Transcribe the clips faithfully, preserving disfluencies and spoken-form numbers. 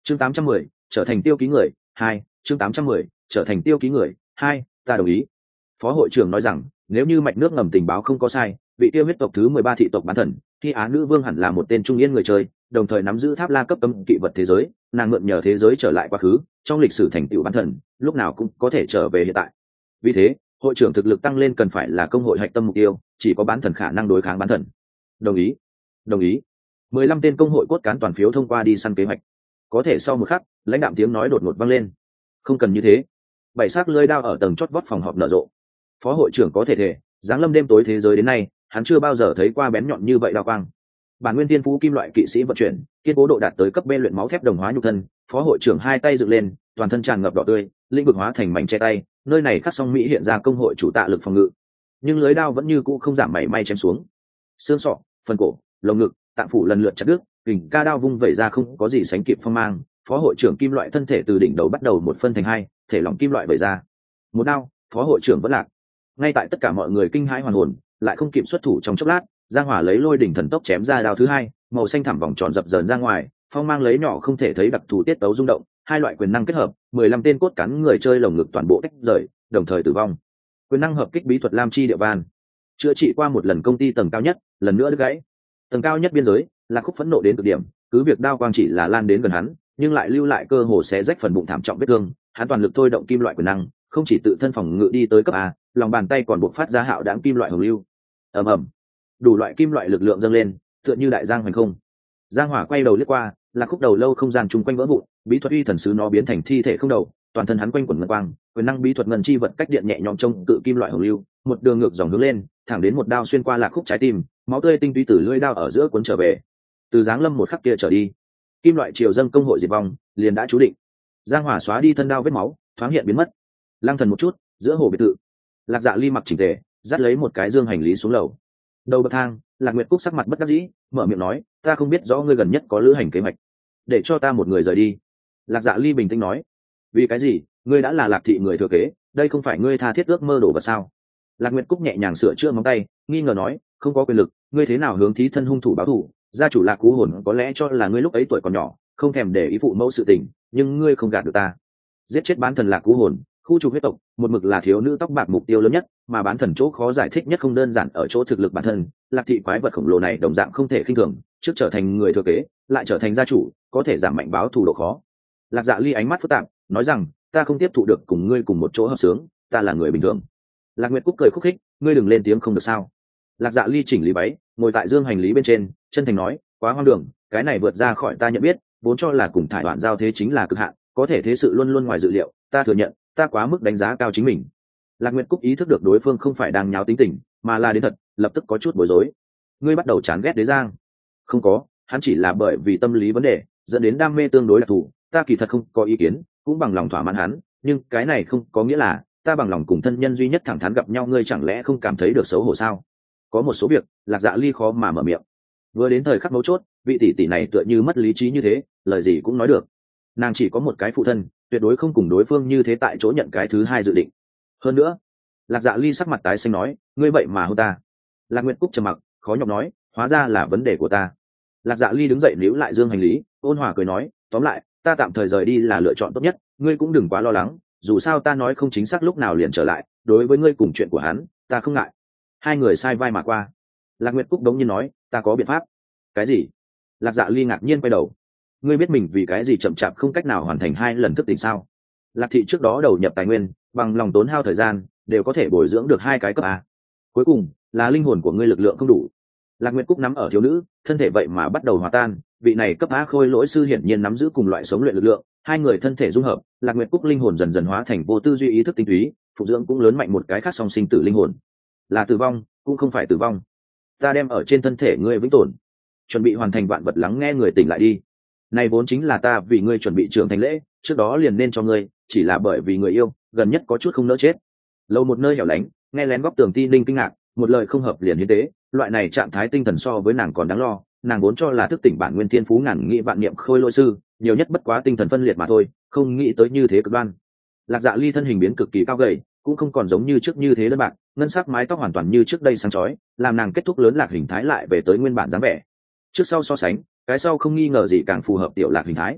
chương tám trăm mười trở thành tiêu ký người hai chương tám trăm mười trở thành tiêu ký người hai ta đồng ý. Phó hội trưởng nói rằng nếu như mạch nước ngầm tình báo không có sai, vị tiêu huyết tộc thứ mười ba thị tộc bán thần khi á nữ vương hẳn là một tên trung yên người chơi, đồng thời nắm giữ tháp la cấp cấm kỵ vật thế giới, nàng mượn nhờ thế giới trở lại quá khứ, trong lịch sử thành tựu bán thần lúc nào cũng có thể trở về hiện tại. Vì thế hội trưởng thực lực tăng lên cần phải là công hội hạch tâm mục tiêu, chỉ có bán thần khả năng đối kháng bán thần. Đồng ý. Đồng ý. Mười lăm tên công hội cốt cán toàn phiếu thông qua đi săn kế hoạch. Có thể sau một khắc, lãnh đạm tiếng nói đột ngột vang lên. Không cần như thế. Bảy xác lưỡi đao ở tầng chót vót phòng họp nở rộ. Phó hội trưởng có thể thể giáng lâm đêm tối thế giới đến nay, hắn chưa bao giờ thấy qua bén nhọn như vậy đao quang. Bản nguyên tiên phú kim loại kỵ sĩ vận chuyển, kiên cố độ đạt tới cấp B luyện máu thép đồng hóa nhục thân. Phó hội trưởng hai tay dựng lên, toàn thân tràn ngập đỏ tươi, lĩnh vực hóa thành mảnh che tay, nơi này khắc song mỹ hiện ra công hội chủ tạ lực phòng ngự, nhưng lưới đao vẫn như cũ không giảm mảy may chém xuống. Xương sọ, phần cổ, lồng ngực, tạng phủ lần lượt chặt đứt, kình ca đao vung vẩy ra không có gì sánh kịp phong mang. Phó hội trưởng kim loại thân thể từ đỉnh đầu bắt đầu một phân thành hai, thể lỏng kim loại vẩy ra. Một đao, phó hội trưởng vẫn lạc. Ngay tại tất cả mọi người kinh hãi hoàn hồn, lại không kịp xuất thủ trong chốc lát, Giang Hỏa lấy lôi đỉnh thần tốc chém ra đao thứ hai, màu xanh thẳm vòng tròn dập dờn ra ngoài, phong mang lấy nhỏ không thể thấy đặc thù tiết tấu rung động, hai loại quyền năng kết hợp, mười lăm tên cốt cắn người chơi lồng ngực toàn bộ tách rời, đồng thời tử vong. Quyền năng hợp kích bí thuật Lam Chi Địa Van, chữa trị qua một lần công ty tầng cao nhất, lần nữa đứt gãy. Tầng cao nhất biên giới, Lạc Khúc phẫn nộ đến cực điểm, cứ việc đao quang chỉ là lan đến gần hắn, nhưng lại lưu lại cơ hồ xé rách phần bụng thảm trọng vết thương. Hắn toàn lực thôi động kim loại quyền năng, không chỉ tự thân phòng ngự đi tới cấp A, lòng bàn tay còn buộc phát ra hạo đãng kim loại hồng lưu. Ầm ầm, đủ loại kim loại lực lượng dâng lên, tựa như đại giang hoành không. Giang Hỏa quay đầu liếc qua, Lạc Khúc đầu lâu không gian chung quanh vỡ vụn, bí thuật uy thần sứ nó biến thành thi thể không đầu, toàn thân hắn quanh quẩn ngân quang, quyền năng bí thuật ngân chi vật cách điện nhẹ nhõm trông tự kim loại hồng lưu, một đường ngược dòng hướng lên, thẳng đến một đao xuyên qua Lạc Khúc trái tim, máu tươi tinh túy từ lưỡi đao ở giữa cuốn trở về. Từ giáng lâm một khắc kia trở đi, kim loại triều dâng công hội diệt vong liền đã chú định. Giang Hỏa xóa đi thân đao vết máu, thoáng hiện biến mất. Lăng thần một chút, giữa hồ biệt thự, Lạc Dạ Ly mặc chỉnh tề, dắt lấy một cái dương hành lý xuống lầu. Đầu bậc thang, Lạc Nguyệt Cúc sắc mặt bất đắc dĩ, mở miệng nói, ta không biết rõ ngươi gần nhất có lữ hành kế hoạch, để cho ta một người rời đi. Lạc Dạ Ly bình tĩnh nói, vì cái gì? Ngươi đã là Lạc thị người thừa kế, đây không phải ngươi tha thiết ước mơ đổ vật sao? Lạc Nguyệt Cúc nhẹ nhàng sửa chữa móng tay, nghi ngờ nói, không có quyền lực, ngươi thế nào hướng thí thân hung thủ báo thù? Gia chủ Lạc Cú Hồn có lẽ cho là ngươi lúc ấy tuổi còn nhỏ, không thèm để ý phụ mẫu sự tình, nhưng ngươi không gạt được ta. Giết chết bán thần Lạc Cú Hồn, khu trục huyết tộc, một mực là thiếu nữ tóc bạc mục tiêu lớn nhất, mà bán thần chỗ khó giải thích nhất không đơn giản ở chỗ thực lực bản thân. Lạc thị quái vật khổng lồ này đồng dạng không thể khinh thường, trước trở thành người thừa kế, lại trở thành gia chủ, có thể giảm mạnh báo thù độ khó. Lạc Dạ Ly ánh mắt phức tạp, nói rằng, ta không tiếp thụ được cùng ngươi cùng một chỗ hợp sướng, ta là người bình thường. Lạc Nguyệt Cúc cười khúc khích, ngươi đừng lên tiếng không được sao? Lạc Dạ Ly chỉnh lý váy, ngồi tại dương hành lý bên trên, chân thành nói, quá hoang đường, cái này vượt ra khỏi ta nhận biết, vốn cho là cùng thải đoạn giao thế chính là cực hạn, có thể thế sự luôn luôn ngoài dự liệu, ta thừa nhận, ta quá mức đánh giá cao chính mình. Lạc Nguyệt Cúc ý thức được đối phương không phải đang nháo tính tình, mà là đến thật, lập tức có chút bối rối. Ngươi bắt đầu chán ghét Đế Giang? Không có, hắn chỉ là bởi vì tâm lý vấn đề dẫn đến đam mê tương đối đặc thù, ta kỳ thật không có ý kiến, cũng bằng lòng thỏa mãn hắn, nhưng cái này không có nghĩa là ta bằng lòng cùng thân nhân duy nhất thẳng thắn gặp nhau. Ngươi chẳng lẽ không cảm thấy được xấu hổ sao? Có một số việc, Lạc Dạ Ly khó mà mở miệng. Vừa đến thời khắc mấu chốt, vị tỷ tỷ này tựa như mất lý trí như thế, lời gì cũng nói được. Nàng chỉ có một cái phụ thân, tuyệt đối không cùng đối phương như thế tại chỗ nhận cái thứ hai dự định. Hơn nữa, Lạc Dạ Ly sắc mặt tái xanh nói, ngươi vậy mà hôn ta. Lạc Nguyệt Cúc trầm mặc, khó nhọc nói, hóa ra là vấn đề của ta. Lạc Dạ Ly đứng dậy níu lại dương hành lý, ôn hòa cười nói, tóm lại, ta tạm thời rời đi là lựa chọn tốt nhất, ngươi cũng đừng quá lo lắng, dù sao ta nói không chính xác lúc nào liền trở lại, đối với ngươi cùng chuyện của hắn, ta không ngại. Hai người sai vai mà qua. Lạc Nguyệt Cúc đống nhiên nói, ta có biện pháp. Cái gì? Lạc Dạ Ly ngạc nhiên quay đầu. Ngươi biết mình vì cái gì chậm chạp không cách nào hoàn thành hai lần thức tỉnh sao? Lạc thị trước đó đầu nhập tài nguyên, bằng lòng tốn hao thời gian, đều có thể bồi dưỡng được hai cái cấp A. Cuối cùng là linh hồn của ngươi lực lượng không đủ. Lạc Nguyệt Cúc nắm ở thiếu nữ, thân thể vậy mà bắt đầu hòa tan, vị này cấp A khôi lỗi sư hiển nhiên nắm giữ cùng loại sống luyện lực lượng, hai người thân thể dung hợp, Lạc Nguyệt Cúc linh hồn dần dần hóa thành vô tư duy ý thức tinh túy, phụ dưỡng cũng lớn mạnh một cái khác song sinh tử linh hồn. Là tử vong, cũng không phải tử vong. Ta đem ở trên thân thể ngươi vĩnh tồn, chuẩn bị hoàn thành vạn vật lắng nghe người tỉnh lại đi. Này vốn chính là ta vì ngươi chuẩn bị trưởng thành lễ, trước đó liền nên cho ngươi, chỉ là bởi vì người yêu, gần nhất có chút không nỡ chết. Lâu một nơi hẻo lánh, nghe lén góc tường Ti Ninh kinh ngạc, một lời không hợp liền hiến tế, loại này trạng thái tinh thần so với nàng còn đáng lo, nàng vốn cho là thức tỉnh bản nguyên thiên phú ngàn nghị vạn niệm khôi lỗi sư, nhiều nhất bất quá tinh thần phân liệt mà thôi, không nghĩ tới như thế cực đoan. Lạc Dạ Ly thân hình biến cực kỳ cao gầy, cũng không còn giống như trước như thế đơn bạc, ngân sắc mái tóc hoàn toàn như trước đây sáng chói, làm nàng kết thúc lớn lạc hình thái lại về tới nguyên bản dáng vẻ. Trước sau so sánh, cái sau không nghi ngờ gì càng phù hợp tiểu lạc hình thái.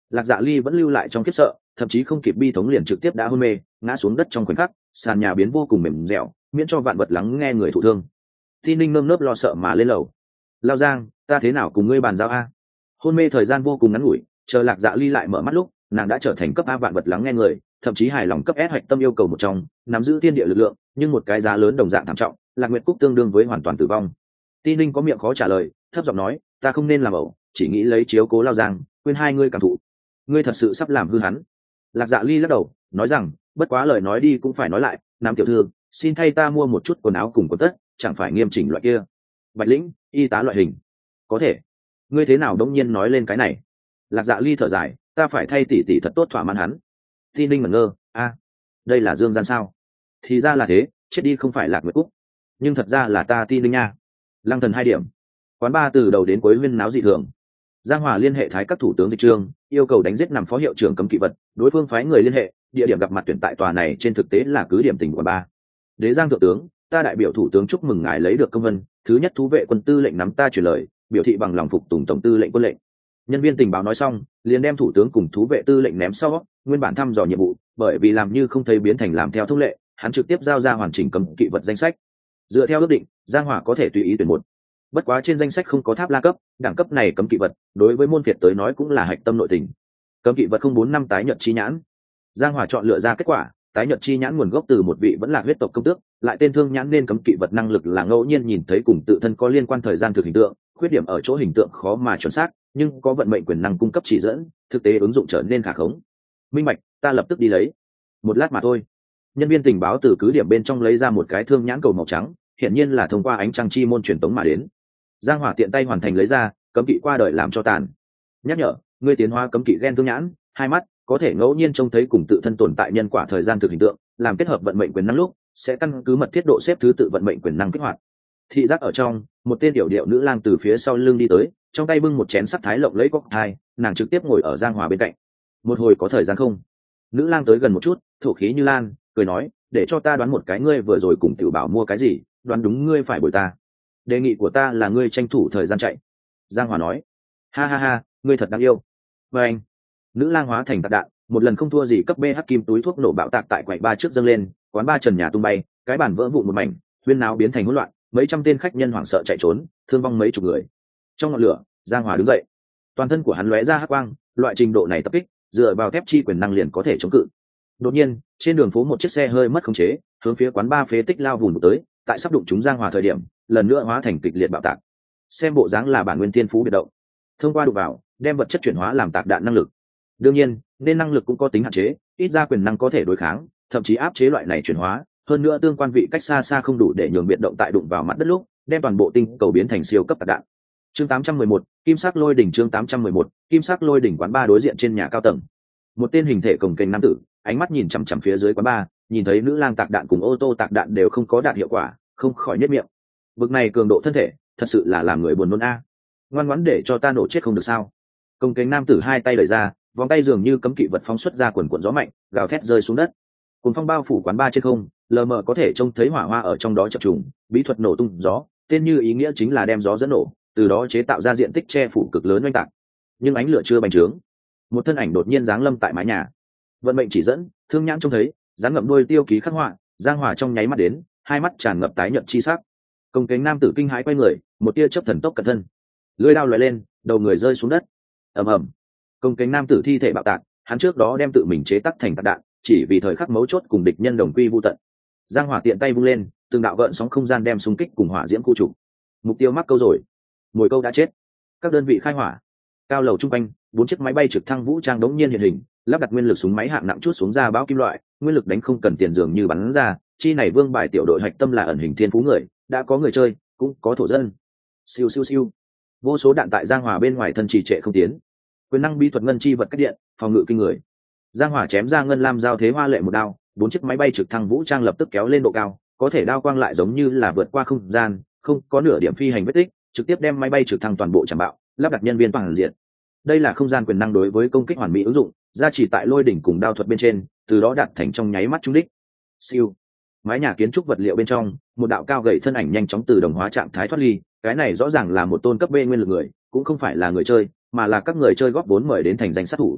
Lạc Dạ Ly vẫn lưu lại trong khiếp sợ, thậm chí không kịp bi thống liền trực tiếp đã hôn mê, ngã xuống đất trong khoảnh khắc, sàn nhà biến vô cùng mềm dẻo, miễn cho vạn vật lắng nghe người thụ thương. Tin Ninh nơm nớp lo sợ mà lên lầu. Lao Giang, ta thế nào cùng ngươi bàn giao a? Hôn mê thời gian vô cùng ngắn ngủi, chờ Lạc Dạ Ly lại mở mắt lúc, nàng đã trở thành cấp A vạn vật lắng nghe người, thậm chí hài lòng cấp S hoạch tâm yêu cầu một trong, nắm giữ thiên địa lực lượng, nhưng một cái giá lớn đồng dạng thảm trọng, Lạc Nguyệt Cúc tương đương với hoàn toàn tử vong. Tin Ninh có miệng khó trả lời, thấp giọng nói, ta không nên làm ẩu, chỉ nghĩ lấy chiếu cố Lao Giang, quên hai ngươi cảm thụ. Ngươi thật sự sắp làm hư hắn. Lạc Dạ Ly lắc đầu, nói rằng, bất quá lời nói đi cũng phải nói lại, Nam tiểu thư, xin thay ta mua một chút quần áo cùng quần tất, chẳng phải nghiêm chỉnh loại kia. Bạch lĩnh, y tá loại hình. Có thể. Ngươi thế nào đống nhiên nói lên cái này? Lạc Dạ Ly thở dài, ta phải thay tỷ tỷ thật tốt thỏa mãn hắn. Tin Ninh ngẩn ngơ, a, đây là Dương Gian sao? Thì ra là thế, chết đi không phải Lạc Nguyệt Cúc, nhưng thật ra là ta Tin Ninh nha. Lăng Thần hai điểm. Quán ba từ đầu đến cuối huyên náo dị thường. Giang Hòa liên hệ thái các thủ tướng dịch trương, yêu cầu đánh giết nằm phó hiệu trưởng cấm kỵ vật, đối phương phái người liên hệ, địa điểm gặp mặt tuyển tại tòa này trên thực tế là cứ điểm tỉnh quán ba. Đế Giang thượng tướng, ta đại biểu thủ tướng chúc mừng ngài lấy được công vân, thứ nhất thú vệ quân tư lệnh nắm ta truyền lời, biểu thị bằng lòng phục tùng tổng tư lệnh quân lệnh. Nhân viên tình báo nói xong, liền đem thủ tướng cùng thú vệ tư lệnh ném sau, nguyên bản thăm dò nhiệm vụ, bởi vì làm như không thấy biến thành làm theo thông lệ, hắn trực tiếp giao ra hoàn chỉnh cấm kỵ vật danh sách. Dựa theo ước định, Giang Hòa có thể tùy ý tuyển một. Bất quá trên danh sách không có tháp la cấp, đẳng cấp này cấm kỵ vật, đối với môn phiệt tới nói cũng là hạch tâm nội tình. Cấm kỵ vật không bốn năm tái nhật chi nhãn. Giang Hòa chọn lựa ra kết quả, tái nhật chi nhãn nguồn gốc từ một vị vẫn là huyết tộc công tước, lại tên thương nhãn nên cấm kỵ vật năng lực là ngẫu nhiên nhìn thấy cùng tự thân có liên quan thời gian thực hình tượng, khuyết điểm ở chỗ hình tượng khó mà chuẩn xác, nhưng có vận mệnh quyền năng cung cấp chỉ dẫn, thực tế ứng dụng trở nên khả khống. Minh bạch, ta lập tức đi lấy. Một lát mà thôi. Nhân viên tình báo từ cứ điểm bên trong lấy ra một cái thương nhãn cầu màu trắng, hiển nhiên là thông qua ánh trăng chi môn truyền tống mà đến. Giang Hòa tiện tay hoàn thành lấy ra, cấm kỵ qua đời làm cho tàn. Nhắc nhở, ngươi tiến hóa cấm kỵ gen thương nhãn, hai mắt có thể ngẫu nhiên trông thấy cùng tự thân tồn tại nhân quả thời gian thực hình tượng, làm kết hợp vận mệnh quyền năng lúc sẽ căn cứ mật thiết độ xếp thứ tự vận mệnh quyền năng kích hoạt. Thị giác ở trong, một tên điệu điệu nữ lang từ phía sau lưng đi tới, trong tay bưng một chén sắc thái lộng lẫy cocktail, nàng trực tiếp ngồi ở Giang Hòa bên cạnh. Một hồi có thời gian không? Nữ lang tới gần một chút, thổ khí như lan, cười nói, để cho ta đoán một cái, ngươi vừa rồi cùng tiểu bảo mua cái gì, đoán đúng ngươi phải bồi ta. Đề nghị của ta là ngươi tranh thủ thời gian chạy. Giang Hòa nói, ha ha ha, ngươi thật đáng yêu. Và anh, nữ lang hóa thành tạc đạn, một lần không thua gì cấp B hắc kim túi thuốc nổ bạo tạc tại quầy ba trước dâng lên, quán ba trần nhà tung bay, cái bàn vỡ vụn một mảnh, huyên náo biến thành hỗn loạn, mấy trăm tên khách nhân hoảng sợ chạy trốn, thương vong mấy chục người. Trong ngọn lửa, Giang Hòa đứng dậy, toàn thân của hắn lóe ra hắc quang, loại trình độ này tập kích, dựa vào thép chi quyền năng liền có thể chống cự. Đột nhiên, trên đường phố một chiếc xe hơi mất khống chế, hướng phía quán ba phế tích lao vùn tới, tại sắp đụng chúng Giang Hòa thời điểm, lần nữa hóa thành kịch liệt bạo tạc. Xem bộ dáng là bản nguyên thiên phú biệt động, thông qua đụng vào, đem vật chất chuyển hóa làm tạc đạn năng lực. Đương nhiên, nên năng lực cũng có tính hạn chế, ít ra quyền năng có thể đối kháng, thậm chí áp chế loại này chuyển hóa, hơn nữa tương quan vị cách xa xa không đủ để nhường biệt động tại đụng vào mặt đất lúc, đem toàn bộ tinh cầu biến thành siêu cấp tạc đạn. Chương tám trăm mười một, Kim sắc lôi đỉnh. Chương tám trăm mười một, Kim sắc lôi đỉnh. Quán ba đối diện trên nhà cao tầng. Một tên hình thể cồng kềnh nam tử, ánh mắt nhìn chằm chằm phía dưới quán ba, nhìn thấy nữ lang tạc đạn cùng ô tô tạc đạn đều không có đạt hiệu quả, không khỏi nhếch miệng. Bực này cường độ thân thể, thật sự là làm người buồn nôn a. Ngoan ngoãn để cho ta nổ chết không được sao? Cồng kềnh nam tử hai tay đẩy ra, vòng tay dường như cấm kỵ vật phóng xuất ra quần cuộn gió mạnh, gào thét rơi xuống đất. Cuồng phong bao phủ quán ba trên không, lờ mờ có thể trông thấy hỏa hoa ở trong đó chập trùng, bí thuật nổ tung gió, tên như ý nghĩa chính là đem gió dẫn nổ, từ đó chế tạo ra diện tích che phủ cực lớn oanh tạc. Nhưng ánh lửa chưa bành trướng, một thân ảnh đột nhiên giáng lâm tại mái nhà. Vận mệnh chỉ dẫn, thương nhãn trông thấy, dáng ngậm đuôi tiêu ký khắc họa, Giang Hòa trong nháy mắt đến, hai mắt tràn ngập tái nhợt chi sắc. Công kênh nam tử kinh hãi quay người, một tia chớp thần tốc cẩn thân, lưỡi đao lóe lên, đầu người rơi xuống đất. Ầm ầm. Công kênh nam tử thi thể bạo tạc, hắn trước đó đem tự mình chế tác thành tạc đạn, chỉ vì thời khắc mấu chốt cùng địch nhân đồng quy vu tận. Giang Hòa tiện tay vung lên, từng đạo gợn sóng không gian đem xung kích cùng hỏa diễm khu trục. Mục tiêu mắc câu rồi, mồi câu đã chết. Các đơn vị khai hỏa. Cao lầu trung quanh, bốn chiếc máy bay trực thăng vũ trang đống nhiên hiện hình, lắp đặt nguyên lực súng máy hạng nặng chút xuống ra bão kim loại, nguyên lực đánh không cần tiền dường như bắn ra. Chi này vương bài tiểu đội hạch tâm là ẩn hình thiên phú người, đã có người chơi, cũng có thổ dân. Siêu siêu siêu. Vô số đạn tại Giang Hòa bên ngoài thân trì trệ không tiến. Quyền năng bí thuật ngân chi vật cách điện, phòng ngự kinh người. Giang Hòa chém ra ngân lam giao thế hoa lệ một đao, bốn chiếc máy bay trực thăng vũ trang lập tức kéo lên độ cao, có thể đao quang lại giống như là vượt qua không gian, không có nửa điểm phi hành vết tích, trực tiếp đem máy bay trực thăng toàn bộ chạm bạo, lắp đặt nhân viên toàn diện. Đây là không gian quyền năng đối với công kích hoàn mỹ ứng dụng, gia chỉ tại lôi đỉnh cùng đao thuật bên trên, từ đó đạt thành trong nháy mắt trúng đích. Siêu. Mái nhà kiến trúc vật liệu bên trong, một đạo cao gầy thân ảnh nhanh chóng từ đồng hóa trạng thái thoát ly, cái này rõ ràng là một tôn cấp B nguyên lực người, cũng không phải là người chơi, mà là các người chơi góp vốn mời đến thành danh sát thủ.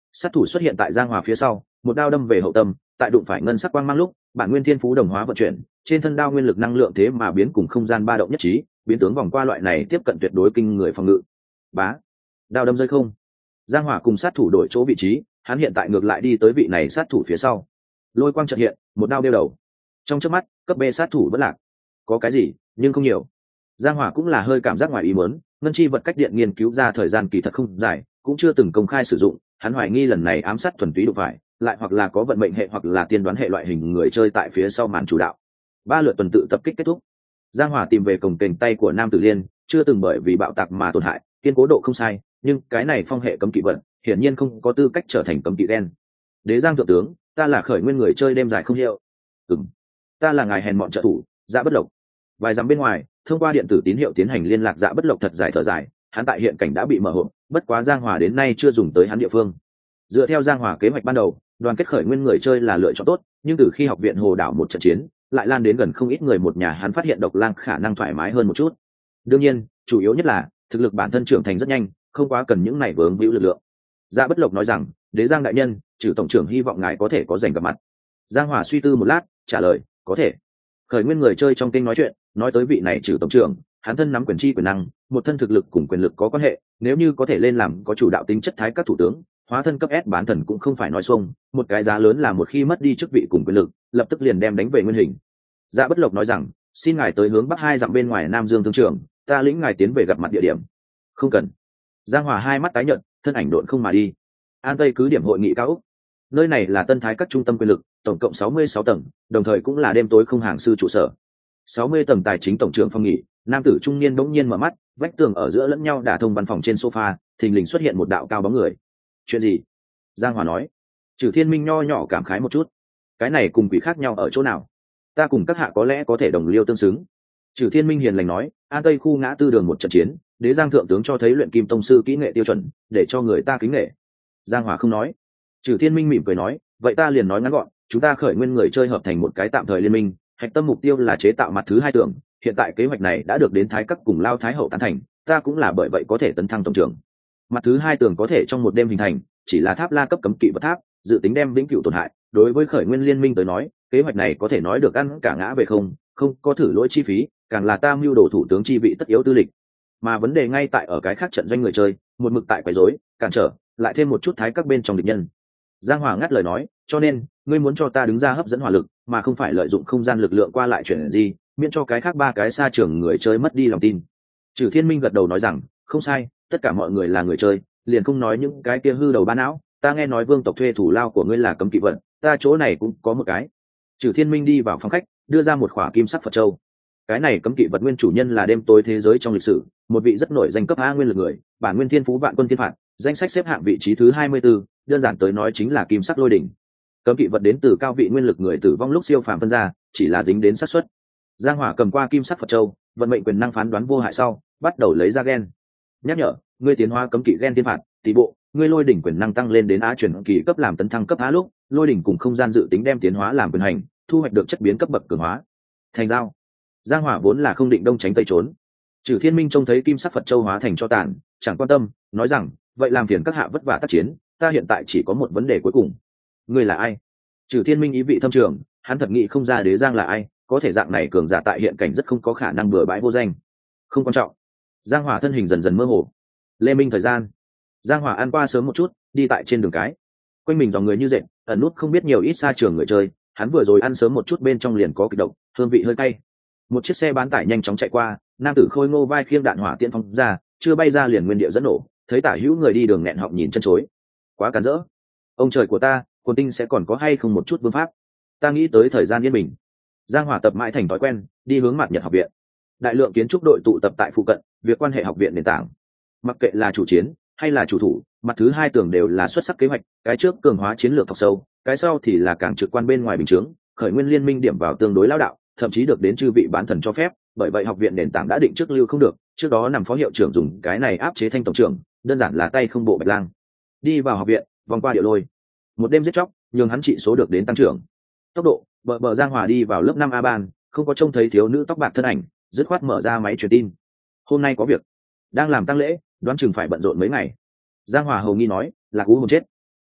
Sát thủ xuất hiện tại Giang Hòa phía sau, một đao đâm về hậu tâm, tại đụng phải ngân sắc quang mang lúc, bản nguyên thiên phú đồng hóa vận chuyển, trên thân đao nguyên lực năng lượng thế mà biến cùng không gian ba động nhất trí, biến tướng vòng qua loại này tiếp cận tuyệt đối kinh người phòng ngự. Bá, đao đâm rơi không. Giang Hòa cùng sát thủ đổi chỗ vị trí, hắn hiện tại ngược lại đi tới vị này sát thủ phía sau. Lôi quang chợt hiện, một đao đeo đầu. Trong chớp mắt, cấp B sát thủ vẫn lạc. Có cái gì, nhưng không nhiều. Giang Hòa cũng là hơi cảm giác ngoài ý muốn, ngân chi vật cách điện nghiên cứu ra thời gian kỳ thật không dài, cũng chưa từng công khai sử dụng, hắn hoài nghi lần này ám sát thuần túy đụng phải, lại hoặc là có vận mệnh hệ hoặc là tiên đoán hệ loại hình người chơi tại phía sau màn chủ đạo. Ba lượt tuần tự tập kích kết thúc, Giang Hòa tìm về cổng kềnh tay của Nam Tử Liên, chưa từng bởi vì bạo tạc mà tổn hại, kiên cố độ không sai, nhưng cái này phong hệ cấm kỵ vật, hiển nhiên không có tư cách trở thành cấm kỵ đen. Đế Giang thượng tướng, ta là khởi nguyên người chơi đêm dài không hiệu. Ừm, ta là ngài hèn mọn trợ thủ, Dạ Bất Lộc. Vài dặm bên ngoài, thông qua điện tử tín hiệu tiến hành liên lạc, Dạ Bất Lộc thật dài thở dài, hắn tại hiện cảnh đã bị mở hộp, bất quá Giang Hòa đến nay chưa dùng tới hắn địa phương. Dựa theo Giang Hòa kế hoạch ban đầu, đoàn kết khởi nguyên người chơi là lựa chọn tốt, nhưng từ khi học viện Hồ Đảo một trận chiến, lại lan đến gần không ít người một nhà, hắn phát hiện Độc Lang khả năng thoải mái hơn một chút. Đương nhiên, chủ yếu nhất là thực lực bản thân trưởng thành rất nhanh, không quá cần những này vướng víu lực lượng. Dạ Bất Lộc nói rằng, Đế Giang đại nhân, Trừ tổng trưởng hy vọng ngài có thể có dành gặp mặt. Giang Hòa suy tư một lát, trả lời, có thể. Khởi nguyên người chơi trong kênh nói chuyện, nói tới vị này Trừ tổng trưởng, hắn thân nắm quyền chi quyền năng, một thân thực lực cùng quyền lực có quan hệ, nếu như có thể lên làm có chủ đạo tính chất thái các thủ tướng, hóa thân cấp S bán thần cũng không phải nói xuông, một cái giá lớn là một khi mất đi chức vị cùng quyền lực, lập tức liền đem đánh về nguyên hình. Dạ Bất Lộc nói rằng, xin ngài tới hướng bắc hai dặm bên ngoài Nam Dương thương trường, ta lĩnh ngài tiến về gặp mặt địa điểm. Không cần. Giang Hòa hai mắt tái nhợt, thân ảnh độn không mà đi. An Tây cứ điểm hội nghị cao ốc. Nơi này là Tân Thái các trung tâm quyền lực, tổng cộng sáu mươi sáu tầng, đồng thời cũng là đêm tối không hàng sư trụ sở. sáu mươi tầng tài chính tổng trưởng phòng nghỉ, nam tử trung niên bỗng nhiên mở mắt, vách tường ở giữa lẫn nhau đả thông văn phòng trên sofa, thình lình xuất hiện một đạo cao bóng người. Chuyện gì? Giang Hòa nói. Trừ Thiên Minh nho nhỏ cảm khái một chút. Cái này cùng quỷ khác nhau ở chỗ nào? Ta cùng các hạ có lẽ có thể đồng liêu tương xứng. Trừ Thiên Minh hiền lành nói, An Tây khu ngã tư đường một trận chiến, Đế Giang thượng tướng cho thấy luyện kim tông sư kỹ nghệ tiêu chuẩn, để cho người ta kính nghệ. Giang Hòa không nói. Trừ Thiên Minh mỉm cười nói, vậy ta liền nói ngắn gọn, chúng ta khởi nguyên người chơi hợp thành một cái tạm thời liên minh, hạch tâm mục tiêu là chế tạo mặt thứ hai tưởng, hiện tại kế hoạch này đã được đến Thái Các cùng Lao Thái Hậu tán thành, ta cũng là bởi vậy có thể tấn thăng tổng trưởng. Mặt thứ hai tưởng có thể trong một đêm hình thành, chỉ là tháp la cấp cấm kỵ vật tháp, dự tính đem vĩnh cửu tổn hại, đối với khởi nguyên liên minh tới nói, kế hoạch này có thể nói được ăn cả ngã về không, không có thử lỗi chi phí, càng là ta mưu đồ thủ tướng chi vị tất yếu tư lịch. Mà vấn đề ngay tại ở cái khác trận doanh người chơi, một mực tại quấy rối, cản trở, lại thêm một chút Thái Các bên trong địch nhân. Giang Hòa ngắt lời nói, cho nên ngươi muốn cho ta đứng ra hấp dẫn hỏa lực, mà không phải lợi dụng không gian lực lượng qua lại chuyển gì, miễn cho cái khác ba cái xa trường người chơi mất đi lòng tin. Trừ Thiên Minh gật đầu nói rằng, không sai, tất cả mọi người là người chơi, liền không nói những cái kia hư đầu ba não. Ta nghe nói vương tộc thuê thủ lao của ngươi là cấm kỵ vật, ta chỗ này cũng có một cái. Trừ Thiên Minh đi vào phòng khách, đưa ra một khỏa kim sắc Phật châu. Cái này cấm kỵ vật nguyên chủ nhân là đêm tối thế giới trong lịch sử, một vị rất nổi danh cấp A nguyên lực người, bản nguyên thiên phú vạn quân thiên phạt, danh sách xếp hạng vị trí thứ hai mươi 24, đơn giản tới nói chính là kim sắc lôi đỉnh. Cấm kỵ vật đến từ cao vị nguyên lực người tử vong lúc siêu phàm phân ra, chỉ là dính đến xác suất. Giang Hỏa cầm qua kim sắc Phật châu, vận mệnh quyền năng phán đoán vô hại sau, bắt đầu lấy ra gen. Nhắc nhở, ngươi tiến hóa cấm kỵ gen thiên phạt, tỷ bộ, ngươi lôi đỉnh quyền năng tăng lên đến á chuyển kỳ cấp làm tấn thăng cấp á lúc, lôi đỉnh cùng không gian dự tính đem tiến hóa làm quyền hành, thu hoạch được chất biến cấp bậc cường hóa. Thành giao. Giang Hỏa vốn là không định đông tránh tây trốn. Trừ Thiên Minh trông thấy kim sắc Phật châu hóa thành cho tàn, chẳng quan tâm, nói rằng, vậy làm phiền các hạ vất vả tác chiến, ta hiện tại chỉ có một vấn đề cuối cùng. Ngươi là ai? Trừ Thiên Minh ý vị thâm trường, hắn thật nghĩ không ra Đế Giang là ai, có thể dạng này cường giả tại hiện cảnh rất không có khả năng bừa bãi vô danh. Không quan trọng. Giang Hỏa thân hình dần dần mơ hồ. Lê Minh thời gian. Giang Hỏa ăn qua sớm một chút, đi tại trên đường cái. Quanh mình dòng người như dệt, ẩn nút không biết nhiều ít xa trường người chơi, hắn vừa rồi ăn sớm một chút bên trong liền có kịch độc, hương vị hơi cay. Một chiếc xe bán tải nhanh chóng chạy qua, nam tử khôi ngô vai khiêng đạn hỏa tiễn phóng ra, chưa bay ra liền nguyên địa dẫn nổ, thấy tả hữu người đi đường nghẹn họng nhìn chân chối. Quá cản rỡ. Ông trời của ta, Côn Tinh sẽ còn có hay không một chút vương pháp? Ta nghĩ tới thời gian yên bình. Giang Hỏa tập mãi thành thói quen, đi hướng Mạt Nhật học viện. Đại lượng kiến trúc đội tụ tập tại phụ cận, việc quan hệ học viện nền tảng. Mặc kệ là chủ chiến hay là chủ thủ, mặt thứ hai tưởng đều là xuất sắc kế hoạch, cái trước cường hóa chiến lược thọc sâu, cái sau thì là càng trực quan bên ngoài bình chướng, khởi nguyên liên minh điểm vào tương đối lão đạo, thậm chí được đến chư vị bán thần cho phép, bởi vậy học viện nền tảng đã định trước lưu không được, trước đó nằm phó hiệu trưởng dùng cái này áp chế thanh tổng trưởng, đơn giản là tay không bộ bạch lang. Đi vào học viện, vòng qua địa lôi, một đêm giết chóc, nhường hắn trị số được đến tăng trưởng. Tốc độ, bờ bờ Giang Hòa đi vào lớp năm A ban, không có trông thấy thiếu nữ tóc bạc thân ảnh, dứt khoát mở ra máy truyền tin. Hôm nay có việc, đang làm tang lễ, đoán chừng phải bận rộn mấy ngày. Giang Hòa hầu nghi nói, là cú hồn chết.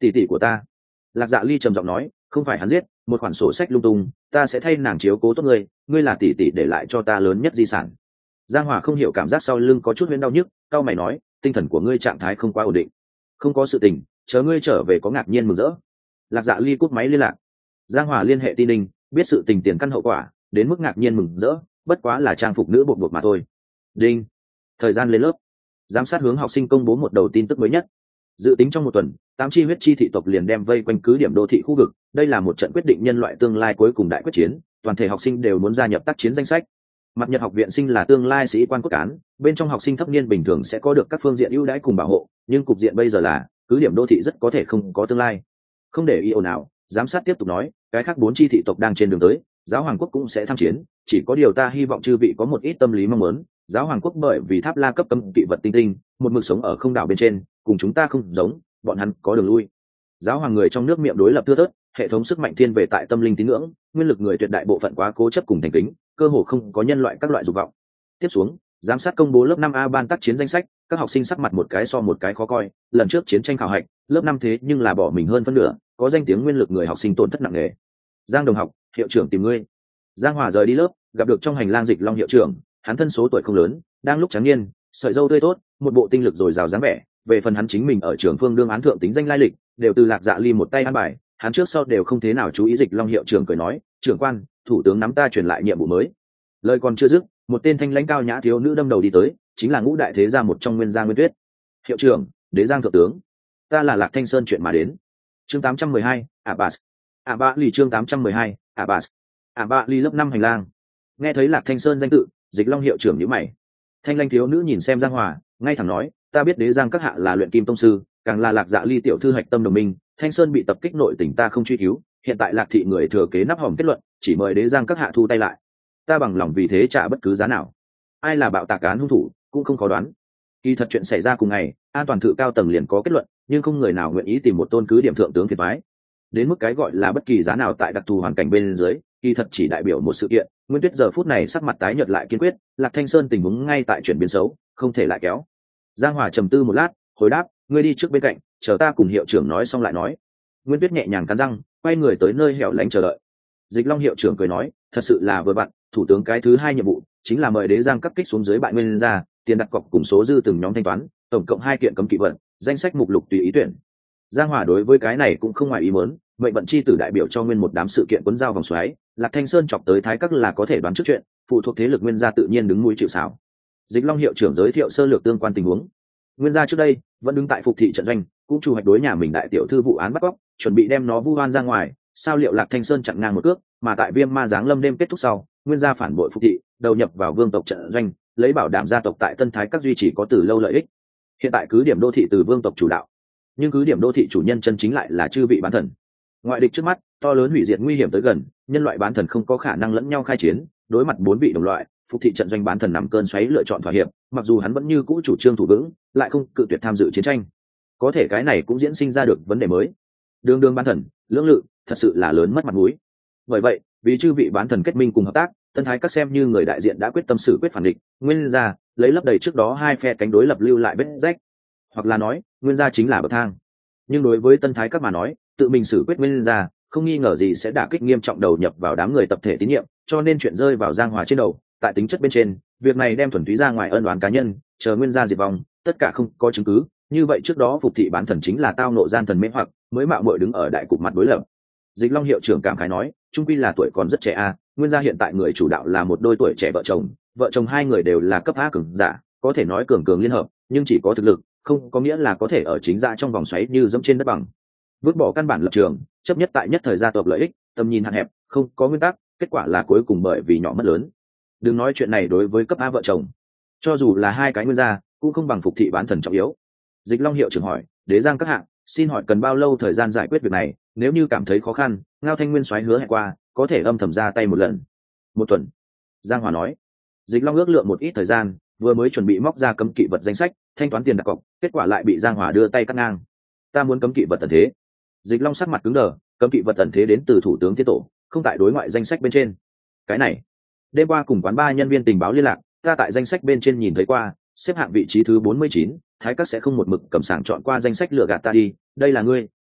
tỷ tỷ của ta. Lạc Dạ Ly trầm giọng nói, không phải hắn giết, một khoản sổ sách lung tung, ta sẽ thay nàng chiếu cố tốt ngươi, ngươi là tỷ tỷ để lại cho ta lớn nhất di sản. Giang Hòa không hiểu cảm giác sau lưng có chút huyễn đau nhức, cau mày nói, tinh thần của ngươi trạng thái không quá ổn định. Không có sự tình, chờ ngươi trở về có ngạc nhiên mừng rỡ. Lạc Dạ Ly cúp máy liên lạc. Giang Hòa liên hệ tin đình, biết sự tình tiền căn hậu quả, đến mức ngạc nhiên mừng rỡ, bất quá là trang phục nữ buộc buộc mà thôi. Đinh. Thời gian lên lớp. Giám sát hướng học sinh công bố một đầu tin tức mới nhất. Dự tính trong một tuần, tám chi huyết chi thị tộc liền đem vây quanh cứ điểm đô thị khu vực, đây là một trận quyết định nhân loại tương lai cuối cùng đại quyết chiến, toàn thể học sinh đều muốn gia nhập tác chiến danh sách. Mặt Nhật học viện sinh là tương lai sĩ quan cốt cán, bên trong học sinh thấp niên bình thường sẽ có được các phương diện ưu đãi cùng bảo hộ, nhưng cục diện bây giờ là cứ điểm đô thị rất có thể không có tương lai. Không để ý ồn ào, giám sát tiếp tục nói, cái khác bốn chi thị tộc đang trên đường tới, giáo hoàng quốc cũng sẽ tham chiến, chỉ có điều ta hy vọng chư vị có một ít tâm lý mong muốn, giáo hoàng quốc bởi vì tháp la cấp cấm kỵ vật tinh tinh, một mực sống ở không đảo bên trên, cùng chúng ta không giống, bọn hắn có đường lui. Giáo hoàng người trong nước miệng đối lập thưa thớt, hệ thống sức mạnh thiên về tại tâm linh tín ngưỡng, nguyên lực người tuyệt đại bộ phận quá cố chấp cùng thành kính, cơ hồ không có nhân loại các loại dục vọng. Tiếp xuống, giám sát công bố lớp năm A ban tác chiến danh sách, các học sinh sắc mặt một cái so một cái khó coi, lần trước chiến tranh khảo hạch, lớp năm thế nhưng là bỏ mình hơn phân nửa, có danh tiếng nguyên lực người học sinh tổn thất nặng nề. Giang đồng học, hiệu trưởng tìm ngươi. Giang Hòa rời đi lớp, gặp được trong hành lang Dịch Long hiệu trưởng, hắn thân số tuổi không lớn, đang lúc trắng niên, sợi râu tươi tốt, một bộ tinh lực dồi dào dáng vẻ, về phần hắn chính mình ở trường phương đương án thượng tính danh lai lịch, đều từ Lạc Dạ Ly một tay an bài, hắn trước sau đều không thế nào chú ý. Dịch Long hiệu trưởng cười nói, trưởng quan, thủ tướng nắm ta truyền lại nhiệm vụ mới. Lời còn chưa dứt, một tên thanh lãnh cao nhã thiếu nữ đâm đầu đi tới, chính là ngũ đại thế gia một trong Nguyên Gia Nguyên Tuyết. Hiệu trưởng, đế giang thượng tướng, ta là Lạc Thanh Sơn chuyện mà đến. Chương tám trăm mười hai, Abbas. À ba lì chương tám trăm mười hai, Abbas. À ba lì lớp năm hành lang. Nghe thấy Lạc Thanh Sơn danh tự, Dịch Long hiệu trưởng nhíu mày. Thanh lãnh thiếu nữ nhìn xem Giang Hòa, ngay thẳng nói, ta biết đế giang các hạ là luyện kim tông sư, càng là Lạc Dạ Ly tiểu thư hạch tâm đồng minh, Thanh Sơn bị tập kích nội tình ta không truy cứu, hiện tại Lạc thị người thừa kế nắp hòm kết luận, chỉ mời đế giang các hạ thu tay lại. Ta bằng lòng vì thế trả bất cứ giá nào. Ai là bạo tạc án hung thủ cũng không khó đoán. Kỳ thật chuyện xảy ra cùng ngày, an toàn thự cao tầng liền có kết luận, nhưng không người nào nguyện ý tìm một tôn cứ điểm thượng tướng phiền toái. Đến mức cái gọi là bất kỳ giá nào tại đặc thù hoàn cảnh bên dưới, kỳ thật chỉ đại biểu một sự kiện. Nguyên Tuyết giờ phút này sắc mặt tái nhợt lại kiên quyết, Lạc Thanh Sơn tình huống ngay tại chuyển biến xấu, không thể lại kéo. Giang Hòa trầm tư một lát, hồi đáp, ngươi đi trước bên cạnh, chờ ta cùng hiệu trưởng nói xong lại nói. Nguyên Tuyết nhẹ nhàng cắn răng, quay người tới nơi hẻo lánh chờ đợi. Dịch Long hiệu trưởng cười nói, thật sự là vừa vặn, thủ tướng cái thứ hai nhiệm vụ chính là mời đế giang các kích xuống dưới bại Nguyên Gia, tiền đặt cọc cùng số dư từng nhóm thanh toán, tổng cộng hai kiện cấm kỵ vận, danh sách mục lục tùy ý tuyển. Giang Hòa đối với cái này cũng không ngoài ý muốn, mệnh vận chi tử đại biểu cho nguyên một đám sự kiện cuốn dao vòng xoáy, Lạc Thanh Sơn chọc tới thái các là có thể đoán trước chuyện, phụ thuộc thế lực Nguyên Gia tự nhiên đứng mũi chịu sào. Dịch Long hiệu trưởng giới thiệu sơ lược tương quan tình huống. Nguyên Gia trước đây vẫn đứng tại phục thị trận doanh, cũng chủ hoạch đối nhà mình đại tiểu thư vụ án bắt cóc, chuẩn bị đem nó vu oan ra ngoài, sao liệu Lạc Thanh Sơn chặn ngang một cước, mà tại Viêm Ma giáng lâm đêm kết thúc sau, Nguyên Gia phản bội phục thị, đầu nhập vào vương tộc trận doanh, lấy bảo đảm gia tộc tại Tân Thái các duy trì có từ lâu lợi ích. Hiện tại cứ điểm đô thị từ vương tộc chủ đạo, nhưng cứ điểm đô thị chủ nhân chân chính lại là chư vị bán thần. Ngoại địch trước mắt, to lớn hủy diệt nguy hiểm tới gần, nhân loại bán thần không có khả năng lẫn nhau khai chiến, đối mặt bốn vị đồng loại, phục thị trận doanh bán thần nằm cơn xoáy lựa chọn thỏa hiệp, mặc dù hắn vẫn như cũ chủ trương thủ vững, lại không cự tuyệt tham dự chiến tranh. Có thể cái này cũng diễn sinh ra được vấn đề mới. Đường đường bán thần, lưỡng lự, thật sự là lớn mất mặt mũi. Bởi vậy, vì chư vị bán thần kết minh cùng hợp tác, Tân Thái các xem như người đại diện đã quyết tâm xử quyết phản địch, Nguyên Gia lấy lấp đầy trước đó hai phe cánh đối lập lưu lại vết rách, hoặc là nói, Nguyên Gia chính là bậc thang. Nhưng đối với Tân Thái các mà nói, tự mình xử quyết Nguyên Gia, không nghi ngờ gì sẽ đả kích nghiêm trọng đầu nhập vào đám người tập thể tín nhiệm, cho nên chuyện rơi vào Giang Hòa trên đầu. Tại tính chất bên trên, việc này đem thuần túy ra ngoài ân oán cá nhân, chờ Nguyên Gia diệt vong, tất cả không có chứng cứ, như vậy trước đó phục thị bán thần chính là tao nộ gian thần mê hoặc, mới mạo muội đứng ở đại cục mặt đối lập. Dịch Long hiệu trưởng cảm khái nói, trung quy là tuổi còn rất trẻ a, Nguyên Gia hiện tại người chủ đạo là một đôi tuổi trẻ vợ chồng, vợ chồng hai người đều là cấp A cường giả, có thể nói cường cường liên hợp, nhưng chỉ có thực lực, không có nghĩa là có thể ở chính gia trong vòng xoáy như dẫm trên đất bằng. Vứt bỏ căn bản lập trường, chấp nhất tại nhất thời gia tộc lợi ích, tầm nhìn hạn hẹp, không có nguyên tắc, kết quả là cuối cùng bởi vì nhỏ mất lớn. Đừng nói chuyện này đối với cấp A vợ chồng, cho dù là hai cái Nguyên Gia, cũng không bằng phục thị bán thần trọng yếu. Dịch Long hiệu trưởng hỏi, đế giang các hạng, xin hỏi cần bao lâu thời gian giải quyết việc này, nếu như cảm thấy khó khăn, Ngao Thanh Nguyên soái hứa hẹn qua, có thể âm thầm ra tay một lần. Một tuần. Giang Hòa nói. Dịch Long ước lượng một ít thời gian, vừa mới chuẩn bị móc ra cấm kỵ vật danh sách, thanh toán tiền đặt cọc, kết quả lại bị Giang Hòa đưa tay cắt ngang. Ta muốn cấm kỵ vật tận thế. Dịch Long sắc mặt cứng đờ, cấm kỵ vật tận thế đến từ thủ tướng Tiết Tổ, không tại đối ngoại danh sách bên trên. Cái này, đêm qua cùng quán ba nhân viên tình báo liên lạc, ta tại danh sách bên trên nhìn thấy qua, xếp hạng vị trí thứ bốn mươi chín, thái các sẽ không một mực cầm sảng chọn qua danh sách lựa gạt ta đi, đây là ngươi,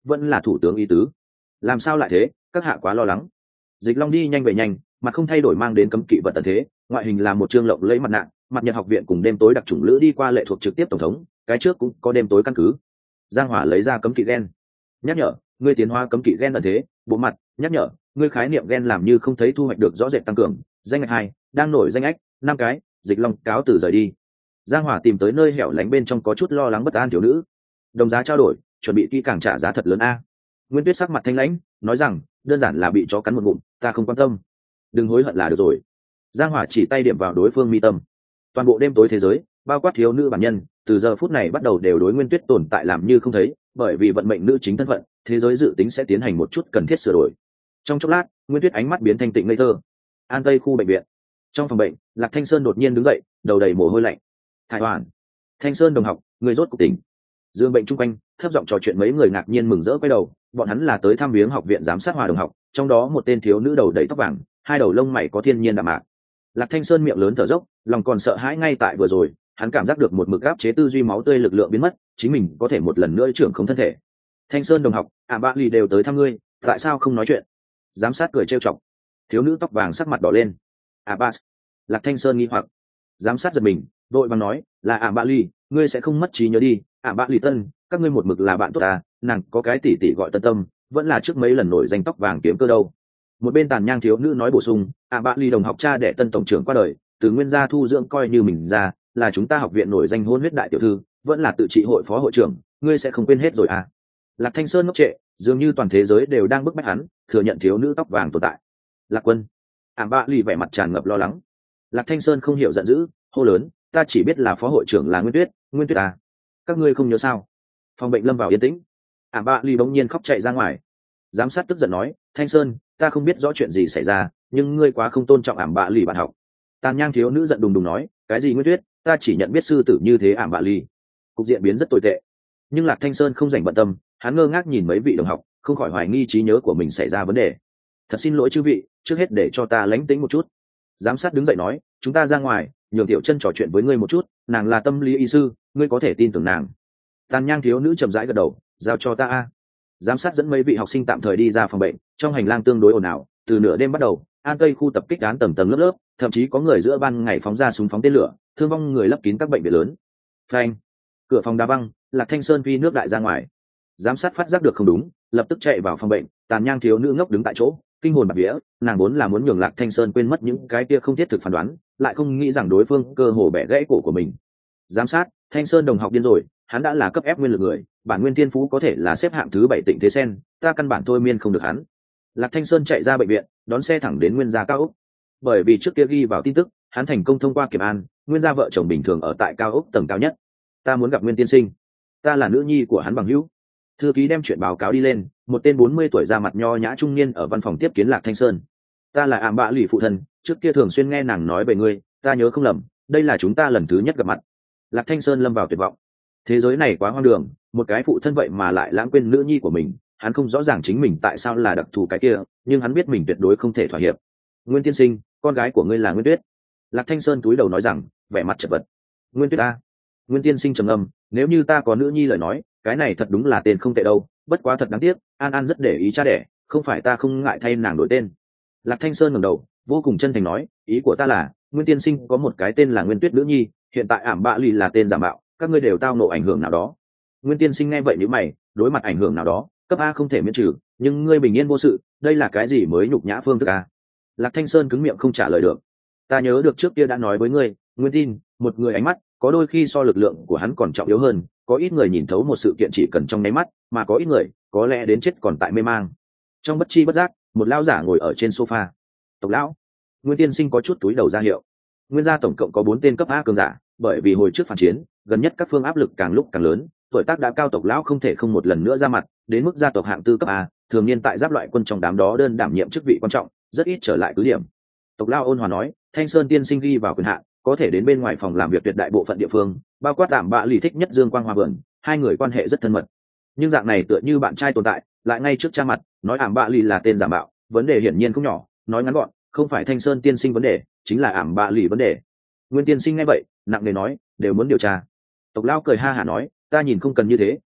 vẫn là thủ tướng ý tứ. Làm sao lại thế, các hạ quá lo lắng. Dịch Long đi nhanh về nhanh, mặt không thay đổi mang đến cấm kỵ vật tận thế, ngoại hình là một trương lộng lẫy mặt nạ, mặt Nhật học viện cùng đêm tối đặc chủng lữ đi qua lệ thuộc trực tiếp tổng thống, cái trước cũng có đêm tối căn cứ. Giang Hỏa lấy ra cấm kỵ gen, nhắc nhở ngươi tiến hóa cấm kỵ gen ẩn thế. Bộ mặt nhắc nhở ngươi khái niệm gen làm như không thấy thu hoạch được rõ rệt tăng cường. Danh ngạch hai đang nổi danh ách năm cái. Dịch Long cáo từ rời đi. Giang Hỏa tìm tới nơi hẻo lánh bên trong có chút lo lắng bất an thiếu nữ. Đồng giá trao đổi, chuẩn bị kỹ càng trả giá thật lớn a. Nguyên Tuyết sắc mặt thanh lãnh nói rằng đơn giản là bị chó cắn một ngụm, ta không quan tâm, đừng hối hận là được rồi. Giang Hỏa chỉ tay điểm vào đối phương mi tâm. Toàn bộ đêm tối thế giới, bao quát thiếu nữ bản nhân, từ giờ phút này bắt đầu đều đối Nguyên Tuyết tồn tại làm như không thấy, bởi vì vận mệnh nữ chính thân phận, thế giới dự tính sẽ tiến hành một chút cần thiết sửa đổi. Trong chốc lát, Nguyên Tuyết ánh mắt biến thanh tịnh ngây thơ. An Tây khu bệnh viện, trong phòng bệnh, Lạc Thanh Sơn đột nhiên đứng dậy, đầu đầy mồ hôi lạnh. Thái Hoàn, Thanh Sơn đồng học, người rốt cuộc tỉnh. Dương bệnh chung quanh, thấp giọng trò chuyện mấy người ngạc nhiên mừng rỡ quay đầu, bọn hắn là tới thăm viếng học viện giám sát Hòa đồng học, trong đó một tên thiếu nữ đầu đầy tóc vàng, hai đầu lông mày có thiên nhiên đạm mạc. Lạc Thanh Sơn miệng lớn thở dốc, lòng còn sợ hãi ngay tại vừa rồi, hắn cảm giác được một mực áp chế tư duy máu tươi lực lượng biến mất, chính mình có thể một lần nữa trưởng không thân thể. Thanh Sơn đồng học, ạ bạ lì đều tới thăm ngươi, tại sao không nói chuyện? Giám sát cười trêu chọc. Thiếu nữ tóc vàng sắc mặt đỏ lên. ạ bạ. Lạc Thanh Sơn nghi hoặc. Giám sát giật mình, đội bằng nói là ạ bạ lì, ngươi sẽ không mất trí nhớ đi. ạ bạ lì tân, các ngươi một mực là bạn tốt à, nàng có cái tỷ tỷ gọi Tân Tâm, vẫn là trước mấy lần nổi danh tóc vàng kiếm cơ đâu. Một bên tàn nhang thiếu nữ nói bổ sung, ạ bạ lì đồng học cha đẻ Tân tổng trưởng qua đời, từ nguyên gia thu dưỡng coi như mình ra, là chúng ta học viện nổi danh hôn huyết đại tiểu thư, vẫn là tự trị hội phó hội trưởng, ngươi sẽ không quên hết rồi à? Lạc Thanh Sơn ngốc trệ, dường như toàn thế giới đều đang bức bách hắn thừa nhận thiếu nữ tóc vàng tồn tại. Lạc Quân, ạ bạ lì vẻ mặt tràn ngập lo lắng. Lạc Thanh Sơn không hiểu giận dữ, hô lớn, ta chỉ biết là phó hội trưởng là Nguyên Tuyết. Nguyên Tuyết à? Các ngươi không nhớ sao? Phòng bệnh lâm vào yên tĩnh. ạ bạ lì bỗng nhiên khóc chạy ra ngoài. Giám sát tức giận nói, Thanh Sơn, ta không biết rõ chuyện gì xảy ra, nhưng ngươi quá không tôn trọng ảm bạ lì bạn học. Tàn nhang thiếu nữ giận đùng đùng nói, cái gì Nguyên Tuyết, ta chỉ nhận biết sư tử như thế ảm bạ lì. Cục diện biến rất tồi tệ. Nhưng Lạc Thanh Sơn không dành bận tâm, hắn ngơ ngác nhìn mấy vị đồng học, không khỏi hoài nghi trí nhớ của mình xảy ra vấn đề. Thật xin lỗi chư vị, trước hết để cho ta lánh tính một chút. Giám sát đứng dậy nói, chúng ta ra ngoài, nhường Tiểu Chân trò chuyện với ngươi một chút, nàng là tâm lý y sư, ngươi có thể tin tưởng nàng. Tàn nhang thiếu nữ chậm rãi gật đầu, giao cho ta a. Giám sát dẫn mấy vị học sinh tạm thời đi ra phòng bệnh, trong hành lang tương đối ồn ào, từ nửa đêm bắt đầu, An Tây khu tập kích án tầng tầng lớp lớp, thậm chí có người giữa ban ngày phóng ra súng phóng tên lửa, thương vong người lấp kín các bệnh viện lớn. Phanh, cửa phòng đá văng, Lạc Thanh Sơn phi nước đại ra ngoài. Giám sát phát giác được không đúng, lập tức chạy vào phòng bệnh. Tàn nhang thiếu nữ ngốc đứng tại chỗ, kinh hồn bạt vía, nàng vốn là muốn nhường Lạc Thanh Sơn quên mất những cái kia không thiết thực phán đoán, lại không nghĩ rằng đối phương cơ hồ bẻ gãy cổ của mình. Giám sát, Thanh Sơn đồng học điên rồi, hắn đã là cấp ép nguyên lực người, bản nguyên thiên phú có thể là xếp hạng thứ bảy tịnh thế sen, ta căn bản thôi miên không được hắn. Lạc Thanh Sơn chạy ra bệnh viện, đón xe thẳng đến Nguyên gia cao ốc. Bởi vì trước kia ghi vào tin tức, hắn thành công thông qua kiểm an, Nguyên gia vợ chồng bình thường ở tại cao ốc tầng cao nhất. Ta muốn gặp Nguyên tiên sinh, ta là nữ nhi của hắn bằng hữu. Thư ký đem chuyện báo cáo đi lên, một tên bốn mươi tuổi ra mặt nho nhã trung niên ở văn phòng tiếp kiến Lạc Thanh Sơn. Ta là ảm bạ lì phụ thân, trước kia thường xuyên nghe nàng nói về ngươi, ta nhớ không lầm, đây là chúng ta lần thứ nhất gặp mặt. Lạc Thanh Sơn lâm vào tuyệt vọng. Thế giới này quá hoang đường, một cái phụ thân vậy mà lại lãng quên nữ nhi của mình, hắn không rõ ràng chính mình tại sao là đặc thù cái kia, nhưng hắn biết mình tuyệt đối không thể thỏa hiệp. Nguyên tiên sinh, con gái của ngươi là Nguyên Tuyết. Lạc Thanh Sơn túi đầu nói rằng, vẻ mặt chật vật. Nguyên Tuyết a. Nguyên tiên sinh trầm ngâm, nếu như ta có nữ nhi lời nói, cái này thật đúng là tên không tệ đâu, bất quá thật đáng tiếc, An An rất để ý cha đẻ, không phải ta không ngại thay nàng đổi tên. Lạc Thanh Sơn ngẩng đầu, vô cùng chân thành nói, ý của ta là, Nguyên tiên sinh có một cái tên là Nguyên Tuyết nữ nhi, hiện tại ảm bạ lì là tên giả mạo, các ngươi đều tao nộ ảnh hưởng nào đó. Nguyên tiên sinh nghe vậy nếu mày, đối mặt ảnh hưởng nào đó, cấp A không thể miễn trừ, nhưng ngươi bình yên vô sự, đây là cái gì mới nhục nhã phương thức A? Lạc Thanh Sơn cứng miệng không trả lời được. Ta nhớ được trước kia đã nói với ngươi, Nguyên tin, một người ánh mắt, có đôi khi so lực lượng của hắn còn trọng yếu hơn, có ít người nhìn thấu một sự kiện chỉ cần trong nháy mắt, mà có ít người, có lẽ đến chết còn tại mê mang. Trong bất chi bất giác, một lão giả ngồi ở trên sofa. Tộc lão. Nguyên tiên sinh có chút túi đầu ra hiệu. Nguyên gia tổng cộng có bốn tên cấp A cường giả, bởi vì hồi trước phản chiến, gần nhất các phương áp lực càng lúc càng lớn, tuổi tác đã cao tộc lão không thể không một lần nữa ra mặt, đến mức gia tộc hạng tư cấp A, thường niên tại giáp loại quân trong đám đó đơn đảm nhiệm chức vị quan trọng, rất ít trở lại cứ điểm. Tộc lão ôn hòa nói, Thanh Sơn tiên sinh ghi vào quyền hạn, có thể đến bên ngoài phòng làm việc tuyệt đại bộ phận địa phương, bao quát tạm bạ lì thích nhất Dương Quang Hoa vườn, hai người quan hệ rất thân mật. Nhưng dạng này tựa như bạn trai tồn tại, lại ngay trước cha mặt, nói ảm bạ lì là tên giả mạo, vấn đề hiển nhiên không nhỏ, nói ngắn gọn, không phải Thanh Sơn tiên sinh vấn đề, chính là ảm bạ lì vấn đề. Nguyên tiên sinh nghe vậy, nặng nề nói, đều muốn điều tra. Tộc lão cười ha hả nói, ta nhìn không cần như thế,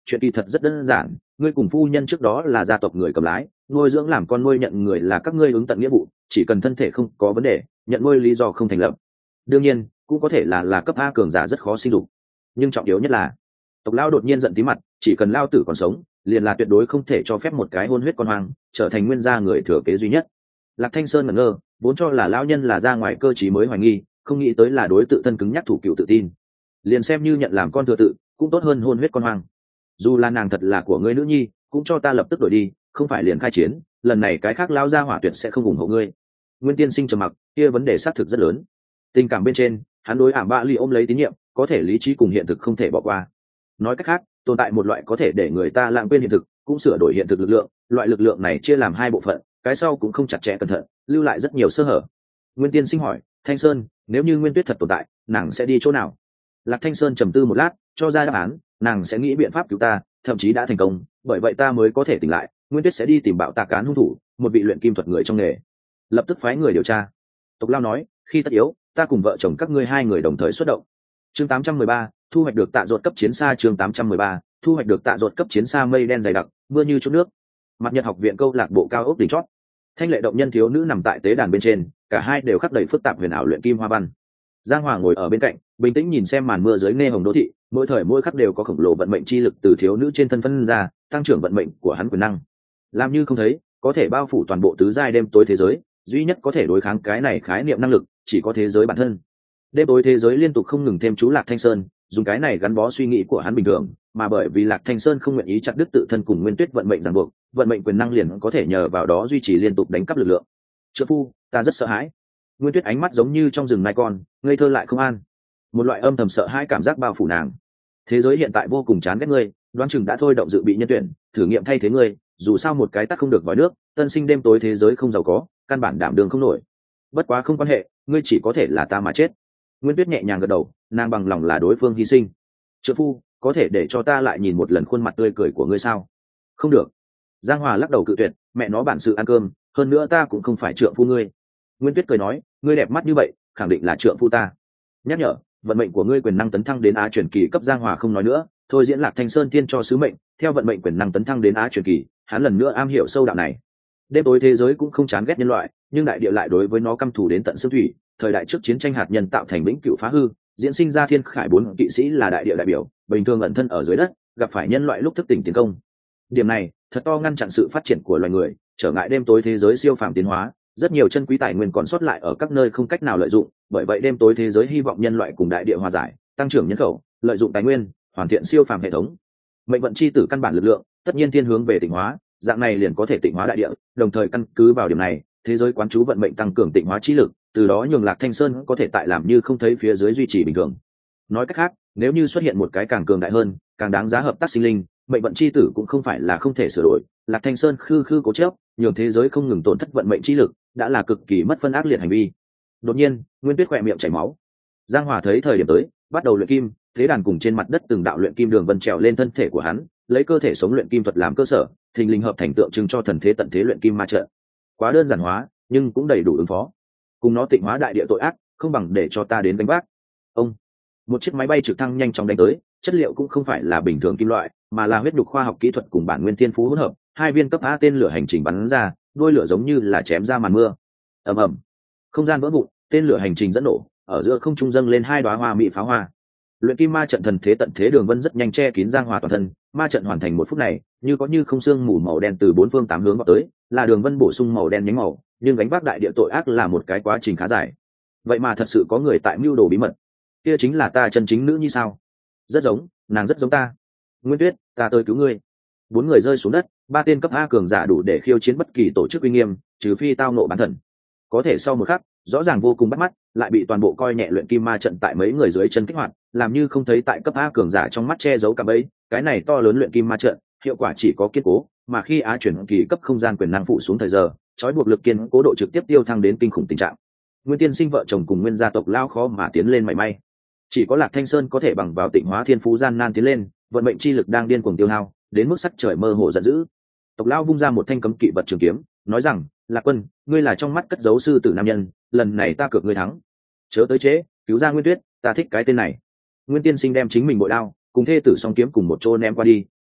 chuyện kỳ thật rất đơn giản, ngươi cùng phu nhân trước đó là gia tộc người cầm lái, nuôi dưỡng làm con nuôi nhận người là các ngươi ứng tận nghĩa vụ, chỉ cần thân thể không có vấn đề, nhận nuôi lý do không thành lập. Đương nhiên cũng có thể là là cấp A cường giả rất khó sinh dục, nhưng trọng yếu nhất là tộc lao đột nhiên giận tí mặt, chỉ cần lao tử còn sống liền là tuyệt đối không thể cho phép một cái hôn huyết con hoang trở thành nguyên gia người thừa kế duy nhất. Lạc Thanh Sơn ngẩn ngơ, vốn cho là lão nhân là ra ngoài cơ trí mới hoài nghi, không nghĩ tới là đối tự thân cứng nhắc thủ cựu tự tin, liền xem như nhận làm con thừa tự cũng tốt hơn hôn huyết con hoang. Dù là nàng thật là của ngươi nữ nhi cũng cho ta lập tức đổi đi, không phải liền khai chiến, lần này cái khác lao ra hỏa tuyệt sẽ không ủng hộ ngươi. Nguyên tiên sinh trầm mặc, kia vấn đề xác thực rất lớn. Tình cảm bên trên hắn đối ảm bạ ly ôm lấy tín nhiệm, có thể lý trí cùng hiện thực không thể bỏ qua. Nói cách khác, tồn tại một loại có thể để người ta lãng quên hiện thực cũng sửa đổi hiện thực lực lượng, loại lực lượng này chia làm hai bộ phận, cái sau cũng không chặt chẽ cẩn thận, lưu lại rất nhiều sơ hở. Nguyên tiên sinh hỏi, Thanh Sơn, nếu như Nguyên Tuyết thật tồn tại, nàng sẽ đi chỗ nào? Lạc Thanh Sơn trầm tư một lát, cho ra đáp án, nàng sẽ nghĩ biện pháp cứu ta, thậm chí đã thành công, bởi vậy ta mới có thể tỉnh lại. Nguyên Tuyết sẽ đi tìm bạo tạc án hung thủ, một vị luyện kim thuật người trong nghề, lập tức phái người điều tra. Tộc Lao nói, khi tất yếu, ta cùng vợ chồng các ngươi hai người đồng thời xuất động. Chương tám trăm mười ba, thu hoạch được tạ ruột cấp chiến xa. Chương tám trăm mười ba, thu hoạch được tạ ruột cấp chiến xa. Mây đen dày đặc, mưa như chút nước. Mặt Nhật học viện câu lạc bộ cao ốc đỉnh chót, thanh lệ động nhân thiếu nữ nằm tại tế đàn bên trên, cả hai đều khắc đầy phức tạp huyền ảo luyện kim hoa văn. Giang Hòa ngồi ở bên cạnh, bình tĩnh nhìn xem màn mưa dưới nghe hồng đô thị, mỗi thời mỗi khắc đều có khổng lồ vận mệnh chi lực từ thiếu nữ trên thân phân ra, tăng trưởng vận mệnh của hắn quyền năng. Làm như không thấy, có thể bao phủ toàn bộ tứ giai đêm tối thế giới, duy nhất có thể đối kháng cái này khái niệm năng lực, chỉ có thế giới bản thân. Đêm tối thế giới liên tục không ngừng thêm chú Lạc Thanh Sơn, dùng cái này gắn bó suy nghĩ của hắn bình thường, mà bởi vì Lạc Thanh Sơn không nguyện ý chặt đứt tự thân cùng Nguyên Tuyết vận mệnh ràng buộc, vận mệnh quyền năng liền có thể nhờ vào đó duy trì liên tục đánh cắp lực lượng. Trợ phu, ta rất sợ hãi. Nguyên Tuyết ánh mắt giống như trong rừng nai con, ngây thơ lại không an. Một loại âm thầm sợ hãi cảm giác bao phủ nàng. Thế giới hiện tại vô cùng chán ghét ngươi, đoán chừng đã thôi động dự bị nhân tuyển, thử nghiệm thay thế ngươi, dù sao một cái tắt không được vòi nước, tân sinh đêm tối thế giới không giàu có, căn bản đảm đường không nổi. Bất quá không quan hệ, ngươi chỉ có thể là ta mà chết. Nguyên Tuyết nhẹ nhàng gật đầu, nàng bằng lòng là đối phương hy sinh. Trợ phu, có thể để cho ta lại nhìn một lần khuôn mặt tươi cười của ngươi sao? Không được. Giang Hòa lắc đầu cự tuyệt, mẹ nó bản sự ăn cơm, hơn nữa ta cũng không phải trượng phu ngươi. Nguyên Tuyết cười nói, ngươi đẹp mắt như vậy, khẳng định là trượng phu ta. Nhắc nhở, vận mệnh của ngươi quyền năng tấn thăng đến á truyền kỳ cấp. Giang Hòa không nói nữa, thôi diễn Lạc Thanh Sơn thiên cho sứ mệnh, theo vận mệnh quyền năng tấn thăng đến á truyền kỳ, hắn lần nữa am hiểu sâu đạo này. Đêm tối thế giới cũng không chán ghét nhân loại, nhưng đại địa lại đối với nó căm thù đến tận xương thủy. Thời đại trước chiến tranh hạt nhân tạo thành vĩnh cửu phá hư, diễn sinh ra thiên khải bốn kỵ sĩ là đại địa đại biểu, bình thường ẩn thân ở dưới đất, gặp phải nhân loại lúc thức tỉnh tiến công. Điểm này thật to ngăn chặn sự phát triển của loài người, trở ngại đêm tối thế giới siêu phàm tiến hóa, rất nhiều chân quý tài nguyên còn sót lại ở các nơi không cách nào lợi dụng, bởi vậy đêm tối thế giới hy vọng nhân loại cùng đại địa hòa giải, tăng trưởng nhân khẩu, lợi dụng tài nguyên, hoàn thiện siêu phàm hệ thống. Mệnh vận chi tử căn bản lực lượng, tất nhiên thiên hướng về tịnh hóa, dạng này liền có thể tịnh hóa đại địa, đồng thời căn cứ vào điểm này, thế giới quán chú vận mệnh tăng cường tịnh hóa chi lực, từ đó nhường Lạc Thanh Sơn có thể tại làm như không thấy phía dưới duy trì bình thường. Nói cách khác, nếu như xuất hiện một cái càng cường đại hơn, càng đáng giá hợp tác sinh linh, mệnh vận chi tử cũng không phải là không thể sửa đổi. Lạc Thanh Sơn khư khư cố chấp, nhường thế giới không ngừng tổn thất vận mệnh chi lực, đã là cực kỳ mất phân ác liệt hành vi. Đột nhiên, Nguyên Tuyết khỏe miệng chảy máu. Giang Hòa thấy thời điểm tới, bắt đầu luyện kim, thế đàn cùng trên mặt đất từng đạo luyện kim đường vân trèo lên thân thể của hắn, lấy cơ thể sống luyện kim thuật làm cơ sở, thình lình hợp thành tượng trưng cho thần thế tận thế luyện kim ma trận. Quá đơn giản hóa, nhưng cũng đầy đủ ứng phó. Cùng nó tịnh hóa đại địa tội ác, không bằng để cho ta đến đánh vác. Ông, một chiếc máy bay trực thăng nhanh chóng đánh tới, chất liệu cũng không phải là bình thường kim loại, mà là huyết nhục khoa học kỹ thuật cùng bản nguyên thiên phú hỗn hợp. Hai viên cấp A tên lửa hành trình bắn ra, đuôi lửa giống như là chém ra màn mưa. Ầm ầm, không gian vỡ vụn, tên lửa hành trình dẫn nổ, ở giữa không trung dâng lên hai đóa hoa mỹ pháo hoa. Luyện kim ma trận thần thế tận thế đường vân rất nhanh che kín Giang Hòa toàn thân, ma trận hoàn thành một phút này, như có như không xương mù màu đen từ bốn phương tám hướng vào tới, là đường vân bổ sung màu đen nhánh màu, nhưng gánh vác đại địa tội ác là một cái quá trình khá dài. Vậy mà thật sự có người tại mưu đồ bí mật. Kia chính là ta chân chính nữ như sao? Rất giống, nàng rất giống ta. Nguyên Tuyết, ta tới cứu ngươi. Bốn người rơi xuống đất, ba tên cấp A cường giả đủ để khiêu chiến bất kỳ tổ chức uy nghiêm, trừ phi tao nộ bán thần. Có thể sau một khắc, rõ ràng vô cùng bắt mắt, lại bị toàn bộ coi nhẹ luyện kim ma trận tại mấy người dưới chân kích hoạt, làm như không thấy tại cấp A cường giả trong mắt che giấu cả bấy. Cái này to lớn luyện kim ma trận, hiệu quả chỉ có kiên cố, mà khi á chuyển kỳ cấp không gian quyền năng phụ xuống thời giờ, trói buộc lực kiên cố độ trực tiếp tiêu thăng đến kinh khủng tình trạng. Nguyên tiên sinh vợ chồng cùng nguyên gia tộc lao khó mà tiến lên mảy may, chỉ có Lạc Thanh Sơn có thể bằng vào tịnh hóa thiên phú gian nan tiến lên, vận mệnh chi lực đang điên cuồng tiêu hao, đến mức sắc trời mơ hồ giận dữ. Tộc lao vung ra một thanh cấm kỵ vật trường kiếm, nói rằng, Lạc Quân, ngươi là trong mắt cất giấu sư tử nam nhân, lần này ta cược ngươi thắng. Chớ tới chế, cứu ra Nguyên Tuyết, ta thích cái tên này. Nguyên tiên sinh đem chính mình bội đao cùng thê tử song kiếm cùng một chỗ ném qua đi,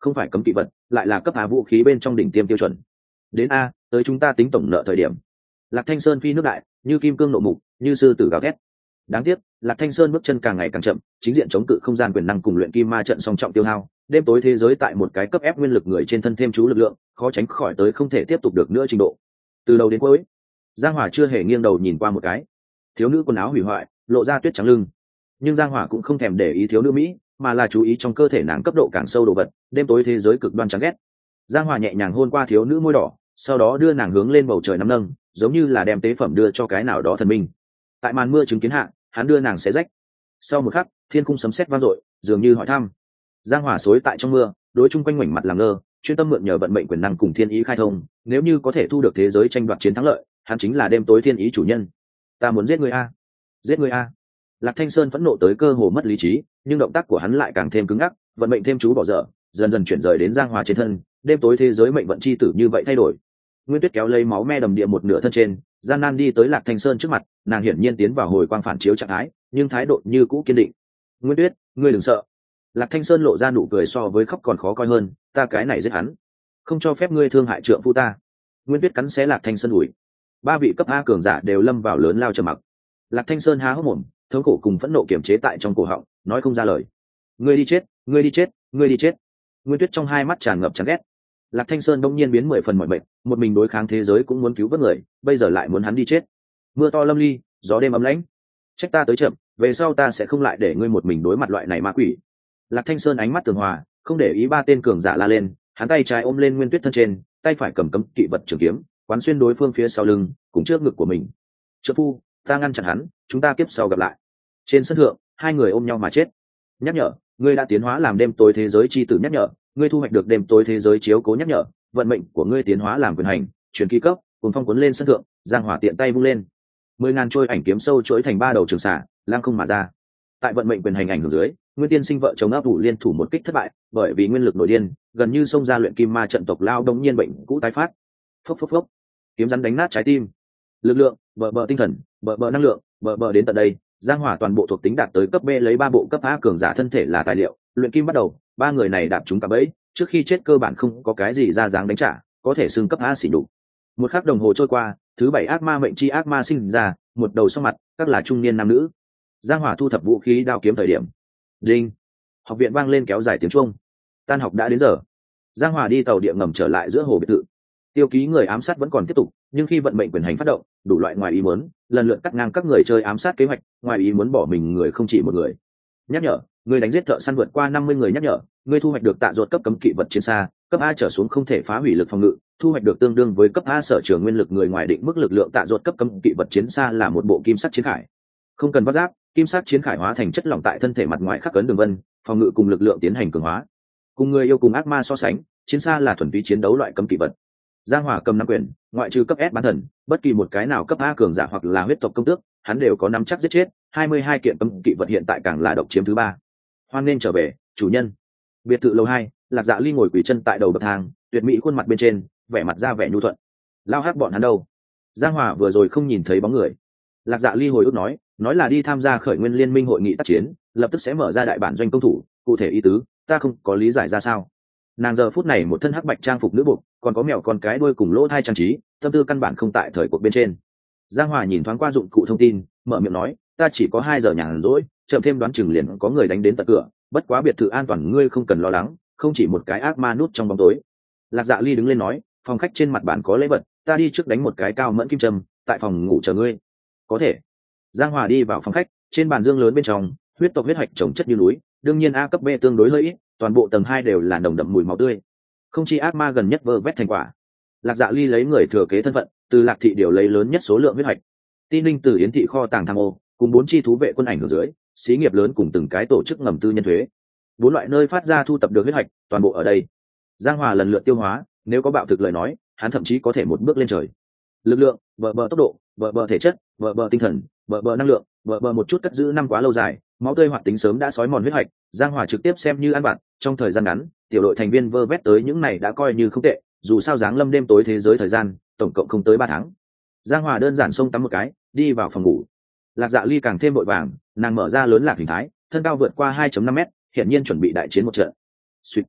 không phải cấm kỵ vật, lại là cấp a vũ khí bên trong đỉnh tiêm tiêu chuẩn. Đến a, tới chúng ta tính tổng nợ thời điểm. Lạc Thanh Sơn phi nước đại, như kim cương nộ mục, như sư tử gào thét. Đáng tiếc, Lạc Thanh Sơn bước chân càng ngày càng chậm, chính diện chống cự không gian quyền năng cùng luyện kim ma trận song trọng tiêu hao, đêm tối thế giới tại một cái cấp ép nguyên lực người trên thân thêm chú lực lượng, khó tránh khỏi tới không thể tiếp tục được nữa trình độ. Từ đầu đến cuối, Giang Hỏa chưa hề nghiêng đầu nhìn qua một cái. Thiếu nữ quần áo hủy hoại, lộ ra tuyết trắng lưng. Nhưng Giang Hỏa cũng không thèm để ý thiếu nữ mỹ, mà là chú ý trong cơ thể nàng cấp độ càng sâu đồ vật, đêm tối thế giới cực đoan chán ghét. Giang Hỏa nhẹ nhàng hôn qua thiếu nữ môi đỏ, sau đó đưa nàng hướng lên bầu trời nắm nâng, giống như là đem tế phẩm đưa cho cái nào đó thần minh. Tại màn mưa chứng kiến hạ, hắn đưa nàng xé rách. Sau một khắc, thiên cung sấm sét vang dội, dường như hỏi thăm. Giang Hỏa xối tại trong mưa, đối chung quanh ngoảnh mặt làm ngơ, chuyên tâm mượn nhờ vận mệnh quyền năng cùng thiên ý khai thông, nếu như có thể thu được thế giới tranh đoạt chiến thắng lợi, hắn chính là đêm tối thiên ý chủ nhân. Ta muốn giết ngươi a, giết ngươi a. Lạc Thanh Sơn phẫn nộ tới cơ hồ mất lý trí, nhưng động tác của hắn lại càng thêm cứng ngắc, vận mệnh thêm chú bỏ dở, dần dần chuyển rời đến Giang Hỏa trên thân, đêm tối thế giới mệnh vận chi tử như vậy thay đổi. Nguyên Tuyết kéo lấy máu me đầm địa một nửa thân trên, gian nan đi tới Lạc Thanh Sơn trước mặt, nàng hiển nhiên tiến vào hồi quang phản chiếu trạng thái, nhưng thái độ như cũ kiên định. Nguyên Tuyết, ngươi đừng sợ. Lạc Thanh Sơn lộ ra nụ cười so với khóc còn khó coi hơn, ta cái này giết hắn, không cho phép ngươi thương hại trượng phu ta. Nguyên Tuyết cắn xé Lạc Thanh Sơn ủi. Ba vị cấp A cường giả đều lâm vào lớn lao trầm mặc. Lạc Thanh Sơn há hốc mồm, thống khổ cùng phẫn nộ kiềm chế tại trong cổ họng, nói không ra lời. Ngươi đi chết, ngươi đi chết, ngươi đi chết. Nguyên Tuyết trong hai mắt tràn ngập chán ghét. Lạc Thanh Sơn đông nhiên biến mười phần mọi bệnh, một mình đối kháng thế giới cũng muốn cứu vớt người, bây giờ lại muốn hắn đi chết. Mưa to lâm ly, gió đêm ấm lãnh. Trách ta tới chậm, về sau ta sẽ không lại để ngươi một mình đối mặt loại này ma quỷ. Lạc Thanh Sơn ánh mắt tường hòa, không để ý ba tên cường giả la lên, hắn tay trái ôm lên Nguyên Tuyết thân trên, tay phải cầm cấm kỵ vật trường kiếm, quán xuyên đối phương phía sau lưng, cùng trước ngực của mình. Trợ phu, ta ngăn chặn hắn, chúng ta kiếp sau gặp lại. Trên sân thượng, hai người ôm nhau mà chết. Nhắc nhở, ngươi đã tiến hóa làm đêm tối thế giới chi tử. Nhắc nhở, ngươi thu hoạch được đêm tối thế giới chiếu cố. Nhắc nhở, vận mệnh của ngươi tiến hóa làm quyền hành, truyền kỳ cấp. Cùng phong cuốn lên sân thượng, Giang Hỏa tiện tay vung lên, mười ngàn trôi ảnh kiếm sâu chuỗi thành ba đầu trường xả, lang không mà ra. Tại vận mệnh quyền hành ảnh hưởng dưới, Nguyên Tiên Sinh vợ chồng ấp ủ liên thủ một kích thất bại, bởi vì nguyên lực nổi điên, gần như xông ra luyện kim ma trận tộc lao đống nhiên bệnh cũ tái phát. Phốc phốc phốc, kiếm rắn đánh nát trái tim. Lực lượng, bờ bờ tinh thần, bờ bờ năng lượng, bờ bờ đến tận đây, Giang Hỏa toàn bộ thuộc tính đạt tới cấp B, lấy ba bộ cấp A cường giả thân thể là tài liệu, luyện kim bắt đầu, ba người này đạp chúng cả bẫy, trước khi chết cơ bản không có cái gì ra dáng đánh trả, có thể xưng cấp A xỉ nhục. Một khắc đồng hồ trôi qua, thứ bảy ác ma mệnh chi ác ma sinh ra, một đầu song mặt, các là trung niên nam nữ. Giang Hỏa thu thập vũ khí đao kiếm thời điểm. Đinh. Học viện vang lên kéo dài tiếng chuông. Tan học đã đến giờ. Giang Hỏa đi tàu điện ngầm trở lại giữa hồ biệt thự. Tiêu ký người ám sát vẫn còn tiếp tục, nhưng khi vận mệnh quyền hành phát động, đủ loại ngoài ý muốn, lần lượt cắt ngang các người chơi ám sát kế hoạch, ngoài ý muốn bỏ mình người không chỉ một người. Nhắc nhở, người đánh giết thợ săn vượt qua năm mươi người. Nhắc nhở, người thu hoạch được tạ ruột cấp cấm kỵ vật chiến xa, cấp A trở xuống không thể phá hủy lực phòng ngự, thu hoạch được tương đương với cấp A sở trường nguyên lực người ngoài định mức lực lượng. Tạ ruột cấp cấm kỵ vật chiến xa là một bộ kim sắt chiến khải, không cần vắt giáp, kim sắt chiến khải hóa thành chất lỏng tại thân thể mặt ngoài khắc ấn đường vân, phòng ngự cùng lực lượng tiến hành cường hóa. Cùng người yêu cùng ác ma so sánh, chiến xa là thuần túy chiến đấu loại cấm kỵ vật. Giang Hỏa cầm năm quyền, ngoại trừ cấp S bán thần, bất kỳ một cái nào cấp A cường giả hoặc là huyết tộc công tước, hắn đều có nắm chắc giết chết. hai mươi hai kiện cấm kỵ vật hiện tại càng là độc chiếm thứ ba. Hoan nên trở về, chủ nhân. Biệt thự lầu hai, Lạc Dạ Ly ngồi quỳ chân tại đầu bậc thang, tuyệt mỹ khuôn mặt bên trên, vẻ mặt ra vẻ nhu thuận. Lao hát bọn hắn đâu? Giang Hỏa vừa rồi không nhìn thấy bóng người. Lạc Dạ Ly hồi ức nói, nói là đi tham gia khởi nguyên liên minh hội nghị tác chiến, lập tức sẽ mở ra đại bản doanh công thủ, cụ thể ý tứ ta không có lý giải ra sao. Nàng giờ phút này một thân hắc bạch trang phục nữ buộc, còn có mèo con cái đuôi cùng lỗ thai trang trí, tâm tư căn bản không tại thời cuộc bên trên. Giang Hòa nhìn thoáng qua dụng cụ thông tin, mở miệng nói, ta chỉ có hai giờ nhàn rỗi, chậm thêm đoán chừng liền có người đánh đến tận cửa, bất quá biệt thự an toàn ngươi không cần lo lắng, không chỉ một cái ác ma nút trong bóng tối. Lạc Dạ Ly đứng lên nói, phòng khách trên mặt bàn có lễ vật, ta đi trước đánh một cái cao mẫn kim châm, tại phòng ngủ chờ ngươi. Có thể. Giang Hòa đi vào phòng khách, trên bàn dương lớn bên trong, huyết tộc huyết hạch trồng chất như núi, đương nhiên A cấp B tương đối hơi ít, toàn bộ tầng hai đều là nồng đậm mùi máu tươi. Không chi ác ma gần nhất vơ vét thành quả. Lạc Dạ Ly lấy người thừa kế thân phận, từ Lạc thị điều lấy lớn nhất số lượng huyết hạch. Tin linh từ Yến thị kho tàng tham ô, cùng bốn chi thú vệ quân ảnh ở dưới, xí nghiệp lớn cùng từng cái tổ chức ngầm tư nhân thuế. Bốn loại nơi phát ra thu tập được huyết hạch, toàn bộ ở đây. Giang Hòa lần lượt tiêu hóa, nếu có bạo thực lời nói, hắn thậm chí có thể một bước lên trời. Lực lượng, bờ bờ tốc độ, bờ bờ thể chất, bờ bờ tinh thần, bờ bờ năng lượng, bờ bờ một chút cất giữ năm quá lâu dài, máu tươi hoạt tính sớm đã sói mòn huyết hạch. Giang Hòa trực tiếp xem như ăn vặt, trong thời gian ngắn, tiểu đội thành viên vơ vét tới những này đã coi như không tệ, dù sao giáng lâm đêm tối thế giới thời gian, tổng cộng không tới ba tháng. Giang Hòa đơn giản xông tắm một cái, đi vào phòng ngủ. Lạc Dạ Ly càng thêm vội vàng, nàng mở ra lớn lạc hình thái, thân cao vượt qua hai phẩy năm mét, hiển nhiên chuẩn bị đại chiến một trận. Xuyệt.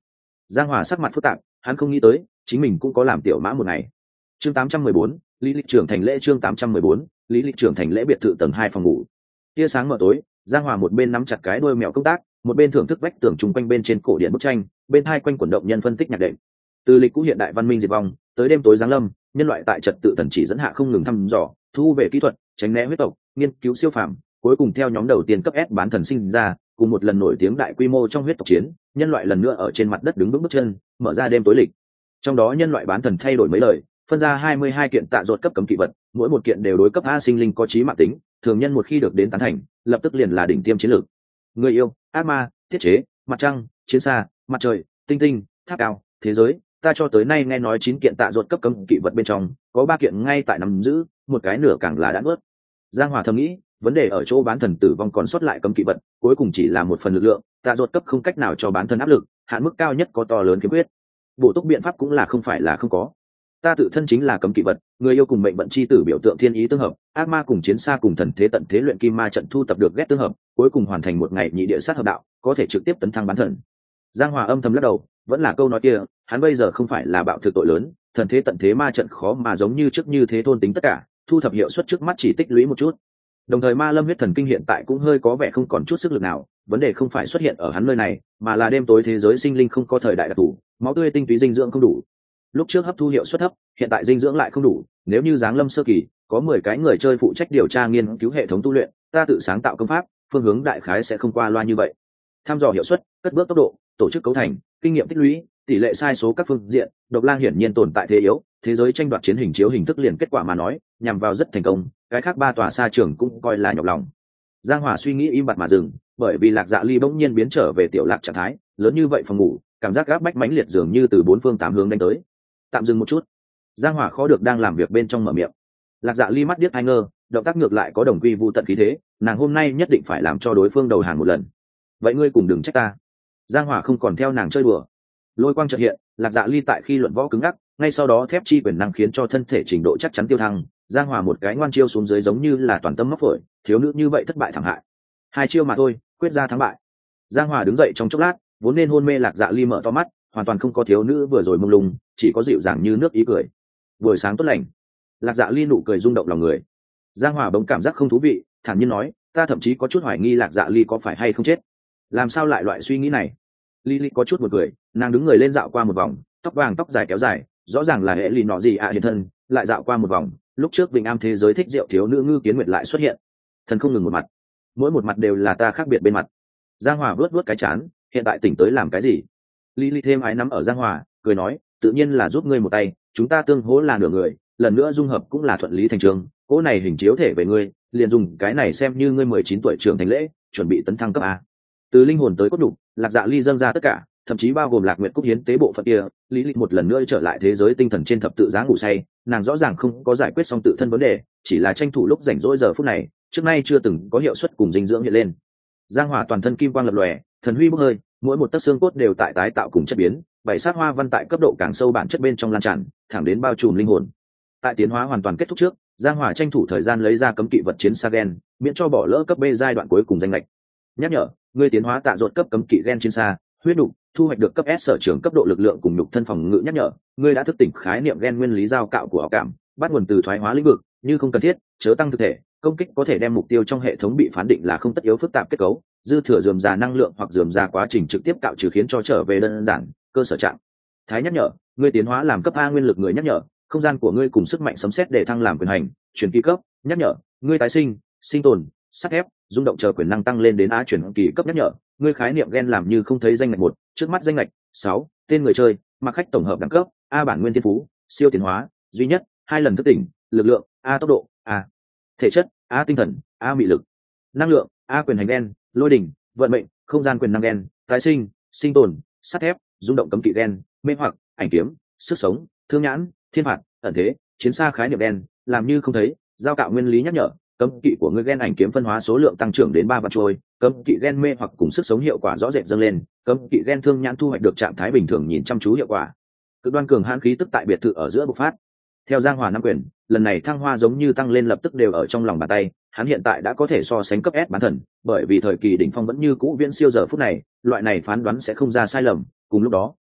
Giang Hòa sắc mặt phức tạp, hắn không nghĩ tới chính mình cũng có làm tiểu mã một ngày. Chương tám trăm mười bốn, lý lịch trưởng thành lễ. Chương tám trăm mười bốn, lý lịch trưởng thành lễ. Biệt thự tầng hai phòng ngủ. Tia sáng mờ tối, Giang Hòa một bên nắm chặt cái đuôi mèo công tác, một bên thưởng thức vách tường trùng quanh bên trên cổ điện bức tranh, bên hai quanh quần động nhân phân tích nhạc đệm. Từ lịch cũ hiện đại văn minh diệt vong, tới đêm tối giáng lâm, nhân loại tại trật tự thần chỉ dẫn hạ không ngừng thăm dò, thu về kỹ thuật, tránh né huyết tộc, nghiên cứu siêu phàm, cuối cùng theo nhóm đầu tiên cấp S bán thần sinh ra, cùng một lần nổi tiếng đại quy mô trong huyết tộc chiến, nhân loại lần nữa ở trên mặt đất đứng vững bước chân, mở ra đêm tối lịch. Trong đó nhân loại bán thần thay đổi mấy lời, phân ra hai mươi hai kiện tạ ruột cấp cấm kỵ vật, mỗi một kiện đều đối cấp A sinh linh có chí mạng tính, thường nhân một khi được đến tán thành, lập tức liền là đỉnh tiêm chiến lược. Người yêu, ác ma, thiết chế, mặt trăng, chiến xa, mặt trời, tinh tinh, tháp cao, thế giới, ta cho tới nay nghe nói chín kiện tạ ruột cấp cấm kỵ vật bên trong, có ba kiện ngay tại nắm giữ, một cái nửa càng là đã nuốt. Giang Hòa thầm nghĩ, vấn đề ở chỗ bán thần tử vong còn sót lại cấm kỵ vật, cuối cùng chỉ là một phần lực lượng, tạ ruột cấp không cách nào cho bán thần áp lực, hạn mức cao nhất có to lớn khiếm khuyết. Bổ túc biện pháp cũng là không phải là không có. Ta tự thân chính là cấm kỵ vật, người yêu cùng mệnh vận chi tử biểu tượng thiên ý tương hợp, ác ma cùng chiến xa cùng thần thế tận thế luyện kim ma trận thu tập được ghét tương hợp, cuối cùng hoàn thành một ngày nhị địa sát hợp đạo, có thể trực tiếp tấn thăng bán thần. Giang Hòa âm thầm lắc đầu, vẫn là câu nói kia, hắn bây giờ không phải là bạo thực tội lớn, thần thế tận thế ma trận khó mà giống như trước như thế thôn tính tất cả, thu thập hiệu suất trước mắt chỉ tích lũy một chút. Đồng thời ma lâm huyết thần kinh hiện tại cũng hơi có vẻ không còn chút sức lực nào, vấn đề không phải xuất hiện ở hắn nơi này, mà là đêm tối thế giới sinh linh không có thời đại đặc thù, máu tươi tinh túy dinh dưỡng không đủ. Lúc trước hấp thu hiệu suất thấp, hiện tại dinh dưỡng lại không đủ, nếu như giáng lâm sơ kỳ, có mười cái người chơi phụ trách điều tra nghiên cứu hệ thống tu luyện, ta tự sáng tạo công pháp, phương hướng đại khái sẽ không qua loa như vậy. Tham dò hiệu suất, cất bước tốc độ, tổ chức cấu thành, kinh nghiệm tích lũy, tỷ lệ sai số các phương diện, Độc Lang hiển nhiên tồn tại thế yếu, thế giới tranh đoạt chiến hình chiếu hình thức liền kết quả mà nói, nhằm vào rất thành công, cái khác ba tòa xa trường cũng coi là nhọc lòng. Giang Hòa suy nghĩ im bặt mà dừng, bởi vì Lạc Dạ Ly bỗng nhiên biến trở về tiểu lạc trạng thái, lớn như vậy phòng ngủ, cảm giác gáp bách mãnh liệt dường như từ bốn phương tám hướng đánh tới. Tạm dừng một chút, Giang Hòa khó được đang làm việc bên trong mở miệng. Lạc Dạ Ly mắt điếc hai ngơ, động tác ngược lại có đồng quy vu tận khí thế, nàng hôm nay nhất định phải làm cho đối phương đầu hàng một lần. Vậy ngươi cùng đừng trách ta. Giang Hòa không còn theo nàng chơi đùa. Lôi quang chợt hiện, Lạc Dạ Ly tại khi luận võ cứng ngắc, ngay sau đó thép chi quyền năng khiến cho thân thể trình độ chắc chắn tiêu thăng, Giang Hòa một cái ngoan chiêu xuống dưới giống như là toàn tâm móc phổi, thiếu nữ như vậy thất bại thảm hại. Hai chiêu mà thôi, quyết ra thắng bại. Giang Hòa đứng dậy trong chốc lát, vốn nên hôn mê Lạc Dạ Ly mở to mắt, hoàn toàn không có thiếu nữ vừa rồi mông lung, chỉ có dịu dàng như nước ý cười. Buổi sáng tốt lành. Lạc Dạ Ly nụ cười rung động lòng người. Giang Hòa bỗng cảm giác không thú vị, thản nhiên nói, ta thậm chí có chút hoài nghi Lạc Dạ Ly có phải hay không chết. Làm sao lại loại suy nghĩ này? Ly Ly có chút một cười, nàng đứng người lên dạo qua một vòng, tóc vàng tóc dài kéo dài, rõ ràng là hệ lì nọ gì ạ hiện thân, lại dạo qua một vòng, lúc trước Vịnh Am thế giới thích rượu thiếu nữ Ngư Kiến Nguyệt lại xuất hiện. Thần không ngừng một mặt, mỗi một mặt đều là ta khác biệt bên mặt. Giang Hòa vớt vớt cái chán, hiện tại tỉnh tới làm cái gì? Ly Ly thêm ái nắm ở Giang Hòa, cười nói, tự nhiên là giúp ngươi một tay, chúng ta tương hỗ là nửa người, lần nữa dung hợp cũng là thuận lý thành trường, cỗ này hình chiếu thể về ngươi, liền dùng cái này xem như ngươi mười chín tuổi trưởng thành lễ, chuẩn bị tấn thăng cấp A. Từ linh hồn tới cốt đủ, Lạc Dạ Ly dâng ra tất cả, thậm chí bao gồm Lạc Nguyệt Cúc hiến tế bộ phận kia, Lý Lịch một lần nữa trở lại thế giới tinh thần trên thập tự giá ngủ say, nàng rõ ràng không có giải quyết xong tự thân vấn đề, chỉ là tranh thủ lúc rảnh rỗi giờ phút này, trước nay chưa từng có hiệu suất cùng dinh dưỡng hiện lên. Giang Hòa toàn thân kim quang lập lòe, thần huy bốc hơi, mỗi một tấc xương cốt đều tại tái tạo cùng chất biến, bảy sát hoa văn tại cấp độ càng sâu bản chất bên trong lan tràn, thẳng đến bao trùm linh hồn. Tại tiến hóa hoàn toàn kết thúc trước, Giang Hòa tranh thủ thời gian lấy ra cấm kỵ vật chiến xa gen, miễn cho bỏ lỡ cấp B giai đoạn cuối cùng danh lệch. Nhắc nhở, ngươi tiến hóa tạ ruột cấp cấm kỵ gen chiến xa, huyết đục, thu hoạch được cấp S sở trường cấp độ lực lượng cùng nhục thân phòng ngự. Nhắc nhở, ngươi đã thức tỉnh khái niệm gen nguyên lý giao cạo của ảo cảm, bắt nguồn từ thoái hóa lĩnh vực, như không cần thiết, chớ tăng thực thể, công kích có thể đem mục tiêu trong hệ thống bị phán định là không tất yếu phức tạp kết cấu, dư thừa rườm rà năng lượng hoặc rườm rà quá trình trực tiếp cạo trừ khiến cho trở về đơn giản cơ sở trạng thái. Nhắc nhở, ngươi tiến hóa làm cấp A nguyên lực người. Nhắc nhở, không gian của ngươi cùng sức mạnh sấm sét để thăng làm quyền hành chuyển kỳ cấp. Nhắc nhở, ngươi tái sinh, sinh tồn, sắt thép, rung động chờ quyền năng tăng lên đến A chuyển kỳ cấp. Nhắc nhở, ngươi khái niệm gen làm như không thấy danh ngạch một, trước mắt danh ngạch sáu, tên người chơi mặc khách tổng hợp đẳng cấp A bản nguyên thiên phú, siêu tiến hóa duy nhất, hai lần thức tỉnh, lực lượng A, tốc độ A, thể chất A, tinh thần A, mị lực, năng lượng A, quyền hành gen, lôi đỉnh, vận mệnh, không gian quyền năng gen, tái sinh, sinh tồn, sắt thép, rung động cấm kỵ gen, mê hoặc, ảnh kiếm, sức sống, thương nhãn, thiên phạt, ẩn thế, chiến xa khái niệm gen, làm như không thấy, giao cạo nguyên lý. Nhắc nhở, cấm kỵ của ngươi gen ảnh kiếm phân hóa số lượng tăng trưởng đến ba vạn trôi, cấm kỵ gen mê hoặc cùng sức sống hiệu quả rõ rệt dâng lên, cấm kỵ gen thương nhãn thu hoạch được trạng thái bình thường nhìn chăm chú hiệu quả. Cực đoan cường hãn khí tức tại biệt thự ở giữa bộc phát. Theo Giang Hòa năm quyền, lần này thăng hoa giống như tăng lên lập tức đều ở trong lòng bàn tay, hắn hiện tại đã có thể so sánh cấp S bán thần, bởi vì thời kỳ đỉnh phong vẫn như cũ viễn siêu giờ phút này, loại này phán đoán sẽ không ra sai lầm. Cùng lúc đó,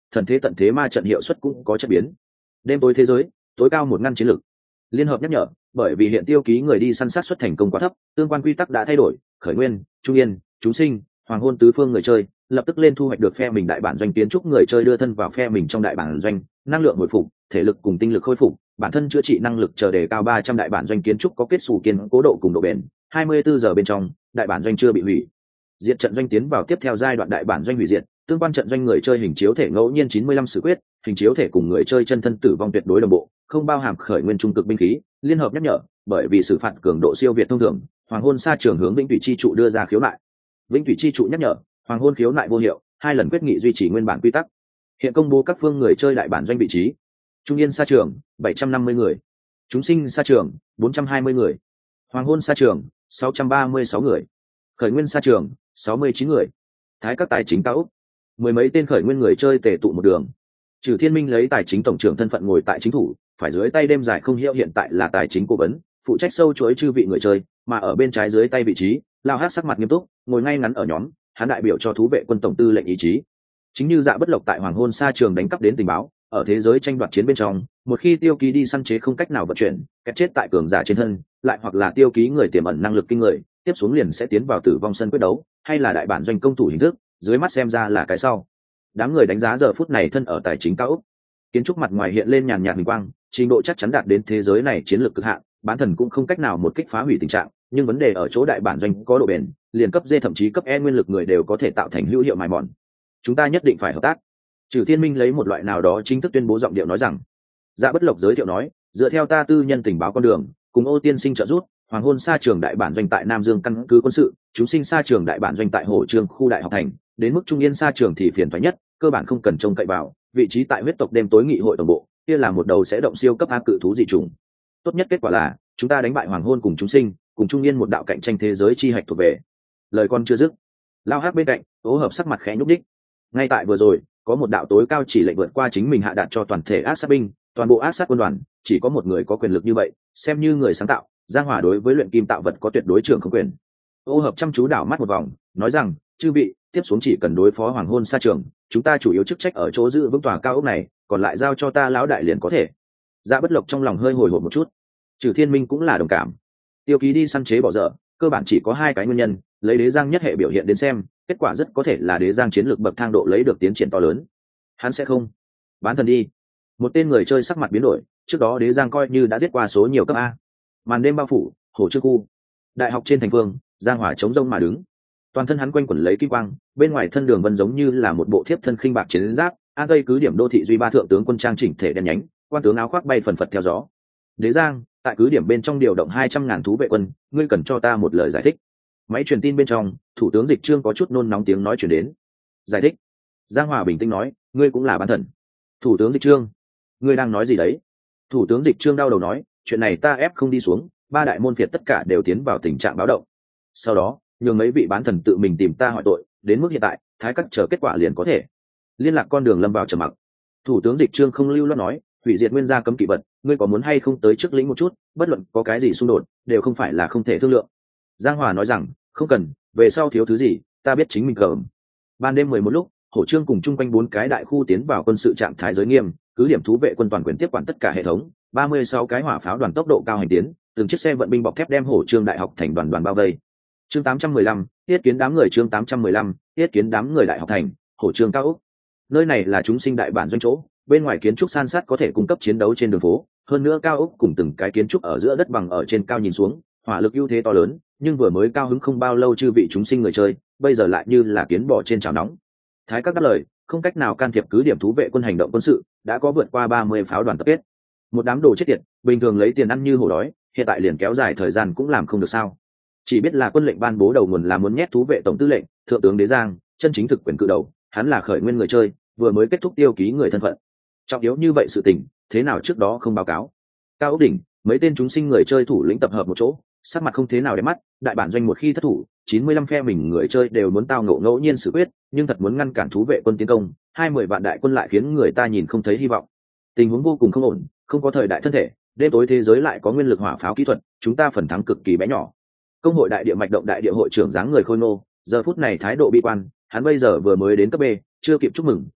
thần thế tận thế ma trận hiệu suất cũng có chất biến. Đêm tối thế giới, tối cao một ngăn chiến lược. Liên hợp nhắc nhở, bởi vì hiện tiêu ký người đi săn sát xuất thành công quá thấp, tương quan quy tắc đã thay đổi, khởi nguyên, trung yên, chúng sinh, hoàng hôn tứ phương người chơi, lập tức lên thu hoạch được phe mình đại bản doanh kiến trúc người chơi đưa thân vào phe mình trong đại bản doanh, năng lượng hồi phục, thể lực cùng tinh lực khôi phục, bản thân chữa trị năng lực chờ đề cao ba trăm đại bản doanh kiến trúc có kết xù kiên cố độ cùng độ bền, hai mươi bốn giờ bên trong, đại bản doanh chưa bị hủy. Diệt trận doanh tiến vào tiếp theo giai đoạn đại bản doanh hủy diệt, tương quan trận doanh người chơi hình chiếu thể ngẫu nhiên chín mươi lăm sự quyết, hình chiếu thể cùng người chơi chân thân tử vong tuyệt đối đồng bộ, không bao hàm khởi nguyên trung cực binh khí, liên hợp nhắc nhở, bởi vì xử phạt cường độ siêu việt thông thường, hoàng hôn sa trường hướng vĩnh thủy chi trụ đưa ra khiếu nại. Vĩnh thủy chi trụ nhắc nhở, hoàng hôn khiếu nại vô hiệu, hai lần quyết nghị duy trì nguyên bản quy tắc. Hiện công bố các phương người chơi đại bản doanh vị trí. Trung yên sa trường, bảy trăm năm mươi người. Chúng sinh sa trường, bốn trăm hai mươi người. Hoàng hôn sa trường, sáu trăm ba mươi sáu người. Khởi nguyên sa trường, sáu mươi chín người. Thái các tài chính cao úc, mười mấy tên khởi nguyên người chơi tề tụ một đường. Trừ Thiên Minh lấy tài chính tổng trưởng thân phận ngồi tại chính thủ, phải dưới tay đêm dài không hiệu hiện tại là tài chính cố vấn, phụ trách sâu chuỗi chư vị người chơi, mà ở bên trái dưới tay vị trí, Lao Hát sắc mặt nghiêm túc, ngồi ngay ngắn ở nhóm, hắn đại biểu cho thú vệ quân tổng tư lệnh ý chí. Chính như Dạ Bất Lộc tại Hoàng Hôn Sa Trường đánh cắp đến tình báo, ở thế giới tranh đoạt chiến bên trong, một khi tiêu ký đi săn chế không cách nào vận chuyển, kẹt chết tại cường giả trên thân, lại hoặc là tiêu ký người tiềm ẩn năng lực kinh người, tiếp xuống liền sẽ tiến vào tử vong sân quyết đấu, hay là đại bản doanh công thủ hình thức, dưới mắt xem ra là cái sau. Đám người đánh giá giờ phút này thân ở tài chính cao ốc, kiến trúc mặt ngoài hiện lên nhàn nhạt huỳnh quang, trình độ chắc chắn đạt đến thế giới này chiến lược cực hạn, bán thần cũng không cách nào một kích phá hủy tình trạng, nhưng vấn đề ở chỗ đại bản doanh có độ bền, liền cấp D thậm chí cấp E nguyên lực người đều có thể tạo thành hữu hiệu mài mòn. Chúng ta nhất định phải hợp tác. Trừ Thiên Minh lấy một loại nào đó chính thức tuyên bố giọng điệu nói rằng. Dạ Bất Lộc giới thiệu nói, dựa theo ta tư nhân tình báo con đường, cùng Ô Tiên Sinh trợ giúp, Hoàng Hôn Sa Trường đại bản doanh tại Nam Dương căn cứ quân sự, chúng sinh Sa Trường đại bản doanh tại Hồ Trường khu đại học thành, đến mức Trung Yên Sa Trường thì phiền toái nhất, cơ bản không cần trông cậy vào, vị trí tại huyết tộc đêm tối nghị hội tổng bộ, kia là một đầu sẽ động siêu cấp a cự thú dị trùng. Tốt nhất kết quả là, chúng ta đánh bại Hoàng Hôn cùng chúng sinh, cùng Trung Yên một đạo cạnh tranh thế giới chi hạch thuộc về. Lời con chưa dứt, Lao Hát bên cạnh, Tố Hợp sắc mặt khẽ nhúc nhích. Ngay tại vừa rồi, có một đạo tối cao chỉ lệnh vượt qua chính mình hạ đạt cho toàn thể ác sát binh, toàn bộ ác sát quân đoàn, chỉ có một người có quyền lực như vậy, xem như người sáng tạo, Giang Hỏa đối với luyện kim tạo vật có tuyệt đối trưởng không quyền. Ô Hợp chăm chú đảo mắt một vòng, nói rằng, chư vị, tiếp xuống chỉ cần đối phó Hoàng Hôn Sa Trường, chúng ta chủ yếu chức trách ở chỗ giữ vững tòa cao ốc này, còn lại giao cho ta lão đại liền có thể. Dạ Bất Lộc trong lòng hơi hồi hộp một chút. Trừ Thiên Minh cũng là đồng cảm. Tiêu ký đi săn chế bỏ dở, cơ bản chỉ có hai cái nguyên nhân, lấy đế giang nhất hệ biểu hiện đến xem, kết quả rất có thể là đế giang chiến lược bậc thang độ lấy được tiến triển to lớn. Hắn sẽ không bán thần đi. Một tên người chơi sắc mặt biến đổi, trước đó đế giang coi như đã giết qua số nhiều cấp A. Màn đêm bao phủ, hồ trước khu đại học trên thành phương, Giang Hỏa chống rông mà đứng, toàn thân hắn quanh quẩn lấy kim quang, bên ngoài thân đường vân giống như là một bộ thiếp thân khinh bạc chiến giáp. An Tây cứ điểm đô thị duy ba thượng tướng quân trang chỉnh thể đen nhánh, quan tướng áo khoác bay phần phật theo gió. Đế giang, tại cứ điểm bên trong điều động hai trăm ngàn thú vệ quân, ngươi cần cho ta một lời giải thích. Máy truyền tin bên trong, thủ tướng Dịch Trương có chút nôn nóng tiếng nói chuyển đến. Giải thích. Giang Hòa bình tĩnh nói, ngươi cũng là bán thần. Thủ tướng Dịch Trương, ngươi đang nói gì đấy? Thủ tướng Dịch Trương đau đầu nói, chuyện này ta ép không đi xuống, ba đại môn phiệt tất cả đều tiến vào tình trạng báo động. Sau đó, nhường mấy vị bán thần tự mình tìm ta hỏi tội, đến mức hiện tại, thái cắt chờ kết quả liền có thể. Liên lạc con đường lâm vào trầm mặc. Thủ tướng Dịch Trương không lưu loát nói, hủy diệt nguyên gia cấm kỵ vật, ngươi có muốn hay không tới trước lĩnh một chút, bất luận có cái gì xung đột, đều không phải là không thể thương lượng. Giang Hòa nói rằng, không cần, về sau thiếu thứ gì, ta biết chính mình cầm. Ban đêm mười một lúc, Hổ Trương cùng chung quanh bốn cái đại khu tiến vào quân sự trạng thái giới nghiêm, cứ điểm thú vệ quân toàn quyền tiếp quản tất cả hệ thống, ba mươi sáu cái hỏa pháo đoàn tốc độ cao hành tiến, từng chiếc xe vận binh bọc thép đem Hổ Trương đại học thành đoàn đoàn bao vây. Chương tám trăm mười lăm, tiết kiến đám người chương tám trăm mười lăm, tiết kiến đám người đại học thành, Hổ Trương cao ốc. Nơi này là chúng sinh đại bản doanh chỗ, bên ngoài kiến trúc san sát có thể cung cấp chiến đấu trên đường phố, hơn nữa cao ốc cùng từng cái kiến trúc ở giữa đất bằng ở trên cao nhìn xuống, hỏa lực ưu thế to lớn, nhưng vừa mới cao hứng không bao lâu chư vị chúng sinh người chơi, bây giờ lại như là kiến bò trên chảo nóng. Thái các đáp lời, không cách nào can thiệp cứ điểm thú vệ quân hành động quân sự, đã có vượt qua ba mươi pháo đoàn tập kết. Một đám đồ chết tiệt, bình thường lấy tiền ăn như hổ đói, hiện tại liền kéo dài thời gian cũng làm không được sao? Chỉ biết là quân lệnh ban bố đầu nguồn là muốn nhét thú vệ tổng tư lệnh, thượng tướng Đế Giang, chân chính thực quyền cự đầu, hắn là khởi nguyên người chơi, vừa mới kết thúc tiêu ký người thân phận. Trọng yếu như vậy sự tình, thế nào trước đó không báo cáo? Cao ốc đỉnh, mấy tên chúng sinh người chơi thủ lĩnh tập hợp một chỗ, sắc mặt không thế nào để mắt, đại bản doanh một khi thất thủ, chín mươi lăm phe mình người chơi đều muốn tao ngộ ngẫu nhiên xử quyết, nhưng thật muốn ngăn cản thú vệ quân tiến công, hai mươi vạn đại quân lại khiến người ta nhìn không thấy hy vọng. Tình huống vô cùng không ổn, không có thời đại thân thể, đêm tối thế giới lại có nguyên lực hỏa pháo kỹ thuật, chúng ta phần thắng cực kỳ bé nhỏ. Công hội đại địa mạch động đại địa hội trưởng dáng người khôi ngô, giờ phút này thái độ bi quan, hắn bây giờ vừa mới đến cấp B, chưa kịp chúc mừng,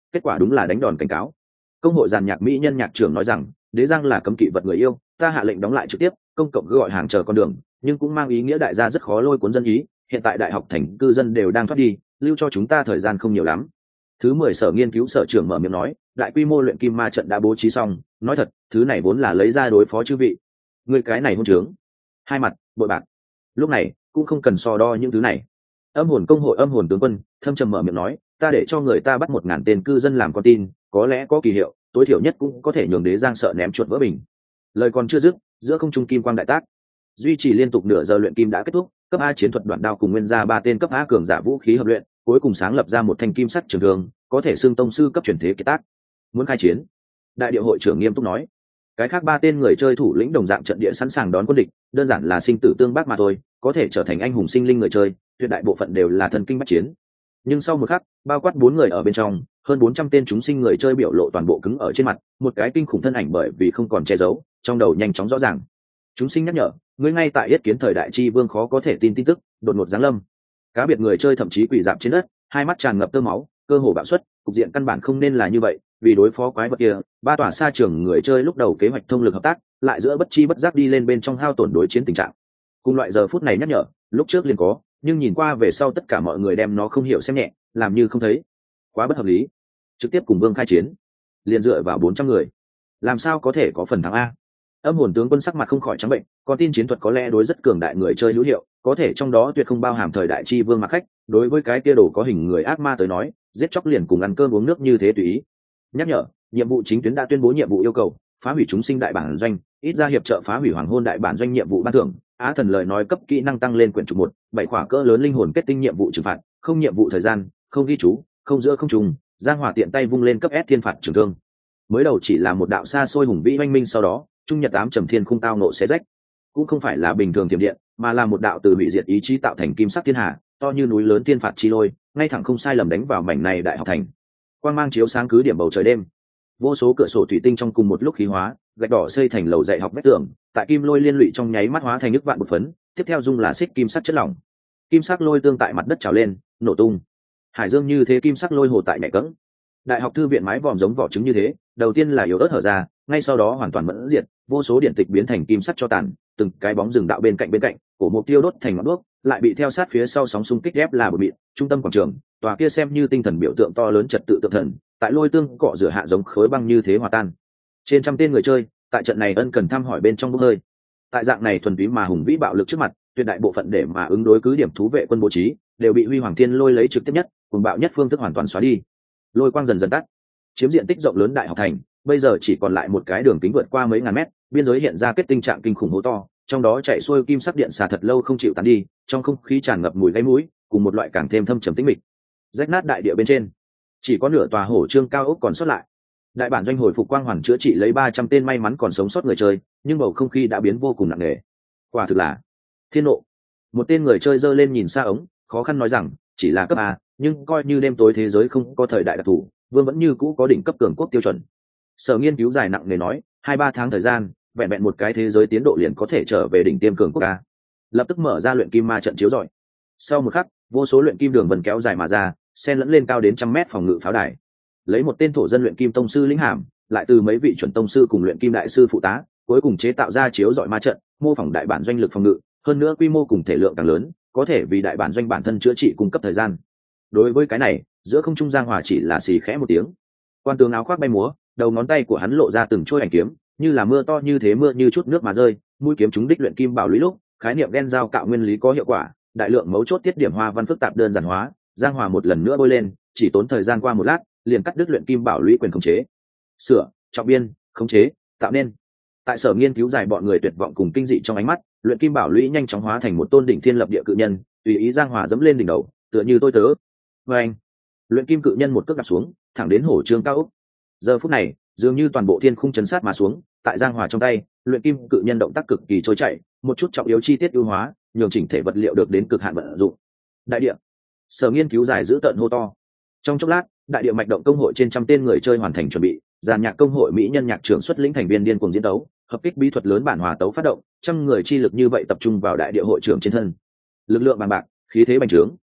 kết quả đúng là đánh đòn cảnh cáo. Công hội giàn nhạc mỹ nhân nhạc trưởng nói rằng đế giang là cấm kỵ vật người yêu, ta hạ lệnh đóng lại trực tiếp, công cộng cứ gọi hàng chờ con đường, nhưng cũng mang ý nghĩa đại gia rất khó lôi cuốn dân ý, hiện tại đại học thành cư dân đều đang thoát đi, lưu cho chúng ta thời gian không nhiều lắm. Thứ mười sở nghiên cứu sở trưởng mở miệng nói, đại quy mô luyện kim ma trận đã bố trí xong, nói thật, thứ này vốn là lấy ra đối phó chư vị. Người cái này hôn trướng. Hai mặt, bội bạc. Lúc này, cũng không cần so đo những thứ này. Âm hồn công hội âm hồn tướng quân, thâm trầm mở miệng nói, ta để cho người ta bắt một ngàn tên cư dân làm con tin, có lẽ có kỳ hiệu, tối thiểu nhất cũng có thể nhường đế giang sợ ném chuột vỡ bình. Lời còn chưa dứt, giữa không trung kim quang đại tác, duy trì liên tục nửa giờ luyện kim đã kết thúc, cấp A chiến thuật đoạn đao cùng nguyên ra ba tên cấp A cường giả vũ khí hợp luyện, cuối cùng sáng lập ra một thanh kim sắt trường thương, có thể xưng tông sư cấp chuyển thế kiệt tác. Muốn khai chiến, đại địa hội trưởng nghiêm túc nói, cái khác ba tên người chơi thủ lĩnh đồng dạng trận địa sẵn sàng đón quân địch, đơn giản là sinh tử tương bác mà thôi, có thể trở thành anh hùng sinh linh người chơi, tuyệt đại bộ phận đều là thần kinh bách chiến. Nhưng sau một khắc, bao quát bốn người ở bên trong, hơn bốn trăm tên chúng sinh người chơi biểu lộ toàn bộ cứng ở trên mặt, một cái kinh khủng thân ảnh bởi vì không còn che giấu, trong đầu nhanh chóng rõ ràng. Chúng sinh nhắc nhở, ngươi ngay tại yết kiến thời đại chi vương khó có thể tin tin tức, đột ngột giáng lâm. Cá biệt người chơi thậm chí quỳ rạp trên đất, hai mắt tràn ngập tơ máu, cơ hồ bạo suất, cục diện căn bản không nên là như vậy, vì đối phó quái vật kia, ba tòa xa trường người chơi lúc đầu kế hoạch thông lực hợp tác, lại giữa bất chi bất giác đi lên bên trong hao tổn đối chiến tình trạng. Cùng loại giờ phút này nhắc nhở, lúc trước liền có, nhưng nhìn qua về sau tất cả mọi người đem nó không hiểu xem nhẹ, làm như không thấy. Quá bất hợp lý. Trực tiếp cùng vương khai chiến, liền dựa vào bốn trăm người, làm sao có thể có phần thắng a? Âm hồn tướng quân sắc mặt không khỏi trắng bệnh, con tin chiến thuật có lẽ đối rất cường đại người chơi hữu hiệu, có thể trong đó tuyệt không bao hàm thời đại chi vương mặc khách, đối với cái kia đồ có hình người ác ma tới nói, giết chóc liền cùng ăn cơm uống nước như thế tùy ý. Nhắc nhở, nhiệm vụ chính tuyến đã tuyên bố nhiệm vụ yêu cầu, phá hủy chúng sinh đại bản doanh, ít ra hiệp trợ phá hủy hoàng hôn đại bản doanh nhiệm vụ ban thưởng, á thần lời nói cấp kỹ năng tăng lên quyển trục một, bảy khỏa cỡ lớn linh hồn kết tinh nhiệm vụ trừng phạt, không nhiệm vụ thời gian, không ghi chú, không giữa không trùng, giang hỏa tiện tay vung lên cấp S thiên phạt trường thương. Mới đầu chỉ là một đạo xa xôi hùng vĩ oanh minh, sau đó trung nhật tám trầm thiên khung tao nộ xé rách, cũng không phải là bình thường thiểm điện, mà là một đạo từ hủy diệt ý chí tạo thành kim sắc thiên hà, to như núi lớn thiên phạt chi lôi, ngay thẳng không sai lầm đánh vào mảnh này đại học thành. Quang mang chiếu sáng cứ điểm bầu trời đêm, vô số cửa sổ thủy tinh trong cùng một lúc khí hóa, gạch đỏ xây thành lầu dạy học vách tường, tại kim lôi liên lụy trong nháy mắt hóa thành nước vạn bột phấn, tiếp theo dung là xích kim sắc chất lỏng, kim sắc lôi tương tại mặt đất trào lên, nổ tung. Hải dương như thế kim sắc lôi hồ tại nhẹ cẫng. Đại học thư viện mái vòm giống vỏ trứng như thế, đầu tiên là yếu ớt hở ra, ngay sau đó hoàn toàn mẫn diệt, vô số điện tịch biến thành kim sắc cho tàn, từng cái bóng rừng đạo bên cạnh bên cạnh, cổ mục tiêu đốt thành ngọn đuốc, lại bị theo sát phía sau sóng xung kích ép là bụi mịn. Trung tâm quảng trường, tòa kia xem như tinh thần biểu tượng to lớn trật tự tượng thần, tại lôi tương cọ rửa hạ giống khối băng như thế hòa tan. Trên trăm tên người chơi, tại trận này ân cần thăm hỏi bên trong bốc hơi. Tại dạng này thuần túy mà hùng vĩ bạo lực trước mặt, tuyệt đại bộ phận để mà ứng đối cứ điểm thú vệ quân bố trí, đều bị Huy Hoàng Thiên lôi lấy trực tiếp nhất, cùng bạo nhất phương thức hoàn toàn xóa đi. Lôi quang dần dần tắt, chiếm diện tích rộng lớn đại học thành, bây giờ chỉ còn lại một cái đường kính vượt qua mấy ngàn mét, biên giới hiện ra kết tình trạng kinh khủng hố to, trong đó chạy xuôi kim sắc điện xà thật lâu không chịu tán đi, trong không khí tràn ngập mùi gáy mũi, cùng một loại càng thêm thâm trầm tĩnh mịch. Rách nát đại địa bên trên, chỉ có nửa tòa hổ trương cao ốc còn sót lại. Đại bản doanh hồi phục quang hoàn chữa trị lấy ba trăm tên may mắn còn sống sót người chơi, nhưng bầu không khí đã biến vô cùng nặng nề. Quả thực là thiên nộ. Một tên người chơi giơ lên nhìn xa ống, khó khăn nói rằng, chỉ là cấp A, nhưng coi như đêm tối thế giới không có thời đại đặc thù, vương vẫn như cũ có đỉnh cấp cường quốc tiêu chuẩn. Sở nghiên cứu dài nặng nề nói, hai ba tháng thời gian, vẹn vẹn một cái thế giới tiến độ liền có thể trở về đỉnh tiêm cường quốc A. Lập tức mở ra luyện kim ma trận chiếu rọi. Sau một khắc, vô số luyện kim đường vần kéo dài mà ra, xen lẫn lên cao đến trăm mét phòng ngự pháo đài. Lấy một tên thổ dân luyện kim tông sư lĩnh hàm, lại từ mấy vị chuẩn tông sư cùng luyện kim đại sư phụ tá, cuối cùng chế tạo ra chiếu rọi ma trận, mô phỏng đại bản doanh lực phòng ngự, hơn nữa quy mô cùng thể lượng càng lớn, có thể vì đại bản doanh bản thân chữa trị cung cấp thời gian. Đối với cái này, giữa không trung giang hòa chỉ là xì khẽ một tiếng. Quan tướng áo khoác bay múa, đầu ngón tay của hắn lộ ra từng chuôi ảnh kiếm, như là mưa to như thế mưa như chút nước mà rơi, mũi kiếm trúng đích luyện kim bảo lũy lúc, khái niệm đen dao cạo nguyên lý có hiệu quả, đại lượng mấu chốt tiết điểm hoa văn phức tạp đơn giản hóa, giang hòa một lần nữa bôi lên, chỉ tốn thời gian qua một lát, liền cắt đứt luyện kim bảo lũy quyền khống chế, sửa, trọng biên, khống chế, tạo nên. Tại sở nghiên cứu giải bọn người tuyệt vọng cùng kinh dị trong ánh mắt, luyện kim bảo lũy nhanh chóng hóa thành một tôn đỉnh thiên lập địa cự nhân, tùy ý giang hòa dẫm lên đỉnh đầu, tựa như tôi tớ. Và anh, luyện kim cự nhân một cước đạp xuống, thẳng đến hổ trương cao ốc. Giờ phút này, dường như toàn bộ thiên khung chấn sát mà xuống, tại giang hòa trong tay, luyện kim cự nhân động tác cực kỳ trôi chảy, một chút trọng yếu chi tiết ưu hóa, nhường chỉnh thể vật liệu được đến cực hạn vận dụng. Đại địa, sở nghiên cứu giải giữ tận hô to. Trong chốc lát, đại địa mạch động công hội trên trăm tên người chơi hoàn thành chuẩn bị, dàn nhạc công hội mỹ nhân nhạc trưởng xuất lĩnh thành viên điên cuồng diễn đấu, hợp kích bí thuật lớn bản hòa tấu phát động, trăm người chi lực như vậy tập trung vào đại địa hội trưởng trên thân. Lực lượng bằng bạc, khí thế bành trướng.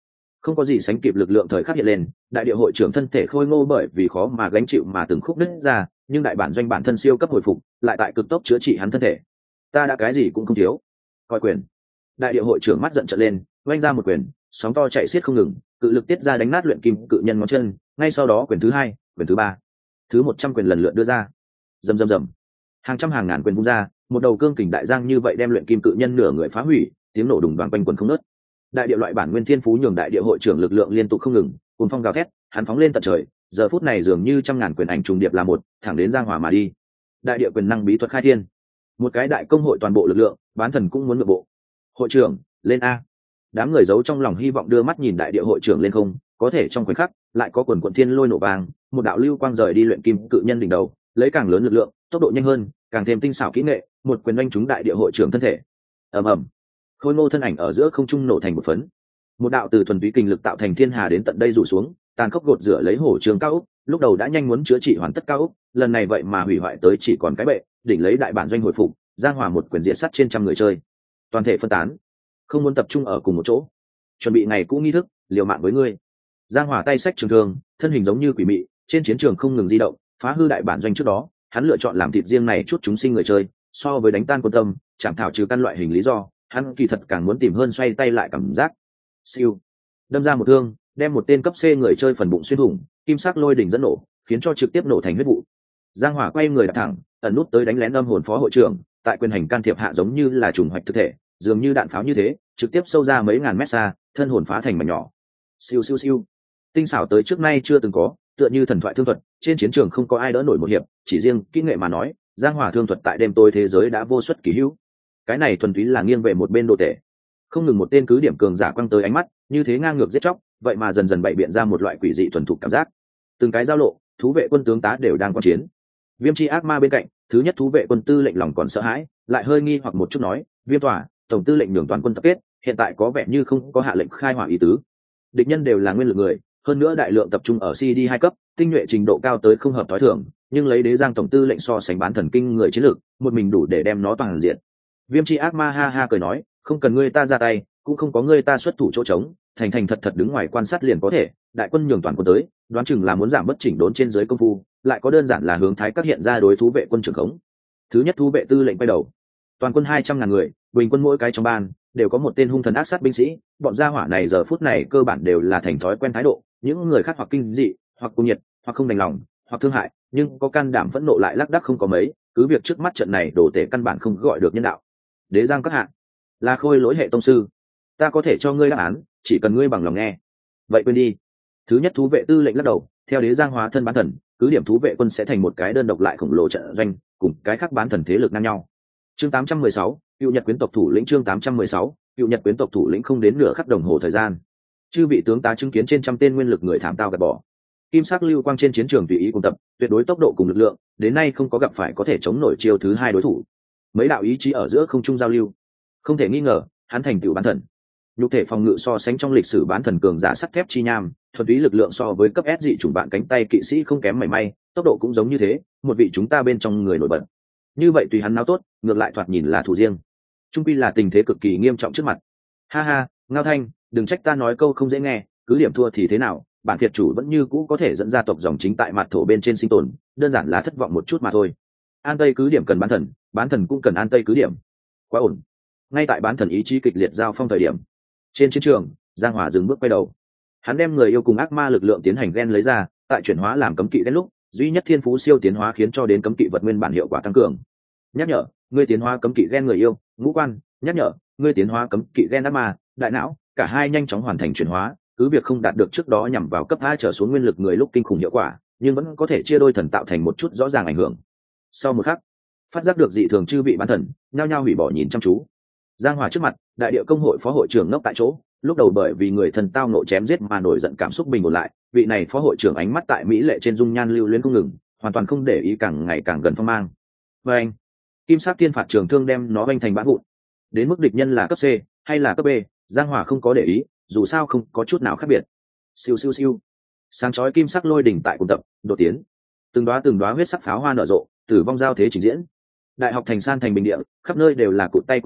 Không có gì sánh kịp lực lượng thời khắc hiện lên, đại địa hội trưởng thân thể khôi ngô bởi vì khó mà gánh chịu mà từng khúc đứt ra, nhưng đại bản doanh bản thân siêu cấp hồi phục, lại tại cực tốc chữa trị hắn thân thể. Ta đã cái gì cũng không thiếu. Coi quyền. Đại địa hội trưởng mắt giận trợn lên, vung ra một quyền, sóng to chạy xiết không ngừng, cự lực tiết ra đánh nát luyện kim cự nhân ngón chân, ngay sau đó quyền thứ hai, quyền thứ ba, thứ một trăm quyền lần lượt đưa ra. Rầm rầm rầm. Hàng trăm hàng ngàn quyền vung ra, một đầu cương kình đại giang như vậy đem luyện kim cự nhân nửa người phá hủy, tiếng nổ đùng đoàng quanh quần không ngớt. Đại địa loại bản nguyên thiên phú nhường đại địa hội trưởng lực lượng liên tục không ngừng, cùng phong gào thét, hắn phóng lên tận trời, giờ phút này dường như trăm ngàn quyền ảnh trùng điệp là một, thẳng đến giang hòa mà đi. Đại địa quyền năng bí thuật khai thiên, một cái đại công hội toàn bộ lực lượng, bán thần cũng muốn nội bộ. Hội trưởng, lên a. Đám người giấu trong lòng hy vọng đưa mắt nhìn đại địa hội trưởng lên không, có thể trong khoảnh khắc lại có quần quần thiên lôi nổ vàng, một đạo lưu quang rời đi luyện kim cự nhân đỉnh đầu, lấy càng lớn lực lượng, tốc độ nhanh hơn, càng thêm tinh xảo kỹ nghệ, một quyền đánh trúng đại địa hội trưởng thân thể. Ầm ầm. Khôi ngô thân ảnh ở giữa không trung nổ thành một phấn. Một đạo từ thuần túy kinh lực tạo thành thiên hà đến tận đây rủ xuống, tàn khốc gột rửa lấy hổ trường cao ốc, lúc đầu đã nhanh muốn chữa trị hoàn tất cao ốc, lần này vậy mà hủy hoại tới chỉ còn cái bệ, đỉnh lấy đại bản doanh hồi phục, giang hòa một quyền diệt sắt trên trăm người chơi. Toàn thể phân tán, không muốn tập trung ở cùng một chỗ. Chuẩn bị ngày cũ nghi thức, liều mạng với ngươi. Giang hòa tay xách trường thương, thân hình giống như quỷ mị, trên chiến trường không ngừng di động, phá hư đại bản doanh trước đó, hắn lựa chọn làm thịt riêng này chút chúng sinh người chơi, so với đánh tan quân tâm, chẳng thảo trừ căn loại hình lý do, hắn kỳ thật càng muốn tìm hơn xoay tay lại cảm giác. Siêu, đâm ra một thương, đem một tên cấp C người chơi phần bụng xuyên thủng, kim sắc lôi đỉnh dẫn nổ, khiến cho trực tiếp nổ thành huyết vụ. Giang Hỏa quay người đạp thẳng, ẩn nút tới đánh lén âm hồn phó hội trưởng, tại quyền hành can thiệp hạ giống như là trùng hoạch thực thể, dường như đạn pháo như thế, trực tiếp sâu ra mấy ngàn mét xa, thân hồn phá thành mảnh nhỏ. Siêu siêu siêu, tinh xảo tới trước nay chưa từng có, tựa như thần thoại thương thuật, trên chiến trường không có ai đỡ nổi một hiệp, chỉ riêng kỹ nghệ mà nói, Giang Hỏa thương thuật tại đêm tối thế giới đã vô suất kỳ hữu. Cái này thuần túy là nghiêng về một bên đồ tể. Không ngừng một tên cứ điểm cường giả quăng tới ánh mắt, như thế ngang ngược giết chóc, vậy mà dần dần bày biện ra một loại quỷ dị thuần thục cảm giác. Từng cái giao lộ, thú vệ quân tướng tá đều đang quan chiến. Viêm chi ác ma bên cạnh, thứ nhất thú vệ quân tư lệnh lòng còn sợ hãi, lại hơi nghi hoặc một chút nói, Viêm tòa, tổng tư lệnh nhường toàn quân tập kết, hiện tại có vẻ như không có hạ lệnh khai hỏa ý tứ. Địch nhân đều là nguyên lực người, hơn nữa đại lượng tập trung ở xê đê hai cấp, tinh nhuệ trình độ cao tới không hợp thói thường, nhưng lấy đế giang tổng tư lệnh so sánh bán thần kinh người chiến lược, một mình đủ để đem nó toàn diện. Viêm chi ác ma ha ha cười nói, không cần ngươi ta ra tay, cũng không có ngươi ta xuất thủ chỗ trống, thành thành thật thật đứng ngoài quan sát liền có thể. Đại quân nhường toàn quân tới, đoán chừng là muốn giảm bất chỉnh đốn trên dưới công phu, lại có đơn giản là hướng thái các hiện ra đối thú vệ quân trưởng khống. Thứ nhất thú vệ tư lệnh quay đầu, toàn quân hai trăm ngàn người, bình quân mỗi cái trong ban đều có một tên hung thần ác sát binh sĩ, bọn gia hỏa này giờ phút này cơ bản đều là thành thói quen thái độ, những người khác hoặc kinh dị, hoặc cung nhiệt, hoặc không đành lòng, hoặc thương hại, nhưng có can đảm phẫn nộ lại lác đác không có mấy, cứ việc trước mắt trận này đổ tể căn bản không gọi được nhân đạo. Đế giang các hạ, là khôi lỗi hệ tông sư, ta có thể cho ngươi đáp án, chỉ cần ngươi bằng lòng nghe. Vậy quên đi. Thứ nhất thú vệ tư lệnh lắc đầu, theo đế giang hóa thân bán thần, cứ điểm thú vệ quân sẽ thành một cái đơn độc lại khổng lồ trận doanh, cùng cái khác bán thần thế lực ngang nhau. Chương tám trăm mười sáu, cựu nhật quyến tộc thủ lĩnh. Chương tám trăm mười sáu, cựu nhật quyến tộc thủ lĩnh. Không đến nửa khắc đồng hồ thời gian, chư vị tướng tá chứng kiến trên trăm tên nguyên lực người thảm tao gạt bỏ. Kim sắc lưu quang trên chiến trường tùy ý cùng tập, tuyệt đối tốc độ cùng lực lượng, đến nay không có gặp phải có thể chống nổi chiêu thứ hai đối thủ. Mấy đạo ý chí ở giữa không trung giao lưu, không thể nghi ngờ, hắn thành tựu bán thần. Nhục thể phòng ngự so sánh trong lịch sử bán thần cường giả sắt thép chi nham, thuần túy lực lượng so với cấp S dị chủng bạn cánh tay kỵ sĩ không kém mảy may, tốc độ cũng giống như thế, một vị chúng ta bên trong người nổi bật. Như vậy tùy hắn nào tốt, ngược lại thoạt nhìn là thủ riêng. Trung quy là tình thế cực kỳ nghiêm trọng trước mặt. Ha ha, Ngao Thanh, đừng trách ta nói câu không dễ nghe, cứ điểm thua thì thế nào, bản thiệt chủ vẫn như cũ có thể dẫn gia tộc dòng chính tại mặt thổ bên trên sinh tồn, đơn giản là thất vọng một chút mà thôi. An Tây cứ điểm cần bán thần, bán thần cũng cần An Tây cứ điểm. Quá ổn. Ngay tại bán thần ý chí kịch liệt giao phong thời điểm, trên chiến trường, Giang Hòa dừng bước quay đầu. Hắn đem người yêu cùng ác ma lực lượng tiến hành gen lấy ra, tại chuyển hóa làm cấm kỵ gen lúc, duy nhất thiên phú siêu tiến hóa khiến cho đến cấm kỵ vật nguyên bản hiệu quả tăng cường. Nhắc nhở, ngươi tiến hóa cấm kỵ gen người yêu, ngũ quan, nhắc nhở, ngươi tiến hóa cấm kỵ gen ác ma, đại não, cả hai nhanh chóng hoàn thành chuyển hóa, cứ việc không đạt được trước đó nhằm vào cấp hai trở xuống nguyên lực người lúc kinh khủng hiệu quả, nhưng vẫn có thể chia đôi thần tạo thành một chút rõ ràng ảnh hưởng. Sau một khắc, phát giác được dị thường chư vị bán thần, nhao nhao hủy bỏ nhìn chăm chú. Giang Hòa trước mặt, đại địa công hội phó hội trưởng ngốc tại chỗ, lúc đầu bởi vì người thần tao nộ chém giết mà nổi giận cảm xúc bình ổn lại, vị này phó hội trưởng ánh mắt tại mỹ lệ trên dung nhan lưu luyến không ngừng, hoàn toàn không để ý càng ngày càng gần phong mang. Và anh, kim sắc tiên phạt trường thương đem nó vanh thành bã vụn. Đến mức địch nhân là cấp C hay là cấp B, Giang Hòa không có để ý, dù sao không có chút nào khác biệt. Siêu siêu siêu, sáng chói kim sắc lôi đỉnh tại cùng tập đột tiến, từng đóa từng đóa huyết sắc pháo hoa nở rộ, tử vong giao thế trình diễn. Đại học thành san thành bình địa, khắp nơi đều là cụt tay cụt chân,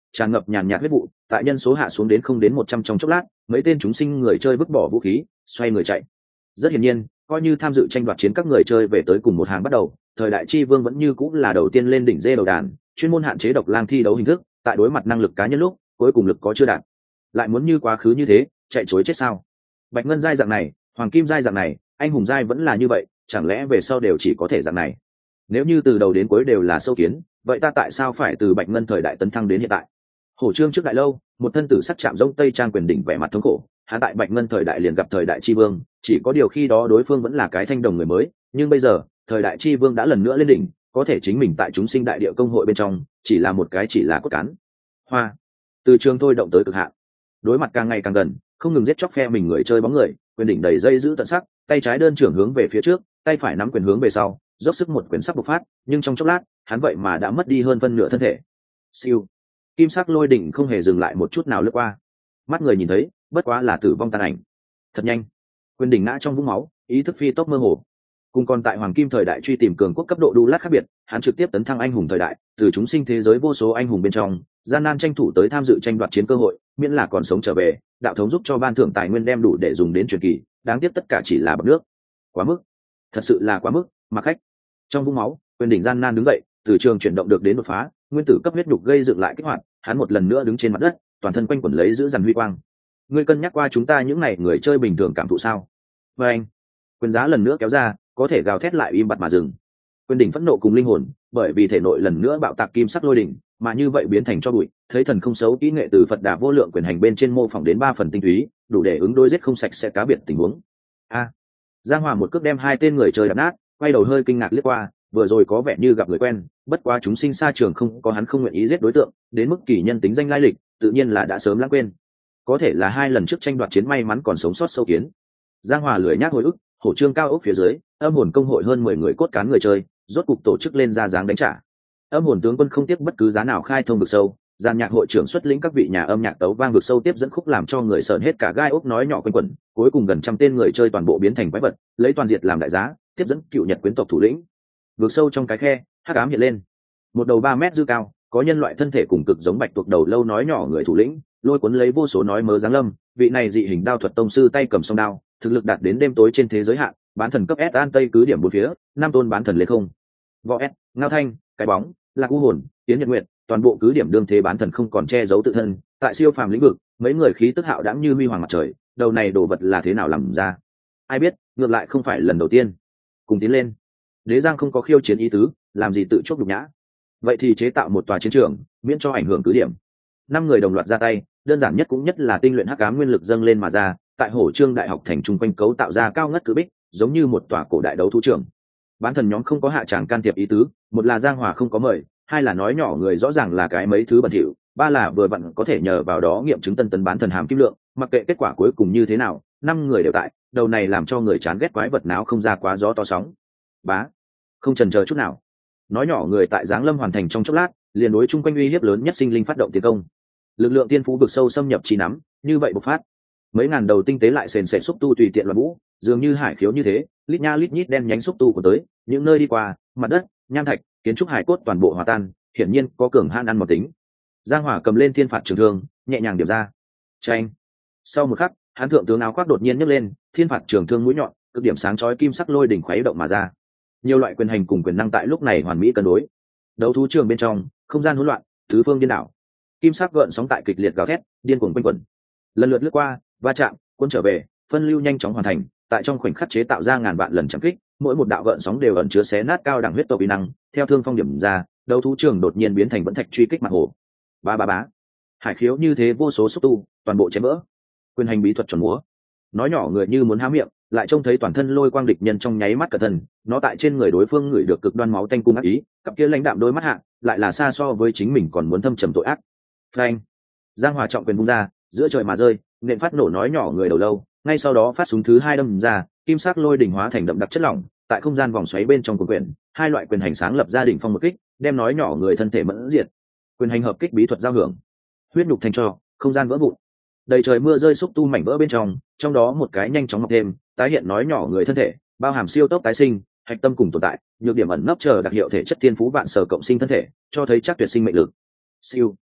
tràn ngập nhàn nhạt huyết vụ, tại nhân số hạ xuống đến không đến một trăm trong chốc lát, mấy tên chúng sinh người chơi vứt bỏ vũ khí, xoay người chạy. Rất hiển nhiên, coi như tham dự tranh đoạt chiến các người chơi về tới cùng một hàng bắt đầu, thời đại chi vương vẫn như cũng là đầu tiên lên đỉnh dê đầu đàn, chuyên môn hạn chế độc lang thi đấu hình thức, tại đối mặt năng lực cá nhân lúc, cuối cùng lực có chưa đạt. Lại muốn như quá khứ như thế, chạy chối chết sao? Bạch ngân giai dạng này, hoàng kim giai dạng này, anh hùng giai vẫn là như vậy, chẳng lẽ về sau đều chỉ có thể dạng này? Nếu như từ đầu đến cuối đều là sâu kiến, vậy ta tại sao phải từ bạch ngân thời đại tấn thăng đến hiện tại? Hổ Trương trước đại lâu, một thân tử sắc chạm rông tây trang quyền đỉnh vẻ mặt thống khổ, hắn tại bạch ngân thời đại liền gặp thời đại chi vương, chỉ có điều khi đó đối phương vẫn là cái thanh đồng người mới, nhưng bây giờ, thời đại chi vương đã lần nữa lên đỉnh, có thể chính mình tại chúng sinh đại địa công hội bên trong, chỉ là một cái chỉ là cốt cán. Hoa, từ trường thôi động tới cực hạn. Đối mặt càng ngày càng gần, không ngừng giết chóc phe mình người chơi bóng người, quyền đỉnh đầy dây giữ tận sắc, tay trái đơn trưởng hướng về phía trước, tay phải nắm quyền hướng về sau, dốc sức một quyền sắc bộc phát, nhưng trong chốc lát, hắn vậy mà đã mất đi hơn phân nửa thân thể. Siêu, kim sắc lôi đỉnh không hề dừng lại một chút nào lướt qua, mắt người nhìn thấy, bất quá là tử vong tàn ảnh. Thật nhanh, quyền đỉnh ngã trong vũng máu, ý thức phi tốc mơ hồ. Cùng còn tại hoàng kim thời đại truy tìm cường quốc cấp độ đu lát khác biệt, hắn trực tiếp tấn thăng anh hùng thời đại, từ chúng sinh thế giới vô số anh hùng bên trong, gian nan tranh thủ tới tham dự tranh đoạt chiến cơ hội, miễn là còn sống trở về, đạo thống giúp cho ban thưởng tài nguyên đem đủ để dùng đến truyền kỳ, đáng tiếc tất cả chỉ là bậc nước. Quá mức, thật sự là quá mức, mà khách. Trong vũng máu, quyền đỉnh gian nan đứng dậy, từ trường chuyển động được đến đột phá, nguyên tử cấp huyết nhục gây dựng lại kích hoạt, hắn một lần nữa đứng trên mặt đất, toàn thân quanh quẩn lấy giữ dằn huy quang. Ngươi cân nhắc qua chúng ta những này người chơi bình thường cảm thụ sao? Và anh, quyền giá lần nữa kéo ra, có thể gào thét lại im bặt mà dừng. Quyền đỉnh phẫn nộ cùng linh hồn, bởi vì thể nội lần nữa bạo tạc kim sắc lôi đỉnh, mà như vậy biến thành cho bụi, thấy thần không xấu kỹ nghệ từ Phật Đà vô lượng quyền hành bên trên mô phỏng đến ba phần tinh túy, đủ để ứng đối giết không sạch sẽ cá biệt tình huống. A, Giang Hòa một cước đem hai tên người chơi đập nát, quay đầu hơi kinh ngạc liếc qua, vừa rồi có vẻ như gặp người quen, bất quá chúng sinh xa trường không có hắn không nguyện ý giết đối tượng, đến mức kỳ nhân tính danh lai lịch, tự nhiên là đã sớm lãng quên. Có thể là hai lần trước tranh đoạt chiến may mắn còn sống sót sâu kiến. Giang Hòa lười nhác hồi ức, Hổ Trương cao ốc phía dưới, âm hồn công hội hơn mười người cốt cán người chơi, rốt cục tổ chức lên ra dáng đánh trả. Âm hồn tướng quân không tiếc bất cứ giá nào khai thông vực sâu, gian nhạc hội trưởng xuất lĩnh các vị nhà âm nhạc tấu vang vực sâu tiếp dẫn khúc làm cho người sờn hết cả gai ốc nói nhỏ quanh quẩn, cuối cùng gần trăm tên người chơi toàn bộ biến thành quái vật, lấy toàn diệt làm đại giá, tiếp dẫn cựu Nhật quyến tộc thủ lĩnh. Vực sâu trong cái khe, hắc ám hiện lên. Một đầu ba mét dư cao, có nhân loại thân thể cùng cực giống bạch tuộc đầu lâu nói nhỏ người thủ lĩnh, lôi cuốn lấy vô số nói mớ giáng lâm, vị này dị hình đao thuật tông sư tay cầm song đao, thực lực đạt đến đêm tối trên thế giới hạn, bán thần cấp S an tây cứ điểm bốn phía, năm tôn bán thần lên không. Võ S, Ngao Thanh, Cái Bóng, Lạc U Hồn, Tiến Nhật Nguyệt, toàn bộ cứ điểm đương thế bán thần không còn che giấu tự thân, tại siêu phàm lĩnh vực, mấy người khí tức hạo đãng như huy hoàng mặt trời, đầu này đồ vật là thế nào làm ra? Ai biết, ngược lại không phải lần đầu tiên. Cùng tiến lên. Đế Giang không có khiêu chiến ý tứ, làm gì tự chốt nhục nhã. Vậy thì chế tạo một tòa chiến trường, miễn cho ảnh hưởng cứ điểm. Năm người đồng loạt ra tay, đơn giản nhất cũng nhất là tinh luyện hắc ám nguyên lực dâng lên mà ra, tại Hổ Trương đại học thành trung quanh cấu tạo ra cao ngất cự bích, giống như một tòa cổ đại đấu thú trường. Bán thần nhóm không có hạ tràng can thiệp ý tứ, một là Giang Hòa không có mời, hai là nói nhỏ người rõ ràng là cái mấy thứ bẩn thỉu, ba là vừa vặn có thể nhờ vào đó nghiệm chứng tân tấn bán thần hàm kim lượng, mặc kệ kết quả cuối cùng như thế nào, năm người đều tại, đầu này làm cho người chán ghét quái vật náo không ra quá gió to sóng. Bá, không chần chờ chút nào, nói nhỏ người tại Giáng Lâm hoàn thành trong chốc lát, liền đối chung quanh uy hiếp lớn nhất sinh linh phát động tiến công. Lực lượng tiên phú vực sâu xâm nhập chi nắm, như vậy bộc phát. Mấy ngàn đầu tinh tế lại sền sệt xúc tu tùy tiện loạn vũ, dường như hải khiếu như thế, lít nha lít nhít đen nhánh xúc tu của tới, những nơi đi qua, mặt đất, nham thạch, kiến trúc hải cốt toàn bộ hòa tan, hiển nhiên có cường han ăn một tính. Giang Hỏa cầm lên thiên phạt trường thương, nhẹ nhàng điểm ra. Chanh. Sau một khắc, hắn thượng tướng áo khoác đột nhiên nhấc lên, thiên phạt trường thương mũi nhọn, cực điểm sáng chói kim sắc lôi đỉnh khuấy động mà ra. Nhiều loại quyền hành cùng quyền năng tại lúc này hoàn mỹ cân đối. Đấu thú trường bên trong, không gian hỗn loạn, tứ phương điên đảo. Kim sắc gợn sóng tại kịch liệt gào thét, điên cuồng quanh quẩn. Lần lượt lướt qua, va chạm, cuốn trở về, phân lưu nhanh chóng hoàn thành, tại trong khoảnh khắc chế tạo ra ngàn vạn lần chạm kích, mỗi một đạo gợn sóng đều ẩn chứa xé nát cao đẳng huyết tộc uy năng, theo thương phong điểm ra, đấu thú trường đột nhiên biến thành vẫn thạch truy kích mặt hồ. Ba ba bá. Hải khiếu như thế vô số xúc tu, toàn bộ chém vỡ. Quyền hành bí thuật chuẩn múa. Nói nhỏ người như muốn há miệng, lại trông thấy toàn thân lôi quang địch nhân trong nháy mắt cẩn thận, nó tại trên người đối phương ngửi được cực đoan máu tanh cung ác ý, cặp kia lãnh đạm đôi mắt hạ, lại là xa so với chính mình còn muốn thâm trầm tội ác. Phanh. Giang Hòa trọng quyền vung ra, giữa trời mà rơi, nện phát nổ nói nhỏ người đầu lâu, ngay sau đó phát súng thứ hai đâm ra, kim sắc lôi đỉnh hóa thành đậm đặc chất lỏng, tại không gian vòng xoáy bên trong quyền quyền, hai loại quyền hành sáng lập ra đỉnh phong một kích, đem nói nhỏ người thân thể mẫn diệt. Quyền hành hợp kích bí thuật giao hưởng, huyết nhục thành tro, không gian vỡ vụn. Đầy trời mưa rơi xúc tu mảnh vỡ bên trong, trong đó một cái nhanh chóng mọc thêm, tái hiện nói nhỏ người thân thể, bao hàm siêu tốc tái sinh, hạch tâm cùng tồn tại, nhược điểm ẩn nấp chờ đặc hiệu thể chất thiên phú vạn sở cộng sinh thân thể, cho thấy chắc tuyệt sinh mệnh lực. Siêu.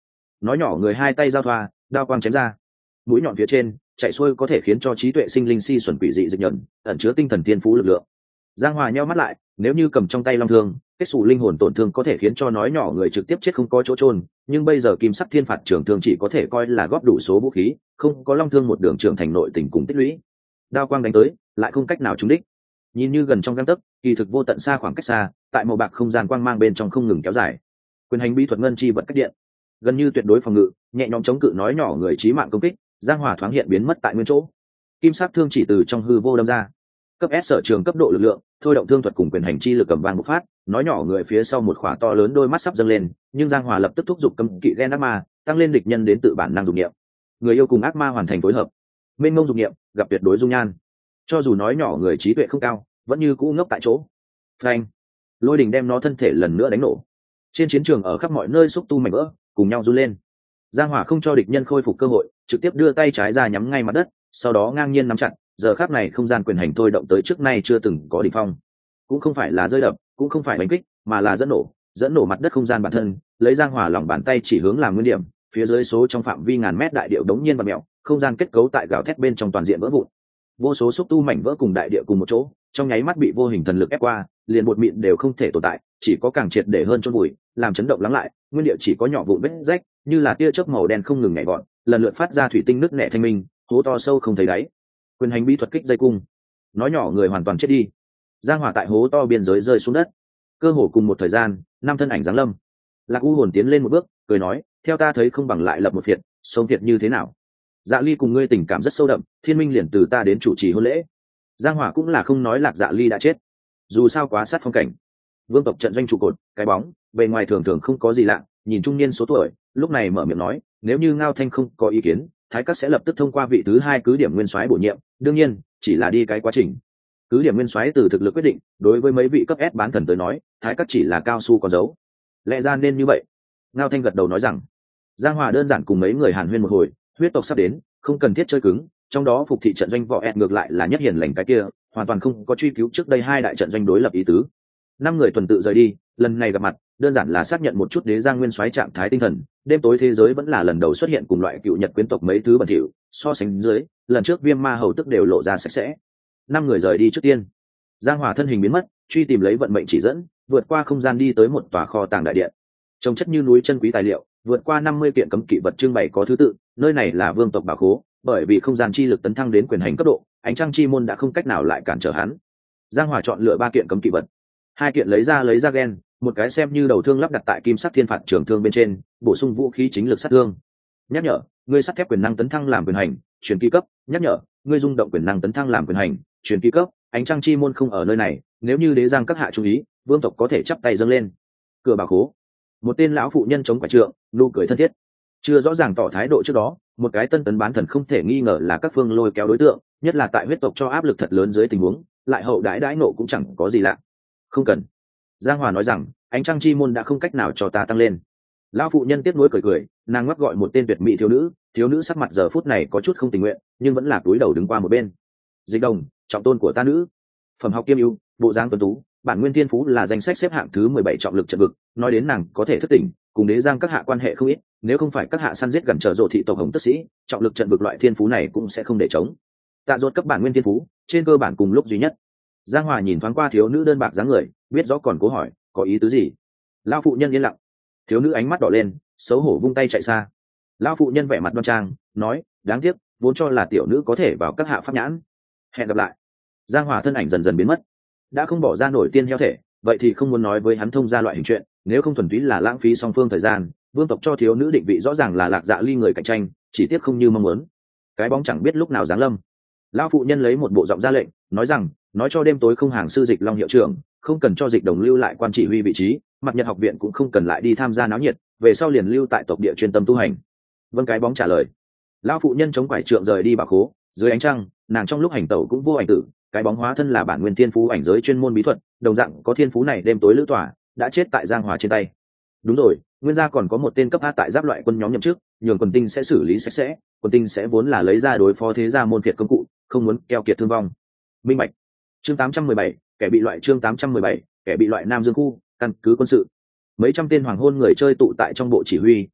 nói nhỏ người hai tay giao thoa, đao quang chém ra, mũi nhọn phía trên chạy xuôi có thể khiến cho trí tuệ sinh linh si xuẩn quỷ dị dịch nhuận, ẩn chứa tinh thần tiên phú lực lượng. Giang Hòa nheo mắt lại, nếu như cầm trong tay long thương, kết xù linh hồn tổn thương có thể khiến cho nói nhỏ người trực tiếp chết không có chỗ trôn, nhưng bây giờ kim sắc thiên phạt trưởng thương chỉ có thể coi là góp đủ số vũ khí, không có long thương một đường trưởng thành nội tình cùng tích lũy. Đao quang đánh tới, lại không cách nào trúng đích. Nhìn như gần trong gang tấc, kỳ thực vô tận xa khoảng cách xa, tại màu bạc không gian quang mang bên trong không ngừng kéo dài. Quyền hành bí thuật ngân chi vật cách điện, gần như tuyệt đối phòng ngự, nhẹ nhõm chống cự nói nhỏ người chí mạng công kích. Giang Hòa thoáng hiện biến mất tại nguyên chỗ, kim sắc thương chỉ từ trong hư vô đâm ra, cấp S sở trường cấp độ lực lượng, thôi động thương thuật cùng quyền hành chi lực cầm vang một phát, nói nhỏ người phía sau một khỏa to lớn đôi mắt sắp dâng lên, nhưng Giang Hòa lập tức thúc giục cấm kỵ gen ác ma, tăng lên địch nhân đến tự bản năng dụng niệm. Người yêu cùng ác ma hoàn thành phối hợp, mênh mông dụng niệm, gặp tuyệt đối dung nhan. Cho dù nói nhỏ người trí tuệ không cao, vẫn như cũ ngốc tại chỗ. Phanh! Lôi đình đem nó thân thể lần nữa đánh nổ. Trên chiến trường ở khắp mọi nơi xúc tu mảnh vỡ, cùng nhau run lên. Giang Hòa không cho địch nhân khôi phục cơ hội, trực tiếp đưa tay trái ra nhắm ngay mặt đất, sau đó ngang nhiên nắm chặt. Giờ khắc này không gian quyền hành thôi động tới trước nay chưa từng có đỉnh phong, cũng không phải là rơi đập, cũng không phải đánh kích, mà là dẫn nổ, dẫn nổ mặt đất không gian bản thân. Lấy Giang Hòa lòng bàn tay chỉ hướng làm nguyên điểm, phía dưới số trong phạm vi ngàn mét đại địa đống nhiên và mèo, không gian kết cấu tại gào thét bên trong toàn diện vỡ vụn, vô số xúc tu mảnh vỡ cùng đại địa cùng một chỗ, trong nháy mắt bị vô hình thần lực ép qua, liền một mịn đều không thể tồn tại, chỉ có càng triệt để hơn chôn bụi, làm chấn động lắng lại, nguyên địa chỉ có nhỏ vụn vết rách, như là tia chớp màu đen không ngừng nhảy vọt, lần lượt phát ra thủy tinh nứt nẻ thanh minh, hố to sâu không thấy đáy. Quyền hành bí thuật kích dây cung, nói nhỏ người hoàn toàn chết đi. Giang Hòa tại hố to biên giới rơi xuống đất, cơ hồ cùng một thời gian, năm thân ảnh giáng lâm. Lạc U hồn tiến lên một bước, cười nói, theo ta thấy không bằng lại lập một phiệt, sống phiệt như thế nào? Dạ Ly cùng ngươi tình cảm rất sâu đậm, thiên minh liền từ ta đến chủ trì hôn lễ. Giang Hòa cũng là không nói Lạc Dạ Ly đã chết, dù sao quá sát phong cảnh. Vương tộc trận doanh trụ cột, cái bóng, bề ngoài thường thường không có gì lạ, nhìn trung niên số tuổi, lúc này mở miệng nói, nếu như Ngao Thanh không có ý kiến, Thái Các sẽ lập tức thông qua vị thứ hai cứ điểm nguyên soái bổ nhiệm, đương nhiên, chỉ là đi cái quá trình. Cứ điểm nguyên soái từ thực lực quyết định, đối với mấy vị cấp S bán thần tới nói, Thái Các chỉ là cao su có dấu. Lẽ ra nên như vậy. Ngao Thanh gật đầu nói rằng, Giang Hòa đơn giản cùng mấy người Hàn Huyên một hồi, huyết tộc sắp đến, không cần thiết chơi cứng, trong đó phục thị trận doanh võ ẹt ngược lại là nhất hiền lành cái kia, hoàn toàn không có truy cứu trước đây hai đại trận doanh đối lập ý tứ. Năm người tuần tự rời đi, lần này gặp mặt, đơn giản là xác nhận một chút đế giang nguyên soái trạng thái tinh thần, đêm tối thế giới vẫn là lần đầu xuất hiện cùng loại cựu nhật quyến tộc mấy thứ bẩn thỉu, so sánh dưới, lần trước viêm ma hầu tức đều lộ ra sạch sẽ. Năm người rời đi trước tiên, Giang Hòa thân hình biến mất, truy tìm lấy vận mệnh chỉ dẫn, vượt qua không gian đi tới một tòa kho tàng đại điện, trông chất như núi chân quý tài liệu, vượt qua năm mươi kiện cấm kỵ vật trưng bày có thứ tự, nơi này là vương tộc bảo khố, bởi vì không gian chi lực tấn thăng đến quyền hành cấp độ, ánh trăng chi môn đã không cách nào lại cản trở hắn. Giang Hòa chọn lựa ba kiện cấm kỵ vật, hai kiện lấy ra lấy ra gen, một cái xem như đầu thương lắp đặt tại kim sắc thiên phạt trường thương bên trên, bổ sung vũ khí chính lực sát thương. Nhắc nhở, ngươi sắt thép quyền năng tấn thăng làm quyền hành, truyền kỳ cấp. Nhắc nhở, ngươi rung động quyền năng tấn thăng làm quyền hành, truyền kỳ cấp. Ánh trăng chi môn không ở nơi này, nếu như đế giang các hạ chú ý, vương tộc có thể chắp tay dâng lên. Cửa bảo khố, một tên lão phụ nhân chống quả trượng, nụ cười thân thiết, chưa rõ ràng tỏ thái độ trước đó, một cái tân tấn bán thần không thể nghi ngờ là các phương lôi kéo đối tượng, nhất là tại huyết tộc cho áp lực thật lớn dưới tình huống, lại hậu đãi đãi nộ cũng chẳng có gì lạ. Không cần. Giang Hòa nói rằng, ánh trăng chi môn đã không cách nào cho ta tăng lên. Lão phụ nhân tiếp nối cười cười, nàng ngoắc gọi một tên tuyệt mỹ thiếu nữ, thiếu nữ sắc mặt giờ phút này có chút không tình nguyện, nhưng vẫn là cúi đầu đứng qua một bên. Dịch Đồng, trọng tôn của ta nữ, phẩm học kiêm ưu, bộ dáng tuấn tú, bản nguyên thiên phú là danh sách xếp hạng thứ mười bảy trọng lực trận vực, nói đến nàng có thể thất tỉnh, cùng đế giang các hạ quan hệ không ít, nếu không phải các hạ săn giết gần trở rộ thị tộc hồng tức sĩ, trọng lực trận vực loại thiên phú này cũng sẽ không để chống. Tạ Dột cấp bản nguyên thiên phú, trên cơ bản cùng lúc duy nhất. Giang Hòa nhìn thoáng qua thiếu nữ đơn bạc dáng người, biết rõ còn cố hỏi, có ý tứ gì? Lão phụ nhân yên lặng. Thiếu nữ ánh mắt đỏ lên, xấu hổ vung tay chạy xa. Lão phụ nhân vẻ mặt đoan trang, nói, đáng tiếc, vốn cho là tiểu nữ có thể vào các hạ pháp nhãn. Hẹn gặp lại. Giang Hòa thân ảnh dần dần biến mất. Đã không bỏ ra nổi tiên heo thể, vậy thì không muốn nói với hắn thông ra loại hình chuyện, nếu không thuần túy là lãng phí song phương thời gian. Vương tộc cho thiếu nữ định vị rõ ràng là Lạc Dạ Ly người cạnh tranh, chỉ tiếc không như mong muốn. Cái bóng chẳng biết lúc nào giáng lâm. Lão phụ nhân lấy một bộ giọng ra lệnh, nói rằng, nói cho đêm tối không hàng sư Dịch Long hiệu trưởng, không cần cho Dịch Đồng lưu lại quan chỉ huy vị trí, mặt Nhật học viện cũng không cần lại đi tham gia náo nhiệt, về sau liền lưu tại tộc địa chuyên tâm tu hành. Vâng, cái bóng trả lời. Lão phụ nhân chống quải trượng rời đi bảo khố, dưới ánh trăng, nàng trong lúc hành tẩu cũng vô ảnh tử, cái bóng hóa thân là bản nguyên thiên phú ảnh giới chuyên môn bí thuật, đồng dạng có thiên phú này đêm tối lữ tỏa, đã chết tại Giang Hòa trên tay. Đúng rồi, nguyên gia còn có một tên cấp A tại giáp loại quân nhóm nhậm chức, nhường quần tinh sẽ xử lý sạch sẽ, quần tinh sẽ vốn là lấy ra đối phó thế gia môn phiệt công cụ, không muốn keo kiệt thương vong. Minh bạch. Chương tám trăm mười bảy, kẻ bị loại chương tám trăm mười bảy, kẻ bị loại Nam Dương khu, căn cứ quân sự. Mấy trăm tên hoàng hôn người chơi tụ tại trong bộ chỉ huy,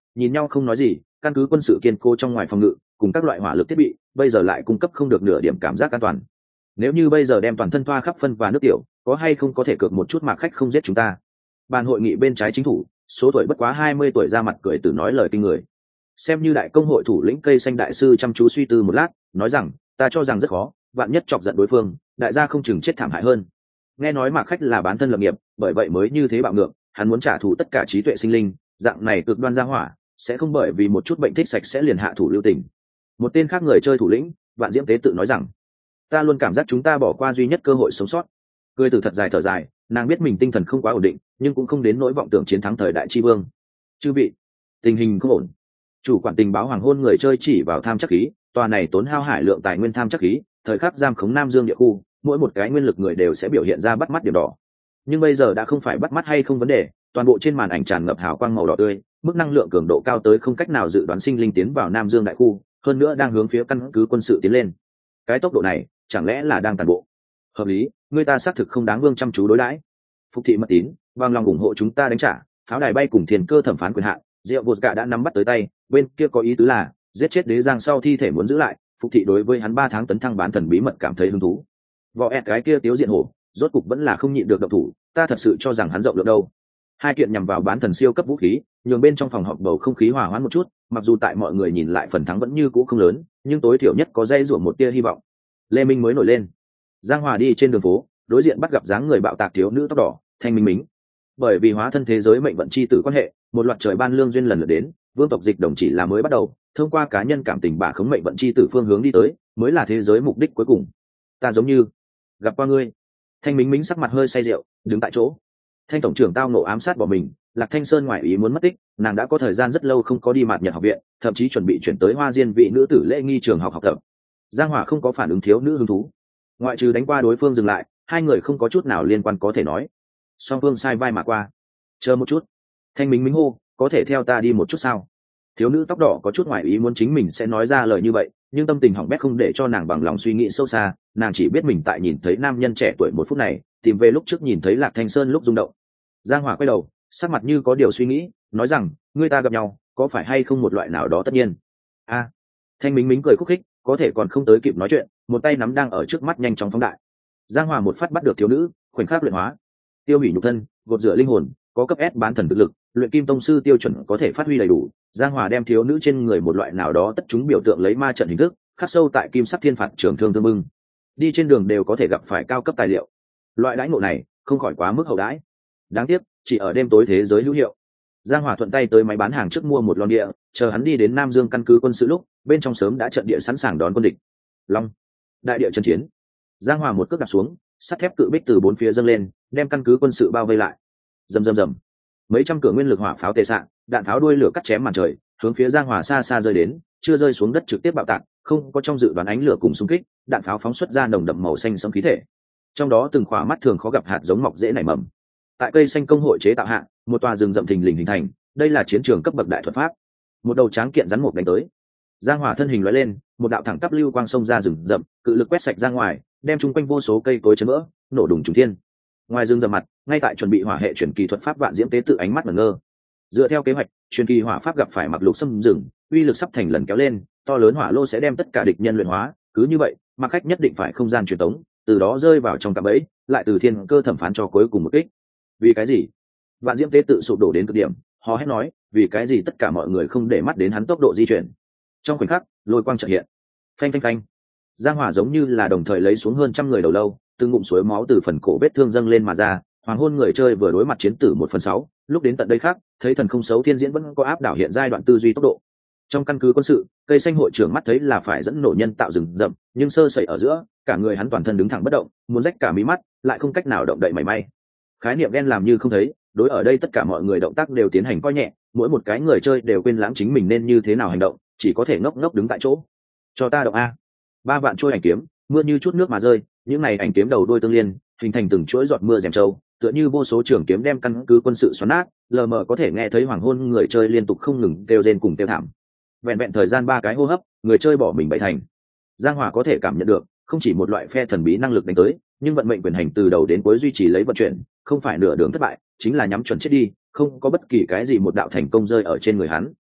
nhìn nhau không nói gì. Căn cứ quân sự kiên cố trong ngoài phòng ngự cùng các loại hỏa lực thiết bị bây giờ lại cung cấp không được nửa điểm cảm giác an toàn. Nếu như bây giờ đem toàn thân thoa khắp phân và nước tiểu, có hay không có thể cược một chút mạc khách không giết chúng ta? Bàn hội nghị bên trái chính thủ, số tuổi bất quá hai mươi tuổi, ra mặt cười từ nói lời kinh người. Xem như đại công hội thủ lĩnh Cây Xanh đại sư chăm chú suy tư một lát, nói rằng, ta cho rằng rất khó, vạn nhất chọc giận đối phương, đại gia không chừng chết thảm hại hơn. Nghe nói mạc khách là bán thân lập nghiệp, bởi vậy mới như thế bạo ngược, hắn muốn trả thù tất cả trí tuệ sinh linh, dạng này cực đoan gia hỏa, sẽ không bởi vì một chút bệnh thích sạch sẽ liền hạ thủ lưu tình. Một tên khác người chơi thủ lĩnh, Vạn Diễm Tế tự nói rằng, ta luôn cảm giác chúng ta bỏ qua duy nhất cơ hội sống sót. Cười từ thật dài thở dài, nàng biết mình tinh thần không quá ổn định, nhưng cũng không đến nỗi vọng tưởng chiến thắng thời đại tri vương. Chư vị, tình hình không ổn. Chủ quản tình báo hoàng hôn người chơi chỉ vào tham chắc khí, tòa này tốn hao hải lượng tài nguyên tham chắc khí, thời khắc giam khống Nam Dương địa khu, mỗi một cái nguyên lực người đều sẽ biểu hiện ra bắt mắt điểm đỏ. Nhưng bây giờ đã không phải bắt mắt hay không vấn đề, toàn bộ trên màn ảnh tràn ngập hào quang màu đỏ tươi, mức năng lượng cường độ cao tới không cách nào dự đoán sinh linh tiến vào Nam Dương đại khu, hơn nữa đang hướng phía căn cứ quân sự tiến lên. Cái tốc độ này, chẳng lẽ là đang tàn bộ? Hợp lý, người ta xác thực không đáng vương chăm chú đối đãi. Phục thị mật tín, bằng lòng ủng hộ chúng ta đánh trả, pháo đài bay cùng thiền cơ thẩm phán quyền hạn, Diệu Bột cả đã nắm bắt tới tay, bên kia có ý tứ là giết chết đế giang sau thi thể muốn giữ lại. Phục thị đối với hắn ba tháng tấn thăng bán thần bí mật cảm thấy hứng thú. Võ ẹt cái kia tiếu diện hổ, rốt cục vẫn là không nhịn được động thủ, ta thật sự cho rằng hắn rộng lượng đâu. Hai kiện nhằm vào bán thần siêu cấp vũ khí, nhường bên trong phòng họp bầu không khí hòa hoãn một chút, mặc dù tại mọi người nhìn lại phần thắng vẫn như cũ không lớn, nhưng tối thiểu nhất có dây rủa một tia hy vọng. Lê Minh mới nổi lên. Giang Hòa đi trên đường phố, đối diện bắt gặp dáng người bạo tạc thiếu nữ tóc đỏ, Thanh Minh Mính. Bởi vì hóa thân thế giới mệnh vận chi tử quan hệ, một loạt trời ban lương duyên lần lượt đến, vương tộc dịch đồng chỉ là mới bắt đầu, thông qua cá nhân cảm tình bà khống mệnh vận chi tử phương hướng đi tới, mới là thế giới mục đích cuối cùng. Ta giống như gặp qua ngươi. Thanh Minh Mính sắc mặt hơi say rượu, đứng tại chỗ. Thanh tổng trưởng tao nộ ám sát bỏ mình, Lạc Thanh Sơn ngoại ý muốn mất tích, nàng đã có thời gian rất lâu không có đi Mạt Nhật học viện, thậm chí chuẩn bị chuyển tới Hoa Diên vị nữ tử lễ nghi trường học học tập. Giang Hòa không có phản ứng thiếu nữ hứng thú, ngoại trừ đánh qua đối phương dừng lại, hai người không có chút nào liên quan có thể nói. Song phương sai vai mà qua. Chờ một chút. Thanh Minh Minh hô, có thể theo ta đi một chút sao? Thiếu nữ tóc đỏ có chút ngoại ý muốn chính mình sẽ nói ra lời như vậy, nhưng tâm tình hỏng bét không để cho nàng bằng lòng suy nghĩ sâu xa, nàng chỉ biết mình tại nhìn thấy nam nhân trẻ tuổi một phút này, tìm về lúc trước nhìn thấy Lạc Thanh Sơn lúc rung động. Giang Hòa quay đầu, sắc mặt như có điều suy nghĩ, nói rằng, ngươi ta gặp nhau, có phải hay không một loại nào đó tất nhiên? A. À, Thanh Minh Minh cười khúc khích, có thể còn không tới kịp nói chuyện, một tay nắm đang ở trước mắt nhanh chóng phóng đại. Giang Hòa một phát bắt được thiếu nữ, khoảnh khắc luyện hóa, tiêu hủy nhục thân, gột rửa linh hồn, có cấp S bán thần thực lực, luyện kim tông sư tiêu chuẩn có thể phát huy đầy đủ. Giang Hòa đem thiếu nữ trên người một loại nào đó tất chúng biểu tượng lấy ma trận hình thức, khắc sâu tại kim sắc thiên phạt trường thương thương bưng. Đi trên đường đều có thể gặp phải cao cấp tài liệu. Loại đãi ngộ này, không khỏi quá mức hậu đãi. Đáng tiếc, chỉ ở đêm tối thế giới hữu hiệu. Giang Hòa thuận tay tới máy bán hàng trước mua một lon địa, chờ hắn đi đến Nam Dương căn cứ quân sự lúc, bên trong sớm đã trận địa sẵn sàng đón quân địch. Long, đại địa trận chiến. Giang Hòa một cước đặt xuống, sắt thép cự bích từ bốn phía dâng lên, đem căn cứ quân sự bao vây lại. Rầm rầm rầm, mấy trăm cửa nguyên lực hỏa pháo tề xạ, đạn pháo đuôi lửa cắt chém màn trời, hướng phía Giang Hòa xa xa rơi đến, chưa rơi xuống đất trực tiếp bạo tạc, không có trong dự đoán ánh lửa cùng xung kích, đạn pháo phóng xuất ra nồng đậm màu xanh sẫm khí thể. Trong đó từng khỏa mắt thường khó gặp hạt giống mọc dễ nảy mầm. Tại cây xanh công hội chế tạo hạ, một tòa rừng rậm thình lình hình thành, đây là chiến trường cấp bậc đại thuật pháp. Một đầu tráng kiện rắn mục đánh tới. Giang Hòa thân hình lóe lên, một đạo thẳng tắp lưu quang xông ra rừng rậm, cự lực quét sạch ra ngoài, đem chung quanh vô số cây cối chấn vỡ, nổ đùng trùng thiên. Ngoài rừng rậm mặt, ngay tại chuẩn bị hỏa hệ chuyển kỳ thuật pháp Vạn Diễm Tế tự ánh mắt ngẩn ngơ. Dựa theo kế hoạch, truyền kỳ hỏa pháp gặp phải mặc lục xâm rừng, uy lực sắp thành lần kéo lên, to lớn hỏa lô sẽ đem tất cả địch nhân luyện hóa, cứ như vậy, mặc khách nhất định phải không gian truyền tống, từ đó rơi vào trong cạm bẫy, lại từ thiên cơ thẩm phán cho cuối cùng một kích. Vì cái gì? Vạn Diễm Tế tự sụp đổ đến cực điểm, hò hét nói, vì cái gì tất cả mọi người không để mắt đến hắn tốc độ di chuyển. Trong khoảnh khắc, lôi quang chợt hiện. Phanh phanh phanh. Giang Hỏa giống như là đồng thời lấy xuống hơn trăm người đầu lâu, từng ngụm suối máu từ phần cổ vết thương dâng lên mà ra. Hoàng hôn người chơi vừa đối mặt chiến tử một phần sáu, lúc đến tận đây khác, thấy thần không xấu thiên diễn vẫn có áp đảo hiện giai đoạn tư duy tốc độ. Trong căn cứ quân sự, cây xanh hội trưởng mắt thấy là phải dẫn nổ nhân tạo rừng rậm, nhưng sơ sẩy ở giữa, cả người hắn toàn thân đứng thẳng bất động, muốn rách cả mí mắt, lại không cách nào động đậy mảy may. Khái niệm đen làm như không thấy, đối ở đây tất cả mọi người động tác đều tiến hành coi nhẹ, mỗi một cái người chơi đều quên lãng chính mình nên như thế nào hành động, chỉ có thể ngốc ngốc đứng tại chỗ. Cho ta động a. Ba vạn trôi ảnh kiếm, mưa như chút nước mà rơi, những này ảnh kiếm đầu đuôi tương liên, hình thành từng chuỗi giọt mưa rèm trâu, tựa như vô số trường kiếm đem căn cứ quân sự xoắn nát, lờ mờ có thể nghe thấy hoàng hôn người chơi liên tục không ngừng kêu rên cùng kêu thảm. Vẹn vẹn thời gian ba cái hô hấp, người chơi bỏ mình bảy thành. Giang Hỏa có thể cảm nhận được, không chỉ một loại phe thần bí năng lực đánh tới, nhưng vận mệnh quyền hành từ đầu đến cuối duy trì lấy vận chuyển, không phải nửa đường thất bại, chính là nhắm chuẩn chết đi, không có bất kỳ cái gì một đạo thành công rơi ở trên người hắn.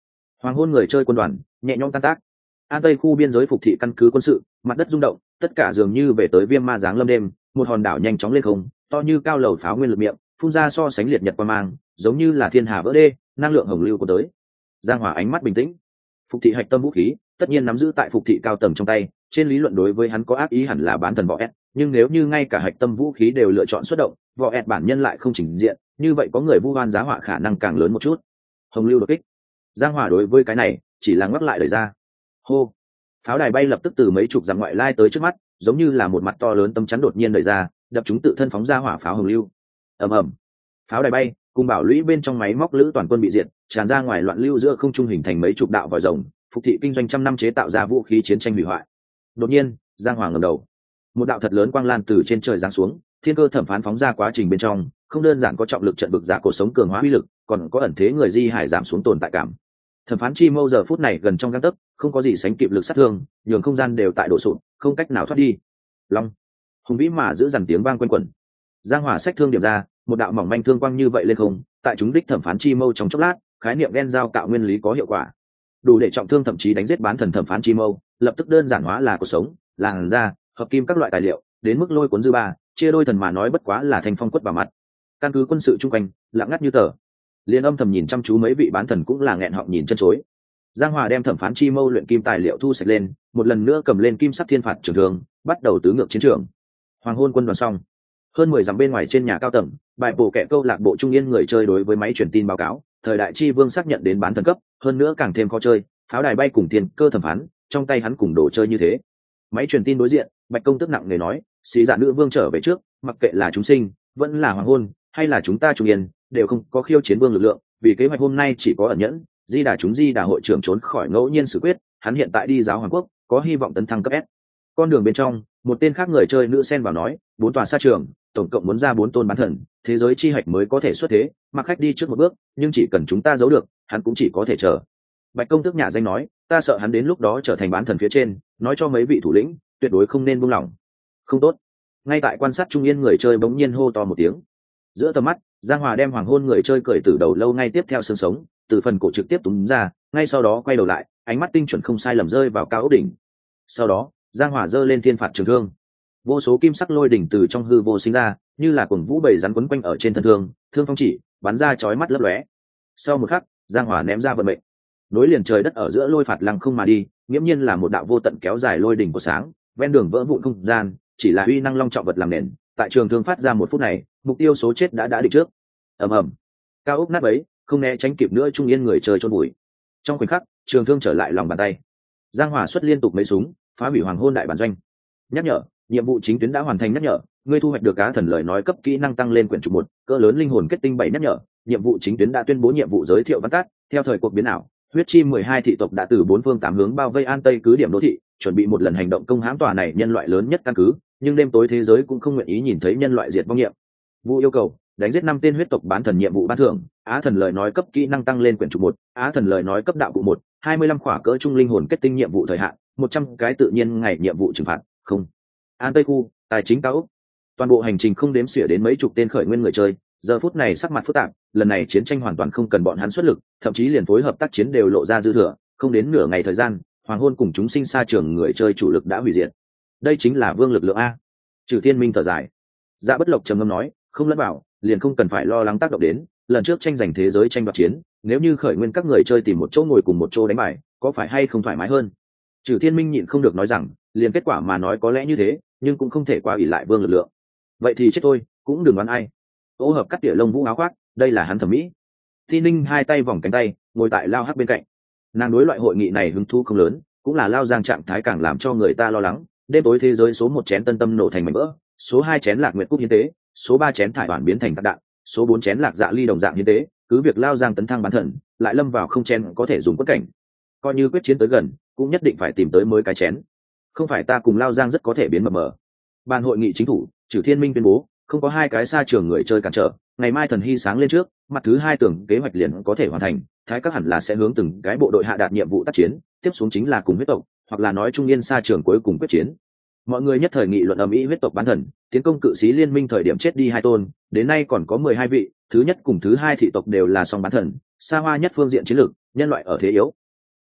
Hoàng hôn người chơi quân đoàn nhẹ nhõm tan tác. An Tây khu biên giới phục thị căn cứ quân sự, mặt đất rung động, tất cả dường như về tới viêm ma giáng lâm đêm, một hòn đảo nhanh chóng lên không, to như cao lầu pháo nguyên lực miệng, phun ra so sánh liệt nhật qua mang, giống như là thiên hà vỡ đê, năng lượng hồng lưu của tới. Giang Hỏa ánh mắt bình tĩnh. Phục thị hạch tâm vũ khí, tất nhiên nắm giữ tại phục thị cao tầng trong tay, trên lý luận đối với hắn có ác ý hẳn là bán thần võ S, nhưng nếu như ngay cả hạch tâm vũ khí đều lựa chọn xuất động, võ S bản nhân lại không chỉnh diện, như vậy có người vu oan giá họa khả năng càng lớn một chút. Hồng lưu đột kích. Giang Hỏa đối với cái này, chỉ là ngoắc lại đẩy ra. Hô. Pháo đài bay lập tức từ mấy chục dặm ngoại lai tới trước mắt, giống như là một mặt to lớn tấm chắn đột nhiên đẩy ra, đập chúng tự thân phóng ra hỏa pháo hồng lưu. Ầm ầm. Pháo đài bay, cùng bảo lũy bên trong máy móc lữ toàn quân bị diệt, tràn ra ngoài loạn lưu giữa không trung hình thành mấy chục đạo vòi rồng, phục thị kinh doanh trăm năm chế tạo ra vũ khí chiến tranh hủy hoại. Đột nhiên, Giang Hoàng ngẩng đầu, một đạo thật lớn quang lan từ trên trời giáng xuống, thiên cơ thẩm phán phóng ra quá trình bên trong, không đơn giản có trọng lực trận vực giả cổ sống cường hóa uy lực, còn có ẩn thế người di hải giảm xuống tồn tại cảm. Thẩm phán chi mâu giờ phút này gần trong gang tấc, không có gì sánh kịp lực sát thương, nhường không gian đều tại độ sụp, không cách nào thoát đi. Long, hùng vĩ mà giữ dằn tiếng vang quanh quẩn. Giang Hỏa sách thương điểm ra, một đạo mỏng manh thương quang như vậy lên không, tại chúng đích thẩm phán chi mâu trong chốc lát, khái niệm gen giao tạo nguyên lý có hiệu quả, đủ để trọng thương thậm chí đánh giết bán thần thẩm phán chi mâu, lập tức đơn giản hóa là cuộc sống, làn da, hợp kim các loại tài liệu, đến mức lôi cuốn dư ba, chia đôi thần mà nói bất quá là thành phong quất vào mặt. Căn cứ quân sự chung quanh, lặng ngắt như tờ. Liên âm thầm nhìn chăm chú mấy vị bán thần cũng là nghẹn họng nhìn chân chối. Giang Hòa đem thẩm phán chi mâu luyện kim tài liệu thu sạch lên, một lần nữa cầm lên kim sắc thiên phạt trường thường, bắt đầu tứ ngược chiến trường. Hoàng hôn quân đoàn xong, hơn mười dặm bên ngoài trên nhà cao tầng, bài bổ kẹ câu lạc bộ trung yên người chơi đối với máy truyền tin báo cáo, thời đại chi vương xác nhận đến bán thần cấp, hơn nữa càng thêm khó chơi, pháo đài bay cùng tiền cơ thẩm phán, trong tay hắn cùng đồ chơi như thế. Máy truyền tin đối diện, Bạch công tức nặng nề nói, sĩ dạ nữ vương trở về trước, mặc kệ là chúng sinh, vẫn là hoàng hôn, hay là chúng ta trung yên, đều không có khiêu chiến vương lực lượng, vì kế hoạch hôm nay chỉ có ẩn nhẫn, di đà chúng di đà hội trưởng trốn khỏi ngẫu nhiên xử quyết, hắn hiện tại đi giáo hoàng quốc, có hy vọng tấn thăng cấp S. Con đường bên trong, một tên khác người chơi nữ xen vào nói, bốn tòa sa trường, tổng cộng muốn ra bốn tôn bán thần, thế giới chi hạch mới có thể xuất thế, mặc khách đi trước một bước, nhưng chỉ cần chúng ta giấu được, hắn cũng chỉ có thể chờ. Bạch công tước nhà danh nói, ta sợ hắn đến lúc đó trở thành bán thần phía trên, nói cho mấy vị thủ lĩnh, tuyệt đối không nên buông lỏng. Không tốt. Ngay tại quan sát trung yên người chơi bỗng nhiên hô to một tiếng. Giữa tầm mắt, Giang Hòa đem hoàng hôn người chơi cởi từ đầu lâu ngay tiếp theo xương sống, từ phần cổ trực tiếp túm ra, ngay sau đó quay đầu lại, ánh mắt tinh chuẩn không sai lầm rơi vào cao ốc đỉnh. Sau đó, Giang Hòa giơ lên thiên phạt trường thương. Vô số kim sắc lôi đỉnh từ trong hư vô sinh ra, như là cuồng vũ bầy rắn quấn quanh ở trên thân thương, thương phong chỉ, bắn ra chói mắt lấp lóe. Sau một khắc, Giang Hòa ném ra vận mệnh. Nối liền trời đất ở giữa lôi phạt lăng không mà đi, nghiễm nhiên là một đạo vô tận kéo dài lôi đỉnh của sáng, ven đường vỡ vụn không gian, chỉ là uy năng long trọng vật làm nền, tại trường thương phát ra một phút này, mục tiêu số chết đã đã định trước. Ầm ầm. Cao ốc nát bấy, không né tránh kịp nữa trung yên người chơi chôn bụi. Trong khoảnh khắc, trường thương trở lại lòng bàn tay. Giang Hòa xuất liên tục mấy súng, phá hủy hoàng hôn đại bản doanh. Nhắc nhở, nhiệm vụ chính tuyến đã hoàn thành. Nhắc nhở, ngươi thu hoạch được cá thần lời nói cấp kỹ năng tăng lên quyển trục một, cỡ lớn linh hồn kết tinh bảy. Nhắc nhở, nhiệm vụ chính tuyến đã tuyên bố nhiệm vụ giới thiệu văn tắt, theo thời cuộc biến ảo, huyết chi mười hai thị tộc đã từ bốn phương tám hướng bao vây an tây cứ điểm đô thị, chuẩn bị một lần hành động công hãm tòa này nhân loại lớn nhất căn cứ, nhưng đêm tối thế giới cũng không nguyện ý nhìn thấy nhân loại diệt vong nhiệm. Vụ yêu cầu, đánh giết năm tên huyết tộc bán thần. Nhiệm vụ ban thưởng, á thần lời nói cấp kỹ năng tăng lên quyển trục một, á thần lời nói cấp đạo cụ một, hai mươi lăm khỏa cỡ trung linh hồn kết tinh. Nhiệm vụ thời hạn, một trăm cái tự nhiên ngày. Nhiệm vụ trừng phạt, không. An Tây khu, tài chính cao ốc. Toàn bộ hành trình không đếm xỉa đến mấy chục tên khởi nguyên người chơi, giờ phút này sắc mặt phức tạp, lần này chiến tranh hoàn toàn không cần bọn hắn xuất lực, thậm chí liền phối hợp tác chiến đều lộ ra dư thừa, không đến nửa ngày thời gian, hoàng hôn cùng chúng sinh xa trường người chơi chủ lực đã hủy diệt. Đây chính là vương lực lượng a. Trừ Thiên Minh thở dài. Dạ Bất Lộc trầm ngâm nói, không lẫn bảo, liền không cần phải lo lắng tác động đến, lần trước tranh giành thế giới tranh đoạt chiến, nếu như khởi nguyên các người chơi tìm một chỗ ngồi cùng một chỗ đánh bài, có phải hay không thoải mái hơn? Trừ Thiên Minh nhịn không được nói rằng, liền kết quả mà nói có lẽ như thế, nhưng cũng không thể qua ủy lại vương lực lượng. Vậy thì chết thôi, cũng đừng đoán ai. Ô hợp cắt tỉa lông vũ áo khoác, đây là hắn thẩm mỹ. Thi Ninh hai tay vòng cánh tay, ngồi tại Lao Hắc bên cạnh. Nàng đối loại hội nghị này hứng thú không lớn, cũng là Lao Giang trạng thái càng làm cho người ta lo lắng. Đêm tối thế giới số một chén tân tâm nổ thành mảnh vỡ, số hai chén lạc nguyệt cúc hiến tế, số ba chén thải bản biến thành tạc đạn, số bốn chén lạc dạ ly đồng dạng hiến tế. Cứ việc Lao Giang tấn thăng bán thần, lại lâm vào không chén có thể dùng quất cảnh. Coi như quyết chiến tới gần, cũng nhất định phải tìm tới mới cái chén. Không phải ta cùng Lao Giang rất có thể biến mờ mờ. Ban hội nghị chính thủ, Trừ Thiên Minh tuyên bố, không có hai cái xa trường người chơi cản trở, ngày mai thần hy sáng lên trước, mặt thứ hai tưởng kế hoạch liền có thể hoàn thành, thái các hẳn là sẽ hướng từng cái bộ đội hạ đạt nhiệm vụ tác chiến, tiếp xuống chính là cùng huyết tộc, hoặc là nói trung yên xa trường cuối cùng quyết chiến. Mọi người nhất thời nghị luận ầm ĩ huyết tộc bán thần, tiến công cự sĩ liên minh thời điểm chết đi hai tôn, đến nay còn có mười hai vị, thứ nhất cùng thứ hai thị tộc đều là song bán thần, xa hoa nhất phương diện chiến lược, nhân loại ở thế yếu.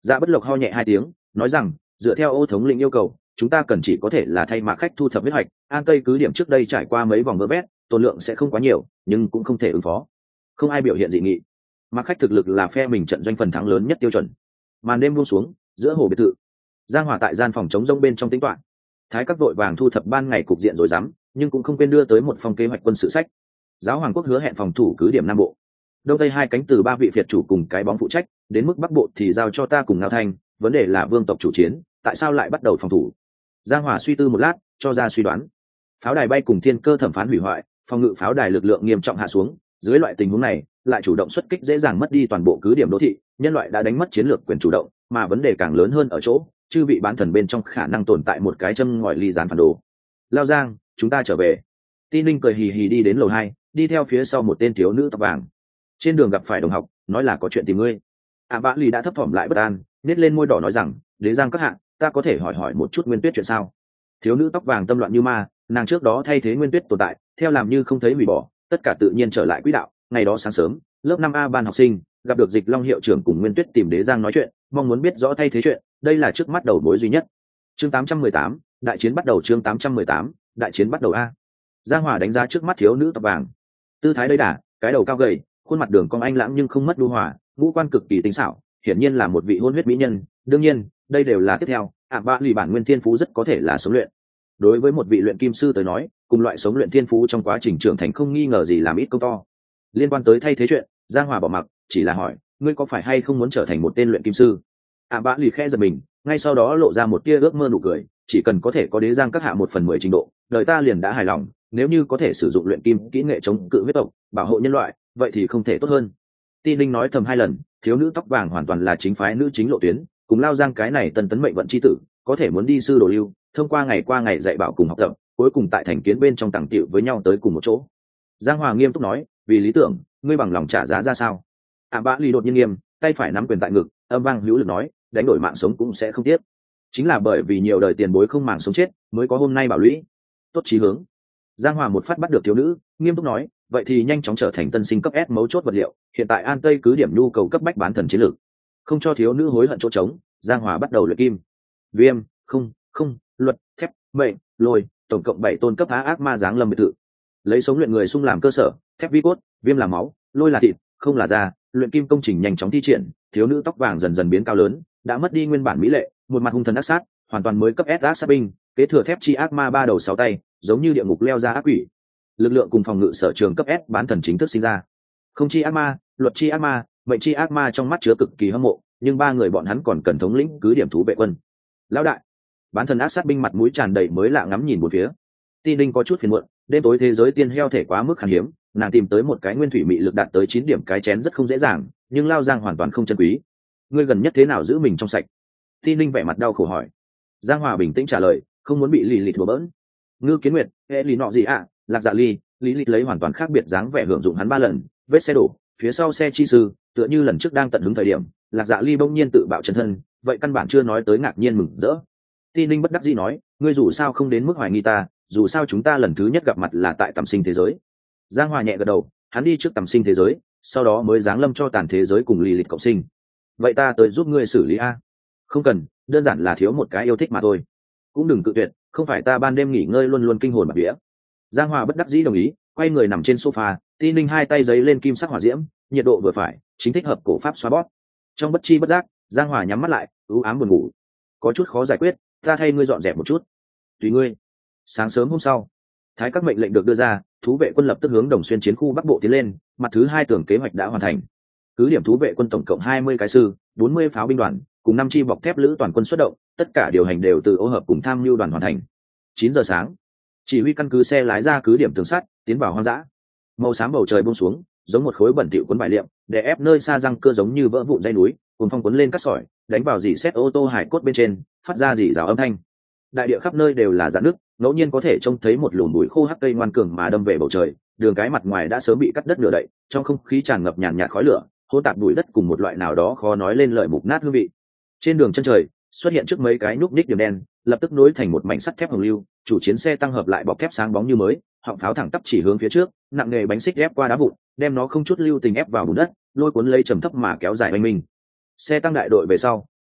Dạ Bất Lộc ho nhẹ hai tiếng nói rằng dựa theo ô thống lĩnh yêu cầu chúng ta cần chỉ có thể là thay mạc khách thu thập huyết hoạch. An Tây cứ điểm trước đây trải qua mấy vòng vơ vét, tồn lượng sẽ không quá nhiều nhưng cũng không thể ứng phó. Không ai biểu hiện dị nghị. Mạc khách thực lực là phe mình trận doanh phần thắng lớn nhất tiêu chuẩn. Màn đêm buông xuống, giữa hồ biệt thự, Giang Hòa tại gian phòng chống rông bên trong tính toán. Thái các vội vàng thu thập ban ngày cục diện rồi dám, nhưng cũng không quên đưa tới một phong kế hoạch quân sự sách. Giáo hoàng quốc hứa hẹn phòng thủ cứ điểm Nam Bộ, Đông Tây hai cánh từ ba vị phiệt chủ cùng cái bóng phụ trách, đến mức Bắc Bộ thì giao cho ta cùng Ngao Thanh. Vấn đề là vương tộc chủ chiến, tại sao lại bắt đầu phòng thủ? Giang Hòa suy tư một lát, cho ra suy đoán. Pháo đài bay cùng thiên cơ thẩm phán hủy hoại, phòng ngự pháo đài lực lượng nghiêm trọng hạ xuống. Dưới loại tình huống này, lại chủ động xuất kích dễ dàng mất đi toàn bộ cứ điểm đô thị. Nhân loại đã đánh mất chiến lược quyền chủ động, mà vấn đề càng lớn hơn ở chỗ, chư vị bán thần bên trong khả năng tồn tại một cái châm ngòi ly gián phản đồ. Lao Giang, chúng ta trở về. Tin Linh cười hì hì đi đến lầu hai, đi theo phía sau một tên thiếu nữ tóc vàng. Trên đường gặp phải đồng học, nói là có chuyện tìm ngươi. À Bã Lì đã thấp thỏm lại bất an, nết lên môi đỏ nói rằng, đế Giang các hạ, ta có thể hỏi hỏi một chút Nguyên Tuyết chuyện sao? Thiếu nữ tóc vàng tâm loạn như ma, nàng trước đó thay thế Nguyên Tuyết tồn tại, theo làm như không thấy hủy bỏ, tất cả tự nhiên trở lại quỹ đạo. Ngày đó sáng sớm, lớp năm A ban học sinh gặp được Dịch Long hiệu trưởng cùng Nguyên Tuyết tìm đế Giang nói chuyện, mong muốn biết rõ thay thế chuyện, đây là trước mắt đầu mối duy nhất. Chương tám trăm mười tám, đại chiến bắt đầu. Chương tám trăm mười tám, đại chiến bắt đầu a. Giang Hòa đánh giá trước mắt thiếu nữ tóc vàng, tư thái đầy đà, cái đầu cao gầy, khuôn mặt đường cong anh lãng nhưng không mất đu hòa, ngũ quan cực kỳ tinh xảo, hiển nhiên là một vị hôn huyết mỹ nhân. Đương nhiên, đây đều là tiếp theo, ạ Bã Lì bản nguyên thiên phú rất có thể là sống luyện. Đối với một vị luyện kim sư tới nói, cùng loại sống luyện thiên phú trong quá trình trưởng thành không nghi ngờ gì làm ít công to. Liên quan tới thay thế chuyện, Giang Hòa bỏ mặc, chỉ là hỏi, ngươi có phải hay không muốn trở thành một tên luyện kim sư? ạ Bã Lì khẽ giật mình, ngay sau đó lộ ra một tia ước mơ nụ cười, chỉ cần có thể có đế Giang các hạ một phần mười trình độ, đời ta liền đã hài lòng. Nếu như có thể sử dụng luyện kim kỹ nghệ chống cự huyết tộc, bảo hộ nhân loại, vậy thì không thể tốt hơn. Ti Ninh nói thầm hai lần, thiếu nữ tóc vàng hoàn toàn là chính phái nữ chính lộ tuyến, cùng Lao Giang cái này tân tấn mệnh vận chi tử, có thể muốn đi sư đồ lưu, thông qua ngày qua ngày dạy bảo cùng học tập, cuối cùng tại thành kiến bên trong tàng tiệu với nhau tới cùng một chỗ. Giang Hòa nghiêm túc nói, vì lý tưởng, ngươi bằng lòng trả giá ra sao? À Bã Lì đột nhiên nghiêm, tay phải nắm quyền tại ngực, âm vang hữu lực nói, đánh đổi mạng sống cũng sẽ không tiếc. Chính là bởi vì nhiều đời tiền bối không màng sống chết, mới có hôm nay bảo lũy. Tốt chí hướng. Giang Hòa một phát bắt được thiếu nữ, nghiêm túc nói, vậy thì nhanh chóng trở thành tân sinh cấp S mấu chốt vật liệu, hiện tại An Tây cứ điểm nhu cầu cấp bách bán thần chiến lược. Không cho thiếu nữ hối hận chỗ trống, Giang Hòa bắt đầu luyện kim. Viêm, không, không, luật, thép, mệnh, lôi, tổng cộng bảy tôn cấp á ác ma giáng lâm biệt thự. Lấy sống luyện người sung làm cơ sở, thép vi cốt, viêm là máu, lôi là thịt, không là da, luyện kim công trình nhanh chóng thi triển, thiếu nữ tóc vàng dần dần biến cao lớn, đã mất đi nguyên bản mỹ lệ, một mặt hung thần ác sát, hoàn toàn mới cấp S ác sát binh, kế thừa thép chi ác ma ba đầu sáu tay, giống như địa ngục leo ra ác quỷ. Lực lượng cùng phòng ngự sở trường cấp S bán thần chính thức sinh ra. Không chi ác ma, luật chi ác ma, mệnh chi ác ma trong mắt chứa cực kỳ hâm mộ, nhưng ba người bọn hắn còn cần thống lĩnh cứ điểm thú vệ quân. Lão đại, bán thần ác sát binh mặt mũi tràn đầy mới lạ ngắm nhìn một phía. Ti Ninh có chút phiền muộn, đêm tối thế giới tiên heo thể quá mức khan hiếm, nàng tìm tới một cái nguyên thủy mị lực đạt tới chín điểm cái chén rất không dễ dàng, nhưng Lao Giang hoàn toàn không chân quý. Ngươi gần nhất thế nào giữ mình trong sạch? Ti Ninh vẻ mặt đau khổ hỏi. Giang Hòa bình tĩnh trả lời, không muốn bị lì lì thua bỡn. Ngư Kiến Nguyệt, hệ lì nọ gì ạ? À? Lạc Dạ Ly, lý lịch lấy hoàn toàn khác biệt dáng vẻ hưởng dụng hắn ba lần, vết xe đổ, phía sau xe chi sư, tựa như lần trước đang tận hứng thời điểm, Lạc Dạ Ly bỗng nhiên tự bạo chân thân, vậy căn bản chưa nói tới ngạc nhiên mừng rỡ. Ti Ninh bất đắc dĩ nói, ngươi dù sao không đến mức hoài nghi ta, dù sao chúng ta lần thứ nhất gặp mặt là tại tầm sinh thế giới. Giang Hòa nhẹ gật đầu, hắn đi trước tầm sinh thế giới, sau đó mới giáng lâm cho tàn thế giới cùng lì lịch cộng sinh. Vậy ta tới giúp ngươi xử lý a? Không cần, đơn giản là thiếu một cái yêu thích mà thôi. Cũng đừng cự tuyệt, không phải ta ban đêm nghỉ ngơi luôn luôn kinh hồn bạt vía. Giang Hòa bất đắc dĩ đồng ý, quay người nằm trên sofa, Ti Ninh hai tay giấy lên kim sắc hỏa diễm, nhiệt độ vừa phải, chính thích hợp cổ pháp xoa bóp. Trong bất chi bất giác, Giang Hòa nhắm mắt lại, u ám buồn ngủ. Có chút khó giải quyết, ta thay ngươi dọn dẹp một chút. Tùy ngươi. Sáng sớm hôm sau, thái các mệnh lệnh được đưa ra, thú vệ quân lập tức hướng Đồng Xuyên chiến khu Bắc Bộ tiến lên, mặt thứ hai tưởng kế hoạch đã hoàn thành. Cứ điểm thú vệ quân tổng cộng hai mươi cái sư, bốn mươi pháo binh đoàn, cùng năm chi bọc thép lữ toàn quân xuất động, tất cả điều hành đều từ ô hợp cùng tham mưu đoàn hoàn thành. Chín giờ sáng, chỉ huy căn cứ xe lái ra cứ điểm tường sắt, tiến vào hoang dã. Màu xám bầu trời buông xuống, giống một khối bẩn thỉu cuốn vải liệm, để ép nơi xa răng cơ giống như vỡ vụn dây núi, cùng phong cuốn lên cát sỏi, đánh vào dỉ xét ô tô hải cốt bên trên, phát ra dỉ rào âm thanh. Đại địa khắp nơi đều là rạn nứt, ngẫu nhiên có thể trông thấy một lùm bụi khô hắc cây ngoan cường mà đâm về bầu trời, đường cái mặt ngoài đã sớm bị cắt đất nửa đậy, trong không khí tràn ngập nhàn nhạt khói lửa, hỗn tạp bụi đất cùng một loại nào đó khó nói lên lời mục nát hương vị. Trên đường chân trời xuất hiện trước mấy cái núc ních điểm đen, lập tức nối thành một mảnh sắt thép hồng lưu, chủ chiến xe tăng hợp lại bọc thép sáng bóng như mới, họng pháo thẳng tắp chỉ hướng phía trước, nặng nghề bánh xích ép qua đá vụn, đem nó không chút lưu tình ép vào bùn đất, lôi cuốn lấy trầm thấp mà kéo dài oanh minh. Xe tăng đại đội về sau,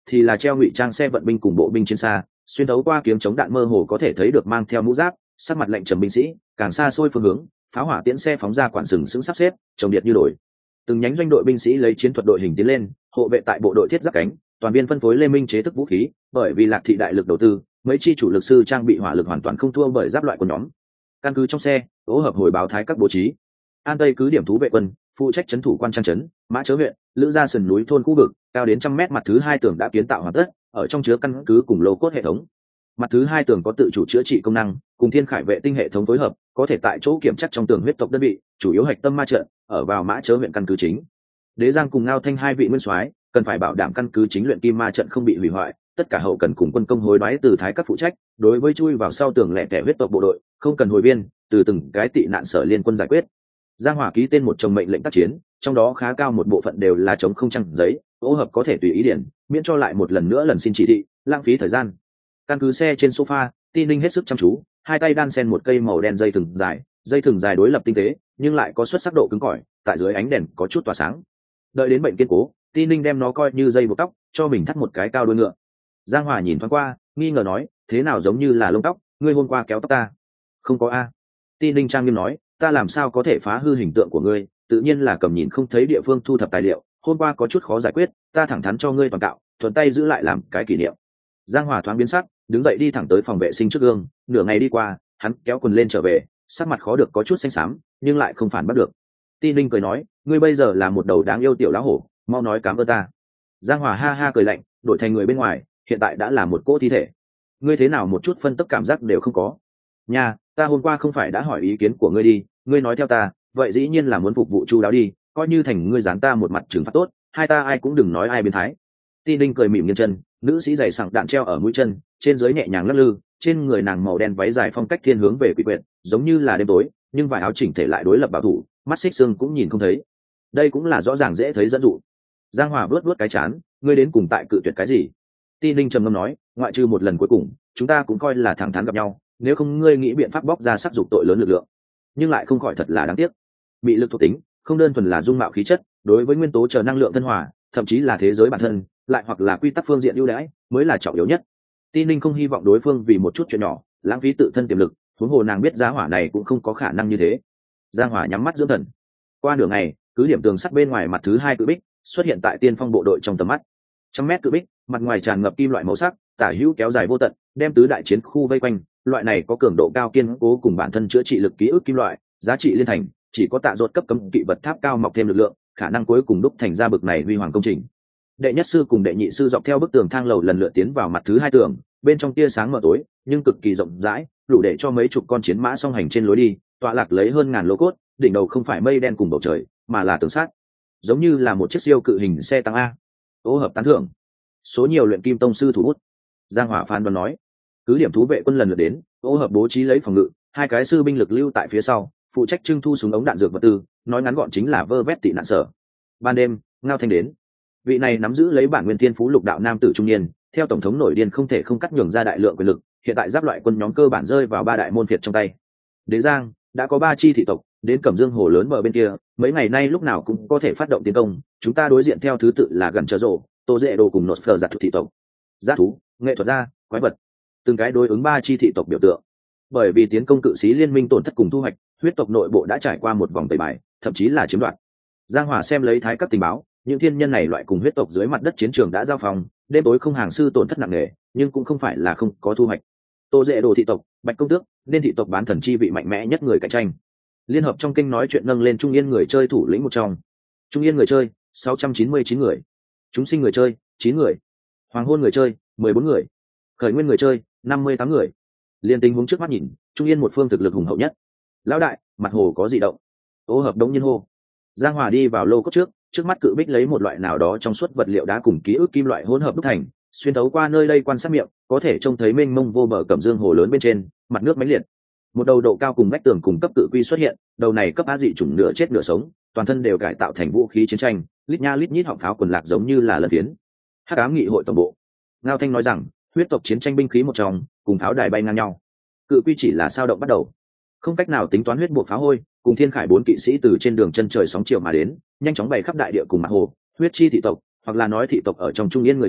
thì là treo ngụy trang xe vận binh cùng bộ binh trên xa, xuyên thấu qua kiếng chống đạn mơ hồ có thể thấy được mang theo mũ giáp, sắc mặt lạnh trầm binh sĩ, càng xa xôi phương hướng, pháo hỏa tiễn xe phóng ra quản sừng sững sắp xếp, chồng điện như đổi. Từng nhánh doanh đội binh sĩ lấy chiến thuật đội hình tiến lên, hộ vệ tại bộ đội thiết giáp cánh, toàn viên phân phối lê minh chế thức vũ khí, bởi vì Lạc thị đại lực đầu tư, mấy chi chủ lực sư trang bị hỏa lực hoàn toàn không thua bởi giáp loại của nhóm. Căn cứ trong xe, tố hợp hồi báo thái các bố trí. An Tây cứ điểm thú vệ quân, phụ trách trấn thủ quan trang trấn, Mã Chớ huyện, lữ gia sườn núi thôn khu vực, cao đến trăm mét mặt thứ hai tường đã kiến tạo hoàn tất, ở trong chứa căn cứ cùng lô cốt hệ thống. Mặt thứ hai tường có tự chủ chữa trị công năng, cùng Thiên Khải vệ tinh hệ thống phối hợp, có thể tại chỗ kiểm chắc trong tường huyết tộc đơn vị, chủ yếu hạch tâm ma trận, ở vào Mã Chớ huyện căn cứ chính. Đế Giang cùng Ngao Thanh hai vị nguyên soái, cần phải bảo đảm căn cứ chính luyện kim ma trận không bị hủy hoại, tất cả hậu cần cùng quân công hối đoái từ thái các phụ trách, đối với chui vào sau tường lẻ tẻ huyết tộc bộ đội, không cần hồi viên, từ từng cái tị nạn sở liên quân giải quyết. Giang Hỏa ký tên một chồng mệnh lệnh tác chiến, trong đó khá cao một bộ phận đều là chống không trăng giấy, ô hợp có thể tùy ý điển, miễn cho lại một lần nữa lần xin chỉ thị, lãng phí thời gian. Căn cứ xe trên sofa, Ti Ninh hết sức chăm chú, hai tay đan sen một cây màu đen dây thừng dài, dây thừng dài đối lập tinh tế, nhưng lại có xuất sắc độ cứng cỏi, tại dưới ánh đèn có chút tỏa sáng. Đợi đến bệnh kiên cố, Ti Ninh đem nó coi như dây buộc tóc, cho mình thắt một cái cao đuôi ngựa. Giang Hòa nhìn thoáng qua, nghi ngờ nói, thế nào giống như là lông tóc, ngươi hôm qua kéo tóc ta? Không có a. Ti Ninh trang nghiêm nói, ta làm sao có thể phá hư hình tượng của ngươi, tự nhiên là cầm nhìn không thấy địa phương thu thập tài liệu, hôm qua có chút khó giải quyết, ta thẳng thắn cho ngươi toàn cạo, thuận tay giữ lại làm cái kỷ niệm. Giang Hòa thoáng biến sắc, đứng dậy đi thẳng tới phòng vệ sinh trước gương, nửa ngày đi qua, hắn kéo quần lên trở về, sắc mặt khó được có chút xanh xám, nhưng lại không phản bắt được. Ti Ninh cười nói, ngươi bây giờ là một đầu đáng yêu tiểu lão hổ, mau nói cảm ơn ta. Giang Hòa ha ha cười lạnh, đổi thành người bên ngoài, hiện tại đã là một cỗ thi thể. Ngươi thế nào một chút phân tích cảm giác đều không có. Nha, ta hôm qua không phải đã hỏi ý kiến của ngươi đi, ngươi nói theo ta, vậy dĩ nhiên là muốn phục vụ chu đáo đi, coi như thành ngươi dán ta một mặt trừng phạt tốt, hai ta ai cũng đừng nói ai biến thái. Ti Ninh cười mỉm nghiêng chân, nữ sĩ giày sảng đạn treo ở mũi chân, trên dưới nhẹ nhàng lắc lư, trên người nàng màu đen váy dài phong cách thiên hướng về quỷ quyệt, giống như là đêm tối, nhưng vải áo chỉnh thể lại đối lập bảo thủ, mắt xích xương cũng nhìn không thấy. Đây cũng là rõ ràng dễ thấy dẫn dụ. Giang Hòa vuốt vuốt cái chán, ngươi đến cùng tại cự tuyệt cái gì? Ti Ninh trầm ngâm nói, ngoại trừ một lần cuối cùng, chúng ta cũng coi là thẳng thắn gặp nhau, nếu không ngươi nghĩ biện pháp bóc ra sắc dục tội lớn lực lượng, nhưng lại không khỏi thật là đáng tiếc. Bị lực thuộc tính, không đơn thuần là dung mạo khí chất, đối với nguyên tố chờ năng lượng thân hòa, thậm chí là thế giới bản thân, lại hoặc là quy tắc phương diện ưu đãi, mới là trọng yếu nhất. Ti Ninh không hy vọng đối phương vì một chút chuyện nhỏ lãng phí tự thân tiềm lực, huống hồ nàng biết giá hỏa này cũng không có khả năng như thế. Giang Hỏa nhắm mắt dưỡng thần. Qua nửa ngày, cứ điểm tường sắt bên ngoài mặt thứ hai cự bích xuất hiện tại tiên phong bộ đội trong tầm mắt. Trăm mét cự bích, mặt ngoài tràn ngập kim loại màu sắc, tả hữu kéo dài vô tận, đem tứ đại chiến khu vây quanh. Loại này có cường độ cao kiên cố cùng bản thân chữa trị lực ký ức kim loại, giá trị liên thành, chỉ có tạ ruột cấp cấm kỵ vật tháp cao mọc thêm lực lượng, khả năng cuối cùng đúc thành ra bực này huy hoàng công trình. Đệ nhất sư cùng đệ nhị sư dọc theo bức tường thang lầu lần lượt tiến vào mặt thứ hai tường, bên trong tia sáng mờ tối, nhưng cực kỳ rộng rãi, đủ để cho mấy chục con chiến mã song hành trên lối đi, tọa lạc lấy hơn ngàn lô cốt, đỉnh đầu không phải mây đen cùng bầu trời, mà là tường sắt, giống như là một chiếc siêu cự hình xe tăng a. Ô hợp tán thưởng. Số nhiều luyện kim tông sư thủ bút. Giang Hỏa phán đoán nói, cứ điểm thú vệ quân lần lượt đến, ô hợp bố trí lấy phòng ngự, hai cái sư binh lực lưu tại phía sau, phụ trách trưng thu súng ống đạn dược vật tư, nói ngắn gọn chính là vơ vét tị nạn sở. Ban đêm, Ngao Thanh đến. Vị này nắm giữ lấy bản nguyên thiên phú lục đạo nam tử trung niên, theo tổng thống nổi điên không thể không cắt nhường ra đại lượng quyền lực, hiện tại giáp loại quân nhóm cơ bản rơi vào ba đại môn phiệt trong tay. Đế Giang đã có ba chi thị tộc đến Cẩm Dương hồ lớn bờ bên kia, mấy ngày nay lúc nào cũng có thể phát động tiến công, chúng ta đối diện theo thứ tự là gần chờ rộ, tô dễ đồ cùng nốt phờ giặt thị tộc, giác thú, nghệ thuật gia, quái vật, từng cái đối ứng ba chi thị tộc biểu tượng. Bởi vì tiến công cự sĩ liên minh tổn thất cùng thu hoạch, huyết tộc nội bộ đã trải qua một vòng tẩy bài, thậm chí là chiếm đoạt. Giang Hỏa xem lấy thái các tình báo, những thiên nhân này loại cùng huyết tộc dưới mặt đất chiến trường đã giao phòng, đêm tối không hàng sư tổn thất nặng nề, nhưng cũng không phải là không có thu hoạch. Tô dễ đồ thị tộc, bạch công tước, nên thị tộc bán thần chi vị mạnh mẽ nhất người cạnh tranh. Liên hợp trong kinh nói chuyện nâng lên trung yên người chơi thủ lĩnh một trong. Trung yên người chơi sáu trăm chín mươi chín người, chúng sinh người chơi chín người, hoàng hôn người chơi mười bốn người, khởi nguyên người chơi năm mươi tám người. Liên tình huống trước mắt nhìn, trung yên một phương thực lực hùng hậu nhất. Lão đại, mặt hồ có gì động? Ô hợp đống nhiên hô. Giang Hòa đi vào lô cốt trước, trước mắt cự bích lấy một loại nào đó trong suốt vật liệu đá cùng ký ức kim loại hỗn hợp đúc thành, xuyên thấu qua nơi đây quan sát miệng, có thể trông thấy mênh mông vô bờ Cẩm Dương hồ lớn bên trên, mặt nước mãnh liệt. Một đầu độ cao cùng vách tường cùng cấp cự quy xuất hiện, đầu này cấp á dị chủng nửa chết nửa sống, toàn thân đều cải tạo thành vũ khí chiến tranh, lít nha lít nhít họng pháo quần lạc giống như là lân phiến. Hắc ám nghị hội tổng bộ. Ngao Thanh nói rằng, huyết tộc chiến tranh binh khí một trong, cùng pháo đài bay ngang nhau. Cự quy chỉ là sao động bắt đầu, không cách nào tính toán huyết buộc pháo hôi, cùng thiên khải bốn kỵ sĩ từ trên đường chân trời sóng chiều mà đến, nhanh chóng bày khắp đại địa cùng mặt hồ. Huyết chi thị tộc, hoặc là nói thị tộc ở trong trung yên người chơi,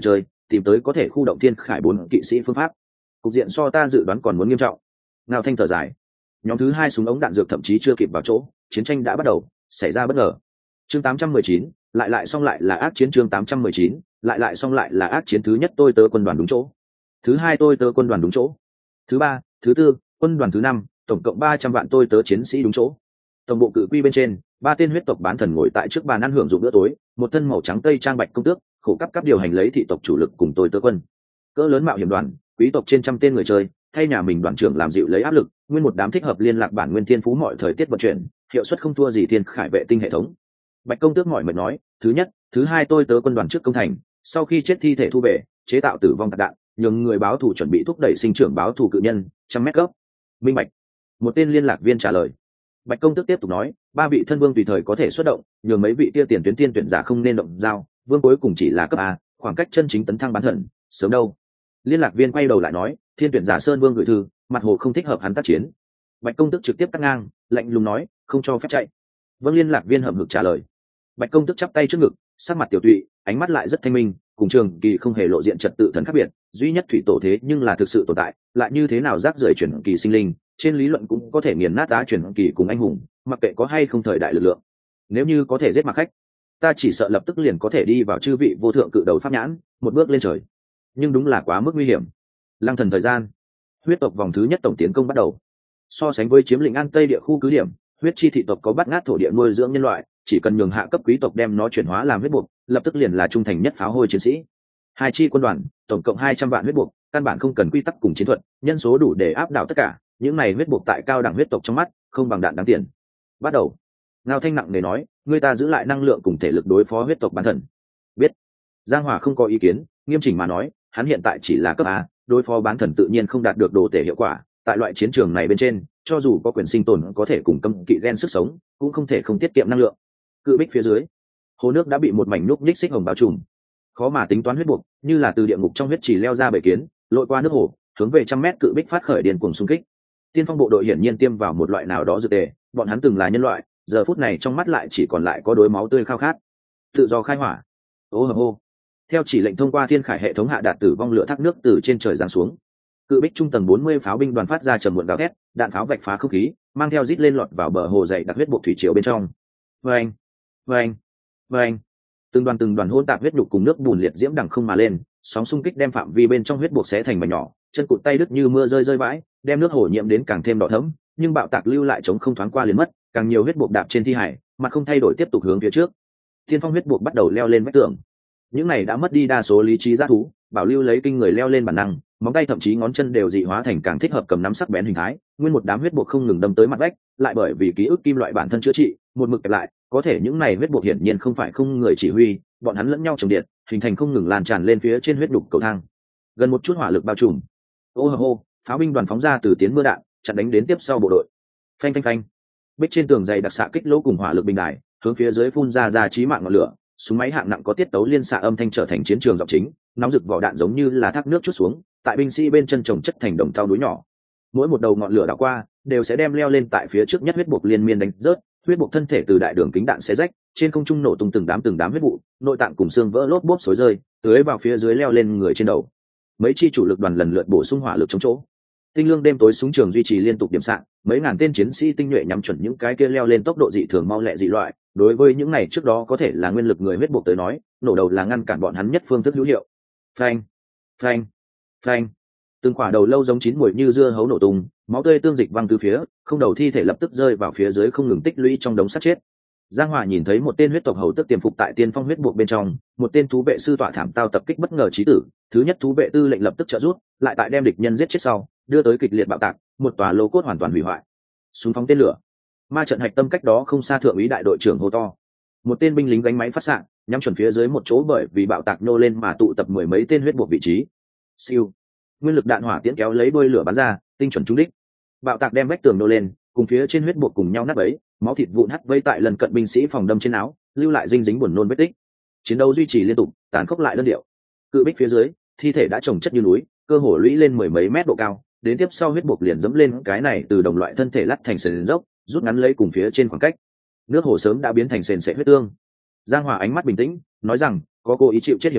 tìm tới có thể khu động thiên khải bốn kỵ sĩ phương pháp. Cục diện so ta dự đoán còn muốn nghiêm trọng. Ngao Thanh thở dài. Nhóm thứ hai súng ống đạn dược thậm chí chưa kịp vào chỗ, chiến tranh đã bắt đầu, xảy ra bất ngờ. Chương tám trăm mười chín, lại lại xong lại là ác chiến. Chương tám trăm mười chín, lại lại xong lại là ác chiến. Thứ nhất tôi tớ quân đoàn đúng chỗ. Thứ hai tôi tớ quân đoàn đúng chỗ. Thứ ba, thứ tư, quân đoàn thứ năm, tổng cộng ba trăm vạn tôi tớ chiến sĩ đúng chỗ. Tổng bộ cự quy bên trên, ba tên huyết tộc bán thần ngồi tại trước bàn ăn hưởng dụng bữa tối, một thân màu trắng tây trang bạch công tước, khổ cấp cấp điều hành lấy thị tộc chủ lực cùng tôi tớ quân. Cỡ lớn mạo hiểm đoàn, quý tộc trên trăm tên người chơi, thay nhà mình đoàn trưởng làm dịu lấy áp lực, nguyên một đám thích hợp liên lạc bản nguyên thiên phú mọi thời tiết vận chuyển, hiệu suất không thua gì thiên khải vệ tinh hệ thống. Bạch công tước mỏi mệt nói, thứ nhất, thứ hai tôi tớ quân đoàn trước công thành, sau khi chết thi thể thu về, chế tạo tử vong tạc đạn, nhường người báo thù chuẩn bị thúc đẩy sinh trưởng báo thù cự nhân, trăm mét gốc. Minh bạch. Một tên liên lạc viên trả lời. Bạch công tước tiếp tục nói, ba vị thân vương tùy thời có thể xuất động, nhường mấy vị kia tiền tuyến tiên tuyển giả không nên động dao, vương cuối cùng chỉ là cấp a, khoảng cách chân chính tấn thăng bán thần, sớm đâu. Liên lạc viên quay đầu lại nói, thiên tuyển giả sơn vương gửi thư, mặt hồ không thích hợp hắn tác chiến. Bạch công tước trực tiếp cắt ngang, lạnh lùng nói, không cho phép chạy. Vâng. Liên lạc viên hậm hực trả lời. Bạch công tước chắp tay trước ngực, sắc mặt tiểu tụy, ánh mắt lại rất thanh minh, cùng Trường Kỳ không hề lộ diện trật tự thần khác biệt, duy nhất thủy tổ thế nhưng là thực sự tồn tại, lại như thế nào rác rưởi chuyển kỳ sinh linh, trên lý luận cũng có thể nghiền nát đá chuyển kỳ cùng anh hùng, mặc kệ có hay không thời đại lực lượng. Nếu như có thể giết mặc khách, ta chỉ sợ lập tức liền có thể đi vào chư vị vô thượng cự đầu pháp nhãn, một bước lên trời. Nhưng đúng là quá mức nguy hiểm. Lăng thần thời gian, huyết tộc vòng thứ nhất tổng tiến công bắt đầu. So sánh với chiếm lĩnh An Tây địa khu cứ điểm, huyết chi thị tộc có bắt ngát thổ địa nuôi dưỡng nhân loại, chỉ cần nhường hạ cấp quý tộc đem nó chuyển hóa làm huyết buộc, lập tức liền là trung thành nhất pháo hôi chiến sĩ. Hai chi quân đoàn, tổng cộng hai trăm vạn huyết buộc, căn bản không cần quy tắc cùng chiến thuật, nhân số đủ để áp đảo tất cả, những này huyết buộc tại cao đẳng huyết tộc trong mắt, không bằng đạn đáng tiền. Bắt đầu. Ngao Thanh nặng nề nói, người ta giữ lại năng lượng cùng thể lực đối phó huyết tộc bán thần. Biết. Giang Hòa không có ý kiến, nghiêm chỉnh mà nói, hắn hiện tại chỉ là cấp A, đối phó bán thần tự nhiên không đạt được đồ tể hiệu quả, tại loại chiến trường này bên trên, cho dù có quyền sinh tồn có thể cùng cấm kỵ gen sức sống, cũng không thể không tiết kiệm năng lượng. Cự bích phía dưới, hồ nước đã bị một mảnh núc nhích xích hồng bao trùm, khó mà tính toán huyết buộc, như là từ địa ngục trong huyết chỉ leo ra bể kiến, lội qua nước hồ, hướng về trăm mét cự bích phát khởi điên cuồng xung kích. Tiên phong bộ đội hiển nhiên tiêm vào một loại nào đó dược tề, bọn hắn từng là nhân loại, giờ phút này trong mắt lại chỉ còn lại có đối máu tươi khao khát. Tự do khai hỏa. Ô hô hô. Theo chỉ lệnh thông qua thiên khải hệ thống hạ đạt tử vong lửa thác nước từ trên trời giáng xuống. Cự bích trung tầng bốn mươi pháo binh đoàn phát ra trầm muộn gào thét, đạn pháo vạch phá không khí, mang theo rít lên lọt vào bờ hồ dày đặc huyết buộc thủy triều bên trong. Vâng, vâng, vâng. Từng đoàn từng đoàn hỗn tạp huyết nhục cùng nước bùn liệt diễm đằng không mà lên, sóng xung kích đem phạm vi bên trong huyết buộc xé thành mảnh nhỏ, chân cụt tay đứt như mưa rơi rơi vãi, đem nước hồ nhiễm đến càng thêm đỏ thẫm, nhưng bạo tạc lưu lại chống không thoáng qua liền mất, càng nhiều huyết buộc đạp trên thi hải, mà không thay đổi tiếp tục hướng phía trước. Thiên phong huyết buộc bắt đầu leo lên vách tường. Những này đã mất đi đa số lý trí giác thú, bảo lưu lấy kinh người leo lên bản năng, móng tay thậm chí ngón chân đều dị hóa thành càng thích hợp cầm nắm sắc bén hình thái, nguyên một đám huyết buộc không ngừng đâm tới mặt vách, lại bởi vì ký ức kim loại bản thân chữa trị, một mực kẹp lại, có thể những này huyết buộc hiển nhiên không phải không người chỉ huy, bọn hắn lẫn nhau trồng điện, hình thành không ngừng lan tràn lên phía trên huyết đục cầu thang. Gần một chút hỏa lực bao trùm. Ô hô hô, pháo binh đoàn phóng ra từ tiến mưa đạn, chặn đánh đến tiếp sau bộ đội. Phanh phanh phanh. Bích trên tường dày đặc xạ kích lỗ cùng hỏa lực bình đài, hướng phía dưới phun ra ra chí mạng ngọn lửa, súng máy hạng nặng có tiết tấu liên xạ âm thanh trở thành chiến trường dọc chính, nóng rực vỏ đạn giống như là thác nước chút xuống, tại binh sĩ bên chân trồng chất thành đồng thau núi nhỏ. Mỗi một đầu ngọn lửa đảo qua, đều sẽ đem leo lên tại phía trước nhất huyết buộc liên miên đánh rớt, huyết buộc thân thể từ đại đường kính đạn xé rách, trên không trung nổ tung từng đám từng đám huyết vụ, nội tạng cùng xương vỡ lốp bốp xối rơi, tưới vào phía dưới leo lên người trên đầu. Mấy chi chủ lực đoàn lần lượt bổ sung hỏa lực chống chỗ. Tinh lương đêm tối súng trường duy trì liên tục điểm xạ, mấy ngàn tên chiến sĩ tinh nhuệ nhắm chuẩn những cái kia leo lên tốc độ dị thường mau lẹ dị loại, đối với những này trước đó có thể là nguyên lực người huyết buộc tới nói, nổ đầu là ngăn cản bọn hắn nhất phương thức hữu hiệu. Phanh, phanh, phanh. Từng quả đầu lâu giống chín muồi như dưa hấu nổ tung, máu tươi tương dịch văng từ phía, không đầu thi thể lập tức rơi vào phía dưới không ngừng tích lũy trong đống sắt chết. Giang Hòa nhìn thấy một tên huyết tộc hầu tức tiềm phục tại tiên phong huyết buộc bên trong, một tên thú vệ sư tọa thảm tao tập kích bất ngờ chí tử, thứ nhất thú vệ tư lệnh lập tức trợ rút, lại tại đem địch nhân giết chết sau, đưa tới kịch liệt bạo tạc, một tòa lô cốt hoàn toàn hủy hoại. Súng phóng tên lửa. Ma trận hạch tâm cách đó không xa thượng úy đại đội trưởng hô to. Một tên binh lính gánh máy phát xạ, nhắm chuẩn phía dưới một chỗ bởi vì bạo tạc nô lên mà tụ tập mười mấy tên huyết buộc vị trí. Siêu. Nguyên lực đạn hỏa tiễn kéo lấy đuôi lửa bắn ra, tinh chuẩn trúng đích. Bạo tạc đem vách tường nô lên, cùng phía trên huyết buộc cùng nhau nát bấy, máu thịt vụn hắt vây tại lần cận binh sĩ phòng đâm trên áo, lưu lại dinh dính buồn nôn vết tích. Chiến đấu duy trì liên tục, tàn khốc lại đơn điệu. Cự bích phía dưới, thi thể đã chồng chất như núi, cơ hồ lũy lên mười mấy mét độ cao, đến tiếp sau huyết buộc liền dẫm lên cái này từ đồng loại thân thể lắt thành sườn dốc, rút ngắn lấy cùng phía trên khoảng cách. Nước hồ sớm đã biến thành sền sệt huyết tương. Giang Hòa ánh mắt bình tĩnh, nói rằng, có cố ý chịu chết hiểm nghi,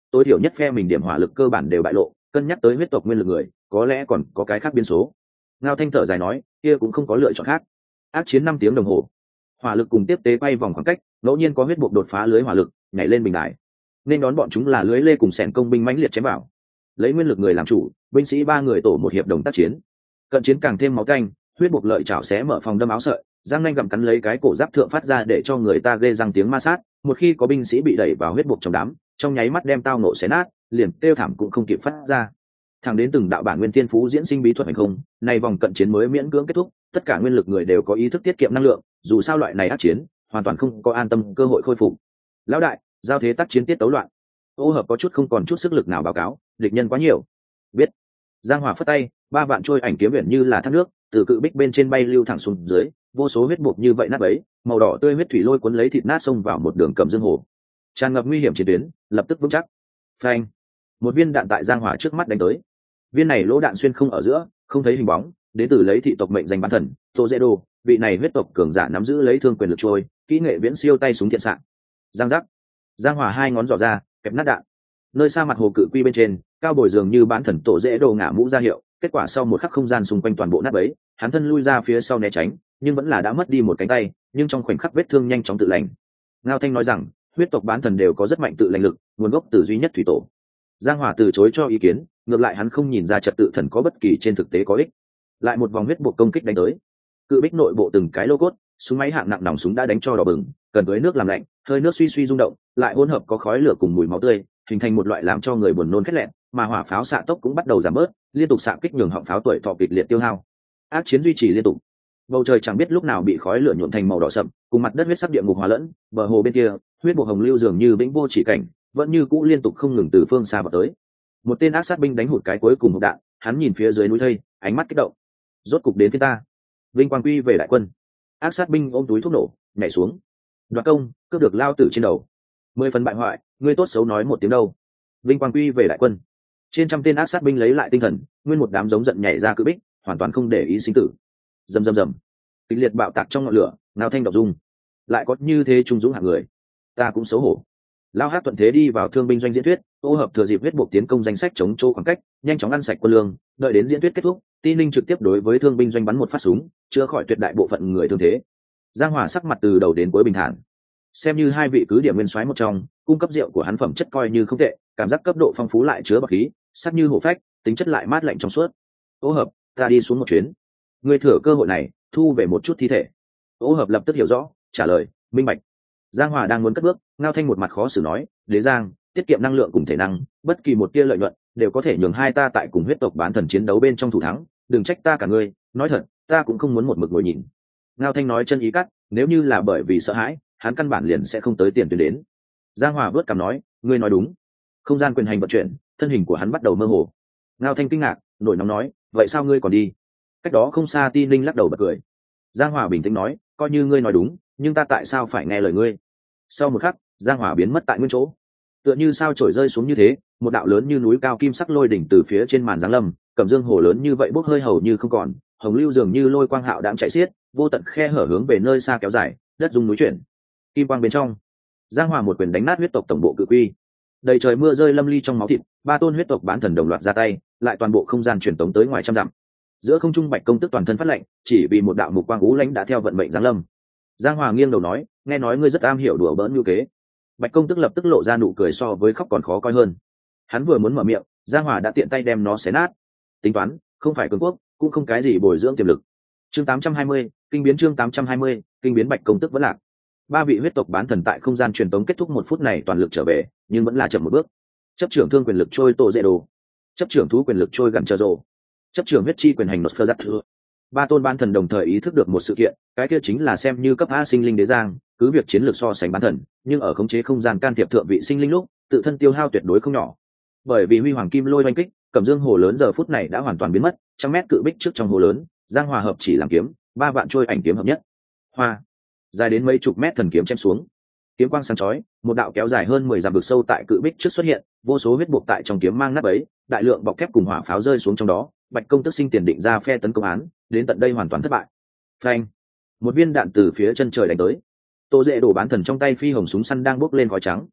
tối thiểu nhất phe mình điểm hỏa lực cơ bản đều bại lộ, cân nhắc tới huyết tộc nguyên lực người, có lẽ còn có cái khác biến số. Ngao Thanh thở dài nói, kia cũng không có lựa chọn khác. Ác chiến năm tiếng đồng hồ, hỏa lực cùng tiếp tế bay vòng khoảng cách, ngẫu nhiên có huyết buộc đột phá lưới hỏa lực, nhảy lên bình đài, nên đón bọn chúng là lưới lê cùng sẻn công binh mãnh liệt chém vào. Lấy nguyên lực người làm chủ, binh sĩ ba người tổ một hiệp đồng tác chiến. Cận chiến càng thêm máu tanh, huyết buộc lợi chảo xé mở phòng đâm áo sợi, răng nanh gặm cắn lấy cái cổ giáp thượng phát ra để cho người ta ghê răng tiếng ma sát. Một khi có binh sĩ bị đẩy vào huyết buộc trong đám, trong nháy mắt đem tao nộ xé nát, liền kêu thảm cũng không kịp phát ra. Thẳng đến từng đạo bản nguyên thiên phú diễn sinh bí thuật hành không, này vòng cận chiến mới miễn cưỡng kết thúc. Tất cả nguyên lực người đều có ý thức tiết kiệm năng lượng, dù sao loại này ác chiến hoàn toàn không có an tâm cơ hội khôi phục. Lão đại, giao thế tác chiến tiết tấu loạn. Ô Hợp có chút không còn chút sức lực nào báo cáo, địch nhân quá nhiều. Biết. Giang Hòa phất tay, ba vạn trôi ảnh kiếm biển như là thác nước, từ cự bích bên trên bay lưu thẳng xuống dưới, vô số huyết buộc như vậy nát bấy, màu đỏ tươi huyết thủy lôi cuốn lấy thịt nát xông vào một đường cầm dương hồ, tràn ngập nguy hiểm chiến tuyến, lập tức vững chắc. Phanh! Một viên đạn tại Giang Hòa trước mắt đánh tới. Viên này lỗ đạn xuyên không ở giữa, không thấy hình bóng, đến từ lấy thị tộc mệnh danh bán thần, Tô Dễ Đô, vị này huyết tộc cường giả nắm giữ lấy thương quyền lực trôi, kỹ nghệ viễn siêu tay súng thiện xạ. Giang giác! Giang Hòa hai ngón giỏ ra, kẹp nát đạn. Nơi xa mặt hồ cự quy bên trên, cao bồi dường như bán thần Tổ Dễ Đồ ngả mũ ra hiệu, kết quả sau một khắc không gian xung quanh toàn bộ nát bấy, hắn thân lui ra phía sau né tránh, nhưng vẫn là đã mất đi một cánh tay, nhưng trong khoảnh khắc vết thương nhanh chóng tự lành. Ngao Thanh nói rằng, huyết tộc bán thần đều có rất mạnh tự lành lực, nguồn gốc từ duy nhất thủy tổ. Giang Hòa từ chối cho ý kiến, ngược lại hắn không nhìn ra trật tự thần có bất kỳ trên thực tế có ích. Lại một vòng huyết buộc công kích đánh tới. Cự bích nội bộ từng cái lô cốt, súng máy hạng nặng nòng súng đã đánh cho đỏ bừng, cần tưới nước làm lạnh, hơi nước suy suy rung động, lại hỗn hợp có khói lửa cùng mùi máu tươi, hình thành một loại làm cho người buồn nôn khét lẹn, mà hỏa pháo xạ tốc cũng bắt đầu giảm bớt, liên tục xạ kích nhường họng pháo tuổi thọ kịch liệt tiêu hao. Ác chiến duy trì liên tục. Bầu trời chẳng biết lúc nào bị khói lửa nhuộm thành màu đỏ sậm, cùng mặt đất huyết sắc địa ngục hòa lẫn, bờ hồ bên kia, huyết buộc hồng lưu dường như vĩnh vô chỉ cảnh, vẫn như cũ liên tục không ngừng từ phương xa vào tới. Một tên ác sát binh đánh hụt cái cuối cùng một đạn, hắn nhìn phía dưới núi thây, ánh mắt kích động. Rốt cục đến phía ta. Vinh quang quy về đại quân. Ác sát binh ôm túi thuốc nổ, nhảy xuống. Đoạt công, cướp được lao tử trên đầu. Mười phần bại hoại, ngươi tốt xấu nói một tiếng đâu. Vinh quang quy về đại quân. Trên trăm tên ác sát binh lấy lại tinh thần, nguyên một đám giống giận nhảy ra cự bích, hoàn toàn không để ý sinh tử. Rầm rầm rầm. Kịch liệt bạo tạc trong ngọn lửa, Ngao Thanh đọc dung. Lại có như thế trung dũng hạng người, ta cũng xấu hổ. Lao Hát thuận thế đi vào thương binh doanh diễn thuyết, Ô Hợp thừa dịp huyết buộc tiến công danh sách chống chỗ khoảng cách, nhanh chóng ăn sạch quân lương, đợi đến diễn thuyết kết thúc, Tin Linh trực tiếp đối với thương binh doanh bắn một phát súng, chữa khỏi tuyệt đại bộ phận người thương thế. Giang Hòa sắc mặt từ đầu đến cuối bình thản, xem như hai vị cứ điểm nguyên soái một trong, cung cấp rượu của hắn phẩm chất coi như không tệ, cảm giác cấp độ phong phú lại chứa bạc khí, sắc như hổ phách, tính chất lại mát lạnh trong suốt. Ô Hợp, ta đi xuống một chuyến, ngươi thừa cơ hội này thu về một chút thi thể. Ô Hợp lập tức hiểu rõ, trả lời, minh bạch. Giang Hòa đang muốn cất bước, Ngao Thanh một mặt khó xử nói, Đế Giang, tiết kiệm năng lượng cùng thể năng, bất kỳ một tia lợi nhuận đều có thể nhường hai ta tại cùng huyết tộc bán thần chiến đấu bên trong thủ thắng, đừng trách ta cả ngươi, nói thật, ta cũng không muốn một mực ngồi nhìn. Ngao Thanh nói chân ý cắt, nếu như là bởi vì sợ hãi, hắn căn bản liền sẽ không tới tiền tuyến đến. Giang Hòa vớt cằm nói, ngươi nói đúng. Không gian quyền hành vận chuyển, thân hình của hắn bắt đầu mơ hồ. Ngao Thanh kinh ngạc, nổi nóng nói, vậy sao ngươi còn đi? Cách đó không xa Tin Linh lắc đầu bật cười. Giang Hòa bình tĩnh nói, coi như ngươi nói đúng, nhưng ta tại sao phải nghe lời ngươi? Sau một khắc, Giang Hòa biến mất tại nguyên chỗ, tựa như sao trổi rơi xuống như thế, một đạo lớn như núi cao kim sắc lôi đỉnh từ phía trên màn giáng lâm, cầm dương hồ lớn như vậy bốc hơi hầu như không còn, hồng lưu dường như lôi quang hạo đãng chạy xiết, vô tận khe hở hướng về nơi xa kéo dài, đất rung núi chuyển. Kim quang bên trong, Giang Hòa một quyền đánh nát huyết tộc tổng bộ cự quy, đầy trời mưa rơi lâm ly trong máu thịt, ba tôn huyết tộc bán thần đồng loạt ra tay, lại toàn bộ không gian truyền tống tới ngoài trăm dặm. Giữa không trung Bạch Công Tức toàn thân phát lạnh, chỉ vì một đạo mục quang ú lãnh đã theo vận mệnh giáng lâm. Giang Hòa nghiêng đầu nói, nghe nói ngươi rất am hiểu đùa bỡn như kế. Bạch Công Tức lập tức lộ ra nụ cười so với khóc còn khó coi hơn. Hắn vừa muốn mở miệng, Giang Hòa đã tiện tay đem nó xé nát. Tính toán, không phải cường quốc, cũng không cái gì bồi dưỡng tiềm lực. Chương tám trăm hai mươi, kinh biến chương tám trăm hai mươi, kinh biến Bạch Công Tức vẫn lạc. Ba vị huyết tộc bán thần tại không gian truyền tống kết thúc một phút này toàn lực trở về, nhưng vẫn là chậm một bước. Chấp trưởng thương quyền lực trôi Tổ Dễ Đồ, chấp trưởng thú quyền lực trôi Gần Chờ Rồ, chấp trưởng huyết chi quyền hành Nosferatu. Ba tôn bán thần đồng thời ý thức được một sự kiện, cái kia chính là xem như cấp A sinh linh Đế Giang, cứ việc chiến lược so sánh bán thần, nhưng ở khống chế không gian can thiệp thượng vị sinh linh lúc, tự thân tiêu hao tuyệt đối không nhỏ. Bởi vì huy hoàng kim lôi oanh kích, Cẩm Dương hồ lớn giờ phút này đã hoàn toàn biến mất, trăm mét cự bích trước trong hồ lớn, Giang Hòa hợp chỉ làm kiếm, ba vạn trôi ảnh kiếm hợp nhất. Hoa, dài đến mấy chục mét thần kiếm chém xuống. Kiếm quang sáng chói, một đạo kéo dài hơn mười dặm vực sâu tại cự bích trước xuất hiện, vô số huyết buộc tại trong kiếm mang nát bấy, đại lượng bọc thép cùng hỏa pháo rơi xuống trong đó, Bạch Công Tức sinh tiền định ra phe tấn công án, đến tận đây hoàn toàn thất bại. Phanh! Một viên đạn từ phía chân trời đánh tới. Tô Dễ Đồ bán thần trong tay phi hồng súng săn đang bốc lên khói trắng.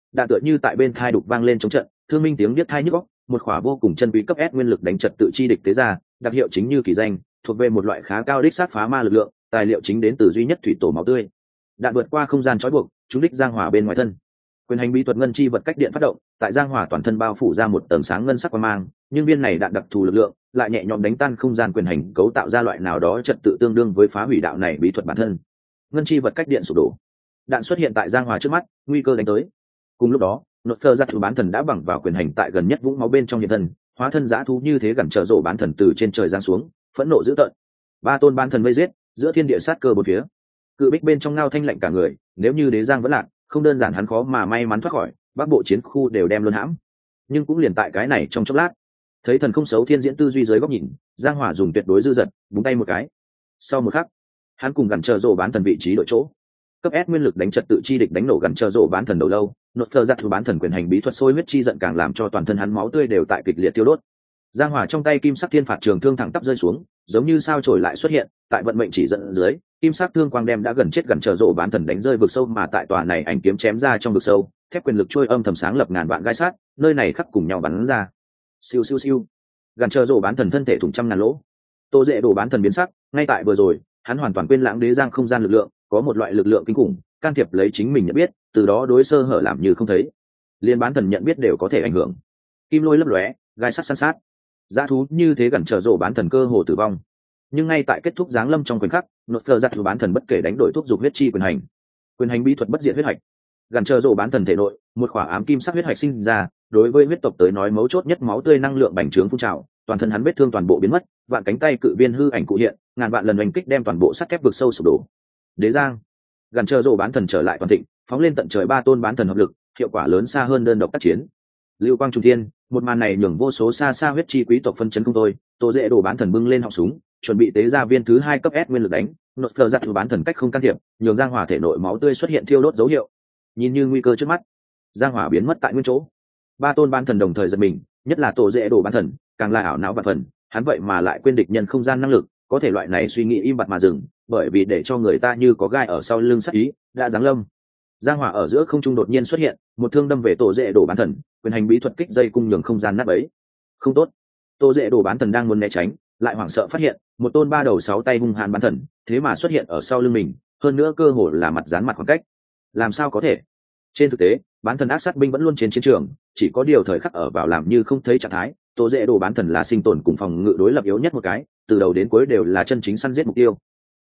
đạn tựa như tại bên thai đục vang lên chống trận, thương minh tiếng biết thai nhức óc, một khỏa vô cùng chân quý cấp S nguyên lực đánh trật tự chi địch tế ra, đặc hiệu chính như kỳ danh, thuộc về một loại khá cao đích sát phá ma lực lượng, tài liệu chính đến từ duy nhất thủy tổ máu tươi. Đạn vượt qua không gian trói buộc, trúng đích Giang Hỏa bên ngoài thân. Quyền hành bí thuật ngân chi vật cách điện phát động, tại Giang Hỏa toàn thân bao phủ ra một tầng sáng ngân sắc quang mang, nhưng viên này đạn đặc thù lực lượng lại nhẹ nhõm đánh tan không gian quyền hành cấu tạo ra loại nào đó trật tự tương đương với phá hủy đạo này bí thuật bản thân. Ngân chi vật cách điện sụp đổ. Đạn xuất hiện tại Giang Hỏa trước mắt, nguy cơ đánh tới. Cùng lúc đó, nội phơ giặc thú bán thần đã bằng vào quyền hành tại gần nhất vũng máu bên trong hiện thân, hóa thân dã thú như thế gần trở rộ bán thần từ trên trời giáng xuống, phẫn nộ dữ tợn. Ba tôn bán thần vây giết, giữa thiên địa sát cơ bốn phía. Cự bích bên trong ngao thanh lạnh cả người, nếu như đế giang vẫn lạc, không đơn giản hắn khó mà may mắn thoát khỏi, bắc bộ chiến khu đều đem luôn hãm. Nhưng cũng liền tại cái này trong chốc lát, thấy thần không xấu thiên diễn tư duy dưới góc nhìn, Giang Hỏa dùng tuyệt đối dư dật, búng tay một cái. Sau một khắc, hắn cùng gần chờ rộ bán thần vị trí đội chỗ. Cấp S nguyên lực đánh trật tự chi địch đánh nổ gần chờ rộ bán thần đầu lâu, nốt thờ giặc thú bán thần quyền hành bí thuật sôi huyết chi giận càng làm cho toàn thân hắn máu tươi đều tại kịch liệt tiêu đốt. Giang Hỏa trong tay kim sắc thiên phạt trường thương thẳng tắp rơi xuống, giống như sao chổi lại xuất hiện, tại vận mệnh chỉ dẫn dưới, kim sắc thương quang đem đã gần chết gần trở rộ bán thần đánh rơi vực sâu, mà tại tòa này ảnh kiếm chém ra trong vực sâu, thép quyền lực trôi âm thầm sáng lập ngàn vạn gai sát, nơi này khắc cùng nhau bắn ra. Siêu siêu siêu. Gần trở rộ bán thần thân thể thủng trăm ngàn lỗ. Tô Dệ đổ bán thần biến sắc, ngay tại vừa rồi, hắn hoàn toàn quên lãng đế giang không gian lực lượng, có một loại lực lượng kinh khủng, can thiệp lấy chính mình nhận biết, từ đó đối sơ hở làm như không thấy. Liên bán thần nhận biết đều có thể ảnh hưởng. Kim lôi lấp lóe, gai sắt san sát. Dã thú như thế gần trở rộ bán thần cơ hồ tử vong. Nhưng ngay tại kết thúc giáng lâm trong khoảnh khắc, nốt phờ giặc thú bán thần bất kể đánh đổi thuốc dục huyết chi quyền hành. Quyền hành bí thuật bất diệt huyết hạch. Gần trở rộ bán thần thể nội, một khỏa ám kim sắc huyết hạch sinh ra, đối với huyết tộc tới nói mấu chốt nhất máu tươi năng lượng bành trướng phun trào, toàn thân hắn vết thương toàn bộ biến mất, vạn cánh tay cự viên hư ảnh cụ hiện, ngàn vạn lần oanh kích đem toàn bộ sắt thép vực sâu sụp đổ. Đế giang, gần chờ rộ bán thần trở lại toàn thịnh, phóng lên tận trời ba tôn bán thần hợp lực, hiệu quả lớn xa hơn đơn độc tác chiến. Lưu quang trung thiên, một màn này nhường vô số xa xa huyết chi quý tộc phân chấn không thôi. Tô Dệ đổ bán thần bưng lên họng súng, chuẩn bị tế ra viên thứ hai cấp S nguyên lực đánh. Nốt phờ giặc thú bán thần cách không can thiệp, nhường Giang Hỏa thể nội máu tươi xuất hiện thiêu đốt dấu hiệu. Nhìn như nguy cơ trước mắt, Giang Hỏa biến mất tại nguyên chỗ. Ba tôn bán thần đồng thời giật mình, nhất là Tô Dệ đổ bán thần, càng là ảo não vạn phần, hắn vậy mà lại quên địch nhân không gian năng lực, có thể loại này suy nghĩ im bặt mà dừng, bởi vì để cho người ta như có gai ở sau lưng sát ý, đã giáng lâm. Giang Hỏa ở giữa không trung đột nhiên xuất hiện, một thương đâm về Tô Dệ đổ bán thần, quyền hành bí thuật kích dây cung nhường không gian nát bấy. Không tốt. Tô Dệ đổ bán thần đang muốn né tránh, lại hoảng sợ phát hiện, một tôn ba đầu sáu tay hung hãn bán thần, thế mà xuất hiện ở sau lưng mình, hơn nữa cơ hồ là mặt dán mặt khoảng cách. Làm sao có thể? Trên thực tế, bán thần ác sát binh vẫn luôn trên chiến trường, chỉ có điều thời khắc ở vào làm như không thấy trạng thái. Tô Dệ đổ bán thần là sinh tồn cùng phòng ngự đối lập yếu nhất một cái, từ đầu đến cuối đều là chân chính săn giết mục tiêu.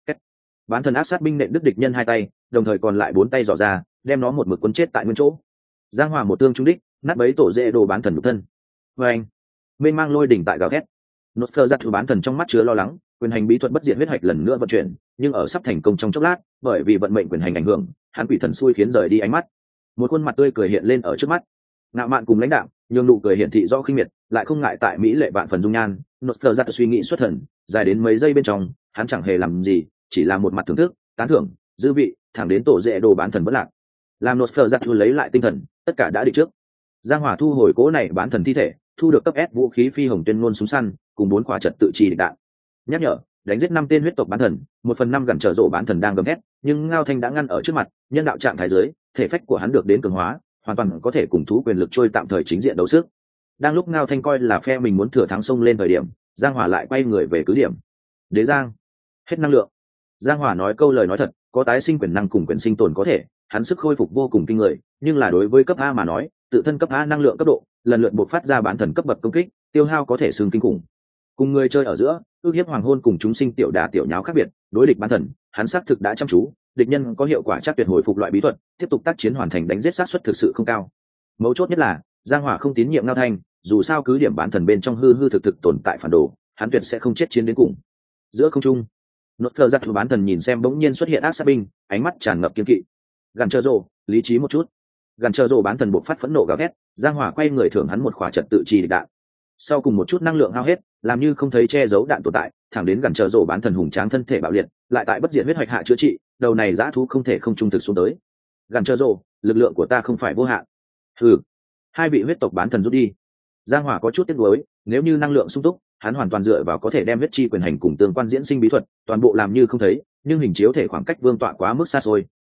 Bán thần ác sát binh nện đứt địch nhân hai tay, đồng thời còn lại bốn tay dò ra, đem nó một mực cuốn chết tại nguyên chỗ. Giang Hỏa một tương trúng đích, nát bấy Tô Dệ đồ bán thần nhục thân. Và anh, mênh mang lôi đỉnh tại gào thét. Nốt phơ giặc thú bán thần trong mắt chứa lo lắng, quyền hành bí thuật bất diệt huyết hạch lần nữa vận chuyển, nhưng ở sắp thành công trong chốc lát, bởi vì vận mệnh quyền hành ảnh hưởng, hắn quỷ thần xui khiến rời đi ánh mắt. Một khuôn mặt tươi cười hiện lên ở trước mắt. Ngạo mạn cùng lãnh đạm, nhường nụ cười hiển thị rõ khinh miệt, lại không ngại tại mỹ lệ vạn phần dung nhan. Nốt phơ giặc suy nghĩ xuất thần, dài đến mấy giây bên trong, hắn chẳng hề làm gì, chỉ là một mặt thưởng thức, tán thưởng, dư vị, thẳng đến Tô Dệ đồ bán thần bất lạc. Làm nốt phờ giặc thu lấy lại tinh thần, tất cả đã định trước. Giang Hỏa thu hồi cố này bán thần thi thể, thu được cấp S vũ khí phi hồng tuyên ngôn súng săn, cùng bốn quả trật tự trì đạn. Nhắc nhở, đánh giết năm tên huyết tộc bán thần, một phần năm gần trở rộ bán thần đang gầm thét, nhưng Ngao Thanh đã ngăn ở trước mặt, nhân đạo trạng thái dưới, thể phách của hắn được đến cường hóa, hoàn toàn có thể cùng thú quyền lực trôi tạm thời chính diện đấu sức. Đang lúc Ngao Thanh coi là phe mình muốn thừa thắng xông lên thời điểm, Giang Hỏa lại quay người về cứ điểm. Đế Giang, hết năng lượng. Giang Hỏa nói câu lời nói thật, có tái sinh quyền năng cùng quyền sinh tồn có thể, hắn sức khôi phục vô cùng kinh người, nhưng là đối với cấp A mà nói, tự thân cấp A năng lượng cấp độ, lần lượt bộc phát ra bán thần cấp bậc công kích, tiêu hao có thể xương kinh khủng. Cùng người chơi ở giữa, ước hiếp hoàng hôn cùng chúng sinh tiểu đà tiểu nháo khác biệt, đối địch bán thần, hắn xác thực đã chăm chú, địch nhân có hiệu quả chắc tuyệt hồi phục loại bí thuật, tiếp tục tác chiến hoàn thành đánh giết sát suất thực sự không cao. Mấu chốt nhất là, Giang Hỏa không tín nhiệm Ngao Thanh, dù sao cứ điểm bán thần bên trong hư hư thực thực tồn tại phản đồ, hắn tuyệt sẽ không chết chiến đến cùng. Giữa không trung, nốt thờ giặc bán thần nhìn xem bỗng nhiên xuất hiện ác sát binh, ánh mắt tràn ngập kiên kỵ. Gần chờ rồ, lý trí một chút. Gần chờ rồ bán thần buộc phát phẫn nộ gào thét, Giang Hỏa quay người thưởng hắn một khỏa trật tự trì đạn. Sau cùng một chút năng lượng hao hết, làm như không thấy che giấu đạn tồn tại, thẳng đến gần chờ rồ bán thần hùng tráng thân thể bạo liệt, lại tại bất diệt huyết hoạch hạ chữa trị, đầu này dã thú không thể không trung thực xuống tới. Gần chờ rồ, lực lượng của ta không phải vô hạn. Hừ. Hai vị huyết tộc bán thần rút đi. Giang Hỏa có chút tiếc nuối, nếu như năng lượng sung túc, hắn hoàn toàn dựa vào có thể đem huyết chi quyền hành cùng tương quan diễn sinh bí thuật toàn bộ làm như không thấy, nhưng hình chiếu thể khoảng cách vương tọa quá mức xa xôi,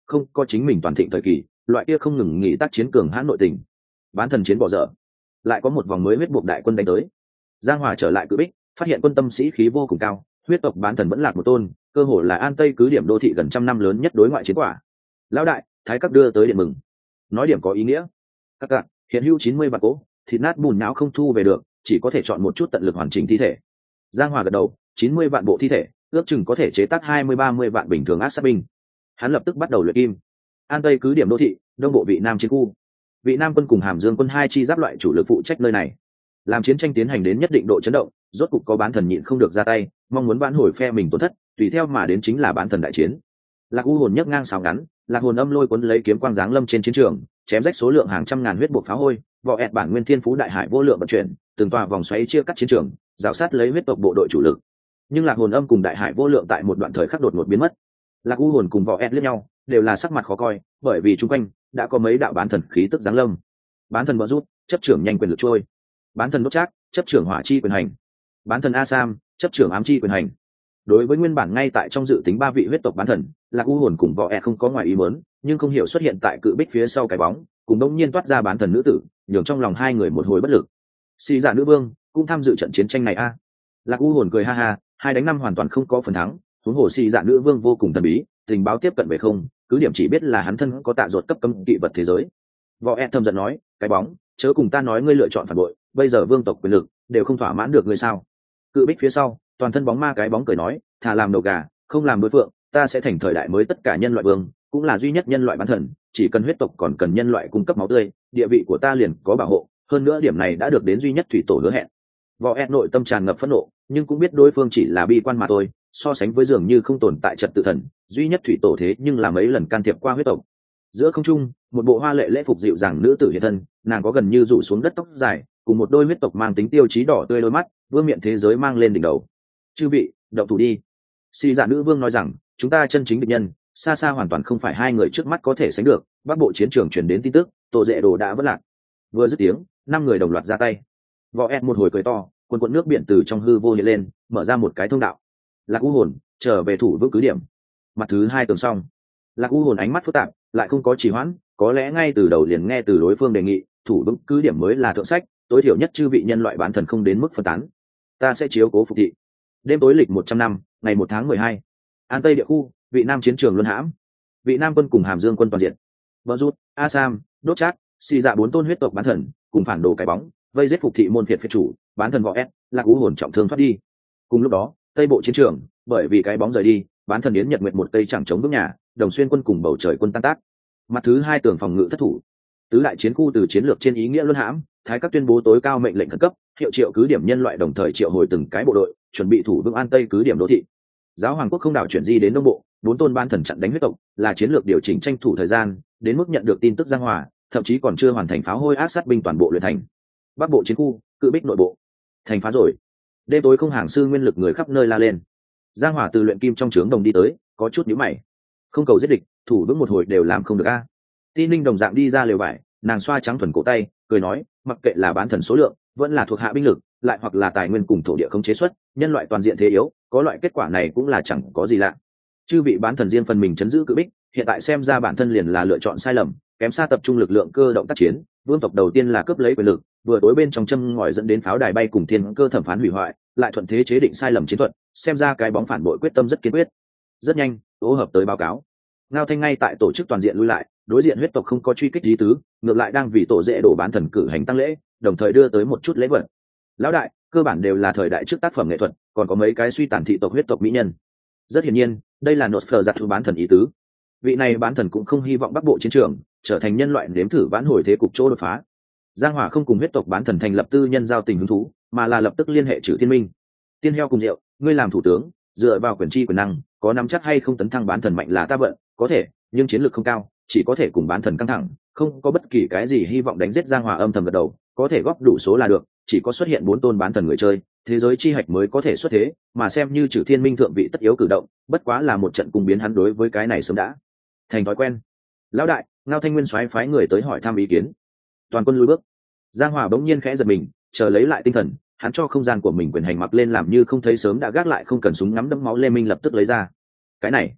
không có chính mình toàn thịnh thời kỳ loại kia không ngừng nghỉ tác chiến cường hãn nội tình. Bán thần chiến bỏ dở, lại có một vòng mới huyết buộc đại quân đánh tới. Giang Hòa trở lại cự bích, phát hiện quân tâm sĩ khí vô cùng cao, huyết tộc bán thần vẫn lạc một tôn, cơ hội là an tây cứ điểm đô thị gần trăm năm lớn nhất đối ngoại chiến quả. Lão đại, thái các đưa tới điện mừng. Nói điểm có ý nghĩa. Các cạn, hiện hữu chín mươi vạn cỗ, thịt nát bùn não không thu về được, chỉ có thể chọn một chút tận lực hoàn chỉnh thi thể. Giang Hòa gật đầu, chín mươi vạn bộ thi thể, ước chừng có thể chế tác hai mươi ba mươi vạn bình thường ác sát binh. Hắn lập tức bắt đầu luyện kim. An tây cứ điểm đô thị, đông bộ vị nam chiến khu. Vị nam quân cùng Hàm Dương quân hai chi giáp loại chủ lực phụ trách nơi này. Làm chiến tranh tiến hành đến nhất định độ chấn động, rốt cục có bán thần nhịn không được ra tay, mong muốn vãn hồi phe mình tổn thất, tùy theo mà đến chính là bán thần đại chiến. Lạc U hồn nhấc ngang sáo ngắn, Lạc hồn âm lôi cuốn lấy kiếm quang giáng lâm trên chiến trường, chém rách số lượng hàng trăm ngàn huyết buộc pháo hôi, vỏ ẹt bản nguyên thiên phú đại hải vô lượng vận chuyển, từng tòa vòng xoáy chia cắt chiến trường, rào sát lấy huyết tộc bộ đội chủ lực. Nhưng Lạc hồn âm cùng đại hải vô lượng tại một đoạn thời khắc đột ngột biến mất. Lạc U hồn cùng vỏ ẹt liếc nhau, đều là sắc mặt khó coi, bởi vì chung quanh đã có mấy đạo bán thần khí tức giáng lâm. Bán thần bỡ rút, chấp trưởng nhanh quyền lực trôi. Bán thần đốt trác, chấp trưởng hỏa chi quyền hành. Bán thần a sam, chấp trưởng ám chi quyền hành. Đối với nguyên bản ngay tại trong dự tính ba vị huyết tộc bán thần, Lạc U hồn cùng vỏ ẹt không có ngoài ý muốn, nhưng không hiểu xuất hiện tại cự bích phía sau cái bóng, cùng đông nhiên toát ra bán thần nữ tử, nhường trong lòng hai người một hồi bất lực. Xì Dạ nữ vương cũng tham dự trận chiến tranh này a. À. Lạc U hồn cười ha ha, hai đánh năm hoàn toàn không có phần thắng, huống hồ Xì Dạ nữ vương vô cùng thần bí, tình báo tiếp cận về không, cứ điểm chỉ biết là hắn thân có tạ ruột cấp cấm kỵ vật thế giới. Võ E thầm giận nói, cái bóng, chớ cùng ta nói ngươi lựa chọn phản bội, bây giờ vương tộc quyền lực đều không thỏa mãn được ngươi sao? Cự bích phía sau, toàn thân bóng ma cái bóng cười nói, thà làm đầu gà, không làm đối phượng, ta sẽ thành thời đại mới tất cả nhân loại vương, cũng là duy nhất nhân loại bán thần, chỉ cần huyết tộc còn cần nhân loại cung cấp máu tươi, địa vị của ta liền có bảo hộ, hơn nữa điểm này đã được đến duy nhất thủy tổ hứa hẹn. Võ E nội tâm tràn ngập phẫn nộ, nhưng cũng biết đối phương chỉ là bi quan mà thôi, so sánh với dường như không tồn tại trật tự thần, duy nhất thủy tổ thế nhưng là mấy lần can thiệp qua huyết tộc. Giữa không trung, một bộ hoa lệ lễ phục dịu dàng nữ tử hiện thân, nàng có gần như rủ xuống đất tóc dài, cùng một đôi huyết tộc mang tính tiêu chí đỏ tươi đôi mắt, vương miện thế giới mang lên đỉnh đầu. Chư vị, động thủ đi. Xì Dạ nữ vương nói rằng, chúng ta chân chính địch nhân, xa xa hoàn toàn không phải hai người trước mắt có thể sánh được. Bắc bộ chiến trường truyền đến tin tức, Tổ Dệ Đồ đã vất lạc. Vừa dứt tiếng, năm người đồng loạt ra tay. Võ ẹt một hồi cười to, cuồn cuộn nước biển từ trong hư vô hiện lên, mở ra một cái thông đạo. Lạc U hồn trở về thủ vững cứ điểm. Mặt thứ hai tường xong, Lạc U hồn ánh mắt phức tạp, lại không có trì hoãn, có lẽ ngay từ đầu liền nghe từ đối phương đề nghị, thủ vững cứ điểm mới là thượng sách, tối thiểu nhất chư vị nhân loại bán thần không đến mức phân tán. Ta sẽ chiếu cố phục thị. Đêm tối lịch một trăm năm, ngày một tháng mười hai, An Tây địa khu, vị nam chiến trường luân hãm. Vị nam quân cùng Hàm Dương quân toàn diện. Bờ rút, A Sam, đốt trác, xì dạ bốn tôn huyết tộc bán thần, cùng phản đồ cái bóng, vây giết phục thị môn phiệt phiệt chủ, bán thần võ ép, Lạc U hồn trọng thương thoát đi. Cùng lúc đó, Tây bộ chiến trường, bởi vì cái bóng rời đi, bán thần yến nhật nguyệt một cây chẳng chống vững nhà, Đồng Xuyên quân cùng bầu trời quân tan tác. Mặt thứ hai tường phòng ngự thất thủ. Tứ đại chiến khu từ chiến lược trên ý nghĩa luân hãm, thái các tuyên bố tối cao mệnh lệnh khẩn cấp, hiệu triệu cứ điểm nhân loại đồng thời triệu hồi từng cái bộ đội, chuẩn bị thủ vững An Tây cứ điểm đô thị. Giáo hoàng quốc không đảo chuyển di đến đông bộ, bốn tôn ban thần chặn đánh huyết tộc, là chiến lược điều chỉnh tranh thủ thời gian, đến mức nhận được tin tức giang hòa, thậm chí còn chưa hoàn thành pháo hôi ác sát binh toàn bộ luyện thành. Bắc bộ chiến khu, cự bích nội bộ, thành phá rồi. Đêm tối không hàng sư nguyên lực người khắp nơi la lên. Giang hòa từ luyện kim trong trướng đồng đi tới, có chút nhíu mày. Không cầu giết địch, thủ vững một hồi đều làm không được a. Ti Ninh đồng dạng đi ra lều vải, nàng xoa trắng thuần cổ tay, cười nói, mặc kệ là bán thần số lượng, vẫn là thuộc hạ binh lực, lại hoặc là tài nguyên cùng thổ địa không chế xuất, nhân loại toàn diện thế yếu, có loại kết quả này cũng là chẳng có gì lạ. Chư vị bán thần riêng phần mình chấn giữ cự bích, hiện tại xem ra bản thân liền là lựa chọn sai lầm, kém xa tập trung lực lượng cơ động tác chiến, vương tộc đầu tiên là cướp lấy quyền lực, vừa tối bên trong châm ngòi dẫn đến pháo đài bay cùng thiên cơ thẩm phán hủy hoại, lại thuận thế chế định sai lầm chiến thuật, xem ra cái bóng phản bội quyết tâm rất kiên quyết. Rất nhanh, tổ hợp tới báo cáo. Ngao Thanh ngay tại tổ chức toàn diện lui lại, đối diện huyết tộc không có truy kích lý tứ, ngược lại đang vì tổ dễ đổ bán thần cử hành tăng lễ, đồng thời đưa tới một chút lễ vật. Lão đại, cơ bản đều là thời đại trước tác phẩm nghệ thuật, còn có mấy cái suy tàn thị tộc huyết tộc mỹ nhân. Rất hiển nhiên, đây là nốt phờ giặt thu bán thần ý tứ. Vị này bán thần cũng không hy vọng bắc bộ chiến trường trở thành nhân loại nếm thử vãn hồi thế cục chỗ đột phá. Giang Hỏa không cùng huyết tộc bán thần thành lập tư nhân giao tình hứng thú, mà là lập tức liên hệ Trử Thiên Minh. Tiên heo cùng rượu, ngươi làm thủ tướng, dựa vào quyền chi quyền năng, có nắm chắc hay không tấn thăng bán thần mạnh là ta vận, có thể, nhưng chiến lược không cao, chỉ có thể cùng bán thần căng thẳng, không có bất kỳ cái gì hy vọng đánh giết Giang Hỏa âm thầm gật đầu, có thể góp đủ số là được, chỉ có xuất hiện bốn tôn bán thần người chơi, thế giới chi hạch mới có thể xuất thế, mà xem như Trử Thiên Minh thượng vị tất yếu cử động, bất quá là một trận cùng biến hắn đối với cái này sớm đã thành thói quen. Lão đại, Ngao Thanh Nguyên soái phái người tới hỏi thăm ý kiến. Toàn quân lùi bước. Giang Hỏa bỗng nhiên khẽ giật mình, chờ lấy lại tinh thần, hắn cho không gian của mình quyền hành mặc lên làm như không thấy sớm đã gác lại không cần súng ngắm đẫm máu lê minh lập tức lấy ra. Cái này,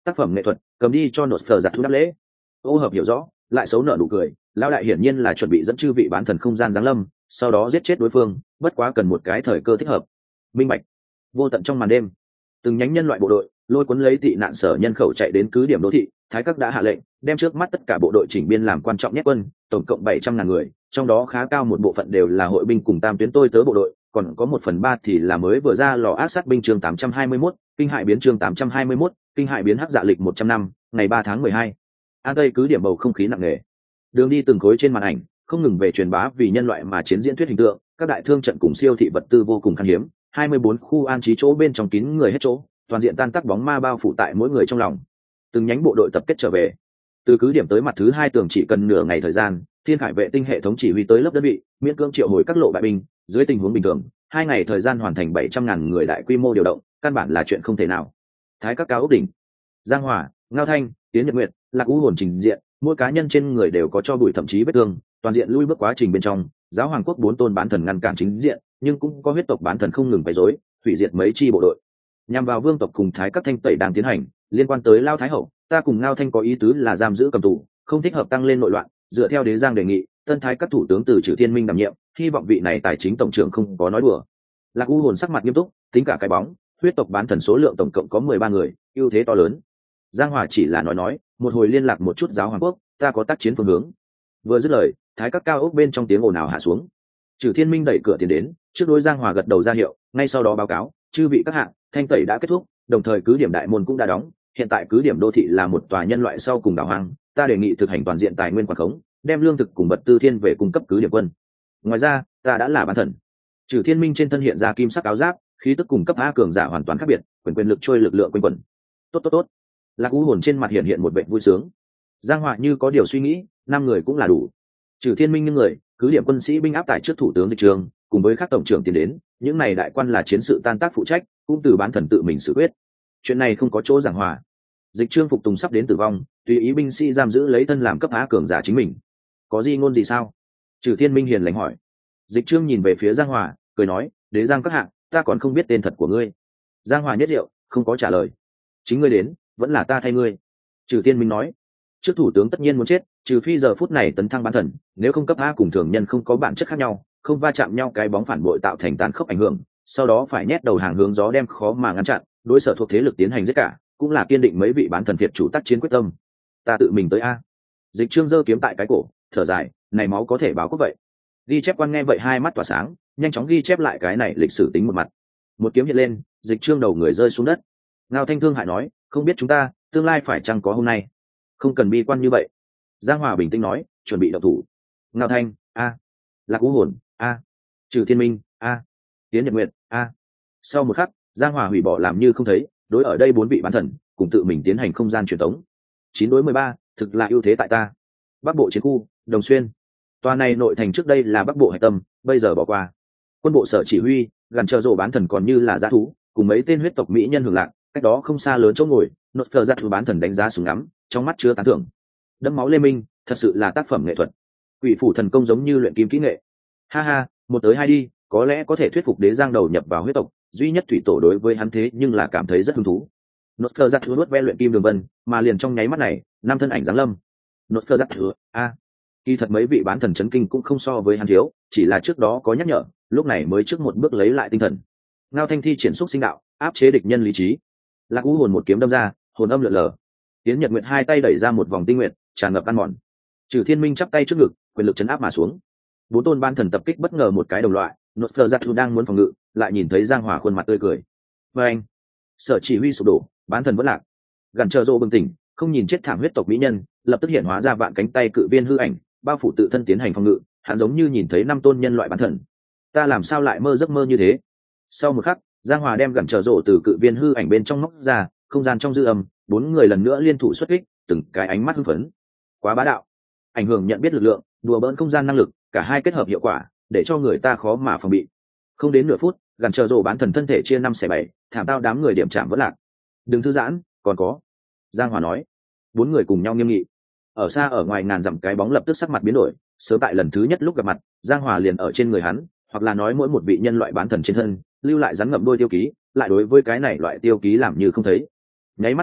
tác phẩm nghệ thuật cầm đi cho nốt phờ giặt thu đáp lễ. Ô hợp hiểu rõ lại xấu nở nụ cười, lão đại hiển nhiên là chuẩn bị dẫn chư vị bán thần không gian giáng lâm, sau đó giết chết đối phương, bất quá cần một cái thời cơ thích hợp. Minh bạch. Vô tận trong màn đêm, từng nhánh nhân loại bộ đội lôi cuốn lấy tị nạn sở nhân khẩu chạy đến cứ điểm đô thị. Thái Các đã hạ lệnh đem trước mắt tất cả bộ đội chỉnh biên làm quan trọng nhất quân, tổng cộng bảy trăm ngàn người, trong đó khá cao một bộ phận đều là hội binh cùng tam tuyến tôi tớ bộ đội, còn có một phần ba thì là mới vừa ra lò ác sát binh chương tám trăm hai mươi mốt, kinh hại biến chương tám trăm hai mươi mốt, kinh hại biến hắc dạ lịch một trăm năm, ngày ba tháng mười hai. An Tây cứ điểm bầu không khí nặng nề. Đường đi từng khối trên màn ảnh không ngừng về truyền bá vì nhân loại mà chiến diễn thuyết hình tượng, các đại thương trận cùng siêu thị vật tư vô cùng khan hiếm, hai mươi bốn khu an trí chỗ bên trong kín người hết chỗ, toàn diện tan tác bóng ma bao phủ tại mỗi người trong lòng. Từng nhánh bộ đội tập kết trở về, từ cứ điểm tới mặt thứ hai tường chỉ cần nửa ngày thời gian, thiên khải vệ tinh hệ thống chỉ huy tới lớp đơn vị miễn cưỡng triệu hồi các lộ bại binh, dưới tình huống bình thường hai ngày thời gian hoàn thành bảy trăm ngàn người đại quy mô điều động, căn bản là chuyện không thể nào. Thái Các cao ốc đỉnh, Giang Hòa, Ngao Thanh, Tiến Nhật Nguyệt, Lạc U hồn trình diện, mỗi cá nhân trên người đều có cho bụi thậm chí vết thương, toàn diện lui bước quá trình bên trong, giáo hoàng quốc bốn tôn bán thần ngăn cản chính diện, nhưng cũng có huyết tộc bán thần không ngừng bày rối, hủy diệt mấy chi bộ đội. Nhằm vào vương tộc cùng Thái Các thanh tẩy đang tiến hành, liên quan tới Lao Thái Hậu, ta cùng Ngao Thanh có ý tứ là giam giữ cầm tù, không thích hợp tăng lên nội loạn, dựa theo đế giang đề nghị, tân Thái Các thủ tướng từ Trừ Thiên Minh đảm nhiệm, hy vọng vị này tài chính tổng trưởng không có nói đùa. Lạc U hồn sắc mặt nghiêm túc, tính cả cái bóng, huyết tộc bán thần số lượng tổng cộng có mười ba người, ưu thế to lớn. Giang Hòa chỉ là nói nói, một hồi liên lạc một chút giáo hoàng quốc, ta có tác chiến phương hướng. Vừa dứt lời, Thái Các cao ốc bên trong tiếng ồn ào hạ xuống. Trừ Thiên Minh đẩy cửa tiến đến, trước đối Giang Hòa gật đầu ra hiệu, ngay sau đó báo cáo, chư vị các hạng, thanh tẩy đã kết thúc, đồng thời cứ điểm đại môn cũng đã đóng, hiện tại cứ điểm đô thị là một tòa nhân loại sau cùng đảo hoang, ta đề nghị thực hành toàn diện tài nguyên quản khống, đem lương thực cùng vật tư thiên về cung cấp cứ điểm quân. Ngoài ra, ta đã là bán thần. Trừ Thiên Minh trên thân hiện ra kim sắc áo giáp, khí tức cùng cấp A cường giả hoàn toàn khác biệt, quyền quyền lực trôi lực lượng quanh quẩn. Tốt tốt tốt. Lạc U hồn trên mặt hiện hiện một vẻ vui sướng. Giang Hòa như có điều suy nghĩ, năm người cũng là đủ. Trừ Thiên Minh những người, cứ điểm quân sĩ binh áp tải trước thủ tướng Dịch Trường, cùng với các tổng trưởng tiến đến, những này đại quan là chiến sự tan tác phụ trách, cũng từ bán thần tự mình xử quyết. Chuyện này không có chỗ giảng hòa. Dịch Trương phục tùng sắp đến tử vong, tùy ý binh sĩ giam giữ lấy thân làm cấp á cường giả chính mình. Có gì ngôn gì sao? Trừ Thiên Minh hiền lành hỏi. Dịch Trương nhìn về phía Giang Hòa, cười nói, đế Giang các hạng, ta còn không biết tên thật của ngươi. Giang Hòa nhất diệu, không có trả lời. Chính ngươi đến, vẫn là ta thay ngươi. Trừ Thiên Minh nói, trước thủ tướng tất nhiên muốn chết, trừ phi giờ phút này tấn thăng bán thần, nếu không cấp a cùng thường nhân không có bản chất khác nhau, không va chạm nhau cái bóng phản bội tạo thành tàn khốc ảnh hưởng, sau đó phải nhét đầu hàng hướng gió đem khó mà ngăn chặn, đối sở thuộc thế lực tiến hành giết cả, cũng là kiên định mấy vị bán thần việt chủ tác chiến quyết tâm. Ta tự mình tới a. Dịch Trương giơ kiếm tại cái cổ, thở dài, này máu có thể báo quốc vậy. Ghi chép quan nghe vậy hai mắt tỏa sáng, nhanh chóng ghi chép lại cái này lịch sử tính một mặt. Một kiếm hiện lên, Dịch Trương đầu người rơi xuống đất. Ngao Thanh thương hại nói, không biết chúng ta tương lai phải chăng có hôm nay. Không cần bi quan như vậy. Giang Hòa bình tĩnh nói, chuẩn bị động thủ. Ngao Thanh, a. Lạc U hồn, a. Trừ Thiên Minh, a. Tiến Nhật Nguyệt, a. Sau một khắc, Giang Hòa hủy bỏ làm như không thấy, đối ở đây bốn vị bán thần cùng tự mình tiến hành không gian truyền tống. Chín đối mười ba, thực là ưu thế tại ta. Bắc bộ chiến khu, Đồng Xuyên. Tòa này nội thành trước đây là Bắc bộ hải tâm, bây giờ bỏ qua. Quân bộ sở chỉ huy, gần chờ rổ bán thần còn như là dã thú, cùng mấy tên huyết tộc mỹ nhân hưởng lạc, cách đó không xa lớn chỗ ngồi, nốt phờ giặt thú bán thần đánh giá súng ngắm, trong mắt chứa tán thưởng. Đẫm máu lê minh, thật sự là tác phẩm nghệ thuật. Quỷ phủ thần công giống như luyện kim kỹ nghệ. Ha ha, một tới hai đi, có lẽ có thể thuyết phục đế giang đầu nhập vào huyết tộc, duy nhất thủy tổ đối với hắn thế nhưng là cảm thấy rất hứng thú. Nốt phờ giặt thú nuốt ve luyện kim đường vân, mà liền trong nháy mắt này, năm thân ảnh giáng lâm. Nốt phờ giặt thú, a. Kỳ thật mấy vị bán thần chấn kinh cũng không so với hắn thiếu, chỉ là trước đó có nhắc nhở, lúc này mới trước một bước lấy lại tinh thần. Ngao Thanh thi triển xúc sinh đạo, áp chế địch nhân lý trí. Lạc U hồn một kiếm đâm ra, hồn âm lượn lờ. Tiến Nhật Nguyệt hai tay đẩy ra một vòng tinh nguyệt, tràn ngập ăn mòn. Trừ Thiên Minh chắp tay trước ngực, quyền lực chấn áp mà xuống. Bốn tôn ban thần tập kích bất ngờ một cái đồng loại, nốt phờ giặt thú đang muốn phòng ngự, lại nhìn thấy Giang Hòa khuôn mặt tươi cười. Và anh, sở chỉ huy sụp đổ, bán thần vẫn lạc. Gần chờ rô bừng tỉnh, không nhìn chết thảm huyết tộc mỹ nhân, lập tức hiện hóa ra vạn cánh tay cự viên hư ảnh, bao phủ tự thân tiến hành phòng ngự. Hắn giống như nhìn thấy năm tôn nhân loại bán thần. Ta làm sao lại mơ giấc mơ như thế? Sau một khắc, Giang Hòa đem gần chờ rô từ cự viên hư ảnh bên trong móc ra, không gian trong dư âm, bốn người lần nữa liên thủ xuất kích, từng cái ánh mắt hưng phấn. Quá bá đạo, ảnh hưởng nhận biết lực lượng, đùa bỡn không gian năng lực, cả hai kết hợp hiệu quả, để cho người ta khó mà phòng bị. Không đến nửa phút, gần chờ rồ bán thần thân thể chia năm xẻ bảy, thảm tao đám người điểm chạm vẫn lạc. Đừng thư giãn, còn có. Giang Hòa nói. Bốn người cùng nhau nghiêm nghị. Ở xa ở ngoài ngàn dặm cái bóng lập tức sắc mặt biến đổi, sớm tại lần thứ nhất lúc gặp mặt, Giang Hòa liền ở trên người hắn, hoặc là nói mỗi một vị nhân loại bán thần trên thân, lưu lại rắn ngậm đôi tiêu ký, lại đối với cái này loại tiêu ký làm như không thấy. Nháy mắt sau,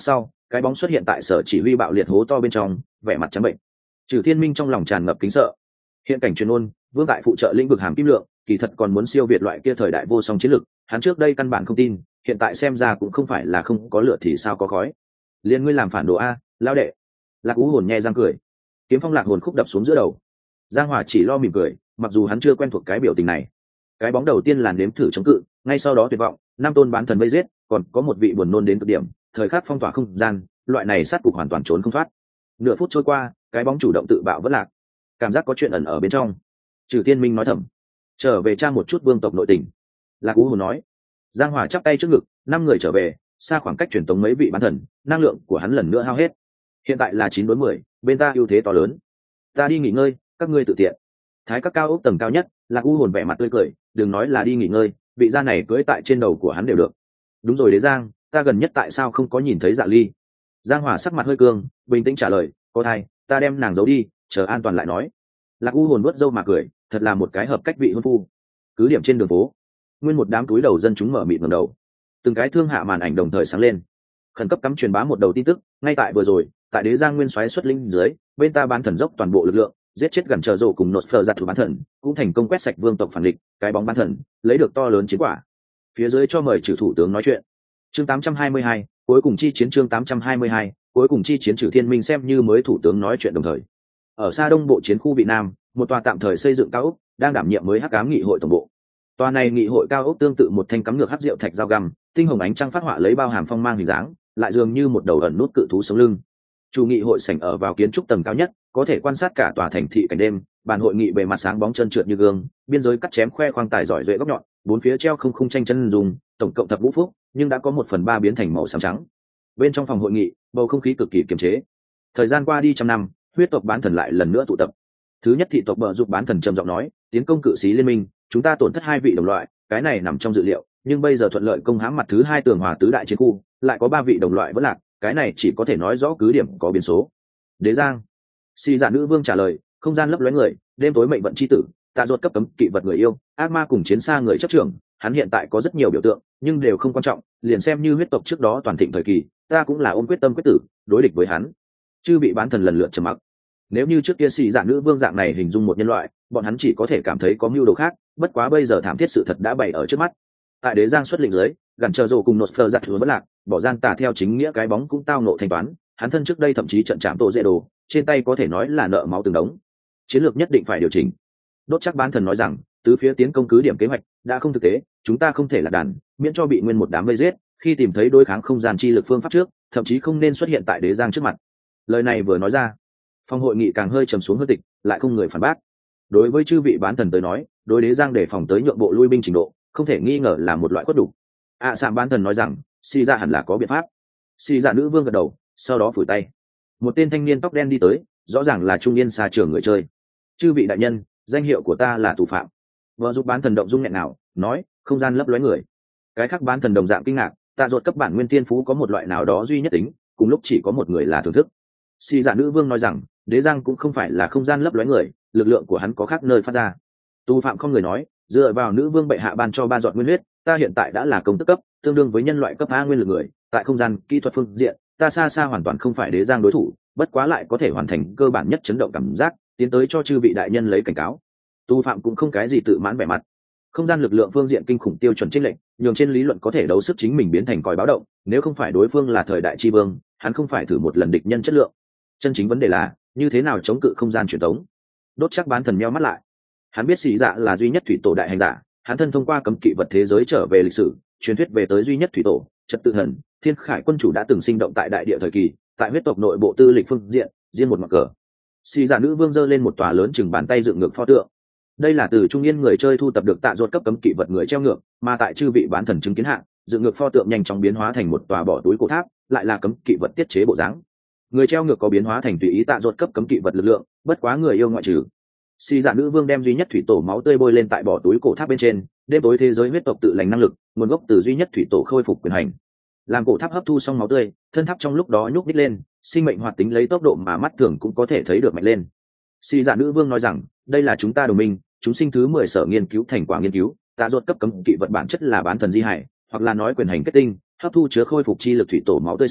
cái bóng xuất hiện tại sở chỉ huy bạo liệt hố to bên trong, vẻ mặt trắng bệnh. Trừ Thiên Minh trong lòng tràn ngập kính sợ. Hiện cảnh truyền ôn, vương tại phụ trợ lĩnh vực hàm kim lượng, kỳ thật còn muốn siêu việt loại kia thời đại vô song chiến lực, hắn trước đây căn bản không tin, hiện tại xem ra cũng không phải là không có lửa thì sao có khói. Liên ngươi làm phản đồ a, lao đệ. Lạc Ú hồn nhẹ răng cười. Kiếm phong lạc hồn khúc đập xuống giữa đầu. Giang Hòa chỉ lo mỉm cười, mặc dù hắn chưa quen thuộc cái biểu tình này. Cái bóng đầu tiên là nếm thử chống cự, ngay sau đó tuyệt vọng, năm tôn bán thần vây giết, còn có một vị buồn nôn đến cực điểm, thời khắc phong tỏa không gian, loại này sát cục hoàn toàn trốn không thoát. Nửa phút trôi qua, cái bóng chủ động tự bạo vỡ lạc, cảm giác có chuyện ẩn ở bên trong. Trừ Tiên Minh nói thầm, trở về tra một chút vương tộc nội tình. Lạc Ú hồn nói. Giang Hòa chắp tay trước ngực, năm người trở về, xa khoảng cách truyền tống mấy vị bán thần, năng lượng của hắn lần nữa hao hết. Hiện tại là chín đối mười, bên ta ưu thế to lớn. Ta đi nghỉ ngơi, các ngươi tự tiện. Thái các cao ốc tầng cao nhất, Lạc U hồn vẻ mặt tươi cười, đừng nói là đi nghỉ ngơi, vị gia này cưỡi tại trên đầu của hắn đều được. Đúng rồi Đế Giang, ta gần nhất tại sao không có nhìn thấy Dạ Ly? Giang Hòa sắc mặt hơi cương, bình tĩnh trả lời, có thai, ta đem nàng giấu đi, chờ an toàn lại nói. Lạc U hồn nuốt râu mà cười, thật là một cái hợp cách vị hôn phu. Cứ điểm trên đường phố, nguyên một đám túi đầu dân chúng mở mịt ngẩng đầu, từng cái thương hạ màn ảnh đồng thời sáng lên, khẩn cấp cắm truyền bá một đầu tin tức. Ngay tại vừa rồi, tại Đế Giang nguyên soái xuất linh dưới, bên ta bán thần dốc toàn bộ lực lượng, giết chết gần chờ rổ cùng nốt phờ giặt thủ bán thần, cũng thành công quét sạch vương tộc phản địch, cái bóng bán thần lấy được to lớn chiến quả. Phía dưới cho mời trừ thủ tướng nói chuyện. Chương tám trăm hai mươi hai, cuối cùng chi chiến. Chương tám trăm hai mươi hai, cuối cùng chi chiến. Trừ Thiên Minh xem như mới thủ tướng nói chuyện đồng thời. Ở xa đông bộ chiến khu Việt Nam, một tòa tạm thời xây dựng cao ốc đang đảm nhiệm mới hắc ám nghị hội tổng bộ. Tòa này nghị hội cao ốc tương tự một thanh cắm ngược hắc rượu thạch dao găm, tinh hồng ánh trăng phát họa lấy bao hàm phong mang hình dáng, lại dường như một đầu ẩn nút cự thú sống lưng. Chủ nghị hội sảnh ở vào kiến trúc tầng cao nhất, có thể quan sát cả tòa thành thị cảnh đêm. Bàn hội nghị bề mặt sáng bóng trơn trượt như gương, biên giới cắt chém khoe khoang tài giỏi duệ góc nhọn, bốn phía treo không khung tranh chân dùng, tổng cộng thập ngũ phúc, nhưng đã có một phần ba biến thành màu xám trắng. Bên trong phòng hội nghị, bầu không khí cực kỳ kiềm chế. Thời gian qua đi trăm năm, huyết tộc bán thần lại lần nữa tụ tập. Thứ nhất thị tộc bờ giúp bán thần trầm giọng nói, tiến công cự sĩ liên minh, chúng ta tổn thất hai vị đồng loại, cái này nằm trong dự liệu, nhưng bây giờ thuận lợi công hãm mặt thứ hai tường hòa tứ đại chiến khu, lại có ba vị đồng loại vẫn lạc, cái này chỉ có thể nói rõ cứ điểm có biến số. Đế Giang, Si giả nữ vương trả lời, không gian lấp lóe người, đêm tối mệnh vận chi tử, tạ ruột cấp cấm kỵ vật người yêu, ác ma cùng chiến xa người chấp trưởng, hắn hiện tại có rất nhiều biểu tượng, nhưng đều không quan trọng, liền xem như huyết tộc trước đó toàn thịnh thời kỳ, ta cũng là ôm quyết tâm quyết tử, đối địch với hắn. Chư bị bán thần lần lượt trầm mặc. Nếu như trước kia Si giả nữ vương dạng này hình dung một nhân loại, bọn hắn chỉ có thể cảm thấy có mưu đồ khác, bất quá bây giờ thảm thiết sự thật đã bày ở trước mắt. Tại Đế Giang xuất lĩnh dưới, gần chờ rồ cùng nốt phờ giặt thừa bất lạc, bỏ gian tà theo chính nghĩa cái bóng cũng tao nộ thanh toán, hắn thân trước đây thậm chí trận chạm tổ dễ đồ, trên tay có thể nói là nợ máu từng đống. Chiến lược nhất định phải điều chỉnh. Đốt chắc bán thần nói rằng, tứ phía tiến công cứ điểm kế hoạch đã không thực tế, chúng ta không thể là đàn, miễn cho bị nguyên một đám vây giết, khi tìm thấy đối kháng không gian chi lực phương pháp trước, thậm chí không nên xuất hiện tại Đế Giang trước mặt. Lời này vừa nói ra, phòng hội nghị càng hơi trầm xuống hơi tịch, lại không người phản bác. Đối với chư vị bán thần tới nói, đối Đế Giang để phòng tới nhượng bộ lui binh trình độ, không thể nghi ngờ là một loại khuất đủ. ạ à, sạm bán thần nói rằng, Si ra hẳn là có biện pháp. Si giả nữ vương gật đầu, sau đó phủi tay. Một tên thanh niên tóc đen đi tới, rõ ràng là trung niên xa trường người chơi. Chư vị đại nhân, danh hiệu của ta là tù phạm. Vợ giúp bán thần động dung nghẹn nào, nói, không gian lấp lóe người. Cái khác bán thần đồng dạng kinh ngạc, tạ ruột cấp bản nguyên tiên phú có một loại nào đó duy nhất tính, cùng lúc chỉ có một người là thưởng thức. Si giả nữ vương nói rằng, Đế Giang cũng không phải là không gian lấp lóe người, lực lượng của hắn có khác nơi phát ra. Tù phạm không người nói, dựa vào nữ vương bệ hạ ban cho ba giọt nguyên huyết, ta hiện tại đã là công tức cấp, tương đương với nhân loại cấp A nguyên lực người, tại không gian kỹ thuật phương diện, ta xa xa hoàn toàn không phải Đế Giang đối thủ, bất quá lại có thể hoàn thành cơ bản nhất chấn động cảm giác, tiến tới cho chư vị đại nhân lấy cảnh cáo. Tu phạm cũng không cái gì tự mãn vẻ mặt. Không gian lực lượng phương diện kinh khủng tiêu chuẩn chênh lệch, nhường trên lý luận có thể đấu sức chính mình biến thành còi báo động, nếu không phải đối phương là thời đại chi vương, hắn không phải thử một lần địch nhân chất lượng. Chân chính vấn đề là, như thế nào chống cự không gian truyền tống. Đốt chắc bán thần meo mắt lại. Hắn biết Sĩ Dạ là duy nhất thủy tổ đại hành giả, hắn thân thông qua cấm kỵ vật thế giới trở về lịch sử, truyền thuyết về tới duy nhất thủy tổ, trật tự thần, Thiên Khải quân chủ đã từng sinh động tại đại địa thời kỳ, tại huyết tộc nội bộ tư lịch phương diện, riêng một mặt cờ. Sĩ Dạ nữ vương giơ lên một tòa lớn chừng bàn tay dựng ngược pho tượng. Đây là từ trung niên người chơi thu tập được tạ ruột cấp cấm kỵ vật người treo ngược, mà tại chư vị bán thần chứng kiến hạng, dựng ngược pho tượng nhanh chóng biến hóa thành một tòa bỏ túi cổ tháp, lại là cấm kỵ vật tiết chế bộ dáng. Người treo ngược có biến hóa thành tùy ý tạ ruột cấp cấm kỵ vật lực lượng, bất quá người yêu ngoại trừ. Si giả nữ vương đem duy nhất thủy tổ máu tươi bôi lên tại bỏ túi cổ tháp bên trên, đêm tối thế giới huyết tộc tự lành năng lực, nguồn gốc từ duy nhất thủy tổ khôi phục quyền hành. Làm cổ tháp hấp thu xong máu tươi, thân tháp trong lúc đó nhúc nhích lên, sinh mệnh hoạt tính lấy tốc độ mà mắt thường cũng có thể thấy được mạnh lên. Si giả nữ vương nói rằng, đây là chúng ta đồng minh, chúng sinh thứ mười sở nghiên cứu thành quả nghiên cứu, tạ ruột cấp cấm kỵ vật bản chất là bán thần di hải, hoặc là nói quyền hành kết tinh, hấp thu chứa khôi phục chi lực thủy tổ máu tươi sau,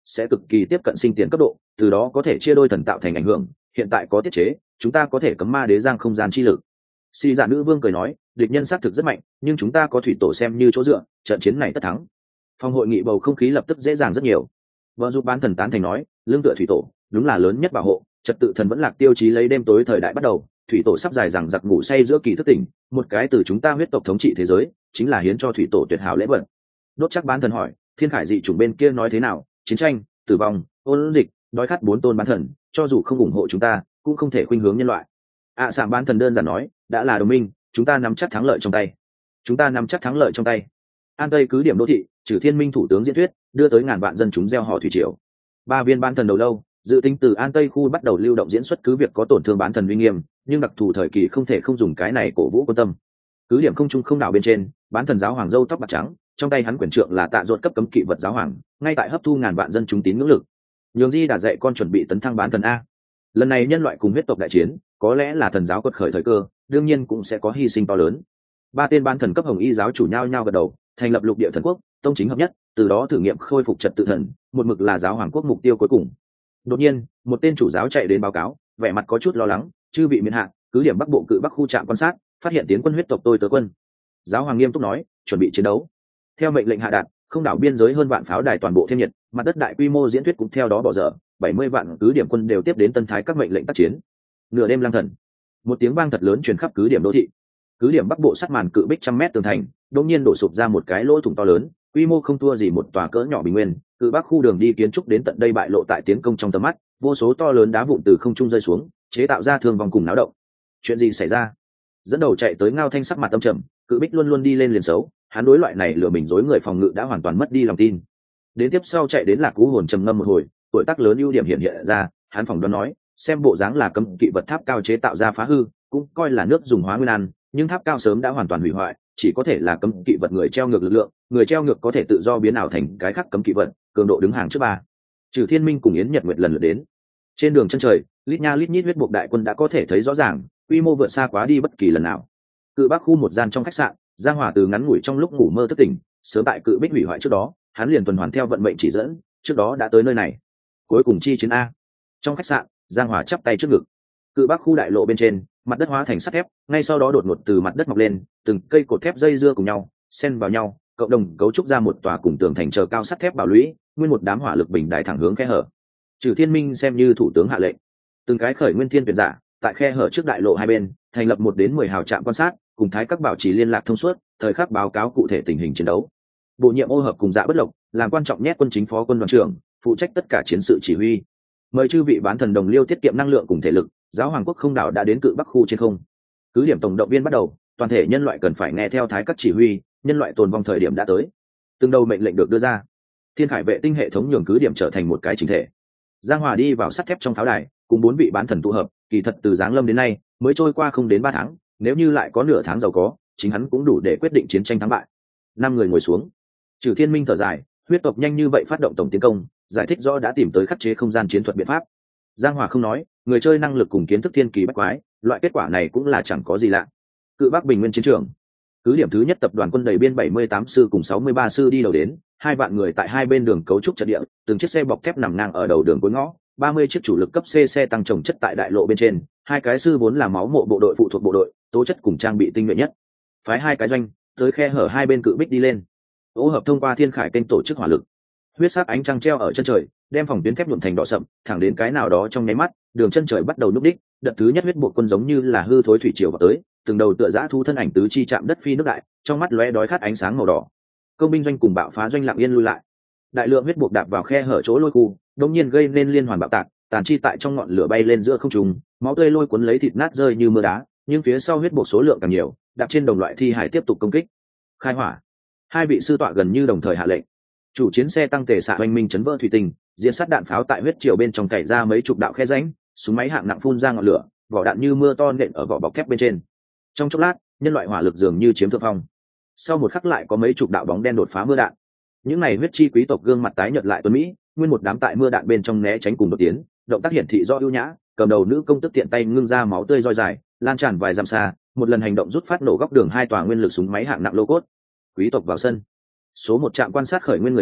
sẽ cực kỳ tiếp cận sinh tiền cấp độ, từ đó có thể chia đôi thần tạo thành ảnh hưởng. Hiện tại có tiết chế, chúng ta có thể cấm ma đế giang không gian chi lực. Xì Dạ nữ vương cười nói, địch nhân xác thực rất mạnh, nhưng chúng ta có thủy tổ xem như chỗ dựa, trận chiến này tất thắng. Phòng hội nghị bầu không khí lập tức dễ dàng rất nhiều. Vợ giúp bán thần tán thành nói, lương tựa thủy tổ đúng là lớn nhất bảo hộ, trật tự thần vẫn lạc tiêu chí lấy đêm tối thời đại bắt đầu, thủy tổ sắp dài rằng giặc ngủ say giữa kỳ thức tỉnh, một cái từ chúng ta huyết tộc thống trị thế giới, chính là hiến cho thủy tổ tuyệt hảo lễ vật. Đốt chắc bán thần hỏi, thiên khải dị chủng bên kia nói thế nào? Chiến tranh, tử vong, ôn dịch, đói khát bốn tôn bán thần, cho dù không ủng hộ chúng ta, cũng không thể khuynh hướng nhân loại. ạ à, sạm bán thần đơn giản nói, đã là đồng minh, chúng ta nắm chắc thắng lợi trong tay. Chúng ta nắm chắc thắng lợi trong tay. An Tây cứ điểm đô thị, trừ thiên minh thủ tướng diễn thuyết, đưa tới ngàn vạn dân chúng gieo họ thủy triều. Ba viên bán thần đầu lâu, dự tính từ An Tây khu bắt đầu lưu động diễn xuất cứ việc có tổn thương bán thần uy nghiêm, nhưng đặc thù thời kỳ không thể không dùng cái này cổ vũ quan tâm. Cứ điểm không trung không đảo bên trên, bán thần giáo hoàng râu tóc bạc trắng, trong tay hắn quyền trượng là tạ ruột cấp cấm kỵ vật giáo hoàng, ngay tại hấp thu ngàn vạn dân chúng tín ngưỡng lực. Nhường Di đã dạy con chuẩn bị tấn thăng bán thần a. Lần này nhân loại cùng huyết tộc đại chiến, có lẽ là thần giáo quật khởi thời cơ, đương nhiên cũng sẽ có hy sinh to lớn. Ba tên bán thần cấp hồng y giáo chủ nhau nhau gật đầu, thành lập lục địa thần quốc, tông chính hợp nhất, từ đó thử nghiệm khôi phục trật tự thần, một mực là giáo hoàng quốc mục tiêu cuối cùng. Đột nhiên, một tên chủ giáo chạy đến báo cáo, vẻ mặt có chút lo lắng, chư vị miền hạ, cứ điểm bắc bộ cự bắc khu trạm quan sát, phát hiện tiến quân huyết tộc tôi tớ quân. Giáo hoàng nghiêm túc nói, chuẩn bị chiến đấu. Theo mệnh lệnh hạ đạt, không đảo biên giới hơn vạn pháo đài toàn bộ thêm nhiệt, mặt đất đại quy mô diễn thuyết cũng theo đó bỏ dở, bảy mươi vạn cứ điểm quân đều tiếp đến tân thái các mệnh lệnh tác chiến. Nửa đêm lang thần, một tiếng vang thật lớn truyền khắp cứ điểm đô thị. Cứ điểm bắc bộ sắt màn cự bích trăm mét tường thành, đột nhiên đổ sụp ra một cái lỗ thủng to lớn, quy mô không thua gì một tòa cỡ nhỏ bình nguyên, cự bắc khu đường đi kiến trúc đến tận đây bại lộ tại tiến công trong tầm mắt, vô số to lớn đá vụn từ không trung rơi xuống, chế tạo ra thương vong cùng náo động. Chuyện gì xảy ra? Dẫn đầu chạy tới Ngao Thanh sắc mặt âm trầm, cự bích luôn luôn đi lên liền xấu, hắn đối loại này lừa mình dối người phòng ngự đã hoàn toàn mất đi lòng tin. Đến tiếp sau chạy đến Lạc Cú hồn trầm ngâm một hồi, tuổi tác lớn ưu điểm hiện hiện ra, hắn phỏng đoán nói, xem bộ dáng là cấm kỵ vật tháp cao chế tạo ra phá hư, cũng coi là nước dùng hóa nguyên ăn, nhưng tháp cao sớm đã hoàn toàn hủy hoại, chỉ có thể là cấm kỵ vật người treo ngược lực lượng, người treo ngược có thể tự do biến ảo thành cái khác cấm kỵ vật, cường độ đứng hàng trước ba. Trừ Thiên Minh cùng Yến Nhật Nguyệt lần lượt đến. Trên đường chân trời, lít nha lít nhít huyết buộc đại quân đã có thể thấy rõ ràng, quy mô vượt xa quá đi bất kỳ lần nào. Cự Bắc khu một gian trong khách sạn, Giang Hòa từ ngắn ngủi trong lúc ngủ mơ thức tỉnh, sớm tại cự bích hủy hoại trước đó, hắn liền tuần hoàn theo vận mệnh chỉ dẫn, trước đó đã tới nơi này. Cuối cùng chi chiến a. Trong khách sạn, Giang Hòa chắp tay trước ngực. Cự Bắc khu đại lộ bên trên, mặt đất hóa thành sắt thép, ngay sau đó đột ngột từ mặt đất mọc lên, từng cây cột thép dây dưa cùng nhau, xen vào nhau, cộng đồng cấu trúc ra một tòa cùng tường thành chờ cao sắt thép bảo lũy, nguyên một đám hỏa lực bình đại thẳng hướng khe hở. Trừ Thiên Minh xem như thủ tướng hạ lệnh, từng cái khởi nguyên thiên tuyển giả, tại khe hở trước đại lộ hai bên, thành lập một đến mười hào trạm quan sát, cùng thái các bảo trì liên lạc thông suốt, thời khắc báo cáo cụ thể tình hình chiến đấu. Bộ nhiệm ô hợp cùng Dạ Bất Lộc, làm quan trọng nhét quân chính phó quân đoàn trưởng, phụ trách tất cả chiến sự chỉ huy. Mời chư vị bán thần đồng liêu tiết kiệm năng lượng cùng thể lực, giáo hoàng quốc không đảo đã đến cự bắc khu trên không. Cứ điểm tổng động viên bắt đầu, toàn thể nhân loại cần phải nghe theo thái các chỉ huy, nhân loại tồn vong thời điểm đã tới. Từng đầu mệnh lệnh được đưa ra, thiên khải vệ tinh hệ thống nhường cứ điểm trở thành một cái chính thể. Giang Hòa đi vào sắt thép trong pháo đài, cùng bốn vị bán thần tụ hợp, kỳ thật từ giáng lâm đến nay mới trôi qua không đến ba tháng, nếu như lại có nửa tháng giàu có, chính hắn cũng đủ để quyết định chiến tranh thắng bại. Năm người ngồi xuống. Trừ Thiên Minh thở dài, huyết tộc nhanh như vậy phát động tổng tiến công, giải thích rõ đã tìm tới khắc chế không gian chiến thuật biện pháp. Giang Hòa không nói, người chơi năng lực cùng kiến thức thiên kỳ bách quái, loại kết quả này cũng là chẳng có gì lạ. Cự Bắc Bình Nguyên chiến trường, cứ điểm thứ nhất tập đoàn quân đầy biên bảy mươi tám sư cùng sáu mươi ba sư đi đầu đến, hai vạn người tại hai bên đường cấu trúc trận địa, từng chiếc xe bọc thép nằm ngang ở đầu đường cuối ngõ, ba mươi chiếc chủ lực cấp C xe tăng chồng chất tại đại lộ bên trên, hai cái sư vốn là máu mộ bộ đội phụ thuộc bộ đội, tố chất cùng trang bị tinh nhuệ nhất. Phái hai cái doanh, tới khe hở hai bên cự bích đi lên. Ô hợp thông qua thiên khải kênh tổ chức hỏa lực. Huyết sắc ánh trăng treo ở chân trời, đem phòng tuyến thép nhuộm thành đỏ sậm, thẳng đến cái nào đó trong nháy mắt, đường chân trời bắt đầu núp đích, đợt thứ nhất huyết buộc quân giống như là hư thối thủy triều vào tới, từng đầu tựa dã thu thân ảnh tứ chi chạm đất phi nước đại, trong mắt lóe đói khát ánh sáng màu đỏ. Công binh doanh cùng bạo phá doanh lặng yên lui lại. Đại lượng huyết buộc đạp vào khe hở chỗ lôi khu, đột nhiên gây nên liên hoàn bạo tạc, tàn chi tại trong ngọn lửa bay lên giữa không trung, máu tươi lôi cuốn lấy thịt nát rơi như mưa đá, nhưng phía sau huyết buộc số lượng càng nhiều, đạp trên đồng loại thi hải tiếp tục công kích. Khai hỏa. Hai vị sư tọa gần như đồng thời hạ lệnh. Chủ chiến xe tăng tề xạ oanh minh chấn vỡ thủy tinh, diễn sát đạn pháo tại huyết triều bên trong cày ra mấy chục đạo khe rãnh, súng máy hạng nặng phun ra ngọn lửa, vỏ đạn như mưa to nện ở vỏ bọc thép bên trên. Trong chốc lát, nhân loại hỏa lực dường như chiếm thượng phong. Sau một khắc lại có mấy chục đạo bóng đen đột phá mưa đạn. Những này huyết chi quý tộc gương mặt tái nhợt lại tuấn mỹ, nguyên một đám tại mưa đạn bên trong né tránh cùng đột tiến, động tác hiển thị do ưu nhã, cầm đầu nữ công tức tiện tay ngưng ra máu tươi roi dài, lan tràn vài dặm xa, một lần hành động rút phát nổ góc đường hai tòa nguyên lực súng máy hạng nặng lô cốt. Quý tộc vào sân. Số một trạm quan sát khởi nguyên người chơi,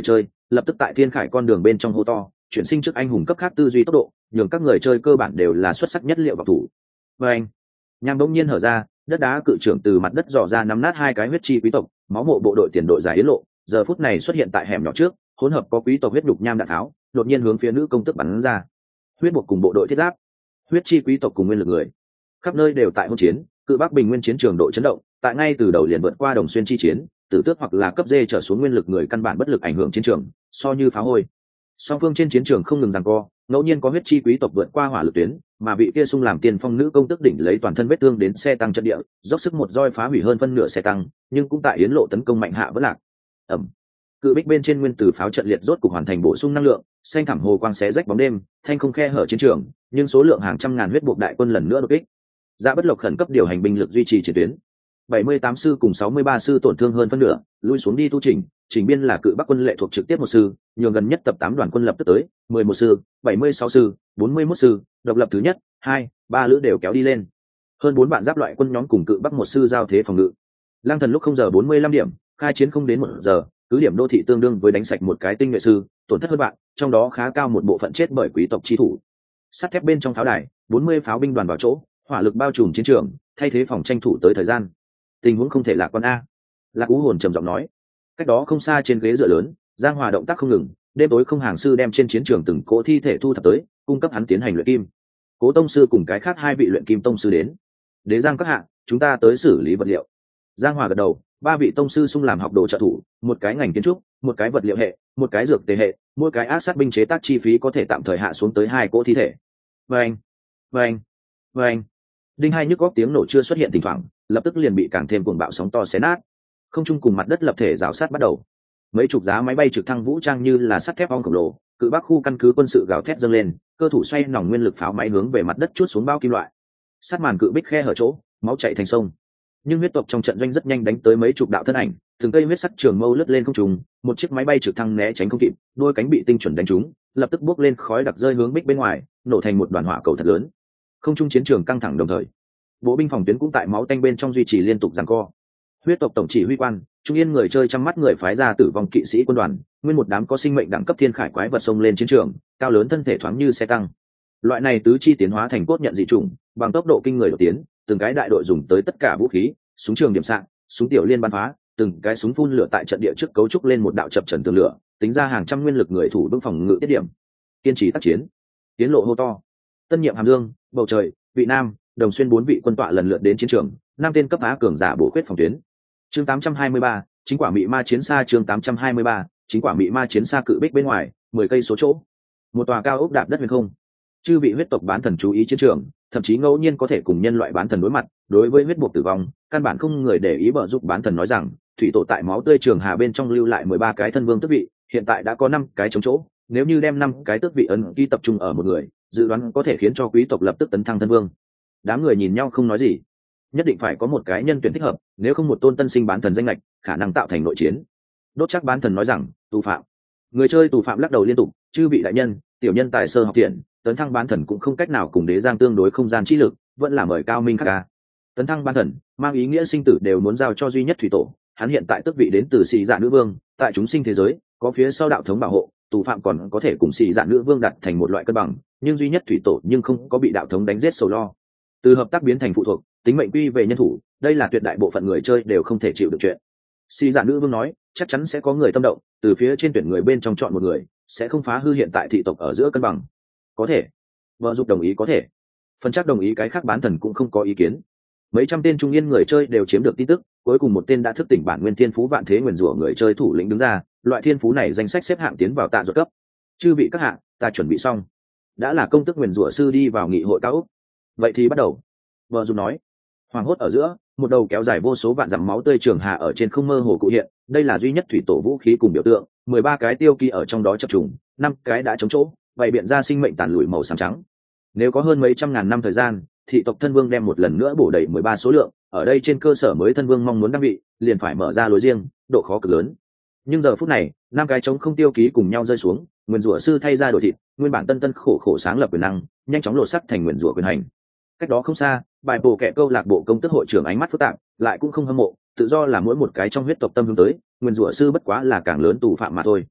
lập tức tại thiên khải con đường bên trong hô to, chuyển sinh trước anh hùng cấp khác tư duy tốc độ, nhường các người chơi cơ bản đều là xuất sắc nhất liệu vào thủ. Và anh, nham bỗng nhiên hở ra, đất đá cự trưởng từ mặt đất dò ra nắm nát hai cái huyết chi quý tộc, máu mộ bộ đội tiền đội giải yến lộ, giờ phút này xuất hiện tại hẻm nhỏ trước, hỗn hợp có quý tộc huyết nhục nham đạn tháo, đột nhiên hướng phía nữ công tức bắn ra. Huyết buộc cùng bộ đội thiết giáp, huyết chi quý tộc cùng nguyên lực người, khắp nơi đều tại hỗn chiến, cự bắc bình nguyên chiến trường độ chấn động, tại ngay từ đầu liền vượt qua đồng xuyên chi chiến, tử tước hoặc là cấp D trở xuống nguyên lực người căn bản bất lực ảnh hưởng chiến trường, so như phá hôi. Song phương trên chiến trường không ngừng giằng co, ngẫu nhiên có huyết chi quý tộc vượt qua hỏa lực tuyến, mà vị kia sung làm tiền phong nữ công tức đỉnh lấy toàn thân vết thương đến xe tăng trận địa, dốc sức một roi phá hủy hơn phân nửa xe tăng, nhưng cũng tại yến lộ tấn công mạnh hạ vẫn lạc. Ẩm. Cự bích bên trên nguyên tử pháo trận liệt rốt cục hoàn thành bổ sung năng lượng, xanh thẳm hồ quang xé rách bóng đêm, thanh không khe hở chiến trường, nhưng số lượng hàng trăm ngàn huyết buộc đại quân lần nữa đột kích. Dạ bất lộc khẩn cấp điều hành binh lực duy trì chiến tuyến. bảy mươi tám sư cùng sáu mươi ba sư tổn thương hơn phân nửa, lui xuống đi tu chỉnh, chỉnh biên là cự bắc quân lệ thuộc trực tiếp một sư, nhường gần nhất tập tám đoàn quân lập tức tới, mười một sư, bảy mươi sáu sư, bốn mươi mốt sư, độc lập thứ nhất, hai, ba lữ đều kéo đi lên. Hơn bốn bạn giáp loại quân nhóm cùng cự bắc một sư giao thế phòng ngự. Lang thần lúc không giờ bốn mươi lăm điểm, khai chiến không đến một giờ, cứ điểm đô thị tương đương với đánh sạch một cái tinh nhuệ sư, tổn thất hơn bạn, trong đó khá cao một bộ phận chết bởi quý tộc chi thủ. Sắt thép bên trong pháo đài, bốn mươi pháo binh đoàn vào chỗ, hỏa lực bao trùm chiến trường, thay thế phòng tranh thủ tới thời gian. Tình huống không thể lạc quan a. Lạc Ú hồn trầm giọng nói. Cách đó không xa trên ghế dựa lớn, Giang Hòa động tác không ngừng, đêm tối không hàng sư đem trên chiến trường từng cỗ thi thể thu thập tới, cung cấp hắn tiến hành luyện kim. Cố tông sư cùng cái khác hai vị luyện kim tông sư đến. Đế Giang các hạ, chúng ta tới xử lý vật liệu. Giang Hòa gật đầu, ba vị tông sư xung làm học đồ trợ thủ, một cái ngành kiến trúc, một cái vật liệu hệ, một cái dược tề hệ, mỗi cái ác sát binh chế tác chi phí có thể tạm thời hạ xuống tới hai cỗ thi thể. Vâng, vâng, vâng. Đinh hai nhức góc tiếng nổ chưa xuất hiện thỉnh thoảng, lập tức liền bị càng thêm cuồng bạo sóng to xé nát. Không trung cùng mặt đất lập thể rào sát bắt đầu. Mấy chục giá máy bay trực thăng vũ trang như là sắt thép ong khổng lồ, cự bắc khu căn cứ quân sự gào thét dâng lên, cơ thủ xoay nòng nguyên lực pháo máy hướng về mặt đất chuốt xuống bao kim loại. Sát màn cự bích khe hở chỗ, máu chảy thành sông. Nhưng huyết tộc trong trận doanh rất nhanh đánh tới mấy chục đạo thân ảnh, từng cây huyết sắc trường mâu lướt lên không trung, một chiếc máy bay trực thăng né tránh không kịp, đuôi cánh bị tinh chuẩn đánh trúng, lập tức bốc lên khói đặc rơi hướng bích bên ngoài, nổ thành một đoàn hỏa cầu thật lớn. Không trung chiến trường căng thẳng đồng thời, bộ binh phòng tuyến cũng tại máu tanh bên trong duy trì liên tục giằng co. Huyết tộc tổng chỉ huy quan, trung yên người chơi trăm mắt người phái ra tử vong kỵ sĩ quân đoàn, nguyên một đám có sinh mệnh đẳng cấp thiên khải quái vật xông lên chiến trường, cao lớn thân thể thoáng như xe tăng. Loại này tứ chi tiến hóa thành cốt nhận dị chủng, bằng tốc độ kinh người đột tiến, từng cái đại đội dùng tới tất cả vũ khí, súng trường điểm xạ, súng tiểu liên bắn phá, từng cái súng phun lửa tại trận địa trước cấu trúc lên một đạo chập trần tường lửa, tính ra hàng trăm nguyên lực người thủ vững phòng ngự tiết điểm. Kiên trì tác chiến, tiến lộ hô to. Tân nhiệm Hàm Dương, bầu trời, vị Nam, Đồng Xuyên bốn vị quân tọa lần lượt đến chiến trường, năm tên cấp á cường giả bổ khuyết phòng tuyến. Chương tám trăm hai mươi ba, chính quả mị ma chiến xa chương tám trăm hai mươi ba, chính quả mị ma chiến xa cự bích bên ngoài, mười cây số chỗ. Một tòa cao ốc đạp đất huyền không. Chư vị huyết tộc bán thần chú ý chiến trường, thậm chí ngẫu nhiên có thể cùng nhân loại bán thần đối mặt, đối với huyết buộc tử vong, căn bản không người để ý bợ giúp bán thần nói rằng, thủy tổ tại máu tươi trường hà bên trong lưu lại mười ba cái thân vương tước vị, hiện tại đã có năm cái chống chỗ, nếu như đem năm cái tước vị ấn ký tập trung ở một người, dự đoán có thể khiến cho quý tộc lập tức tấn thăng thân vương. Đám người nhìn nhau không nói gì, nhất định phải có một cái nhân tuyển thích hợp, nếu không một tôn tân sinh bán thần danh lệch khả năng tạo thành nội chiến. Đốt chắc bán thần nói rằng, tù phạm. Người chơi tù phạm lắc đầu liên tục, chư vị đại nhân, tiểu nhân tài sơ học thiện, tấn thăng bán thần cũng không cách nào cùng đế giang tương đối không gian trí lực, vẫn là mời cao minh khắc ca. Tấn thăng bán thần mang ý nghĩa sinh tử đều muốn giao cho duy nhất thủy tổ, hắn hiện tại tước vị đến từ xì dạ nữ vương, tại chúng sinh thế giới có phía sau đạo thống bảo hộ, tù phạm còn có thể cùng xì dạ nữ vương đặt thành một loại cân bằng, nhưng duy nhất thủy tổ nhưng không có bị đạo thống đánh giết sầu lo. Từ hợp tác biến thành phụ thuộc, tính mệnh quy về nhân thủ, đây là tuyệt đại bộ phận người chơi đều không thể chịu được chuyện. Xì dạ nữ vương nói, chắc chắn sẽ có người tâm động, từ phía trên tuyển người bên trong chọn một người, sẽ không phá hư hiện tại thị tộc ở giữa cân bằng. Có thể, vợ giúp đồng ý có thể. Phần chắc đồng ý cái khác bán thần cũng không có ý kiến. Mấy trăm tên trung yên người chơi đều chiếm được tin tức, cuối cùng một tên đã thức tỉnh bản nguyên thiên phú vạn thế nguyền rủa người chơi thủ lĩnh đứng ra, loại thiên phú này danh sách xếp hạng tiến vào tạ ruột cấp. Chư vị các hạng, ta chuẩn bị xong. Đã là công tức nguyền rủa sư đi vào nghị hội cao úc. Vậy thì bắt đầu. Vợ dùng nói. Hoàng hốt ở giữa, một đầu kéo dài vô số vạn dặm máu tươi trường hạ ở trên không mơ hồ cụ hiện, đây là duy nhất thủy tổ vũ khí cùng biểu tượng, mười ba cái tiêu kỳ ở trong đó chập trùng, năm cái đã chống chỗ, bày biện ra sinh mệnh tàn lụi màu xám trắng. Nếu có hơn mấy trăm ngàn năm thời gian, thị tộc thân vương đem một lần nữa bổ đầy mười ba số lượng, ở đây trên cơ sở mới thân vương mong muốn đăng vị, liền phải mở ra lối riêng, độ khó cực lớn. Nhưng giờ phút này, năm cái trống không tiêu ký cùng nhau rơi xuống, nguyên rủa sư thay ra đổi thịt, nguyên bản tân tân khổ khổ sáng lập quyền năng, nhanh chóng lột sắc thành nguyên rủa quyền hành. Cách đó không xa, bài bổ kẻ câu lạc bộ công tức hội trưởng ánh mắt phức tạp, lại cũng không hâm mộ, tự do là mỗi một cái trong huyết tộc tâm hướng tới, nguyên rủa sư bất quá là càng lớn tù phạm mà thôi.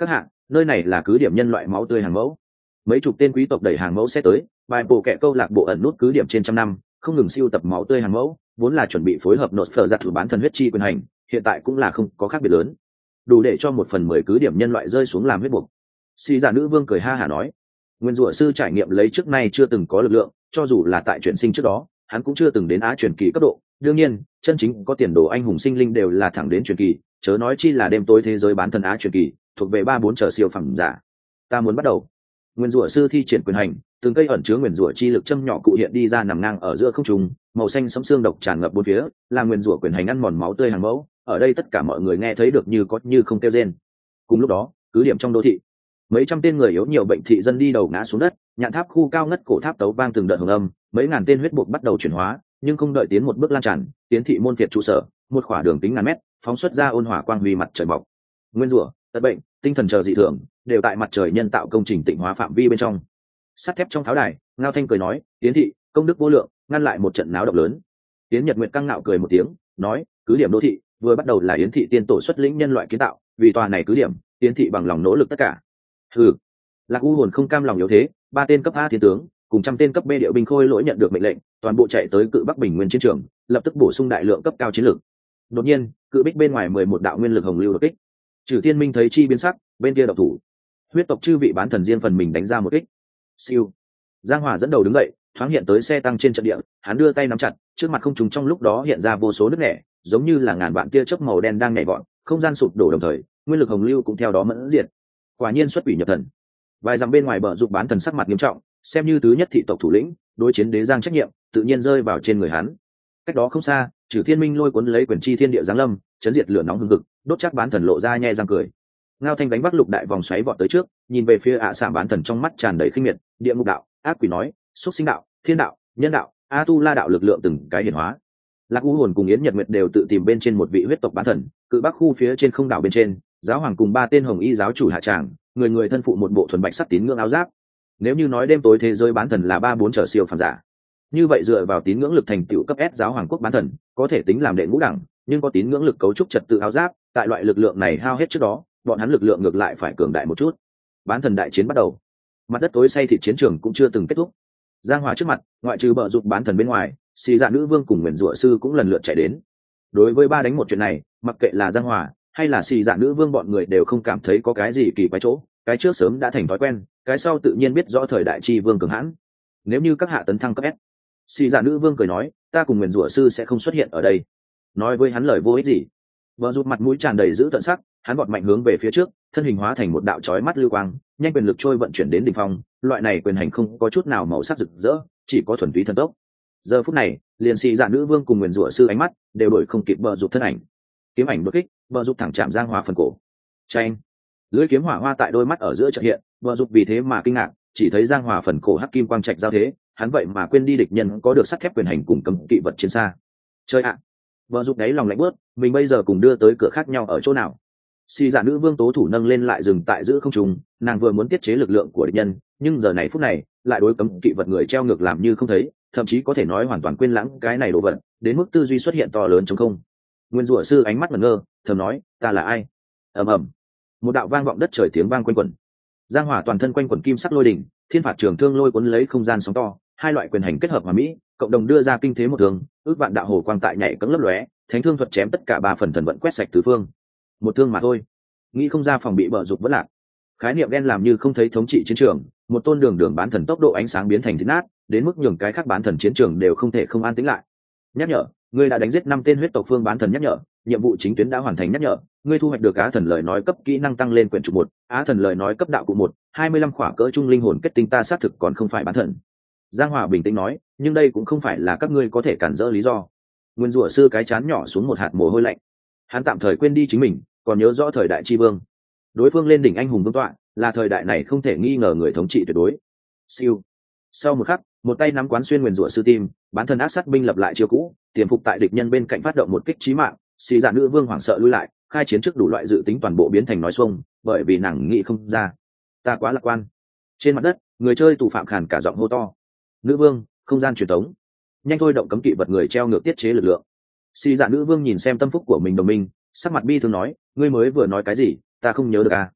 Các hạng, nơi này là cứ điểm nhân loại máu tươi hàng mẫu. Mấy chục tên quý tộc đẩy hàng mẫu sẽ tới, bài bộ kẹ câu lạc bộ ẩn nút cứ điểm trên trăm năm, không ngừng siêu tập máu tươi hàng mẫu, vốn là chuẩn bị phối hợp nốt phở giặt thủ bán thần huyết chi quyền hành, hiện tại cũng là không có khác biệt lớn, đủ để cho một phần mười cứ điểm nhân loại rơi xuống làm huyết buộc. Xì giả nữ vương cười ha hả nói, nguyên rủa sư trải nghiệm lấy trước nay chưa từng có lực lượng, cho dù là tại chuyển sinh trước đó, hắn cũng chưa từng đến á truyền kỳ cấp độ. Đương nhiên, chân chính có tiền đồ anh hùng sinh linh đều là thẳng đến truyền kỳ, chớ nói chi là đêm tối thế giới bán thần á truyền kỳ, thuộc về ba bốn trở siêu phẩm giả. Ta muốn bắt đầu. Nguyên rủa sư thi triển quyền hành, từng cây ẩn chứa nguyên rủa chi lực châm nhỏ cụ hiện đi ra nằm ngang ở giữa không trung, màu xanh sẫm xương độc tràn ngập bốn phía, làm nguyên rủa quyền hành ăn mòn máu tươi hàng mẫu. Ở đây tất cả mọi người nghe thấy được như có như không kêu rên. Cùng lúc đó, cứ điểm trong đô thị, mấy trăm tên người yếu nhiều bệnh thị dân đi đầu ngã xuống đất, nhạn tháp khu cao ngất cổ tháp tấu vang từng đợt hồng âm, mấy ngàn tên huyết buộc bắt đầu chuyển hóa, nhưng không đợi tiến một bước lan tràn, tiến thị môn phiệt trụ sở, một khỏa đường kính ngàn mét, phóng xuất ra ôn hỏa quang huy mặt trời mọc. Nguyên rủa, tật bệnh, tinh thần chờ dị thường, đều tại mặt trời nhân tạo công trình tịnh hóa phạm vi bên trong. Sắt thép trong pháo đài, Ngao Thanh cười nói, tiến thị, công đức vô lượng, ngăn lại một trận náo động lớn. Tiến Nhật Nguyệt căng ngạo cười một tiếng, nói, cứ điểm đô thị, vừa bắt đầu là yến thị tiên tổ xuất lĩnh nhân loại kiến tạo, vì tòa này cứ điểm, yến thị bằng lòng nỗ lực tất cả. Hừ, Lạc U hồn không cam lòng yếu thế, ba tên cấp A thiên tướng cùng trăm tên cấp B điệu binh khôi lỗi nhận được mệnh lệnh, toàn bộ chạy tới cự Bắc Bình Nguyên chiến trường, lập tức bổ sung đại lượng cấp cao chiến lược. Đột nhiên, cự bích bên ngoài mười một đạo nguyên lực hồng lưu đột kích. Trừ Thiên Minh thấy chi biến sắc, bên kia độc thủ. Huyết tộc chư vị bán thần riêng phần mình đánh ra một kích. Siêu. Giang Hòa dẫn đầu đứng dậy, thoáng hiện tới xe tăng trên trận địa, hắn đưa tay nắm chặt, trước mặt không trùng trong lúc đó hiện ra vô số nứt nẻ, giống như là ngàn vạn tia chớp màu đen đang nhảy vọt, không gian sụp đổ đồng thời, nguyên lực hồng lưu cũng theo đó mẫn diệt. Quả nhiên xuất quỷ nhập thần. Vài dặm bên ngoài bờ dục bán thần sắc mặt nghiêm trọng, xem như thứ nhất thị tộc thủ lĩnh, đối chiến đế giang trách nhiệm tự nhiên rơi vào trên người hắn. Cách đó không xa, Trừ Thiên Minh lôi cuốn lấy quyền chi thiên địa giáng lâm, chấn diệt lửa nóng hừng hực, đốt chắc bán thần lộ ra nhe răng cười. Ngao Thanh đánh bắt lục đại vòng xoáy vọt tới trước, nhìn về phía ạ à xảm bán thần trong mắt tràn đầy khinh miệt, địa ngục đạo, ác quỷ nói, xuất sinh đạo, thiên đạo, nhân đạo, a tu la đạo lực lượng từng cái hiển hóa. Lạc U hồn cùng Yến Nhật Nguyệt đều tự tìm bên trên một vị huyết tộc bán thần, cự bắc khu phía trên không đảo bên trên, giáo hoàng cùng ba tên hồng y giáo chủ hạ tràng, người người thân phụ một bộ thuần bạch sắc tín ngưỡng áo giáp. Nếu như nói đêm tối thế giới bán thần là ba bốn trở siêu phàm giả, như vậy dựa vào tín ngưỡng lực thành tựu cấp S giáo hoàng quốc bán thần, có thể tính làm đệ ngũ đẳng, nhưng có tín ngưỡng lực cấu trúc trật tự áo giáp, tại loại lực lượng này hao hết trước đó, bọn hắn lực lượng ngược lại phải cường đại một chút. Bán thần đại chiến bắt đầu, mặt đất tối say thịt chiến trường cũng chưa từng kết thúc. Giang Hòa trước mặt, ngoại trừ bợ dục bán thần bên ngoài, xì dạ nữ vương cùng nguyền rủa sư cũng lần lượt chạy đến. Đối với ba đánh một chuyện này, mặc kệ là Giang Hòa hay là xì dạ nữ vương, bọn người đều không cảm thấy có cái gì kỳ quái chỗ, cái trước sớm đã thành thói quen, cái sau tự nhiên biết rõ thời đại chi vương cường hãn. Nếu như các hạ tấn thăng cấp S, xì dạ nữ vương cười nói, ta cùng nguyền rủa sư sẽ không xuất hiện ở đây. Nói với hắn lời vô ích gì. Bợ dục mặt mũi tràn đầy dữ tợn sắc, hắn vọt mạnh hướng về phía trước, thân hình hóa thành một đạo chói mắt lưu quang, nhanh quyền lực trôi vận chuyển đến đỉnh phong, loại này quyền hành không có chút nào màu sắc rực rỡ, chỉ có thuần túy thần tốc. Giờ phút này, liền xì dạ nữ vương cùng nguyền rủa sư ánh mắt đều đổi không kịp bợ dục thân ảnh. Kiếm ảnh đột kích, bợ dục thẳng chạm Giang Hòa phần cổ. Chanh. Lưỡi kiếm hỏa hoa tại đôi mắt ở giữa chợt hiện, bợ dục vì thế mà kinh ngạc, chỉ thấy Giang Hòa phần cổ hắc kim quang trạch giao thế, hắn vậy mà quên đi địch nhân có được sắt thép quyền hành cùng cấm kỵ vật chiến xa. Chơi ạ. À. Bợ dục đáy lòng lạnh bước, mình bây giờ cùng đưa tới cửa khác nhau ở chỗ nào? Xì dạ nữ vương tố thủ nâng lên lại dừng tại giữa không trung, nàng vừa muốn tiết chế lực lượng của địch nhân, nhưng giờ này phút này lại đối cấm kỵ vật người treo ngược làm như không thấy, thậm chí có thể nói hoàn toàn quên lãng cái này đồ vật, đến mức tư duy xuất hiện to lớn trong không. Nguyên rủa sư ánh mắt ngẩn ngơ, thầm nói, ta là ai? ầm ầm, một đạo vang vọng đất trời tiếng vang quanh quẩn. Giang Hỏa toàn thân quanh quẩn kim sắc lôi đỉnh, thiên phạt trường thương lôi cuốn lấy không gian sóng to, hai loại quyền hành kết hợp hòa mỹ, cộng đồng đưa ra kinh thế một thương, ước vạn đạo hồ quang tại nhảy cẫng lấp lóe, thánh thương thuật chém tất cả ba phần thần vận quét sạch tứ phương. Một thương mà thôi, nghĩ không ra phòng bị bợ dục vẫn lạc. Khái niệm ghen làm như không thấy thống trị chiến trường, một tôn đường đường bán thần tốc độ ánh sáng biến thành thít nát, đến mức nhường cái khác bán thần chiến trường đều không thể không an tĩnh lại. Nhắc nhở, ngươi đã đánh giết năm tên huyết tộc phương bán thần. Nhắc nhở, nhiệm vụ chính tuyến đã hoàn thành. Nhắc nhở, ngươi thu hoạch được á thần lời nói cấp kỹ năng tăng lên quyển trục một, á thần lời nói cấp đạo cụ một, hai mươi lăm khỏa cỡ trung linh hồn kết tinh. Ta xác thực còn không phải bán thần. Giang Hòa bình tĩnh nói, nhưng đây cũng không phải là các ngươi có thể cản rỡ lý do. Nguyên rủa sư cái chán nhỏ xuống một hạt mồ hôi lạnh, hắn tạm thời quên đi chính mình còn nhớ rõ thời đại tri vương, đối phương lên đỉnh anh hùng vương tọa, là thời đại này không thể nghi ngờ người thống trị tuyệt đối. Siêu. Sau một khắc, một tay nắm quán xuyên nguyên rủa sư tim, bán thần ác sát binh lập lại chiêu cũ, tiềm phục tại địch nhân bên cạnh phát động một kích chí mạng. Xì dạ nữ vương hoảng sợ lui lại, khai chiến trước đủ loại dự tính toàn bộ biến thành nói xuông, bởi vì nàng nghĩ không ra. Ta quá lạc quan. Trên mặt đất, người chơi tù phạm khàn cả giọng hô to. Nữ vương, không gian truyền tống, nhanh thôi động cấm kỵ vật người treo ngược tiết chế lực lượng. Xì dạ nữ vương nhìn xem tâm phúc của mình đồng minh, sắc mặt bi thương nói, ngươi mới vừa nói cái gì, ta không nhớ được à.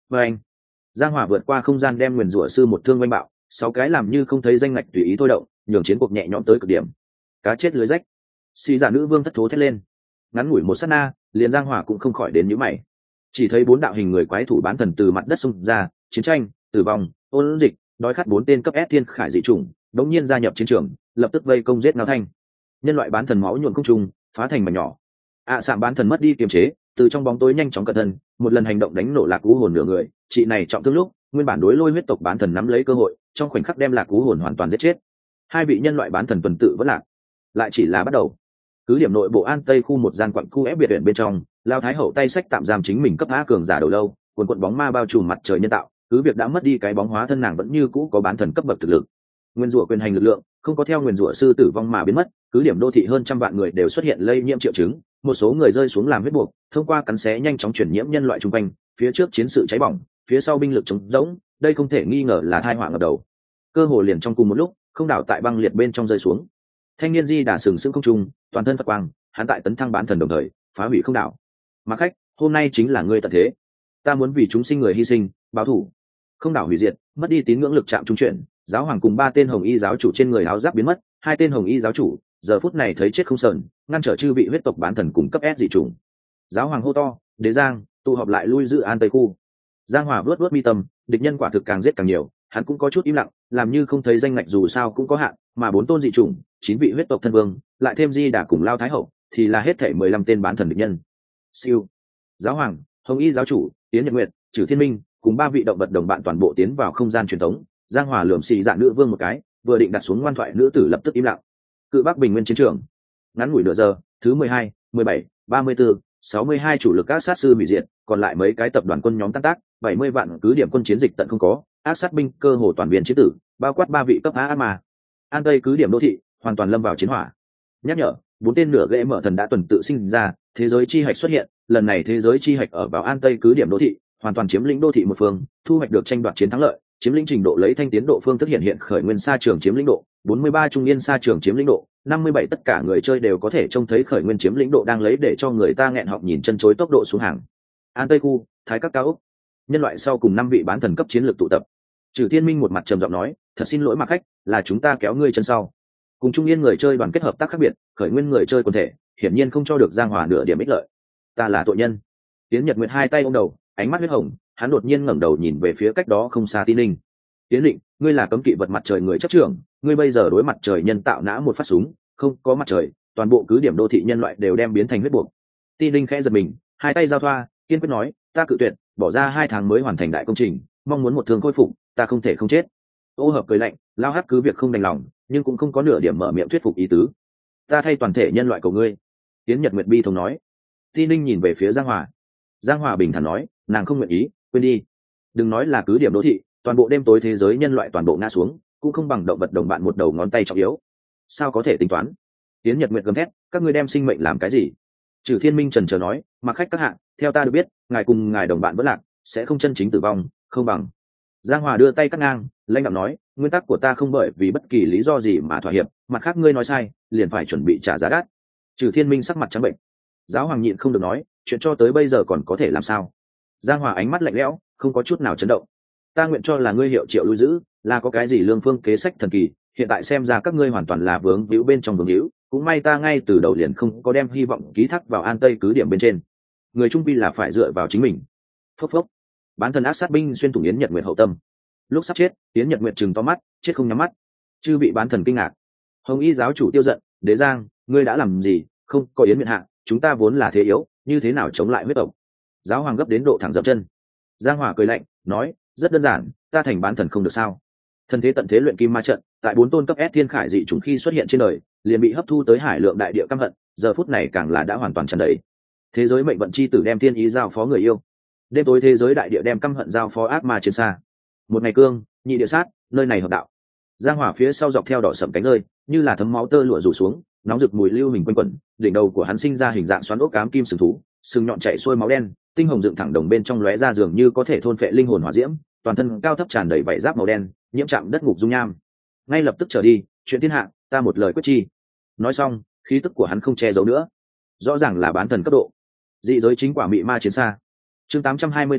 và anh giang hỏa vượt qua không gian đem nguyền rủa sư một thương oanh bạo, sáu cái làm như không thấy danh ngạch tùy ý thôi động, nhường chiến cuộc nhẹ nhõm tới cực điểm. Cá chết lưới rách, xì giả nữ vương thất thố thét lên. Ngắn ngủi một sát na, liền giang hỏa cũng không khỏi đến nhíu mày. Chỉ thấy bốn đạo hình người quái thủ bán thần từ mặt đất xông ra, chiến tranh, tử vong, ôn dịch, đói khát bốn tên cấp S thiên khải dị chủng, đống nhiên gia nhập chiến trường, lập tức vây công giết Ngao Thanh. Nhân loại bán thần máu nhuộm không trung, phá thành mảnh nhỏ. ạ à, sạm bán thần mất đi kiềm chế, từ trong bóng tối nhanh chóng cẩn thân, một lần hành động đánh nổ lạc cú hồn nửa người, chị này trọng thương lúc, nguyên bản đối lôi huyết tộc bán thần nắm lấy cơ hội, trong khoảnh khắc đem lạc cú hồn hoàn toàn giết chết. Hai vị nhân loại bán thần tuần tự vẫn lạc, lại chỉ là bắt đầu. Cứ điểm nội bộ an tây khu một gian quặng khu ép biệt viện bên trong, lao thái hậu tay sách tạm giam chính mình cấp á cường giả đầu lâu, quần quần bóng ma bao trùm mặt trời nhân tạo, cứ việc đã mất đi cái bóng hóa thân nàng vẫn như cũ có bán thần cấp bậc thực lực. Nguyên rủa quyền hành lực lượng không có theo nguyên rủa sư tử vong mà biến mất, cứ điểm đô thị hơn trăm vạn người đều xuất hiện lây nhiễm triệu chứng, một số người rơi xuống làm huyết buộc, thông qua cắn xé nhanh chóng chuyển nhiễm nhân loại chung quanh, phía trước chiến sự cháy bỏng, phía sau binh lực chống rỗng, đây không thể nghi ngờ là tai họa ngập đầu. Cơ hồ liền trong cùng một lúc, không đảo tại băng liệt bên trong rơi xuống. Thanh niên di đà sừng sững không trung, toàn thân phật quang, hắn tại tấn thăng bán thần đồng thời, phá hủy không đảo. Mà khách, hôm nay chính là ngươi tận thế. Ta muốn vì chúng sinh người hy sinh, báo thù. Không đảo hủy diệt, mất đi tín ngưỡng lực chạm trung chuyển, giáo hoàng cùng ba tên hồng y giáo chủ trên người áo giáp biến mất, hai tên hồng y giáo chủ giờ phút này thấy chết không sờn, ngăn trở chư vị huyết tộc bán thần cùng cấp S dị chủng. Giáo hoàng hô to, đế giang tụ họp lại lui dự an tây khu. Giang hòa vớt vớt mi tâm, địch nhân quả thực càng giết càng nhiều, hắn cũng có chút im lặng, làm như không thấy danh ngạch dù sao cũng có hạn, mà bốn tôn dị chủng, chín vị huyết tộc thân vương, lại thêm di đà cùng lao thái hậu, thì là hết thảy mười lăm tên bán thần địch nhân. Siêu. Giáo hoàng, hồng y giáo chủ, tiến nhật nguyệt, trừ thiên minh, cùng ba vị động vật đồng bạn toàn bộ tiến vào không gian truyền thống. Giang hòa lườm xì dạ nữ vương một cái, vừa định đặt xuống ngoan thoại nữ tử lập tức im lặng. Cự bắc bình nguyên chiến trường, ngắn ngủi nửa giờ, thứ mười hai, mười bảy, ba mươi tư, sáu mươi hai chủ lực các sát sư hủy diệt, còn lại mấy cái tập đoàn quân nhóm tan tác, bảy mươi vạn cứ điểm quân chiến dịch tận không có, ác sát binh cơ hồ toàn viên chiến tử, bao quát ba vị cấp á mà. An tây cứ điểm đô thị hoàn toàn lâm vào chiến hỏa. Nhắc nhở, bốn tên nửa ghệ mở thần đã tuần tự sinh ra, thế giới chi hạch xuất hiện, lần này thế giới chi hạch ở vào an tây cứ điểm đô thị, hoàn toàn chiếm lĩnh đô thị một phương, thu hoạch được tranh đoạt chiến thắng lợi, chiếm lĩnh trình độ lấy thanh tiến độ phương thức hiện hiện khởi nguyên sa trường chiếm lĩnh độ, bốn mươi ba trung niên sa trường chiếm lĩnh độ, năm mươi bảy tất cả người chơi đều có thể trông thấy khởi nguyên chiếm lĩnh độ đang lấy để cho người ta nghẹn họng nhìn chân chối tốc độ xuống hàng. An tây khu, thái các cao ốc, nhân loại sau cùng năm vị bán thần cấp chiến lược tụ tập. Trừ Thiên Minh một mặt trầm giọng nói, thật xin lỗi mà khách, là chúng ta kéo ngươi chân sau. Cùng trung niên người chơi đoàn kết hợp tác khác biệt, khởi nguyên người chơi quần thể, hiển nhiên không cho được Giang Hòa nửa điểm ích lợi. Ta là tội nhân. Tiến Nhật Nguyệt hai tay ôm đầu, ánh mắt huyết hồng, hắn đột nhiên ngẩng đầu nhìn về phía cách đó không xa Tin Linh. Tiến Định, ngươi là cấm kỵ vật mặt trời người chấp trưởng, ngươi bây giờ đối mặt trời nhân tạo nã một phát súng, không có mặt trời, toàn bộ cứ điểm đô thị nhân loại đều đem biến thành huyết buộc. Tin Linh khẽ giật mình, hai tay giao thoa, kiên quyết nói, ta cự tuyệt, bỏ ra hai tháng mới hoàn thành đại công trình, mong muốn một thương khôi phục, ta không thể không chết. Ô Hợp cười lạnh, lao hắc cứ việc không đành lòng, nhưng cũng không có nửa điểm mở miệng thuyết phục ý tứ. Ta thay toàn thể nhân loại của ngươi. Tiến Nhật Nguyệt bi thống nói. Tin Linh nhìn về phía Giang Hòa. Giang Hòa bình thản nói, nàng không nguyện ý, quên đi. Đừng nói là cứ điểm đô thị, toàn bộ đêm tối thế giới nhân loại toàn bộ ngã xuống, cũng không bằng động vật đồng bạn một đầu ngón tay trọng yếu. Sao có thể tính toán? Tiến Nhật Nguyệt gầm thét, các ngươi đem sinh mệnh làm cái gì? Trừ Thiên Minh trần chờ nói, mặc khách các hạng, theo ta được biết, ngài cùng ngài đồng bạn vẫn lạc, sẽ không chân chính tử vong, không bằng. Giang Hòa đưa tay cắt ngang, lãnh đạo nói, nguyên tắc của ta không bởi vì bất kỳ lý do gì mà thỏa hiệp, mặt khác ngươi nói sai, liền phải chuẩn bị trả giá đắt. Trừ Thiên Minh sắc mặt trắng bệnh. Giáo hoàng nhịn không được nói, chuyện cho tới bây giờ còn có thể làm sao? Giang Hòa ánh mắt lạnh lẽo, không có chút nào chấn động. Ta nguyện cho là ngươi hiệu triệu lui giữ, là có cái gì lương phương kế sách thần kỳ, hiện tại xem ra các ngươi hoàn toàn là vướng víu bên trong vướng víu, cũng may ta ngay từ đầu liền không có đem hy vọng ký thác vào An Tây cứ điểm bên trên. Người trung pi là phải dựa vào chính mình. Phốc phốc. Bán thần ác sát binh xuyên thủng Yến Nhật Nguyệt hậu tâm. Lúc sắp chết, Yến Nhật Nguyệt trừng to mắt, chết không nhắm mắt. Chư vị bán thần kinh ngạc. Hồng Y giáo chủ tiêu giận, đế giang, ngươi đã làm gì? Không có Yến miện hạ, chúng ta vốn là thế yếu, như thế nào chống lại huyết tộc? Giáo hoàng gấp đến độ thẳng dậm chân. Giang Hòa cười lạnh, nói, rất đơn giản, ta thành bán thần không được sao? Thần thế tận thế luyện kim ma trận, tại bốn tôn cấp S thiên khải dị chủng khi xuất hiện trên đời, liền bị hấp thu tới hải lượng đại địa căm hận, giờ phút này càng là đã hoàn toàn tràn đầy. Thế giới mệnh vận chi tử đem thiên ý giao phó người yêu, đêm tối thế giới đại địa đem căm hận giao phó ác ma chiến xa. Một ngày cương, nhị địa sát, nơi này hợp đạo. Giang Hỏa phía sau dọc theo đỏ sậm cánh rơi, như là thấm máu tơ lụa rủ xuống, nóng rực mùi lưu hình quanh quẩn, đỉnh đầu của hắn sinh ra hình dạng xoắn ốc cám kim sừng thú, sừng nhọn chạy xuôi máu đen, tinh hồng dựng thẳng đồng bên trong lóe ra dường như có thể thôn phệ linh hồn hỏa diễm, toàn thân cao thấp tràn đầy vảy giáp màu đen, nhiễm chạm đất ngục dung nham. Ngay lập tức trở đi, chuyện thiên hạ, ta một lời quyết chi. Nói xong, khí tức của hắn không che giấu nữa, rõ ràng là bán thần cấp độ. Dị giới chính quả mị ma chiến xa. Chương tám trăm hai mươi 824,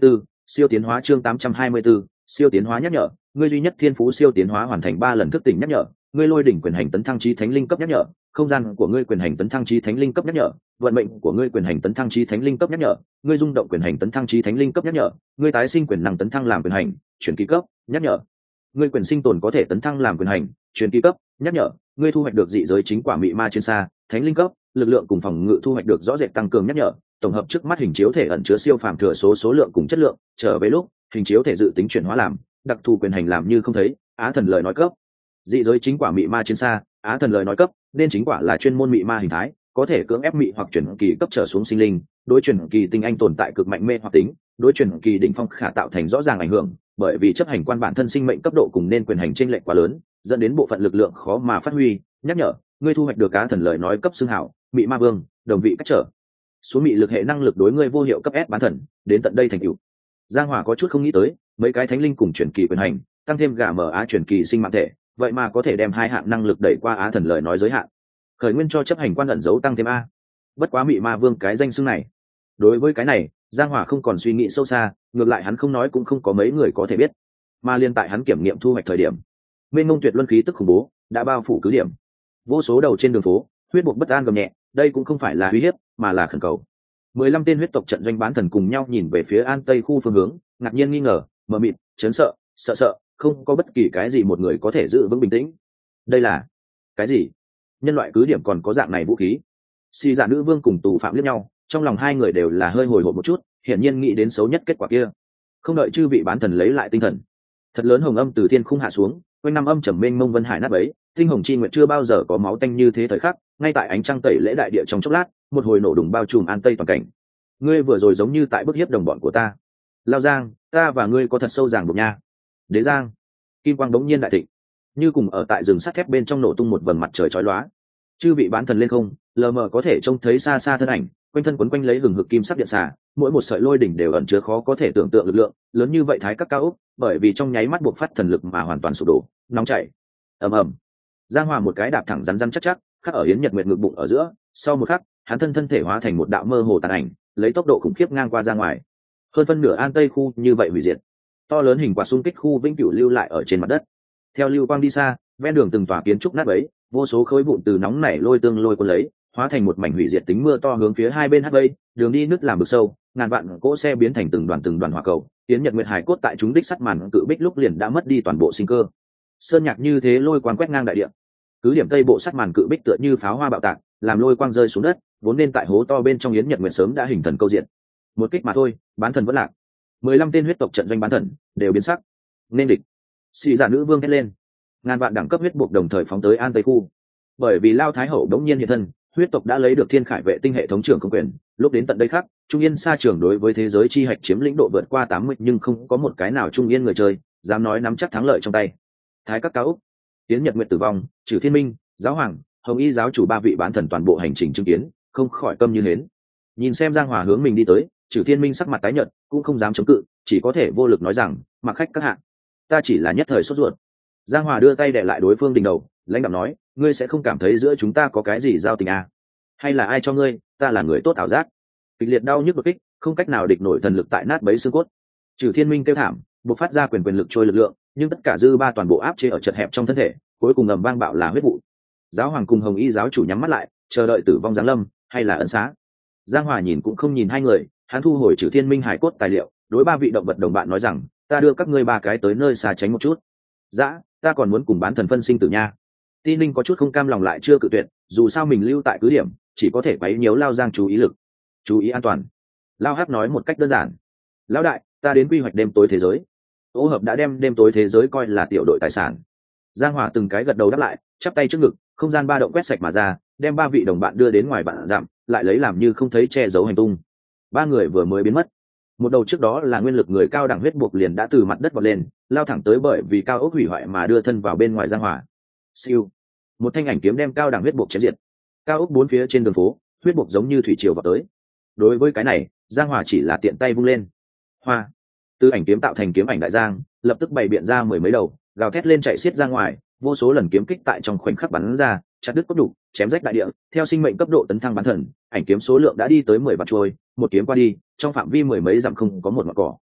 Siêu tiến hóa chương tám trăm hai mươi 824, siêu tiến hóa nhắc nhở, ngươi duy nhất thiên phú siêu tiến hóa hoàn thành ba lần thức tỉnh nhắc nhở, ngươi lôi đỉnh quyền hành tấn thăng chí thánh linh cấp nhắc nhở, không gian của ngươi quyền hành tấn thăng chí thánh linh cấp nhắc nhở, vận mệnh của ngươi quyền hành tấn thăng chí thánh linh cấp nhắc nhở, ngươi rung động quyền hành tấn thăng chí thánh linh cấp nhắc nhở, ngươi tái sinh quyền năng tấn thăng làm quyền hành, chuyển kỳ cấp, nhắc nhở. Ngươi quyền sinh tồn có thể tấn thăng làm quyền hành, chuyển kỳ cấp, nhắc nhở, ngươi thu hoạch được dị giới chính quả mị ma trên xa, thánh linh cấp, lực lượng cùng phòng ngự thu hoạch được rõ rệt tăng cường nhắc nhở, tổng hợp trước mắt hình chiếu thể ẩn chứa siêu phàm thừa số số lượng cùng chất lượng, trở về lúc, hình chiếu thể dự tính chuyển hóa làm, đặc thù quyền hành làm như không thấy, á thần lời nói cấp. Dị giới chính quả mị ma trên xa, á thần lời nói cấp, nên chính quả là chuyên môn mị ma hình thái, có thể cưỡng ép mị hoặc chuyển kỳ cấp trở xuống sinh linh, đối chuyển kỳ tinh anh tồn tại cực mạnh mê hoặc tính, đối chuyển kỳ đỉnh phong khả tạo thành rõ ràng ảnh hưởng, bởi vì chấp hành quan bản thân sinh mệnh cấp độ cùng nên quyền hành chênh lệch quá lớn, dẫn đến bộ phận lực lượng khó mà phát huy, nhắc nhở, ngươi thu hoạch được á thần lời nói cấp xưng hảo, mị ma vương, đồng vị cách trở. Số mị lực hệ năng lực đối ngươi vô hiệu cấp S bán thần, đến tận đây thành tựu. Giang Hòa có chút không nghĩ tới, mấy cái thánh linh cùng chuyển kỳ quyền hành, tăng thêm gà mở á chuyển kỳ sinh mạng thể, vậy mà có thể đem hai hạng năng lực đẩy qua á thần lời nói giới hạn. Khởi nguyên cho chấp hành quan ẩn dấu tăng thêm a. Bất quá mị ma vương cái danh xưng này. Đối với cái này, Giang Hòa không còn suy nghĩ sâu xa, ngược lại hắn không nói cũng không có mấy người có thể biết. Mà liên tại hắn kiểm nghiệm thu hoạch thời điểm, mênh mông tuyệt luân khí tức khủng bố đã bao phủ cứ điểm. Vô số đầu trên đường phố, huyết buộc bất an gầm nhẹ, đây cũng không phải là uy hiếp, mà là khẩn cầu. Mười lăm tên huyết tộc trận doanh bán thần cùng nhau nhìn về phía an tây khu phương hướng, ngạc nhiên nghi ngờ, mờ mịt, chấn sợ, sợ sợ, không có bất kỳ cái gì một người có thể giữ vững bình tĩnh. Đây là cái gì? Nhân loại cứ điểm còn có dạng này vũ khí? Xì Dạ nữ vương cùng tù phạm liếc nhau, trong lòng hai người đều là hơi hồi hộp một chút, hiển nhiên nghĩ đến xấu nhất kết quả kia. Không đợi chư vị bán thần lấy lại tinh thần, thật lớn hồng âm từ thiên khung hạ xuống, quanh năm âm trầm mênh mông vân hải nát bấy, tinh hồng chi nguyệt chưa bao giờ có máu tanh như thế thời khắc, ngay tại ánh trăng tẩy lễ đại địa trong chốc lát, một hồi nổ đùng bao trùm an tây toàn cảnh. Ngươi vừa rồi giống như tại bức hiếp đồng bọn của ta. Lao Giang, ta và ngươi có thật sâu ràng buộc nha. Đế Giang, kim quang đống nhiên đại thịnh, như cùng ở tại rừng sắt thép bên trong nổ tung một vầng mặt trời chói lóa. Chư vị bán thần lên không, lờ mờ có thể trông thấy xa xa thân ảnh, quanh thân quấn quanh lấy hừng hực kim sắc điện xà, mỗi một sợi lôi đỉnh đều ẩn chứa khó có thể tưởng tượng lực lượng, lớn như vậy thái các cao ốc, bởi vì trong nháy mắt buộc phát thần lực mà hoàn toàn sụp đổ, nóng chảy. Ầm ầm. Giang Hòa một cái đạp thẳng rắn rắn chắc chắc, khắc ở Yến Nhật Nguyệt ngực bụng ở giữa, sau một khắc, hắn thân thân thể hóa thành một đạo mơ hồ tàn ảnh, lấy tốc độ khủng khiếp ngang qua ra ngoài. Hơn phân nửa an tây khu như vậy hủy diệt. To lớn hình quả xung kích khu vĩnh cửu lưu lại ở trên mặt đất. Theo lưu quang đi xa, ven đường từng tòa kiến trúc nát bấy, vô số khối vụn từ nóng nảy lôi tương lôi cuốn lấy, hóa thành một mảnh hủy diệt tính mưa to hướng phía hai bên hất vây, đường đi nứt làm vực sâu, ngàn vạn cỗ xe biến thành từng đoàn từng đoàn hỏa cầu. Yến Nhật Nguyệt hải cốt tại chúng đích sắt màn cự bích lúc liền đã mất đi toàn bộ sinh cơ. Sơn nhạc như thế lôi quang quét ngang đại địa. Cứ điểm tây bộ sắt màn cự bích tựa như pháo hoa bạo tạc, làm lôi quang rơi xuống đất, vốn nên tại hố to bên trong Yến Nhật Nguyệt sớm đã hình thần câu diện. Một kích mà thôi, bán thần vẫn lạc. Mười lăm tên huyết tộc trận doanh bán thần đều biến sắc. Nên địch. Xì Dạ nữ vương hét lên. Ngàn vạn đẳng cấp huyết buộc đồng thời phóng tới an tây khu. Bởi vì Lao Thái Hậu đống nhiên hiện thân, huyết tộc đã lấy được Thiên Khải vệ tinh hệ thống trưởng công quyền, lúc đến tận đây khác, Trung Yên Sa Trường đối với thế giới chi hạch chiếm lĩnh độ vượt qua tám mươi, nhưng không có một cái nào Trung Yên người chơi dám nói nắm chắc thắng lợi trong tay. Thái các cao úc, Tiến Nhật Nguyệt tử vong, Trừ Thiên Minh, Giáo Hoàng, Hồng Y giáo chủ ba vị bán thần toàn bộ hành trình chứng kiến, không khỏi câm như hến. Nhìn xem Giang Hòa hướng mình đi tới, Trừ Thiên Minh sắc mặt tái nhợt, cũng không dám chống cự, chỉ có thể vô lực nói rằng, mặc khách các hạ, ta chỉ là nhất thời sốt ruột. Giang Hòa đưa tay đè lại đối phương đỉnh đầu, lãnh đạm nói, ngươi sẽ không cảm thấy giữa chúng ta có cái gì giao tình à? Hay là ai cho ngươi, ta là người tốt ảo giác? Kịch liệt đau nhức đột kích, không cách nào địch nổi thần lực tại nát bấy xương cốt. Trừ Thiên Minh kêu thảm, bộc phát ra quyền quyền lực trôi lực lượng, nhưng tất cả dư ba toàn bộ áp chế ở chật hẹp trong thân thể, cuối cùng ngầm vang bạo là huyết vụ. Giáo Hoàng cùng Hồng Y giáo chủ nhắm mắt lại, chờ đợi tử vong giáng lâm, hay là ấn xá. Giang Hòa nhìn cũng không nhìn hai người, hắn thu hồi Trừ Thiên Minh hải cốt tài liệu, đối ba vị động vật đồng bạn nói rằng, ta đưa các ngươi ba cái tới nơi xa tránh một chút. Dã, ta còn muốn cùng bán thần phân sinh tử nha. Ti Ninh có chút không cam lòng lại chưa cự tuyệt, dù sao mình lưu tại cứ điểm, chỉ có thể quấy nhiễu Lao Giang chú ý lực, chú ý an toàn. Lao Hắc nói một cách đơn giản, lão đại, ta đến quy hoạch đêm tối thế giới. Ô Hợp đã đem đêm tối thế giới coi là tiểu đội tài sản. Giang Hòa từng cái gật đầu đáp lại, chắp tay trước ngực, không gian ba động quét sạch mà ra, đem ba vị đồng bạn đưa đến ngoài vạn dặm, lại lấy làm như không thấy che giấu hành tung. Ba người vừa mới biến mất. Một đầu trước đó là nguyên lực người cao đẳng huyết buộc liền đã từ mặt đất vọt lên, lao thẳng tới bởi vì cao ốc hủy hoại mà đưa thân vào bên ngoài Giang Hòa. Siêu, một thanh ảnh kiếm đem cao đẳng huyết buộc chém diệt. Cao ốc bốn phía trên đường phố, huyết buộc giống như thủy triều vào tới. Đối với cái này, Giang Hòa chỉ là tiện tay vung lên. Hoa, từ ảnh kiếm tạo thành kiếm ảnh đại giang, lập tức bày biện ra mười mấy đầu, gào thét lên chạy xiết ra ngoài, vô số lần kiếm kích tại trong khoảnh khắc bắn ra, chặt đứt cốt đủ, chém rách đại địa. Theo sinh mệnh cấp độ tấn thăng bán thần, ảnh kiếm số lượng đã đi tới mười vạn trôi, một kiếm qua đi, trong phạm vi mười mấy dặm không có một ngọn cỏ.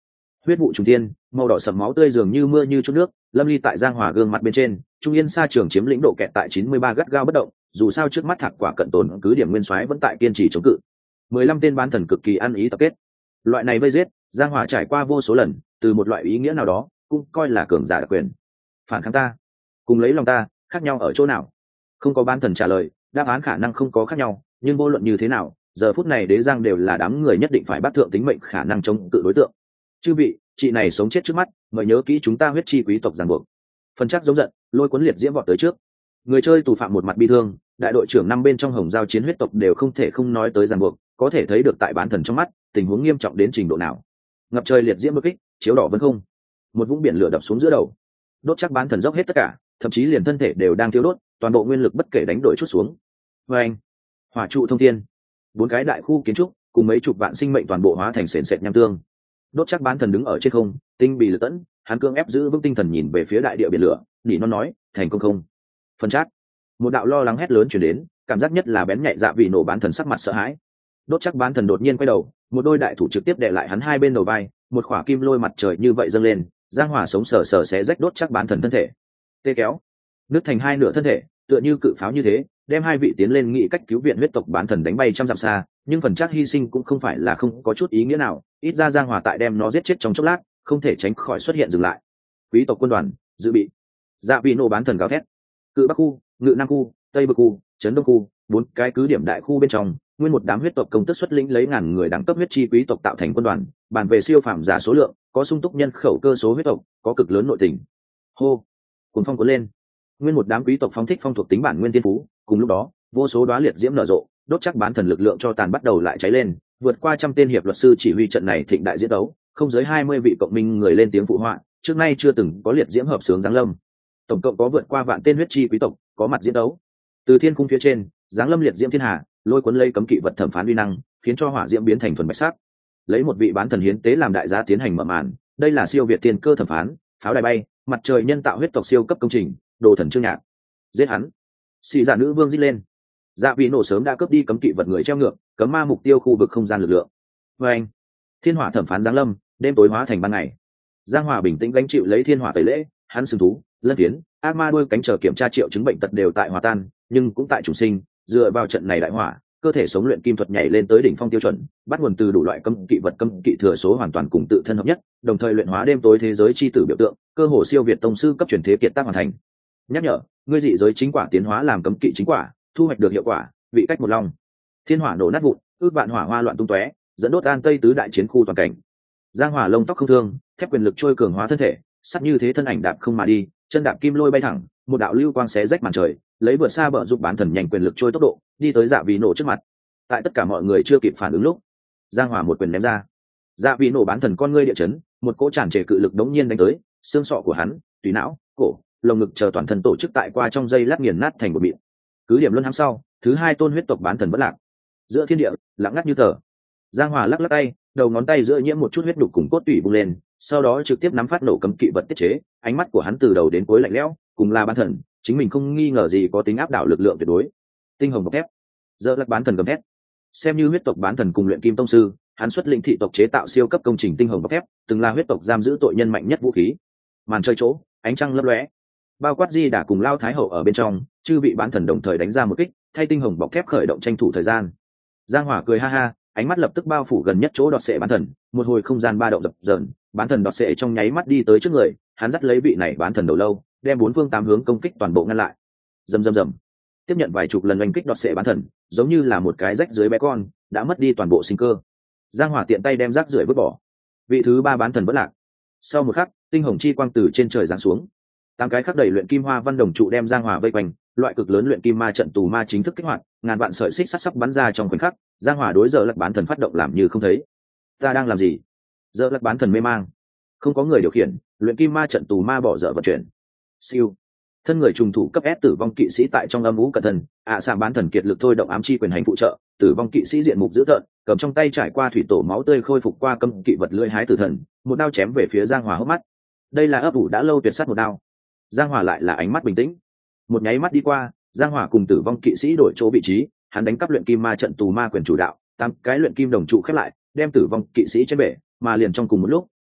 Huyết vụ trùng thiên, màu đỏ sẫm máu tươi dường như mưa như chút nước, lâm ly tại Giang Hòa gương mặt bên trên. Trung Yên Sa Trường chiếm lĩnh độ kẹt tại chín mươi ba gắt gao bất động, dù sao trước mắt Thạc Quả cận tồn cứ điểm nguyên soái vẫn tại kiên trì chống cự. mười lăm tên bán thần cực kỳ ăn ý tập kết. Loại này vây giết, Giang Hòa trải qua vô số lần, từ một loại ý nghĩa nào đó, cũng coi là cường giả đặc quyền. Phản kháng ta, cùng lấy lòng ta, khác nhau ở chỗ nào? Không có bán thần trả lời, đáp án khả năng không có khác nhau, nhưng vô luận như thế nào, giờ phút này Đế Giang đều là đám người nhất định phải bắt thượng tính mệnh khả năng chống cự đối tượng. Chư vị, chị này sống chết trước mắt, mời nhớ kỹ chúng ta huyết chi quý tộc ràng buộc. Phần chắc giống giận, lôi cuốn liệt diễm vọt tới trước. Người chơi tù phạm một mặt bi thương, đại đội trưởng năm bên trong hồng giao chiến huyết tộc đều không thể không nói tới ràng buộc, có thể thấy được tại bán thần trong mắt, tình huống nghiêm trọng đến trình độ nào. Ngập trời liệt diễm bất kích, chiếu đỏ vân không. Một vũng biển lửa đập xuống giữa đầu. Đốt chắc bán thần dốc hết tất cả, thậm chí liền thân thể đều đang thiêu đốt, toàn bộ nguyên lực bất kể đánh đổi chút xuống. Và anh, hỏa trụ thông thiên, bốn cái đại khu kiến trúc cùng mấy chục vạn sinh mệnh toàn bộ hóa thành sền sệt nham tương. Đốt chắc bán thần đứng ở trên không, tinh bị lửa tẫn, hắn cương ép giữ vững tinh thần nhìn về phía đại địa biển lửa, nỉ non nói, thành công không? Phần chắc, một đạo lo lắng hét lớn truyền đến, cảm giác nhất là bén nhạy dạ vì nổ bán thần sắc mặt sợ hãi. Đốt chắc bán thần đột nhiên quay đầu, một đôi đại thủ trực tiếp đè lại hắn hai bên đầu vai, một khỏa kim lôi mặt trời như vậy dâng lên, Giang Hỏa sống sờ sờ xé rách đốt chắc bán thần thân thể. Tê kéo, nứt thành hai nửa thân thể, tựa như cự pháo như thế, đem hai vị tiến lên nghị cách cứu viện huyết tộc bán thần đánh bay trăm dặm xa, nhưng phần chắc hy sinh cũng không phải là không có chút ý nghĩa nào, ít ra Giang Hỏa tại đem nó giết chết trong chốc lát, không thể tránh khỏi xuất hiện dừng lại. Quý tộc quân đoàn, dự bị. Dạ vị nổ bán thần gào thét. Cự Bắc khu, Ngự Nam khu, Tây Bắc khu, Trấn Đông khu, bốn cái cứ điểm đại khu bên trong, nguyên một đám huyết tộc công tức xuất lĩnh lấy ngàn người đẳng cấp huyết chi quý tộc tạo thành quân đoàn, bàn về siêu phàm giả số lượng, có sung túc nhân khẩu cơ số huyết tộc, có cực lớn nội tình. Hô, cuồng phong cuốn lên. Nguyên một đám quý tộc phóng thích phong thuộc tính bản nguyên tiên phú, cùng lúc đó, vô số đóa liệt diễm nở rộ, đốt chắc bán thần lực lượng cho tàn bắt đầu lại cháy lên, vượt qua trăm tên hiệp luật sư chỉ huy trận này thịnh đại diễn đấu, không dưới hai mươi vị cộng minh người lên tiếng phụ họa, trước nay chưa từng có liệt diễm hợp sướng giáng lâm. Tổng cộng có vượt qua vạn tên huyết chi quý tộc có mặt diễn đấu. Từ thiên cung phía trên, giáng lâm liệt diễm thiên hà, lôi cuốn lấy cấm kỵ vật thẩm phán uy năng, khiến cho hỏa diễm biến thành thuần bạch sắc. Lấy một vị bán thần hiến tế làm đại giá tiến hành mở màn, đây là siêu việt tiên cơ thẩm phán, pháo đài bay, mặt trời nhân tạo huyết tộc siêu cấp công trình, đồ thần chương nhạc. Giết hắn. Sĩ giả nữ vương rít lên. Dạ vị nổ sớm đã cướp đi cấm kỵ vật người treo ngược, cấm ma mục tiêu khu vực không gian lực lượng. Và anh, thiên hỏa thẩm phán giáng lâm, đêm tối hóa thành ban ngày. Giang Hòa bình tĩnh gánh chịu lấy thiên hỏa tẩy lễ, hắn sừng thú, lân tiến, ác ma đuôi cánh chờ kiểm tra triệu chứng bệnh tật đều tại hòa tan, nhưng cũng tại chủ sinh, dựa vào trận này đại hỏa, cơ thể sống luyện kim thuật nhảy lên tới đỉnh phong tiêu chuẩn, bắt nguồn từ đủ loại cấm kỵ vật cấm kỵ thừa số hoàn toàn cùng tự thân hợp nhất, đồng thời luyện hóa đêm tối thế giới chi tử biểu tượng, cơ hồ siêu việt tông sư cấp truyền thế kiệt tác hoàn thành. Nhắc nhở, ngươi dị giới chính quả tiến hóa làm cấm kỵ chính quả, thu hoạch được hiệu quả, vị cách một long. Thiên hỏa nổ nát vụn, ước vạn hỏa hoa loạn tung tóe, dẫn đốt an tây tứ đại chiến khu toàn cảnh. Giang Hỏa lông tóc không thương, thép quyền lực trôi cường hóa thân thể, sắt như thế thân ảnh đạp không mà đi, chân đạp kim lôi bay thẳng, một đạo lưu quang xé rách màn trời, lấy vượt xa bờ giúp bán thần nhanh quyền lực trôi tốc độ, đi tới Dạ Vị nổ trước mặt. Tại tất cả mọi người chưa kịp phản ứng lúc, Giang Hỏa một quyền ném ra. Dạ Vị nổ bán thần con ngươi địa chấn, một cỗ tràn trề cự lực đống nhiên đánh tới, xương sọ của hắn, tùy não, cổ, lồng ngực chờ toàn thân tổ chức tại qua trong dây lát nghiền nát thành một mịn. Cứ điểm luân hãm sau, thứ hai tôn huyết tộc bán thần vẫn lạc. Giữa thiên địa, lặng ngắt như tờ. Giang Hỏa lắc lắc tay, đầu ngón tay giữa nhiễm một chút huyết đục cùng cốt tủy bung lên, sau đó trực tiếp nắm phát nổ cấm kỵ vật tiết chế, ánh mắt của hắn từ đầu đến cuối lạnh lẽo, cùng là bán thần, chính mình không nghi ngờ gì có tính áp đảo lực lượng tuyệt đối. Tinh hồng bọc thép, dơ lắc bán thần gầm thét. Xem như huyết tộc bán thần cùng luyện kim tông sư, hắn xuất lĩnh thị tộc chế tạo siêu cấp công trình tinh hồng bọc thép, từng là huyết tộc giam giữ tội nhân mạnh nhất vũ khí. Màn chơi chỗ, ánh trăng lấp lóe, bao quát di đà cùng lao thái hậu ở bên trong, chư vị bán thần đồng thời đánh ra một kích, thay tinh hồng bọc thép khởi động tranh thủ thời gian. Giang Hỏa cười ha ha, ánh mắt lập tức bao phủ gần nhất chỗ đọt sệ bán thần, một hồi không gian ba động dập dờn, bán thần đọt sệ trong nháy mắt đi tới trước người, hắn dắt lấy vị này bán thần đầu lâu, đem bốn phương tám hướng công kích toàn bộ ngăn lại. Rầm rầm rầm. Tiếp nhận vài chục lần oanh kích đọt sệ bán thần, giống như là một cái rách dưới bé con, đã mất đi toàn bộ sinh cơ. Giang Hỏa tiện tay đem rác rưởi vứt bỏ. Vị thứ ba bán thần vẫn lạc. Sau một khắc, tinh hồng chi quang từ trên trời giáng xuống. Tám cái khắc đầy luyện kim hoa văn đồng trụ đem Giang Hỏa vây quanh, loại cực lớn luyện kim ma trận tù ma chính thức kích hoạt, ngàn vạn sợi xích sắt sắp bắn ra trong khoảnh khắc. Giang Hỏa đối giờ lật bán thần phát động làm như không thấy. Ta đang làm gì? Giờ lật bán thần mê mang, không có người điều khiển, luyện kim ma trận tù ma bỏ dở vận chuyển. Siêu, thân người trùng thủ cấp S tử vong kỵ sĩ tại trong âm vũ cẩn thần, ạ à, sạm bán thần kiệt lực thôi động ám chi quyền hành phụ trợ, tử vong kỵ sĩ diện mục dữ tợn, cầm trong tay trải qua thủy tổ máu tươi khôi phục qua cấm kỵ vật lưỡi hái tử thần, một đao chém về phía Giang Hỏa hốc mắt. Đây là ấp ủ đã lâu tuyệt sát một đao. Giang Hỏa lại là ánh mắt bình tĩnh. Một nháy mắt đi qua, Giang Hỏa cùng tử vong kỵ sĩ đổi chỗ vị trí, hắn đánh cắp luyện kim ma trận tù ma quyền chủ đạo, tám cái luyện kim đồng trụ khép lại, đem tử vong kỵ sĩ trên bể, mà liền trong cùng một lúc,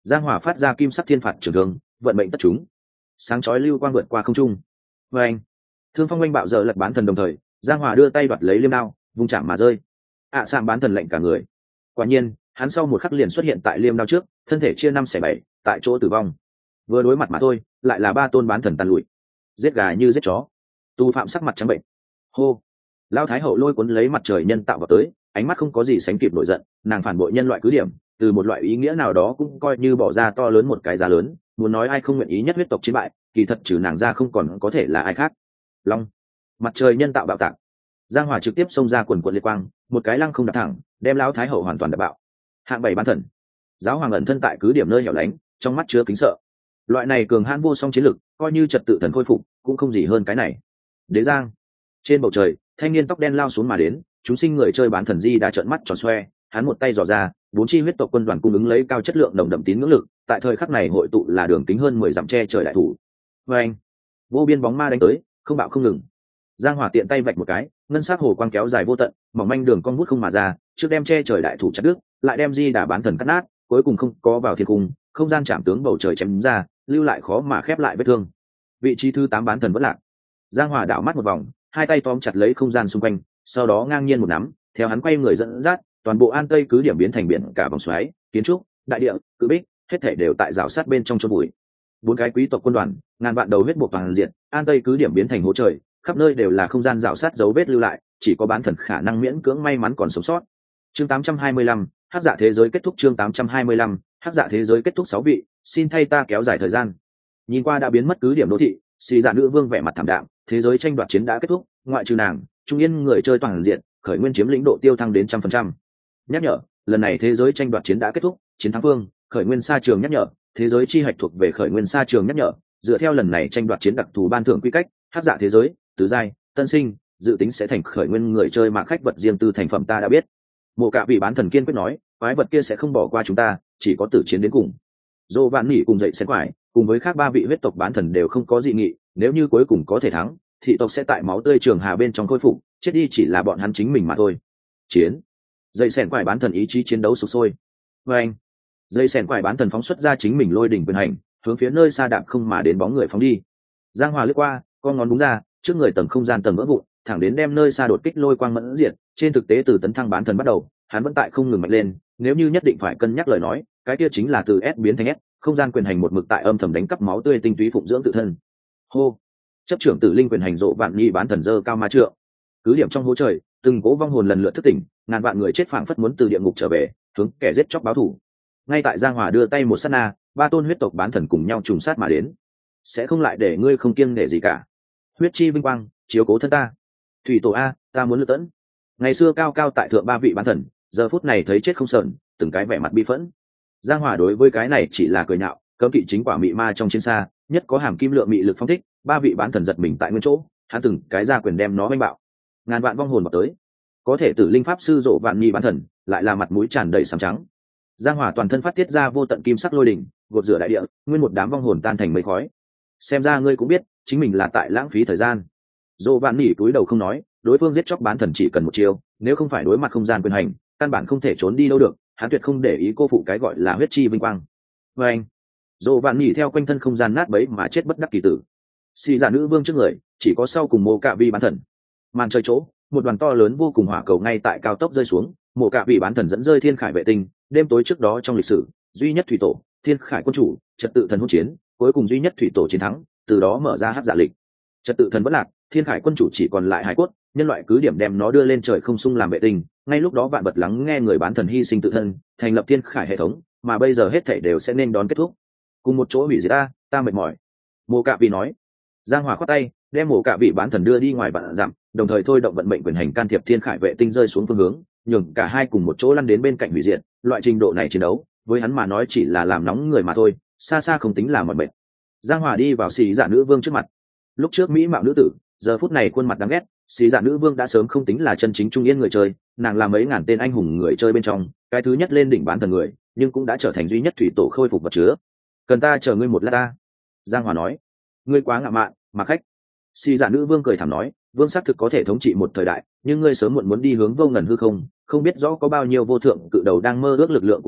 Giang Hỏa phát ra kim sắc thiên phạt trường thương, vận mệnh tất chúng, sáng chói lưu quang vượt qua không trung. Và anh, thương phong oanh bạo giờ lật bán thần đồng thời, Giang Hỏa đưa tay đoạt lấy liêm đao, vung chạm mà rơi. ạ à, sạm bán thần lệnh cả người. Quả nhiên, hắn sau một khắc liền xuất hiện tại liêm đao trước, thân thể chia năm xẻ bảy, tại chỗ tử vong. Vừa đối mặt mà thôi, lại là ba tôn bán thần tàn lụi, giết gà như giết chó. Tu phạm sắc mặt trắng bệnh. Hô, Lão Thái Hậu lôi cuốn lấy mặt trời nhân tạo vào tới, ánh mắt không có gì sánh kịp nổi giận, nàng phản bội nhân loại cứ điểm, từ một loại ý nghĩa nào đó cũng coi như bỏ ra to lớn một cái giá lớn, muốn nói ai không nguyện ý nhất huyết tộc chiến bại, kỳ thật trừ nàng ra không còn có thể là ai khác. Long, mặt trời nhân tạo bạo tạc. Giang Hỏa trực tiếp xông ra quần quần liệt quang, một cái lăng không đạp thẳng, đem Lão Thái Hậu hoàn toàn đập bạo. Hạng bảy bán thần, giáo hoàng ẩn thân tại cứ điểm nơi hẻo lánh, trong mắt chứa kính sợ. Loại này cường hãn vô song chiến lực, coi như trật tự thần khôi phục, cũng không gì hơn cái này. Đế Giang, trên bầu trời, thanh niên tóc đen lao xuống mà đến, chúng sinh người chơi bán thần di đã trợn mắt tròn xoe, hắn một tay dò ra, bốn chi huyết tộc quân đoàn cung ứng lấy cao chất lượng nồng đậm tín ngưỡng lực, tại thời khắc này hội tụ là đường kính hơn mười dặm che trời đại thủ. Và anh, vô biên bóng ma đánh tới, không bạo không ngừng. Giang Hỏa tiện tay vạch một cái, ngân sắc hồ quang kéo dài vô tận, mỏng manh đường cong vút không mà ra, trước đem che trời đại thủ chặt đứt, lại đem di đà bán thần cắt nát, cuối cùng không có vào thiên cung, không gian chạm tướng bầu trời chém ra, lưu lại khó mà khép lại vết thương. Vị trí thứ tám bán thần vẫn lạc. Giang Hỏa đảo mắt một vòng, hai tay tóm chặt lấy không gian xung quanh, sau đó ngang nhiên một nắm, theo hắn quay người dẫn dắt, toàn bộ An Tây cứ điểm biến thành biển cả vòng xoáy, kiến trúc, đại địa, cự bích, hết thảy đều tại rào sát bên trong chôn bụi. Bốn cái quý tộc quân đoàn, ngàn vạn đầu huyết buộc toàn diện, An Tây cứ điểm biến thành hố trời, khắp nơi đều là không gian rào sát dấu vết lưu lại, chỉ có bán thần khả năng miễn cưỡng may mắn còn sống sót. Chương tám trăm hai mươi lăm, hắc dạ thế giới kết thúc. Chương tám trăm hai mươi lăm, hắc dạ thế giới kết thúc. Sáu vị, xin thay ta kéo dài thời gian. Nhìn qua đã biến mất cứ điểm đô thị, xì dạ nữ vương vẻ mặt thảm đạm, thế giới tranh đoạt chiến đã kết thúc, ngoại trừ nàng, trung yên người chơi toàn diện, khởi nguyên chiếm lĩnh độ tiêu thăng đến trăm phần trăm. Nhắc nhở, lần này thế giới tranh đoạt chiến đã kết thúc, chiến thắng phương, khởi nguyên sa trường. Nhắc nhở, thế giới chi hạch thuộc về khởi nguyên sa trường. Nhắc nhở, dựa theo lần này tranh đoạt chiến đặc thù ban thưởng quy cách, hắc dạ thế giới, tứ giai, tân sinh, dự tính sẽ thành khởi nguyên người chơi mà khách vật riêng tư thành phẩm ta đã biết. Mộ Cả vị bán thần kiên quyết nói, quái vật kia sẽ không bỏ qua chúng ta, chỉ có tử chiến đến cùng. Dô Vạn Nỉ cùng dậy xén quải, cùng với khác ba vị huyết tộc bán thần đều không có dị nghị, nếu như cuối cùng có thể thắng, thị tộc sẽ tại máu tươi trường hà bên trong khôi phục, chết đi chỉ là bọn hắn chính mình mà thôi. Chiến. Dậy xén quải bán thần ý chí chiến đấu sục sôi. Và anh. Dậy xén quải bán thần phóng xuất ra chính mình lôi đỉnh quyền hành, hướng phía nơi xa đạm không mà đến bóng người phóng đi. Giang Hòa lướt qua, con ngón búng ra, trước người tầng không gian tầng vỡ vụn, thẳng đến đem nơi xa đột kích lôi quang mẫn diệt. Trên thực tế từ tấn thăng bán thần bắt đầu, hắn vẫn tại không ngừng mạnh lên, nếu như nhất định phải cân nhắc lời nói, cái kia chính là từ S biến thành S, không gian quyền hành một mực tại âm thầm đánh cắp máu tươi tinh túy phụng dưỡng tự thân. Hô, chấp trưởng tử linh quyền hành rộ vạn nhi bán thần dơ cao ma trượng, cứ điểm trong hố trời, từng cố vong hồn lần lượt thức tỉnh, ngàn vạn người chết phảng phất muốn từ địa ngục trở về, hướng kẻ giết chóc báo thù. Ngay tại Giang Hòa đưa tay một sát na, ba tôn huyết tộc bán thần cùng nhau trùng sát mà đến, sẽ không lại để ngươi không kiêng nể gì cả. Huyết chi vinh quang, chiếu cố thân ta. Thủy tổ a, ta muốn lựa tẫn. Ngày xưa cao cao tại thượng ba vị bán thần, giờ phút này thấy chết không sờn, từng cái vẻ mặt bi phẫn. Giang Hòa đối với cái này chỉ là cười nhạo, cấm kỵ chính quả mị ma trong chiến xa, nhất có hàm kim lượng mị lực phong thích, ba vị bán thần giật mình tại nguyên chỗ, hắn từng cái ra quyền đem nó đánh bạo. Ngàn vạn vong hồn vào tới, có thể tử linh pháp sư rộ vạn nhi bán thần, lại là mặt mũi tràn đầy sám trắng. Giang Hòa toàn thân phát tiết ra vô tận kim sắc lôi đỉnh, gột rửa đại địa, nguyên một đám vong hồn tan thành mây khói. Xem ra ngươi cũng biết, chính mình là tại lãng phí thời gian. Rộ vạn nhi cúi đầu không nói, đối phương giết chóc bán thần chỉ cần một chiêu, nếu không phải đối mặt không gian quyền hành, căn bản không thể trốn đi đâu được, hắn tuyệt không để ý cô phụ cái gọi là huyết chi vinh quang. Và anh, Dỗ Vạn Nhỉ theo quanh thân không gian nát bấy mà chết bất đắc kỳ tử. Xì giả nữ vương trước người, chỉ có sau cùng Mộ Cạ Vi bán thần. Màn trời chỗ, một đoàn to lớn vô cùng hỏa cầu ngay tại cao tốc rơi xuống, Mộ Cạ Vi bán thần dẫn rơi Thiên Khải vệ tinh, đêm tối trước đó trong lịch sử, duy nhất thủy tổ, Thiên Khải quân chủ, trật tự thần hỗn chiến, cuối cùng duy nhất thủy tổ chiến thắng, từ đó mở ra hắc giả lịch. Trật tự thần bất lạc, Thiên Khải quân chủ chỉ còn lại hải cốt, nhân loại cứ điểm đem nó đưa lên trời không sung làm vệ tinh, ngay lúc đó vạn vật lắng nghe người bán thần hy sinh tự thân, thành lập Thiên Khải hệ thống, mà bây giờ hết thảy đều sẽ nên đón kết thúc. Cùng một chỗ hủy diệt ta, ta mệt mỏi. Mộ Cạ Vi nói. Giang Hòa khoát tay, đem Mộ Cạ Vi bán thần đưa đi ngoài vạn dặm, đồng thời thôi động vận mệnh quyền hành can thiệp Thiên Khải vệ tinh rơi xuống phương hướng, nhường cả hai cùng một chỗ lăn đến bên cạnh hủy diệt. Loại trình độ này chiến đấu, với hắn mà nói chỉ là làm nóng người mà thôi, xa xa không tính là mỏi mệt. Giang Hòa đi vào xì giả nữ vương trước mặt. Lúc trước mỹ mạo nữ tử, giờ phút này khuôn mặt đáng ghét, xì giả nữ vương đã sớm không tính là chân chính trung yên người chơi, nàng là mấy ngàn tên anh hùng người chơi bên trong cái thứ nhất lên đỉnh bán thần người, nhưng cũng đã trở thành duy nhất thủy tổ khôi phục vật chứa. Cần ta chờ ngươi một lát ta. Giang Hòa nói. Ngươi quá ngạo mạn, mà khách. Xì giả nữ vương cười thảm nói, vương xác thực có thể thống trị một thời đại, nhưng ngươi sớm muộn muốn đi hướng vô ngần hư không, không biết rõ có bao nhiêu vô thượng cự đầu đang mơ ước lực lượng của ngươi,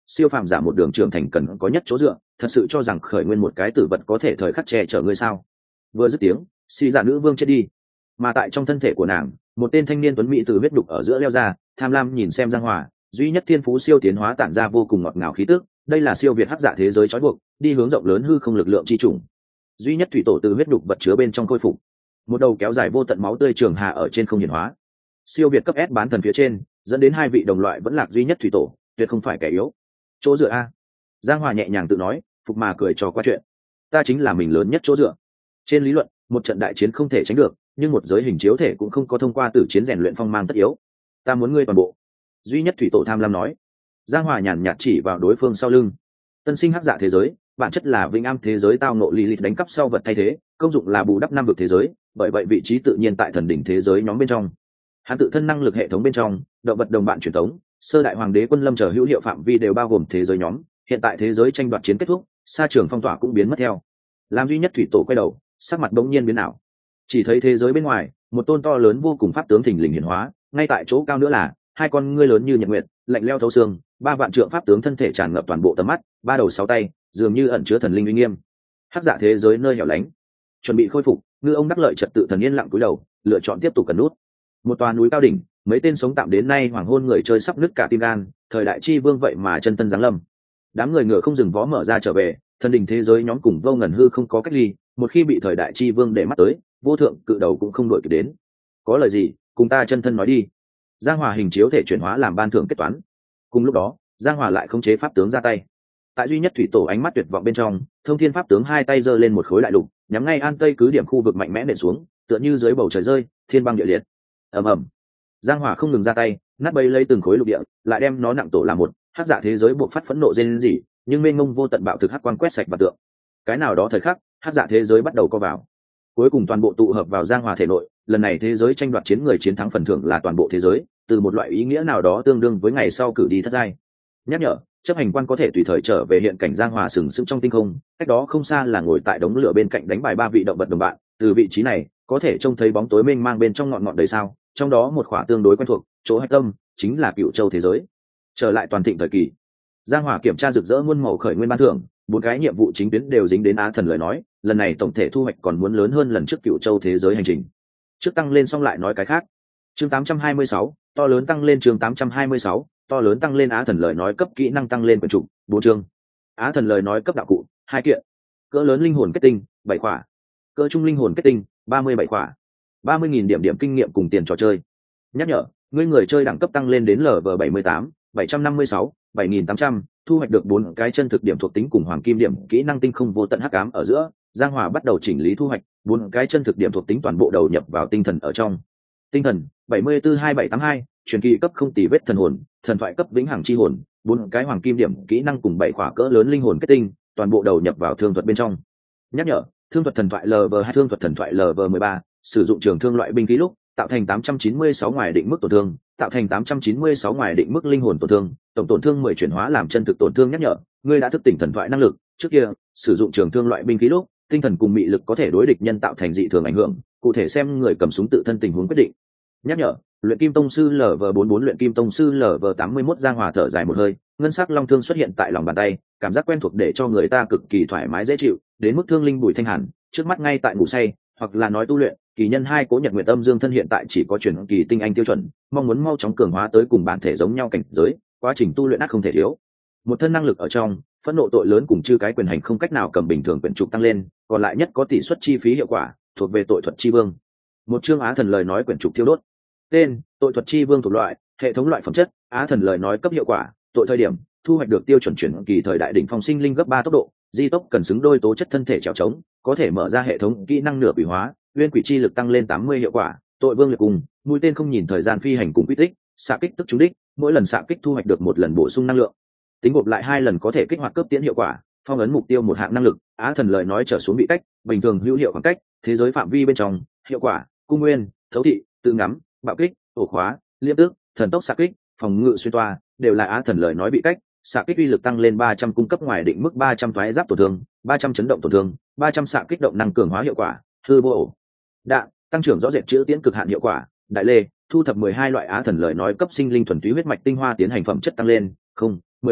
siêu phàm giả một đường trưởng thành cần có nhất chỗ dựa, thật sự cho rằng khởi nguyên một cái tử vật có thể thời khắc che chở ngươi sao? Vừa dứt tiếng, xì giả nữ vương chết đi, mà tại trong thân thể của nàng, một tên thanh niên tuấn mỹ từ huyết đục ở giữa leo ra, tham lam nhìn xem Giang Hòa, duy nhất thiên phú siêu tiến hóa tản ra vô cùng ngọt ngào khí tức, đây là siêu việt hắc dạ thế giới trói buộc, đi hướng rộng lớn hư không lực lượng chi trùng. Duy nhất thủy tổ từ huyết đục vật chứa bên trong khôi phục, một đầu kéo dài vô tận máu tươi trường hà ở trên không hiển hóa. Siêu việt cấp S bán thần phía trên, dẫn đến hai vị đồng loại vẫn lạc duy nhất thủy tổ, tuyệt không phải kẻ yếu. Chỗ dựa a. Giang Hòa nhẹ nhàng tự nói, phục mà cười trò qua chuyện. Ta chính là mình lớn nhất chỗ dựa. Trên lý luận, một trận đại chiến không thể tránh được, nhưng một giới hình chiếu thể cũng không có thông qua tử chiến rèn luyện phong mang tất yếu. Ta muốn ngươi toàn bộ. Duy nhất thủy tổ tham lam nói. Giang Hòa nhàn nhạt chỉ vào đối phương sau lưng. Tân sinh hắc dạ thế giới, bản chất là vĩnh am thế giới tao nộ Lilith đánh cắp sau vật thay thế, công dụng là bù đắp năm vực thế giới, bởi vậy vị trí tự nhiên tại thần đỉnh thế giới nhóm bên trong. Hắn tự thân năng lực hệ thống bên trong, động vật đồng bạn truyền thống, sơ đại hoàng đế quân lâm chờ hữu hiệu phạm vi đều bao gồm thế giới nhóm, hiện tại thế giới tranh đoạt chiến kết thúc, sa trường phong tỏa cũng biến mất theo. Làm duy nhất thủy tổ quay đầu, sắc mặt bỗng nhiên biến ảo. Chỉ thấy thế giới bên ngoài, một tôn to lớn vô cùng pháp tướng thình lình hiển hóa, ngay tại chỗ cao nữa là hai con ngươi lớn như nhật nguyệt, lạnh lẽo thấu xương, ba vạn trượng pháp tướng thân thể tràn ngập toàn bộ tầm mắt, ba đầu sáu tay, dường như ẩn chứa thần linh uy nghiêm. Hắc dạ thế giới nơi hẻo lánh, chuẩn bị khôi phục, ngư ông đắc lợi trật tự thần yên lặng cúi đầu, lựa chọn tiếp tục cần nút. Một tòa núi cao đỉnh, mấy tên sống tạm đến nay hoàng hôn người chơi sắp nứt cả tim gan, thời đại chi vương vậy mà chân tân giáng lâm. Đám người ngựa không dừng vó mở ra trở về, thần đình thế giới nhóm cùng vô ngần hư không có cách ly, một khi bị thời đại chi vương để mắt tới, vô thượng cự đầu cũng không đội kịp đến. Có lời gì, cùng ta chân thân nói đi. Giang Hòa hình chiếu thể chuyển hóa làm ban thưởng kết toán. Cùng lúc đó, Giang Hòa lại khống chế pháp tướng ra tay. Tại duy nhất thủy tổ ánh mắt tuyệt vọng bên trong, thông thiên pháp tướng hai tay giơ lên một khối đại lục, nhắm ngay an tây cứ điểm khu vực mạnh mẽ nện xuống, tựa như dưới bầu trời rơi, thiên băng địa liệt. Ầm ầm. Giang Hòa không ngừng ra tay, nát bấy lấy từng khối lục địa, lại đem nó nặng tổ làm một, hắc dạ thế giới buộc phát phẫn nộ rên rỉ, nhưng mênh mông vô tận bạo thực hắc quang quét sạch và tượng. Cái nào đó thời khắc, hắc dạ thế giới bắt đầu co vào. Cuối cùng toàn bộ tụ hợp vào Giang Hòa thể nội, lần này thế giới tranh đoạt chiến người chiến thắng phần thưởng là toàn bộ thế giới, từ một loại ý nghĩa nào đó tương đương với ngày sau cử đi thất giai. Nhắc nhở, chấp hành quan có thể tùy thời trở về hiện cảnh Giang Hòa sừng sững trong tinh không, cách đó không xa là ngồi tại đống lửa bên cạnh đánh bài ba vị động vật đồng bạn, từ vị trí này có thể trông thấy bóng tối mênh mang bên trong ngọn ngọn đầy sao, trong đó một khỏa tương đối quen thuộc, chỗ hạch tâm chính là Cựu Châu thế giới. Trở lại toàn thịnh thời kỳ, Giang Hòa kiểm tra rực rỡ muôn màu khởi nguyên ban thưởng, bốn cái nhiệm vụ chính tuyến đều dính đến Á Thần lời nói, lần này tổng thể thu hoạch còn muốn lớn hơn lần trước Cựu Châu thế giới hành trình. Trước tăng lên xong lại nói cái khác. Chương tám trăm hai mươi sáu, to lớn tăng lên chương tám trăm hai mươi sáu, to lớn tăng lên Á Thần lời nói cấp kỹ năng tăng lên quyển trục, bốn chương. Á Thần lời nói cấp đạo cụ, hai kiện. Cỡ lớn linh hồn kết tinh, bảy khỏa. Cỡ trung linh hồn kết tinh, ba mươi bảy khỏa. ba mươi nghìn điểm điểm kinh nghiệm cùng tiền trò chơi. Nhắc nhở, ngươi người chơi đẳng cấp tăng lên đến L V bảy mươi tám, bảy trăm năm mươi sáu, bảy nghìn tám trăm, thu hoạch được bốn cái chân thực điểm thuộc tính cùng hoàng kim điểm kỹ năng tinh không vô tận hắc ám ở giữa. Giang Hòa bắt đầu chỉnh lý thu hoạch, bốn cái chân thực điểm thuộc tính toàn bộ đầu nhập vào tinh thần ở trong. Tinh thần bảy mươi tư hai bảy tám hai, truyền kỳ cấp không tỷ vết thần hồn, thần thoại cấp vĩnh hằng chi hồn, bốn cái hoàng kim điểm kỹ năng cùng bảy khỏa cỡ lớn linh hồn kết tinh, toàn bộ đầu nhập vào thương thuật bên trong. Nhắc nhở, thương thuật thần thoại L V hai thương thuật thần thoại L V mười ba, sử dụng trường thương loại binh khí lúc tạo thành tám trăm chín mươi sáu ngoài định mức tổn thương, tạo thành tám trăm chín mươi sáu ngoài định mức linh hồn tổn thương, tổng tổn thương mười chuyển hóa làm chân thực tổn thương. Nhắc nhở, ngươi đã thức tỉnh thần thoại năng lực, trước kia sử dụng trường thương loại binh khí lúc tinh thần cùng mị lực có thể đối địch nhân tạo thành dị thường ảnh hưởng, cụ thể xem người cầm súng tự thân tình huống quyết định. Nhắc nhở, luyện kim tông sư L V bốn mươi bốn luyện kim tông sư L V tám mươi mốt. Giang Hòa thở dài một hơi, ngân sắc long thương xuất hiện tại lòng bàn tay, cảm giác quen thuộc để cho người ta cực kỳ thoải mái dễ chịu, đến mức thương linh bùi thanh hàn, trước mắt ngay tại ngủ say, hoặc là nói tu luyện, kỳ nhân hai cố nhật nguyệt âm dương thân hiện tại chỉ có chuyển kỳ tinh anh tiêu chuẩn, mong muốn mau chóng cường hóa tới cùng bản thể giống nhau cảnh giới, quá trình tu luyện ác không thể thiếu. Một thân năng lực ở trong, phẫn nộ tội lớn cùng chư cái quyền hành không cách nào cầm bình thường quyển trục tăng lên, còn lại nhất có tỷ suất chi phí hiệu quả, thuộc về tội thuật chi vương. Một chương Á Thần lời nói quyển trục thiêu đốt. Tên: tội thuật chi vương. Thuộc loại: hệ thống loại phẩm chất, Á Thần lời nói cấp hiệu quả, tội thời điểm, thu hoạch được tiêu chuẩn chuyển kỳ thời đại đỉnh phong sinh linh gấp ba tốc độ, di tốc cần xứng đôi tố chất thân thể trèo trống, có thể mở ra hệ thống kỹ năng nửa quỷ hóa, nguyên quỷ chi lực tăng lên tám mươi hiệu quả, tội vương liệt cùng, mũi tên không nhìn thời gian phi hành cùng quy tích, xạ kích tức trúng đích, mỗi lần xạ kích thu hoạch được một lần bổ sung năng lượng. Tính gộp lại hai lần có thể kích hoạt cấp tiến hiệu quả, phong ấn mục tiêu một hạng năng lực, Á Thần lời nói trở xuống bị cách, bình thường hữu hiệu khoảng cách, thế giới phạm vi bên trong, hiệu quả, cung nguyên, thấu thị, tự ngắm, bạo kích, ổ khóa, liêm tước, thần tốc xạ kích, phòng ngự xuyên toa, đều là Á Thần lời nói bị cách, xạ kích uy lực tăng lên ba trăm cung cấp ngoài định mức ba trăm thoái giáp tổn thương, ba trăm chấn động tổn thương, ba trăm xạ kích động năng cường hóa hiệu quả, hư vô ổ đạn, tăng trưởng rõ rệt chữ tiễn cực hạn hiệu quả, đại lê, thu thập mười hai loại Á Thần lời nói cấp sinh linh thuần túy huyết mạch tinh hoa tiến hành phẩm chất tăng lên, không, mười hai,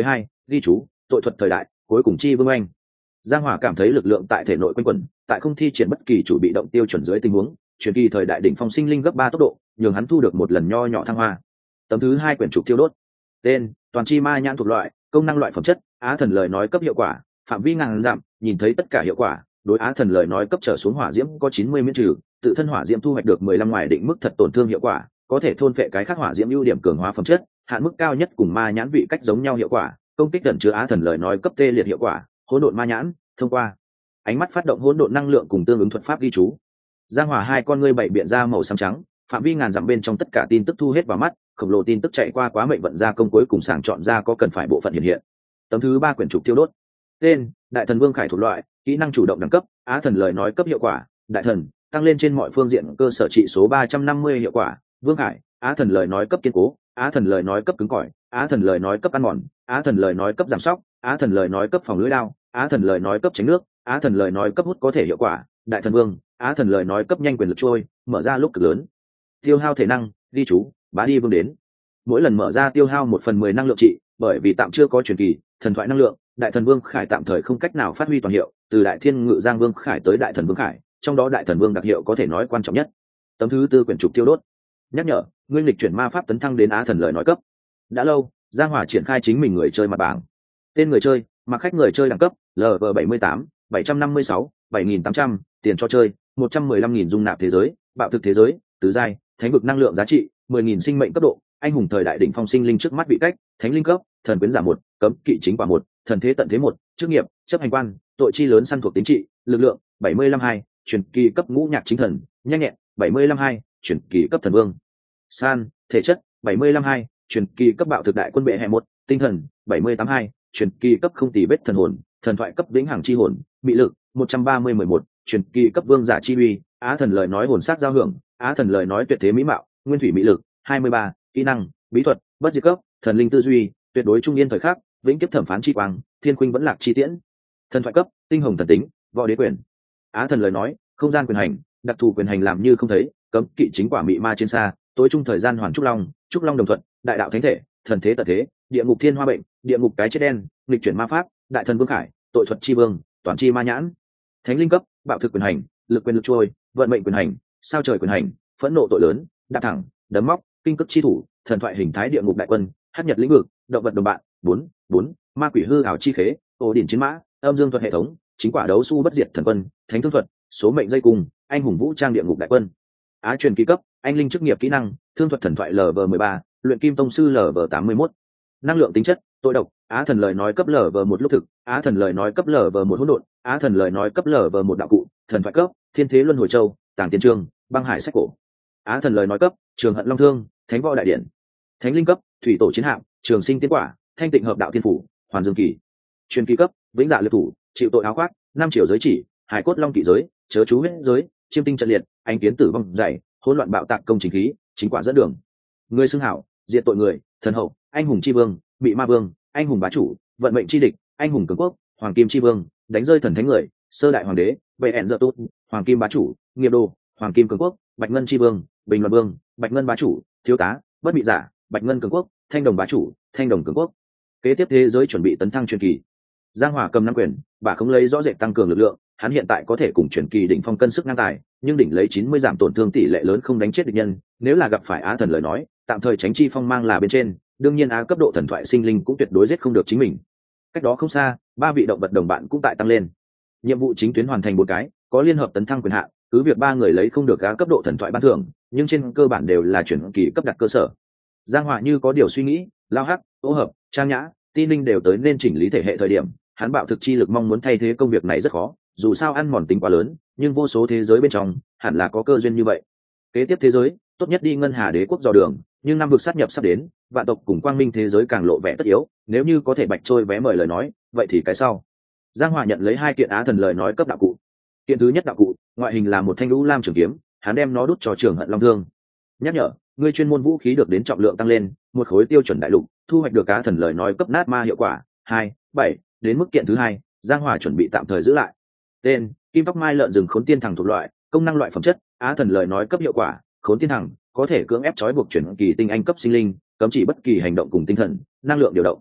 ghi chú tội thuật thời đại cuối cùng chi vương anh. Giang Hỏa cảm thấy lực lượng tại thể nội quanh quẩn, tại không thi triển bất kỳ chủ bị động tiêu chuẩn dưới tình huống, truyền kỳ thời đại đỉnh phong sinh linh gấp ba tốc độ, nhường hắn thu được một lần nho nhỏ thăng hoa. Tấm thứ hai quyển trục tiêu đốt. Tên: toàn chi ma nhãn thuộc loại, công năng loại phẩm chất, Á thần lời nói cấp hiệu quả, phạm vi ngàn dặm, nhìn thấy tất cả hiệu quả, đối Á thần lời nói cấp trở xuống hỏa diễm có chín mươi miễn trừ, tự thân hỏa diễm thu hoạch được mười lăm ngoài định mức thật tổn thương hiệu quả, có thể thôn phệ cái khác hỏa diễm ưu điểm cường hóa phẩm chất, hạn mức cao nhất cùng ma nhãn vị cách giống nhau hiệu quả, công kích gần chứa Á thần lời nói cấp tê liệt hiệu quả, hỗn độn ma nhãn, thông qua ánh mắt phát động hỗn độn năng lượng cùng tương ứng thuật pháp ghi chú. Giang Hỏa hai con ngươi bảy biện ra màu xám trắng, phạm vi ngàn dặm bên trong tất cả tin tức thu hết vào mắt, khổng lồ tin tức chạy qua quá mệnh vận ra công cuối cùng sàng chọn ra có cần phải bộ phận hiện hiện. Tấm thứ ba quyển trục tiêu đốt. Tên: đại thần vương khải thuộc loại, kỹ năng chủ động đẳng cấp, Á thần lời nói cấp hiệu quả, đại thần, tăng lên trên mọi phương diện cơ sở trị số ba trăm năm mươi hiệu quả, vương khải, Á thần lời nói cấp kiên cố, Á thần lời nói cấp cứng cỏi, Á thần lời nói cấp ăn mòn, Á thần lời nói cấp giảm sóc, Á thần lời nói cấp phòng lưỡi đao, Á thần lời nói cấp tránh nước, Á thần lời nói cấp hút có thể hiệu quả, đại thần vương, Á thần lời nói cấp nhanh quyền lực trôi, mở ra lúc cực lớn. Tiêu hao thể năng, ghi chú, bá đi vương đến. Mỗi lần mở ra tiêu hao một phần mười năng lượng trị, bởi vì tạm chưa có truyền kỳ, thần thoại năng lượng, đại thần vương khải tạm thời không cách nào phát huy toàn hiệu, từ đại thiên ngự giang vương khải tới đại thần vương khải, trong đó đại thần vương đặc hiệu có thể nói quan trọng nhất. Tấm thứ tư quyển trục tiêu đốt. Nhắc nhở: nguyên lịch chuyển ma pháp tấn thăng đến Á thần lời nói cấp. Đã lâu, Giang Hỏa triển khai chính mình người chơi mặt bảng. Tên người chơi: mặc khách người chơi đẳng cấp L V bảy mươi tám, bảy trăm năm mươi sáu, bảy nghìn tám trăm, tiền cho chơi một trăm mười lăm nghìn dung nạp thế giới, bạo thực thế giới, tứ giai, thánh vực năng lượng giá trị mười nghìn sinh mệnh cấp độ, anh hùng thời đại đỉnh phong sinh linh trước mắt bị cách, thánh linh cấp, thần quyến giả một, cấm kỵ chính quả một, thần thế tận thế một, chức nghiệp, chấp hành quan, tội chi lớn săn thuộc tính trị, lực lượng bảy mươi lăm hai, truyền kỳ cấp ngũ nhạc chính thần, nhanh nhẹn bảy mươi lăm hai, truyền kỳ cấp thần vương. San, thể chất bảy mươi lăm hai, truyền kỳ cấp bạo thực đại quân bệ hệ một, tinh thần bảy mươi tám hai, truyền kỳ cấp không tỷ bết thần hồn, thần thoại cấp vĩnh hằng chi hồn, bị lực một trăm ba mươi mười một, truyền kỳ cấp vương giả chi uy, Á thần lời nói hồn sắc giao hưởng, Á thần lời nói tuyệt thế mỹ mạo, nguyên thủy mỹ lực hai mươi ba, kỹ năng bí thuật bất diệt cấp, thần linh tư duy, tuyệt đối trung yên thời khắc, vĩnh kiếp thẩm phán chi quang, thiên khuynh vẫn lạc chi tiễn, thần thoại cấp tinh hồng thần tính, võ đế quyền. Á thần lời nói không gian quyền hành, đặc thù quyền hành làm như không thấy, cấm kỵ chính quả mị ma trên xa, tối trung thời gian hoàn trúc long, trúc long đồng thuận, đại đạo thánh thể, thần thế tật thế, địa ngục thiên hoa bệnh, địa ngục cái chết đen, nghịch chuyển ma pháp, đại thần vương khải, tội thuật chi vương, toàn chi ma nhãn. Thánh linh cấp bạo thực quyền hành, lực quyền lực trôi, vận mệnh quyền hành, sao trời quyền hành, phẫn nộ tội lớn, đạp thẳng, đấm móc, kinh cức chi thủ, thần thoại hình thái địa ngục đại quân, hắc nhật lĩnh vực, động vật đồng bạn, bốn bốn, ma quỷ hư ảo chi khế, ổ điển chiến mã, âm dương thuật hệ thống, chính quả đấu su bất diệt thần quân, thánh thương thuật, số mệnh dây cùng, anh hùng vũ trang địa ngục đại quân. Á truyền kỳ cấp, anh linh chức nghiệp kỹ năng, thương thuật thần thoại L V mười ba, luyện kim tông sư L V tám mươi mốt. Năng lượng tính chất, tội độc, Á thần lời nói cấp L V một lúc thực, Á thần lời nói cấp L V một hỗn độn, Á thần lời nói cấp L V một đạo cụ, thần thoại cấp, thiên thế luân hồi châu, tàng tiên trương, băng hải sách cổ. Á thần lời nói cấp, trường hận long thương, thánh võ đại điển. Thánh linh cấp, thủy tổ chiến hạm, trường sinh tiến quả, thanh tịnh hợp đạo thiên phủ, hoàn dương kỳ. Truyền kỳ cấp, vĩnh dạ liệt thủ, chịu tội áo khoác, năm triệu giới chỉ, hải cốt long kỵ giới, chớ chú huyết giới, chiêm tinh trận liệt, ánh kiến tử vong dày, hỗn loạn bạo tạc công chính khí, chính quả dẫn đường. Người xưng hảo, diệt tội người, thần hậu, anh hùng chi vương, bị ma vương, anh hùng bá chủ, vận mệnh chi địch, anh hùng cường quốc, hoàng kim chi vương, đánh rơi thần thánh người, sơ đại hoàng đế, bệ ẹn dợ tốt, hoàng kim bá chủ, nghiệp đồ, hoàng kim cường quốc, bạch ngân chi vương, bình luận vương, bạch ngân bá chủ, thiếu tá, bất bị giả, bạch ngân cường quốc, thanh đồng bá chủ, thanh đồng cường quốc. Kế tiếp thế giới chuẩn bị tấn thăng truyền kỳ. Giang Hỏa cầm năm quyền, bà không lấy rõ rệt tăng cường lực lượng, hắn hiện tại có thể cùng truyền kỳ đỉnh phong cân sức ngang tài, nhưng đỉnh lấy chín mươi giảm tổn thương tỷ lệ lớn không đánh chết địch nhân, nếu là gặp phải Á thần lời nói, tạm thời tránh chi phong mang là bên trên, đương nhiên Á cấp độ thần thoại sinh linh cũng tuyệt đối giết không được chính mình. Cách đó không xa, ba vị động vật đồng bạn cũng tại tăng lên. Nhiệm vụ chính tuyến hoàn thành một cái, có liên hợp tấn thăng quyền hạn, cứ việc ba người lấy không được Á cấp độ thần thoại ban thưởng, nhưng trên cơ bản đều là chuyển kỳ cấp đặt cơ sở. Giang Hỏa như có điều suy nghĩ, lao hắc, ô hợp, trang nhã, ti linh đều tới nên chỉnh lý thể hệ thời điểm, hắn bạo thực chi lực mong muốn thay thế công việc này rất khó, dù sao ăn mòn tính quá lớn, nhưng vô số thế giới bên trong hẳn là có cơ duyên như vậy. Kế tiếp thế giới tốt nhất đi ngân hà đế quốc dò đường, nhưng năm vực sát nhập sắp đến, vạn tộc cùng quang minh thế giới càng lộ vẻ tất yếu, nếu như có thể bạch trôi vé mời lời nói, vậy thì cái sau. Giang Hỏa nhận lấy hai kiện Á thần lời nói cấp đạo cụ. Kiện thứ nhất đạo cụ, ngoại hình là một thanh lũ lam trường kiếm, hắn đem nó đút cho trường hận long thương. Nhắc nhở, ngươi chuyên môn vũ khí được đến trọng lượng tăng lên, một khối tiêu chuẩn đại lục, thu hoạch được Á thần lời nói cấp nát ma hiệu quả hai bảy. Đến mức kiện thứ hai, Giang Hỏa chuẩn bị tạm thời giữ lại. Tên: kim tóc mai lợn rừng khốn tiên thằng thuộc loại, công năng loại phẩm chất, Á thần lời nói cấp hiệu quả, khốn tiên thằng có thể cưỡng ép trói buộc chuyển kỳ tinh anh cấp sinh linh, cấm chỉ bất kỳ hành động cùng tinh thần, năng lượng điều động.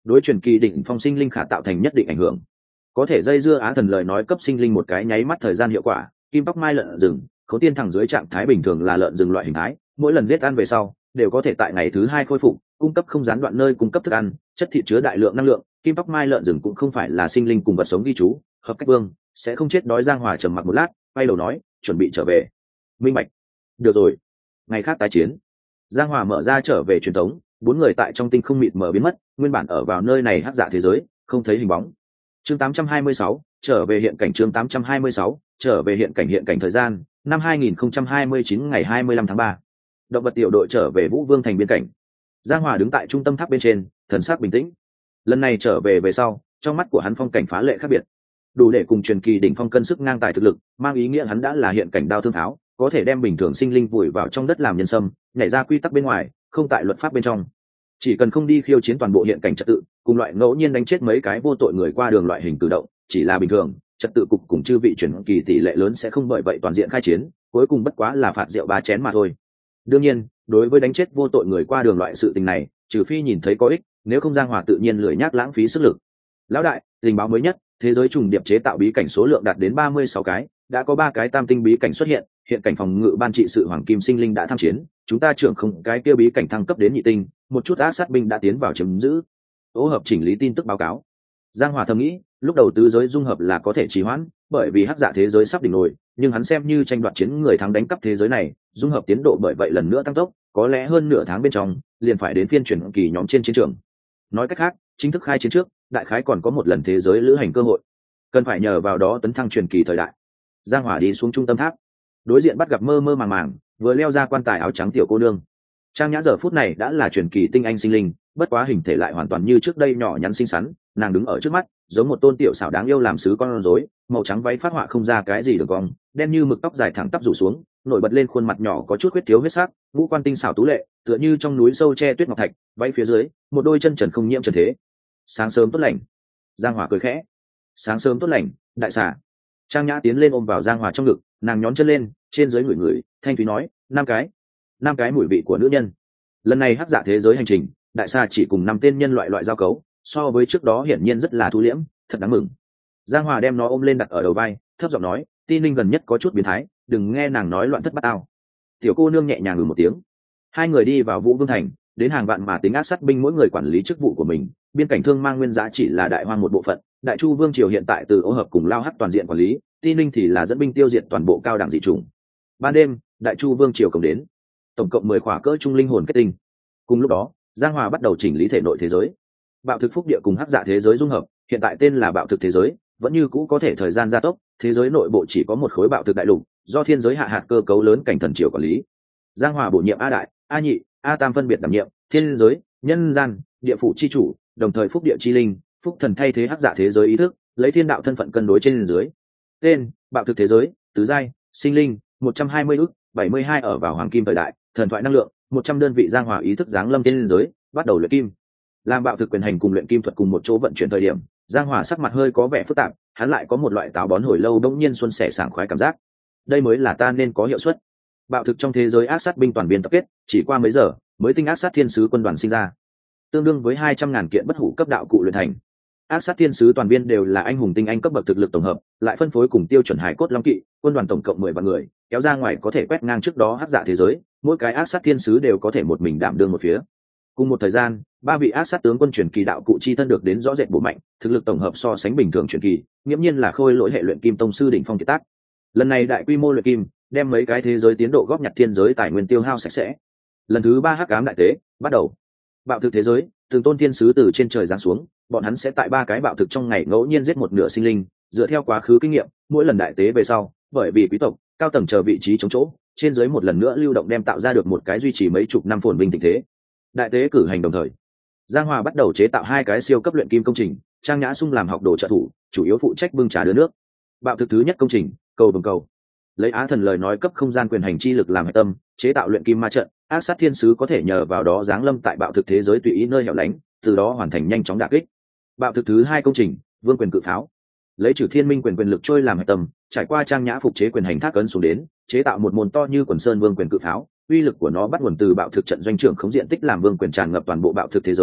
đối truyền kỳ đỉnh phong sinh linh khả tạo thành nhất định ảnh hưởng. Có thể dây dưa á thần lời nói cấp sinh linh một cái nháy mắt thời gian hiệu quả. Kim tóc mai lợn rừng, khấu tiên thẳng dưới trạng thái bình thường là lợn rừng loại hình thái, mỗi lần giết ăn về sau đều có thể tại ngày thứ hai khôi phục, cung cấp không gián đoạn nơi cung cấp thức ăn, chất thịt chứa đại lượng năng lượng. Kim tóc mai lợn rừng cũng không phải là sinh linh cùng vật sống ghi chú, hợp cách vương sẽ không chết đói. Giang Hòa trầm mặc một lát, quay đầu nói, chuẩn bị trở về. Minh bạch. Được rồi, ngày khác tái chiến. Giang Hòa mở ra trở về truyền thống, bốn người tại trong tinh không mịt mờ biến mất, nguyên bản ở vào nơi này hắc dạ thế giới không thấy hình bóng. Chương tám trăm hai mươi sáu, trở về hiện cảnh. Chương tám trăm hai mươi sáu, trở về hiện cảnh. Hiện cảnh thời gian năm hai nghìn không trăm hai mươi chín ngày hai mươi lăm tháng ba. Động vật tiểu đội trở về Vũ Vương thành biên cảnh. Giang Hòa đứng tại trung tâm tháp bên trên, thần sắc bình tĩnh. Lần này trở về về sau, trong mắt của hắn phong cảnh phá lệ khác biệt, đủ để cùng truyền kỳ đỉnh phong cân sức ngang tài thực lực, mang ý nghĩa hắn đã là hiện cảnh đao thương tháo, có thể đem bình thường sinh linh vùi vào trong đất làm nhân sâm, nhảy ra quy tắc bên ngoài, không tại luật pháp bên trong. Chỉ cần không đi khiêu chiến toàn bộ hiện cảnh trật tự, cùng loại ngẫu nhiên đánh chết mấy cái vô tội người qua đường loại hình tự động, chỉ là bình thường, trật tự cục cùng chư vị chuyển kỳ tỷ lệ lớn sẽ không bởi vậy toàn diện khai chiến, cuối cùng bất quá là phạt rượu ba chén mà thôi. Đương nhiên, đối với đánh chết vô tội người qua đường loại sự tình này, trừ phi nhìn thấy có ích, nếu không Giang Hòa tự nhiên lười nhác lãng phí sức lực. Lão đại, tình báo mới nhất, thế giới trùng điệp chế tạo bí cảnh số lượng đạt đến ba mươi sáu cái, đã có ba cái tam tinh bí cảnh xuất hiện, hiện cảnh phòng ngự ban trị sự hoàng kim sinh linh đã tham chiến, chúng ta trưởng không cái kia bí cảnh thăng cấp đến nhị tinh, một chút ác sát binh đã tiến vào chiếm giữ. Ô hợp chỉnh lý tin tức báo cáo. Giang Hòa thầm nghĩ, lúc đầu tứ giới dung hợp là có thể trì hoãn, bởi vì hắc dạ thế giới sắp đỉnh nổi, nhưng hắn xem như tranh đoạt chiến người thắng đánh cắp thế giới này, dung hợp tiến độ bởi vậy lần nữa tăng tốc, có lẽ hơn nửa tháng bên trong liền phải đến phiên chuyển kỳ nhóm trên chiến trường. Nói cách khác, chính thức khai chiến trước, đại khái còn có một lần thế giới lữ hành cơ hội, cần phải nhờ vào đó tấn thăng truyền kỳ thời đại. Giang Hỏa đi xuống trung tâm tháp, đối diện bắt gặp mơ mơ màng màng vừa leo ra quan tài áo trắng tiểu cô nương. Trang Nhã giờ phút này đã là truyền kỳ tinh anh sinh linh, bất quá hình thể lại hoàn toàn như trước đây nhỏ nhắn xinh xắn, nàng đứng ở trước mắt giống một tôn tiểu xảo đáng yêu làm sứ con rối, màu trắng váy phát họa không ra cái gì đường cong, đen như mực tóc dài thẳng tắp rủ xuống, nổi bật lên khuôn mặt nhỏ có chút huyết thiếu huyết sắc, ngũ quan tinh xảo tú lệ, tựa như trong núi sâu che tuyết ngọc thạch, váy phía dưới một đôi chân trần không nhiễm trần thế. Sáng sớm tốt lành. Giang Hỏa cười khẽ. Sáng sớm tốt lành, đại xà. Trang Nhã tiến lên ôm vào Giang Hỏa trong ngực, nàng nhón chân lên, trên dưới người người, thanh thúy nói, năm cái, năm cái mùi vị của nữ nhân. Lần này hắc dạ thế giới hành trình, đại xà chỉ cùng năm tên nhân loại loại giao cấu, so với trước đó hiển nhiên rất là thu liễm, thật đáng mừng. Giang Hòa đem nó ôm lên đặt ở đầu vai, thấp giọng nói, Ti Ninh gần nhất có chút biến thái, đừng nghe nàng nói loạn thất bát ao. Tiểu cô nương nhẹ nhàng ngừ một tiếng. Hai người đi vào Vũ Vương thành, đến hàng vạn mà tính ác sát binh mỗi người quản lý chức vụ của mình, biên cảnh thương mang nguyên giá chỉ là đại hoang một bộ phận, đại chu vương triều hiện tại từ ô hợp cùng lao hắc toàn diện quản lý, Ti Ninh thì là dẫn binh tiêu diệt toàn bộ cao đẳng dị chủng. Ban đêm, đại chu vương triều cộng đến, tổng cộng mười khỏa cỡ trung linh hồn kết tinh. Cùng lúc đó, Giang Hòa bắt đầu chỉnh lý thể nội thế giới. Bạo thực phúc địa cùng hắc dạ thế giới dung hợp, hiện tại tên là bạo thực thế giới, vẫn như cũ có thể thời gian gia tốc, thế giới nội bộ chỉ có một khối bạo thực đại lục, do thiên giới hạ hạt cơ cấu lớn cảnh thần triều quản lý. Giang Hòa bổ nhiệm A đại, A nhị, A tam phân biệt đảm nhiệm thiên giới, nhân gian, địa phủ chi chủ, đồng thời phúc địa chi linh, phúc thần thay thế hắc dạ thế giới ý thức, lấy thiên đạo thân phận cân đối trên dưới. Tên: bạo thực thế giới, tứ giai, sinh linh một trăm hai mươi ức, bảy mươi hai ở vào hoàng kim thời đại, thần thoại năng lượng một trăm đơn vị. Giang Hòa ý thức giáng lâm thiên giới, bắt đầu luyện kim. Làm bạo thực quyền hành cùng luyện kim thuật cùng một chỗ vận chuyển thời điểm, Giang Hòa sắc mặt hơi có vẻ phức tạp, hắn lại có một loại táo bón hồi lâu đống nhiên xuân sẻ sảng khoái cảm giác. Đây mới là ta nên có hiệu suất. Bạo thực trong thế giới ác sát binh toàn biên tập kết, chỉ qua mấy giờ mới tinh ác sát thiên sứ quân đoàn sinh ra, tương đương với hai trăm ngàn kiện bất hủ cấp đạo cụ luyện thành. Ác sát thiên sứ toàn biên đều là anh hùng tinh anh cấp bậc thực lực tổng hợp, lại phân phối cùng tiêu chuẩn hải cốt long kỵ, quân đoàn tổng cộng mười vạn người, kéo ra ngoài có thể quét ngang trước đó hắc dạ thế giới, mỗi cái ác sát thiên sứ đều có thể một mình đảm đương một phía. Cùng một thời gian, ba vị ác sát tướng quân truyền kỳ đạo cụ chi thân được đến rõ rệt bổ mạnh, thực lực tổng hợp so sánh bình thường truyền kỳ, nghiễm nhiên là khôi lỗi hệ luyện kim tông sư đỉnh phong kiệt tác. Lần này đại quy mô luyện kim, đem mấy cái thế giới tiến độ góp nhặt thiên giới tài nguyên tiêu hao sạch sẽ. Lần thứ ba hắc ám đại tế bắt đầu. Bạo thực thế giới, từng tôn thiên sứ từ trên trời giáng xuống, bọn hắn sẽ tại ba cái bạo thực trong ngày ngẫu nhiên giết một nửa sinh linh, dựa theo quá khứ kinh nghiệm, mỗi lần đại tế về sau, bởi vì quý tộc cao tầng chờ vị trí chống chỗ, trên dưới một lần nữa lưu động đem tạo ra được một cái duy trì mấy chục năm phồn vinh tình thế. Đại tế cử hành đồng thời, Giang Hòa bắt đầu chế tạo hai cái siêu cấp luyện kim công trình, Trang Nhã Sung làm học đồ trợ thủ, chủ yếu phụ trách bưng trà đưa nước. Bạo thực thứ nhất công trình, cầu đồng cầu, lấy Á thần lời nói cấp không gian quyền hành chi lực làm hệ tâm, chế tạo luyện kim ma trận, ác sát thiên sứ có thể nhờ vào đó giáng lâm tại bạo thực thế giới tùy ý nơi hẻo lánh, từ đó hoàn thành nhanh chóng đả kích. Bạo thực thứ hai công trình, vương quyền cự pháo, lấy trừ thiên minh quyền quyền lực trôi làm hệ tâm, trải qua Trang Nhã phục chế quyền hành thác ấn xuống đến, chế tạo một môn to như quần sơn vương quyền cự pháo. Uy lực của nó bắt nguồn từ bạo thực trận doanh trưởng khống diện tích làm vương quyền tràn ngập toàn bộ bạo thực thế giới,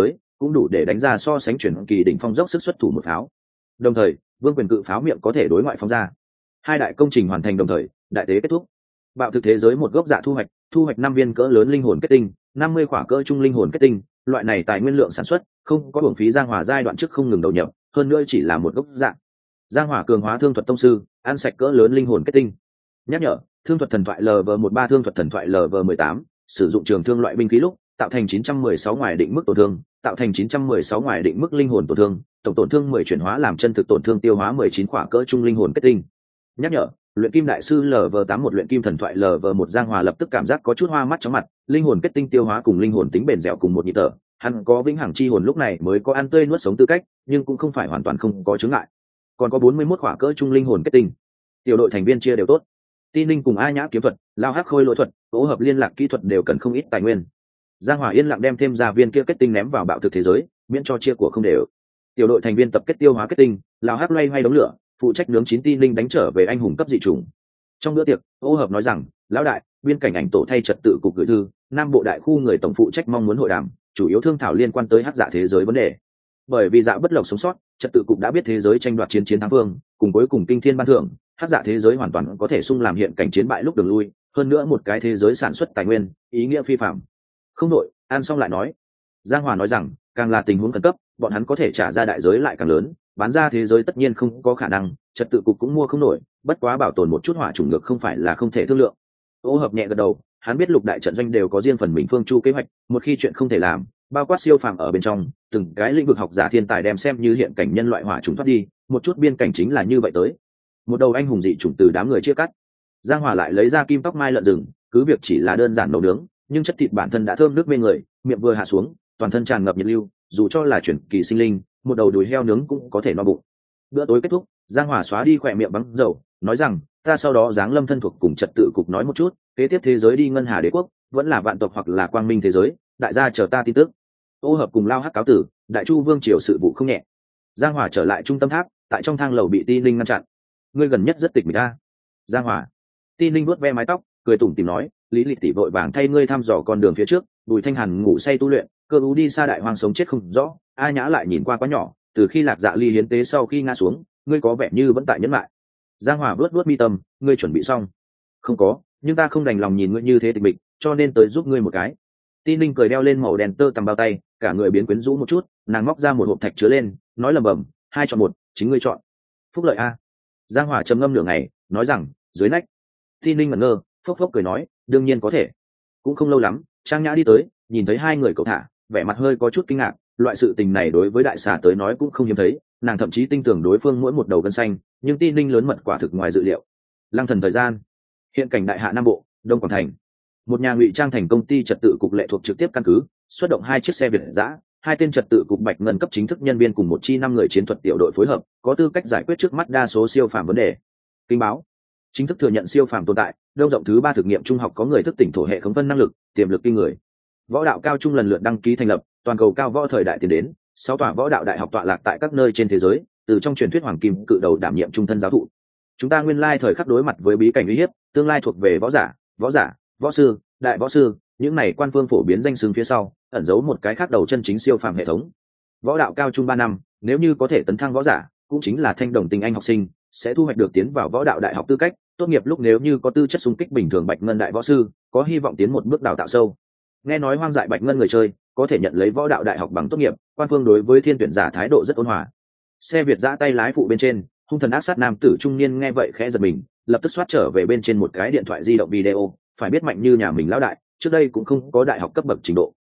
cũng đủ để đánh ra so sánh chuyển kỳ đỉnh phong dốc sức xuất thủ một pháo. Đồng thời, vương quyền cự pháo miệng có thể đối ngoại phóng ra. Hai đại công trình hoàn thành đồng thời, đại tế kết thúc. Bạo thực thế giới một gốc dạ thu hoạch, thu hoạch năm viên cỡ lớn linh hồn kết tinh, năm mươi quả cỡ trung linh hồn kết tinh, loại này tài nguyên lượng sản xuất không có hưởng phí. Giang Hòa giai đoạn trước không ngừng đầu nhập, hơn nữa chỉ là một gốc dạ. Giang Hòa cường hóa thương thuật tông sư, ăn sạch cỡ lớn linh hồn kết tinh. Nhắc nhở, thương thuật thần thoại L V mười ba thương thuật thần thoại L V mười tám, sử dụng trường thương loại binh khí lúc, tạo thành chín trăm mười sáu ngoài định mức tổn thương, tạo thành chín trăm mười sáu ngoài định mức linh hồn tổn thương, tổng tổn thương mười chuyển hóa làm chân thực tổn thương tiêu hóa mười chín quả cỡ trung linh hồn kết tinh. Nhắc nhở, luyện kim đại sư L V tám một luyện kim thần thoại L V một. Giang Hòa lập tức cảm giác có chút hoa mắt chóng mặt, linh hồn kết tinh tiêu hóa cùng linh hồn tính bền dẻo cùng một nhịp thở, hắn có vĩnh hằng chi hồn lúc này mới có ăn tươi nuốt sống tư cách, nhưng cũng không phải hoàn toàn không có chướng ngại. Còn có bốn mươi mốt quả cỡ trung linh hồn kết tinh. Tiểu đội thành viên chia đều tốt. Ti Ninh cùng A Nhã kiếm thuật, Lao Hắc khôi lỗi thuật, tổ hợp liên lạc kỹ thuật đều cần không ít tài nguyên. Giang Hòa yên lặng đem thêm ra viên kia kết tinh ném vào bạo thực thế giới, miễn cho chia của không đều. Tiểu đội thành viên tập kết tiêu hóa kết tinh, Lao Hắc loay hoay đống lửa, phụ trách nướng chín Ti Ninh đánh trở về anh hùng cấp dị chủng. Trong bữa tiệc, ô hợp nói rằng, lão đại, biên cảnh ảnh tổ thay trật tự cục gửi thư, nam bộ đại khu người tổng phụ trách mong muốn hội đàm, chủ yếu thương thảo liên quan tới hắc dạ thế giới vấn đề. Bởi vì dạ bất lộc sống sót, trật tự cục đã biết thế giới tranh đoạt chiến chiến thắng vương, cùng cuối cùng kinh thiên ban thưởng, hắc dạ thế giới hoàn toàn có thể sung làm hiện cảnh chiến bại lúc đường lui, hơn nữa một cái thế giới sản xuất tài nguyên, ý nghĩa phi phạm. Không đội, ăn xong lại nói. Giang Hòa nói rằng, càng là tình huống khẩn cấp, bọn hắn có thể trả ra đại giới lại càng lớn, bán ra thế giới tất nhiên không có khả năng, trật tự cục cũng mua không nổi, bất quá bảo tồn một chút hỏa chủng ngược không phải là không thể thương lượng. Ô hợp nhẹ gật đầu, hắn biết lục đại trận doanh đều có riêng phần mình phương chu kế hoạch, một khi chuyện không thể làm, bao quát siêu phàm ở bên trong, từng cái lĩnh vực học giả thiên tài đem xem như hiện cảnh nhân loại hỏa chủng thoát đi, một chút biên cảnh chính là như vậy tới. Một đầu anh hùng dị chủng từ đám người chia cắt. Giang Hòa lại lấy ra kim tóc mai lợn rừng, cứ việc chỉ là đơn giản nấu nướng, nhưng chất thịt bản thân đã thơm nước mê người, miệng vừa hạ xuống, toàn thân tràn ngập nhiệt lưu, dù cho là chuyển kỳ sinh linh, một đầu đùi heo nướng cũng có thể no bụng. Bữa tối kết thúc, Giang Hòa xóa đi khỏe miệng bắn dầu, nói rằng, ta sau đó giáng lâm thân thuộc cùng trật tự cục nói một chút, kế tiếp thế giới đi ngân hà đế quốc, vẫn là vạn tộc hoặc là quang minh thế giới, đại gia chờ ta tin tức. Ô hợp cùng Lao Hắc cáo tử, đại chu vương triều sự vụ không nhẹ. Giang Hòa trở lại trung tâm tháp, tại trong thang lầu bị Ti Linh ngăn chặn. Ngươi gần nhất rất tịch mịch ta. Giang Hòa. Ti Linh vuốt ve mái tóc, cười tủm tỉm nói, Lý Lịch tỷ vội vàng thay ngươi thăm dò con đường phía trước, Bùi Thanh Hàn ngủ say tu luyện, Cơ Ú đi xa đại hoang sống chết không rõ. A Nhã lại nhìn qua quá nhỏ, từ khi Lạc Dạ Ly hiến tế sau khi ngã xuống, ngươi có vẻ như vẫn tại nhẫn lại. Giang Hòa vuốt vuốt mi tâm, ngươi chuẩn bị xong? Không có, nhưng ta không đành lòng nhìn ngươi như thế tịch mịch, cho nên tới giúp ngươi một cái. Ti Ninh cười đeo lên màu đen tơ tằm bao tay, cả người biến quyến rũ một chút, nàng móc ra một hộp thạch chứa lên, nói lẩm bẩm, hai chọn một, chính ngươi chọn. Phúc lợi a. Giang Hòa trầm ngâm nửa ngày, nói rằng, dưới nách. Ti Ninh ngẩn ngơ, phốc phốc cười nói, đương nhiên có thể. Cũng không lâu lắm, Trang Nhã đi tới, nhìn thấy hai người cậu thả, vẻ mặt hơi có chút kinh ngạc, loại sự tình này đối với đại xà tới nói cũng không hiếm thấy, nàng thậm chí tin tưởng đối phương mỗi một đầu gân xanh, nhưng Ti Ninh lớn mật quả thực ngoài dự liệu. Lăng thần thời gian, hiện cảnh đại hạ nam bộ, Đông Quảng thành. Một nhà ngụy trang thành công ty trật tự cục lệ thuộc trực tiếp căn cứ, xuất động hai chiếc xe việt giã, hai tên trật tự cục bạch ngân cấp chính thức nhân viên cùng một chi năm người chiến thuật tiểu đội phối hợp, có tư cách giải quyết trước mắt đa số siêu phàm vấn đề. Kinh báo chính thức thừa nhận siêu phàm tồn tại, đông rộng thứ ba thực nghiệm trung học có người thức tỉnh thổ hệ khống phân năng lực, tiềm lực kinh người. Võ đạo cao trung lần lượt đăng ký thành lập, toàn cầu cao võ thời đại tiến đến, sáu tòa võ đạo đại học tọa lạc tại các nơi trên thế giới, từ trong truyền thuyết hoàng kim cự đầu đảm nhiệm trung thân giáo thụ. Chúng ta nguyên lai thời khắc đối mặt với bí cảnh uy hiếp, tương lai thuộc về võ giả, võ giả, võ sư, đại võ sư, những này quan phương phổ biến danh xưng phía sau, ẩn giấu một cái khác đầu chân chính siêu phàm hệ thống. Võ đạo cao trung ba năm, nếu như có thể tấn thăng võ giả, cũng chính là thanh đồng tình anh học sinh, sẽ thu hoạch được tiến vào võ đạo đại học tư cách, tốt nghiệp lúc nếu như có tư chất xung kích bình thường bạch ngân đại võ sư, có hy vọng tiến một bước đào tạo sâu. Nghe nói hoang dại bạch ngân người chơi có thể nhận lấy võ đạo đại học bằng tốt nghiệp, quan phương đối với thiên tuyển giả thái độ rất ôn hòa. Xe việt giã tay lái phụ bên trên, hung thần ác sát nam tử trung niên nghe vậy khẽ giật mình, lập tức xoát trở về bên trên một cái điện thoại di động video, phải biết mạnh như nhà mình lão đại, trước đây cũng không có đại học cấp bậc trình độ.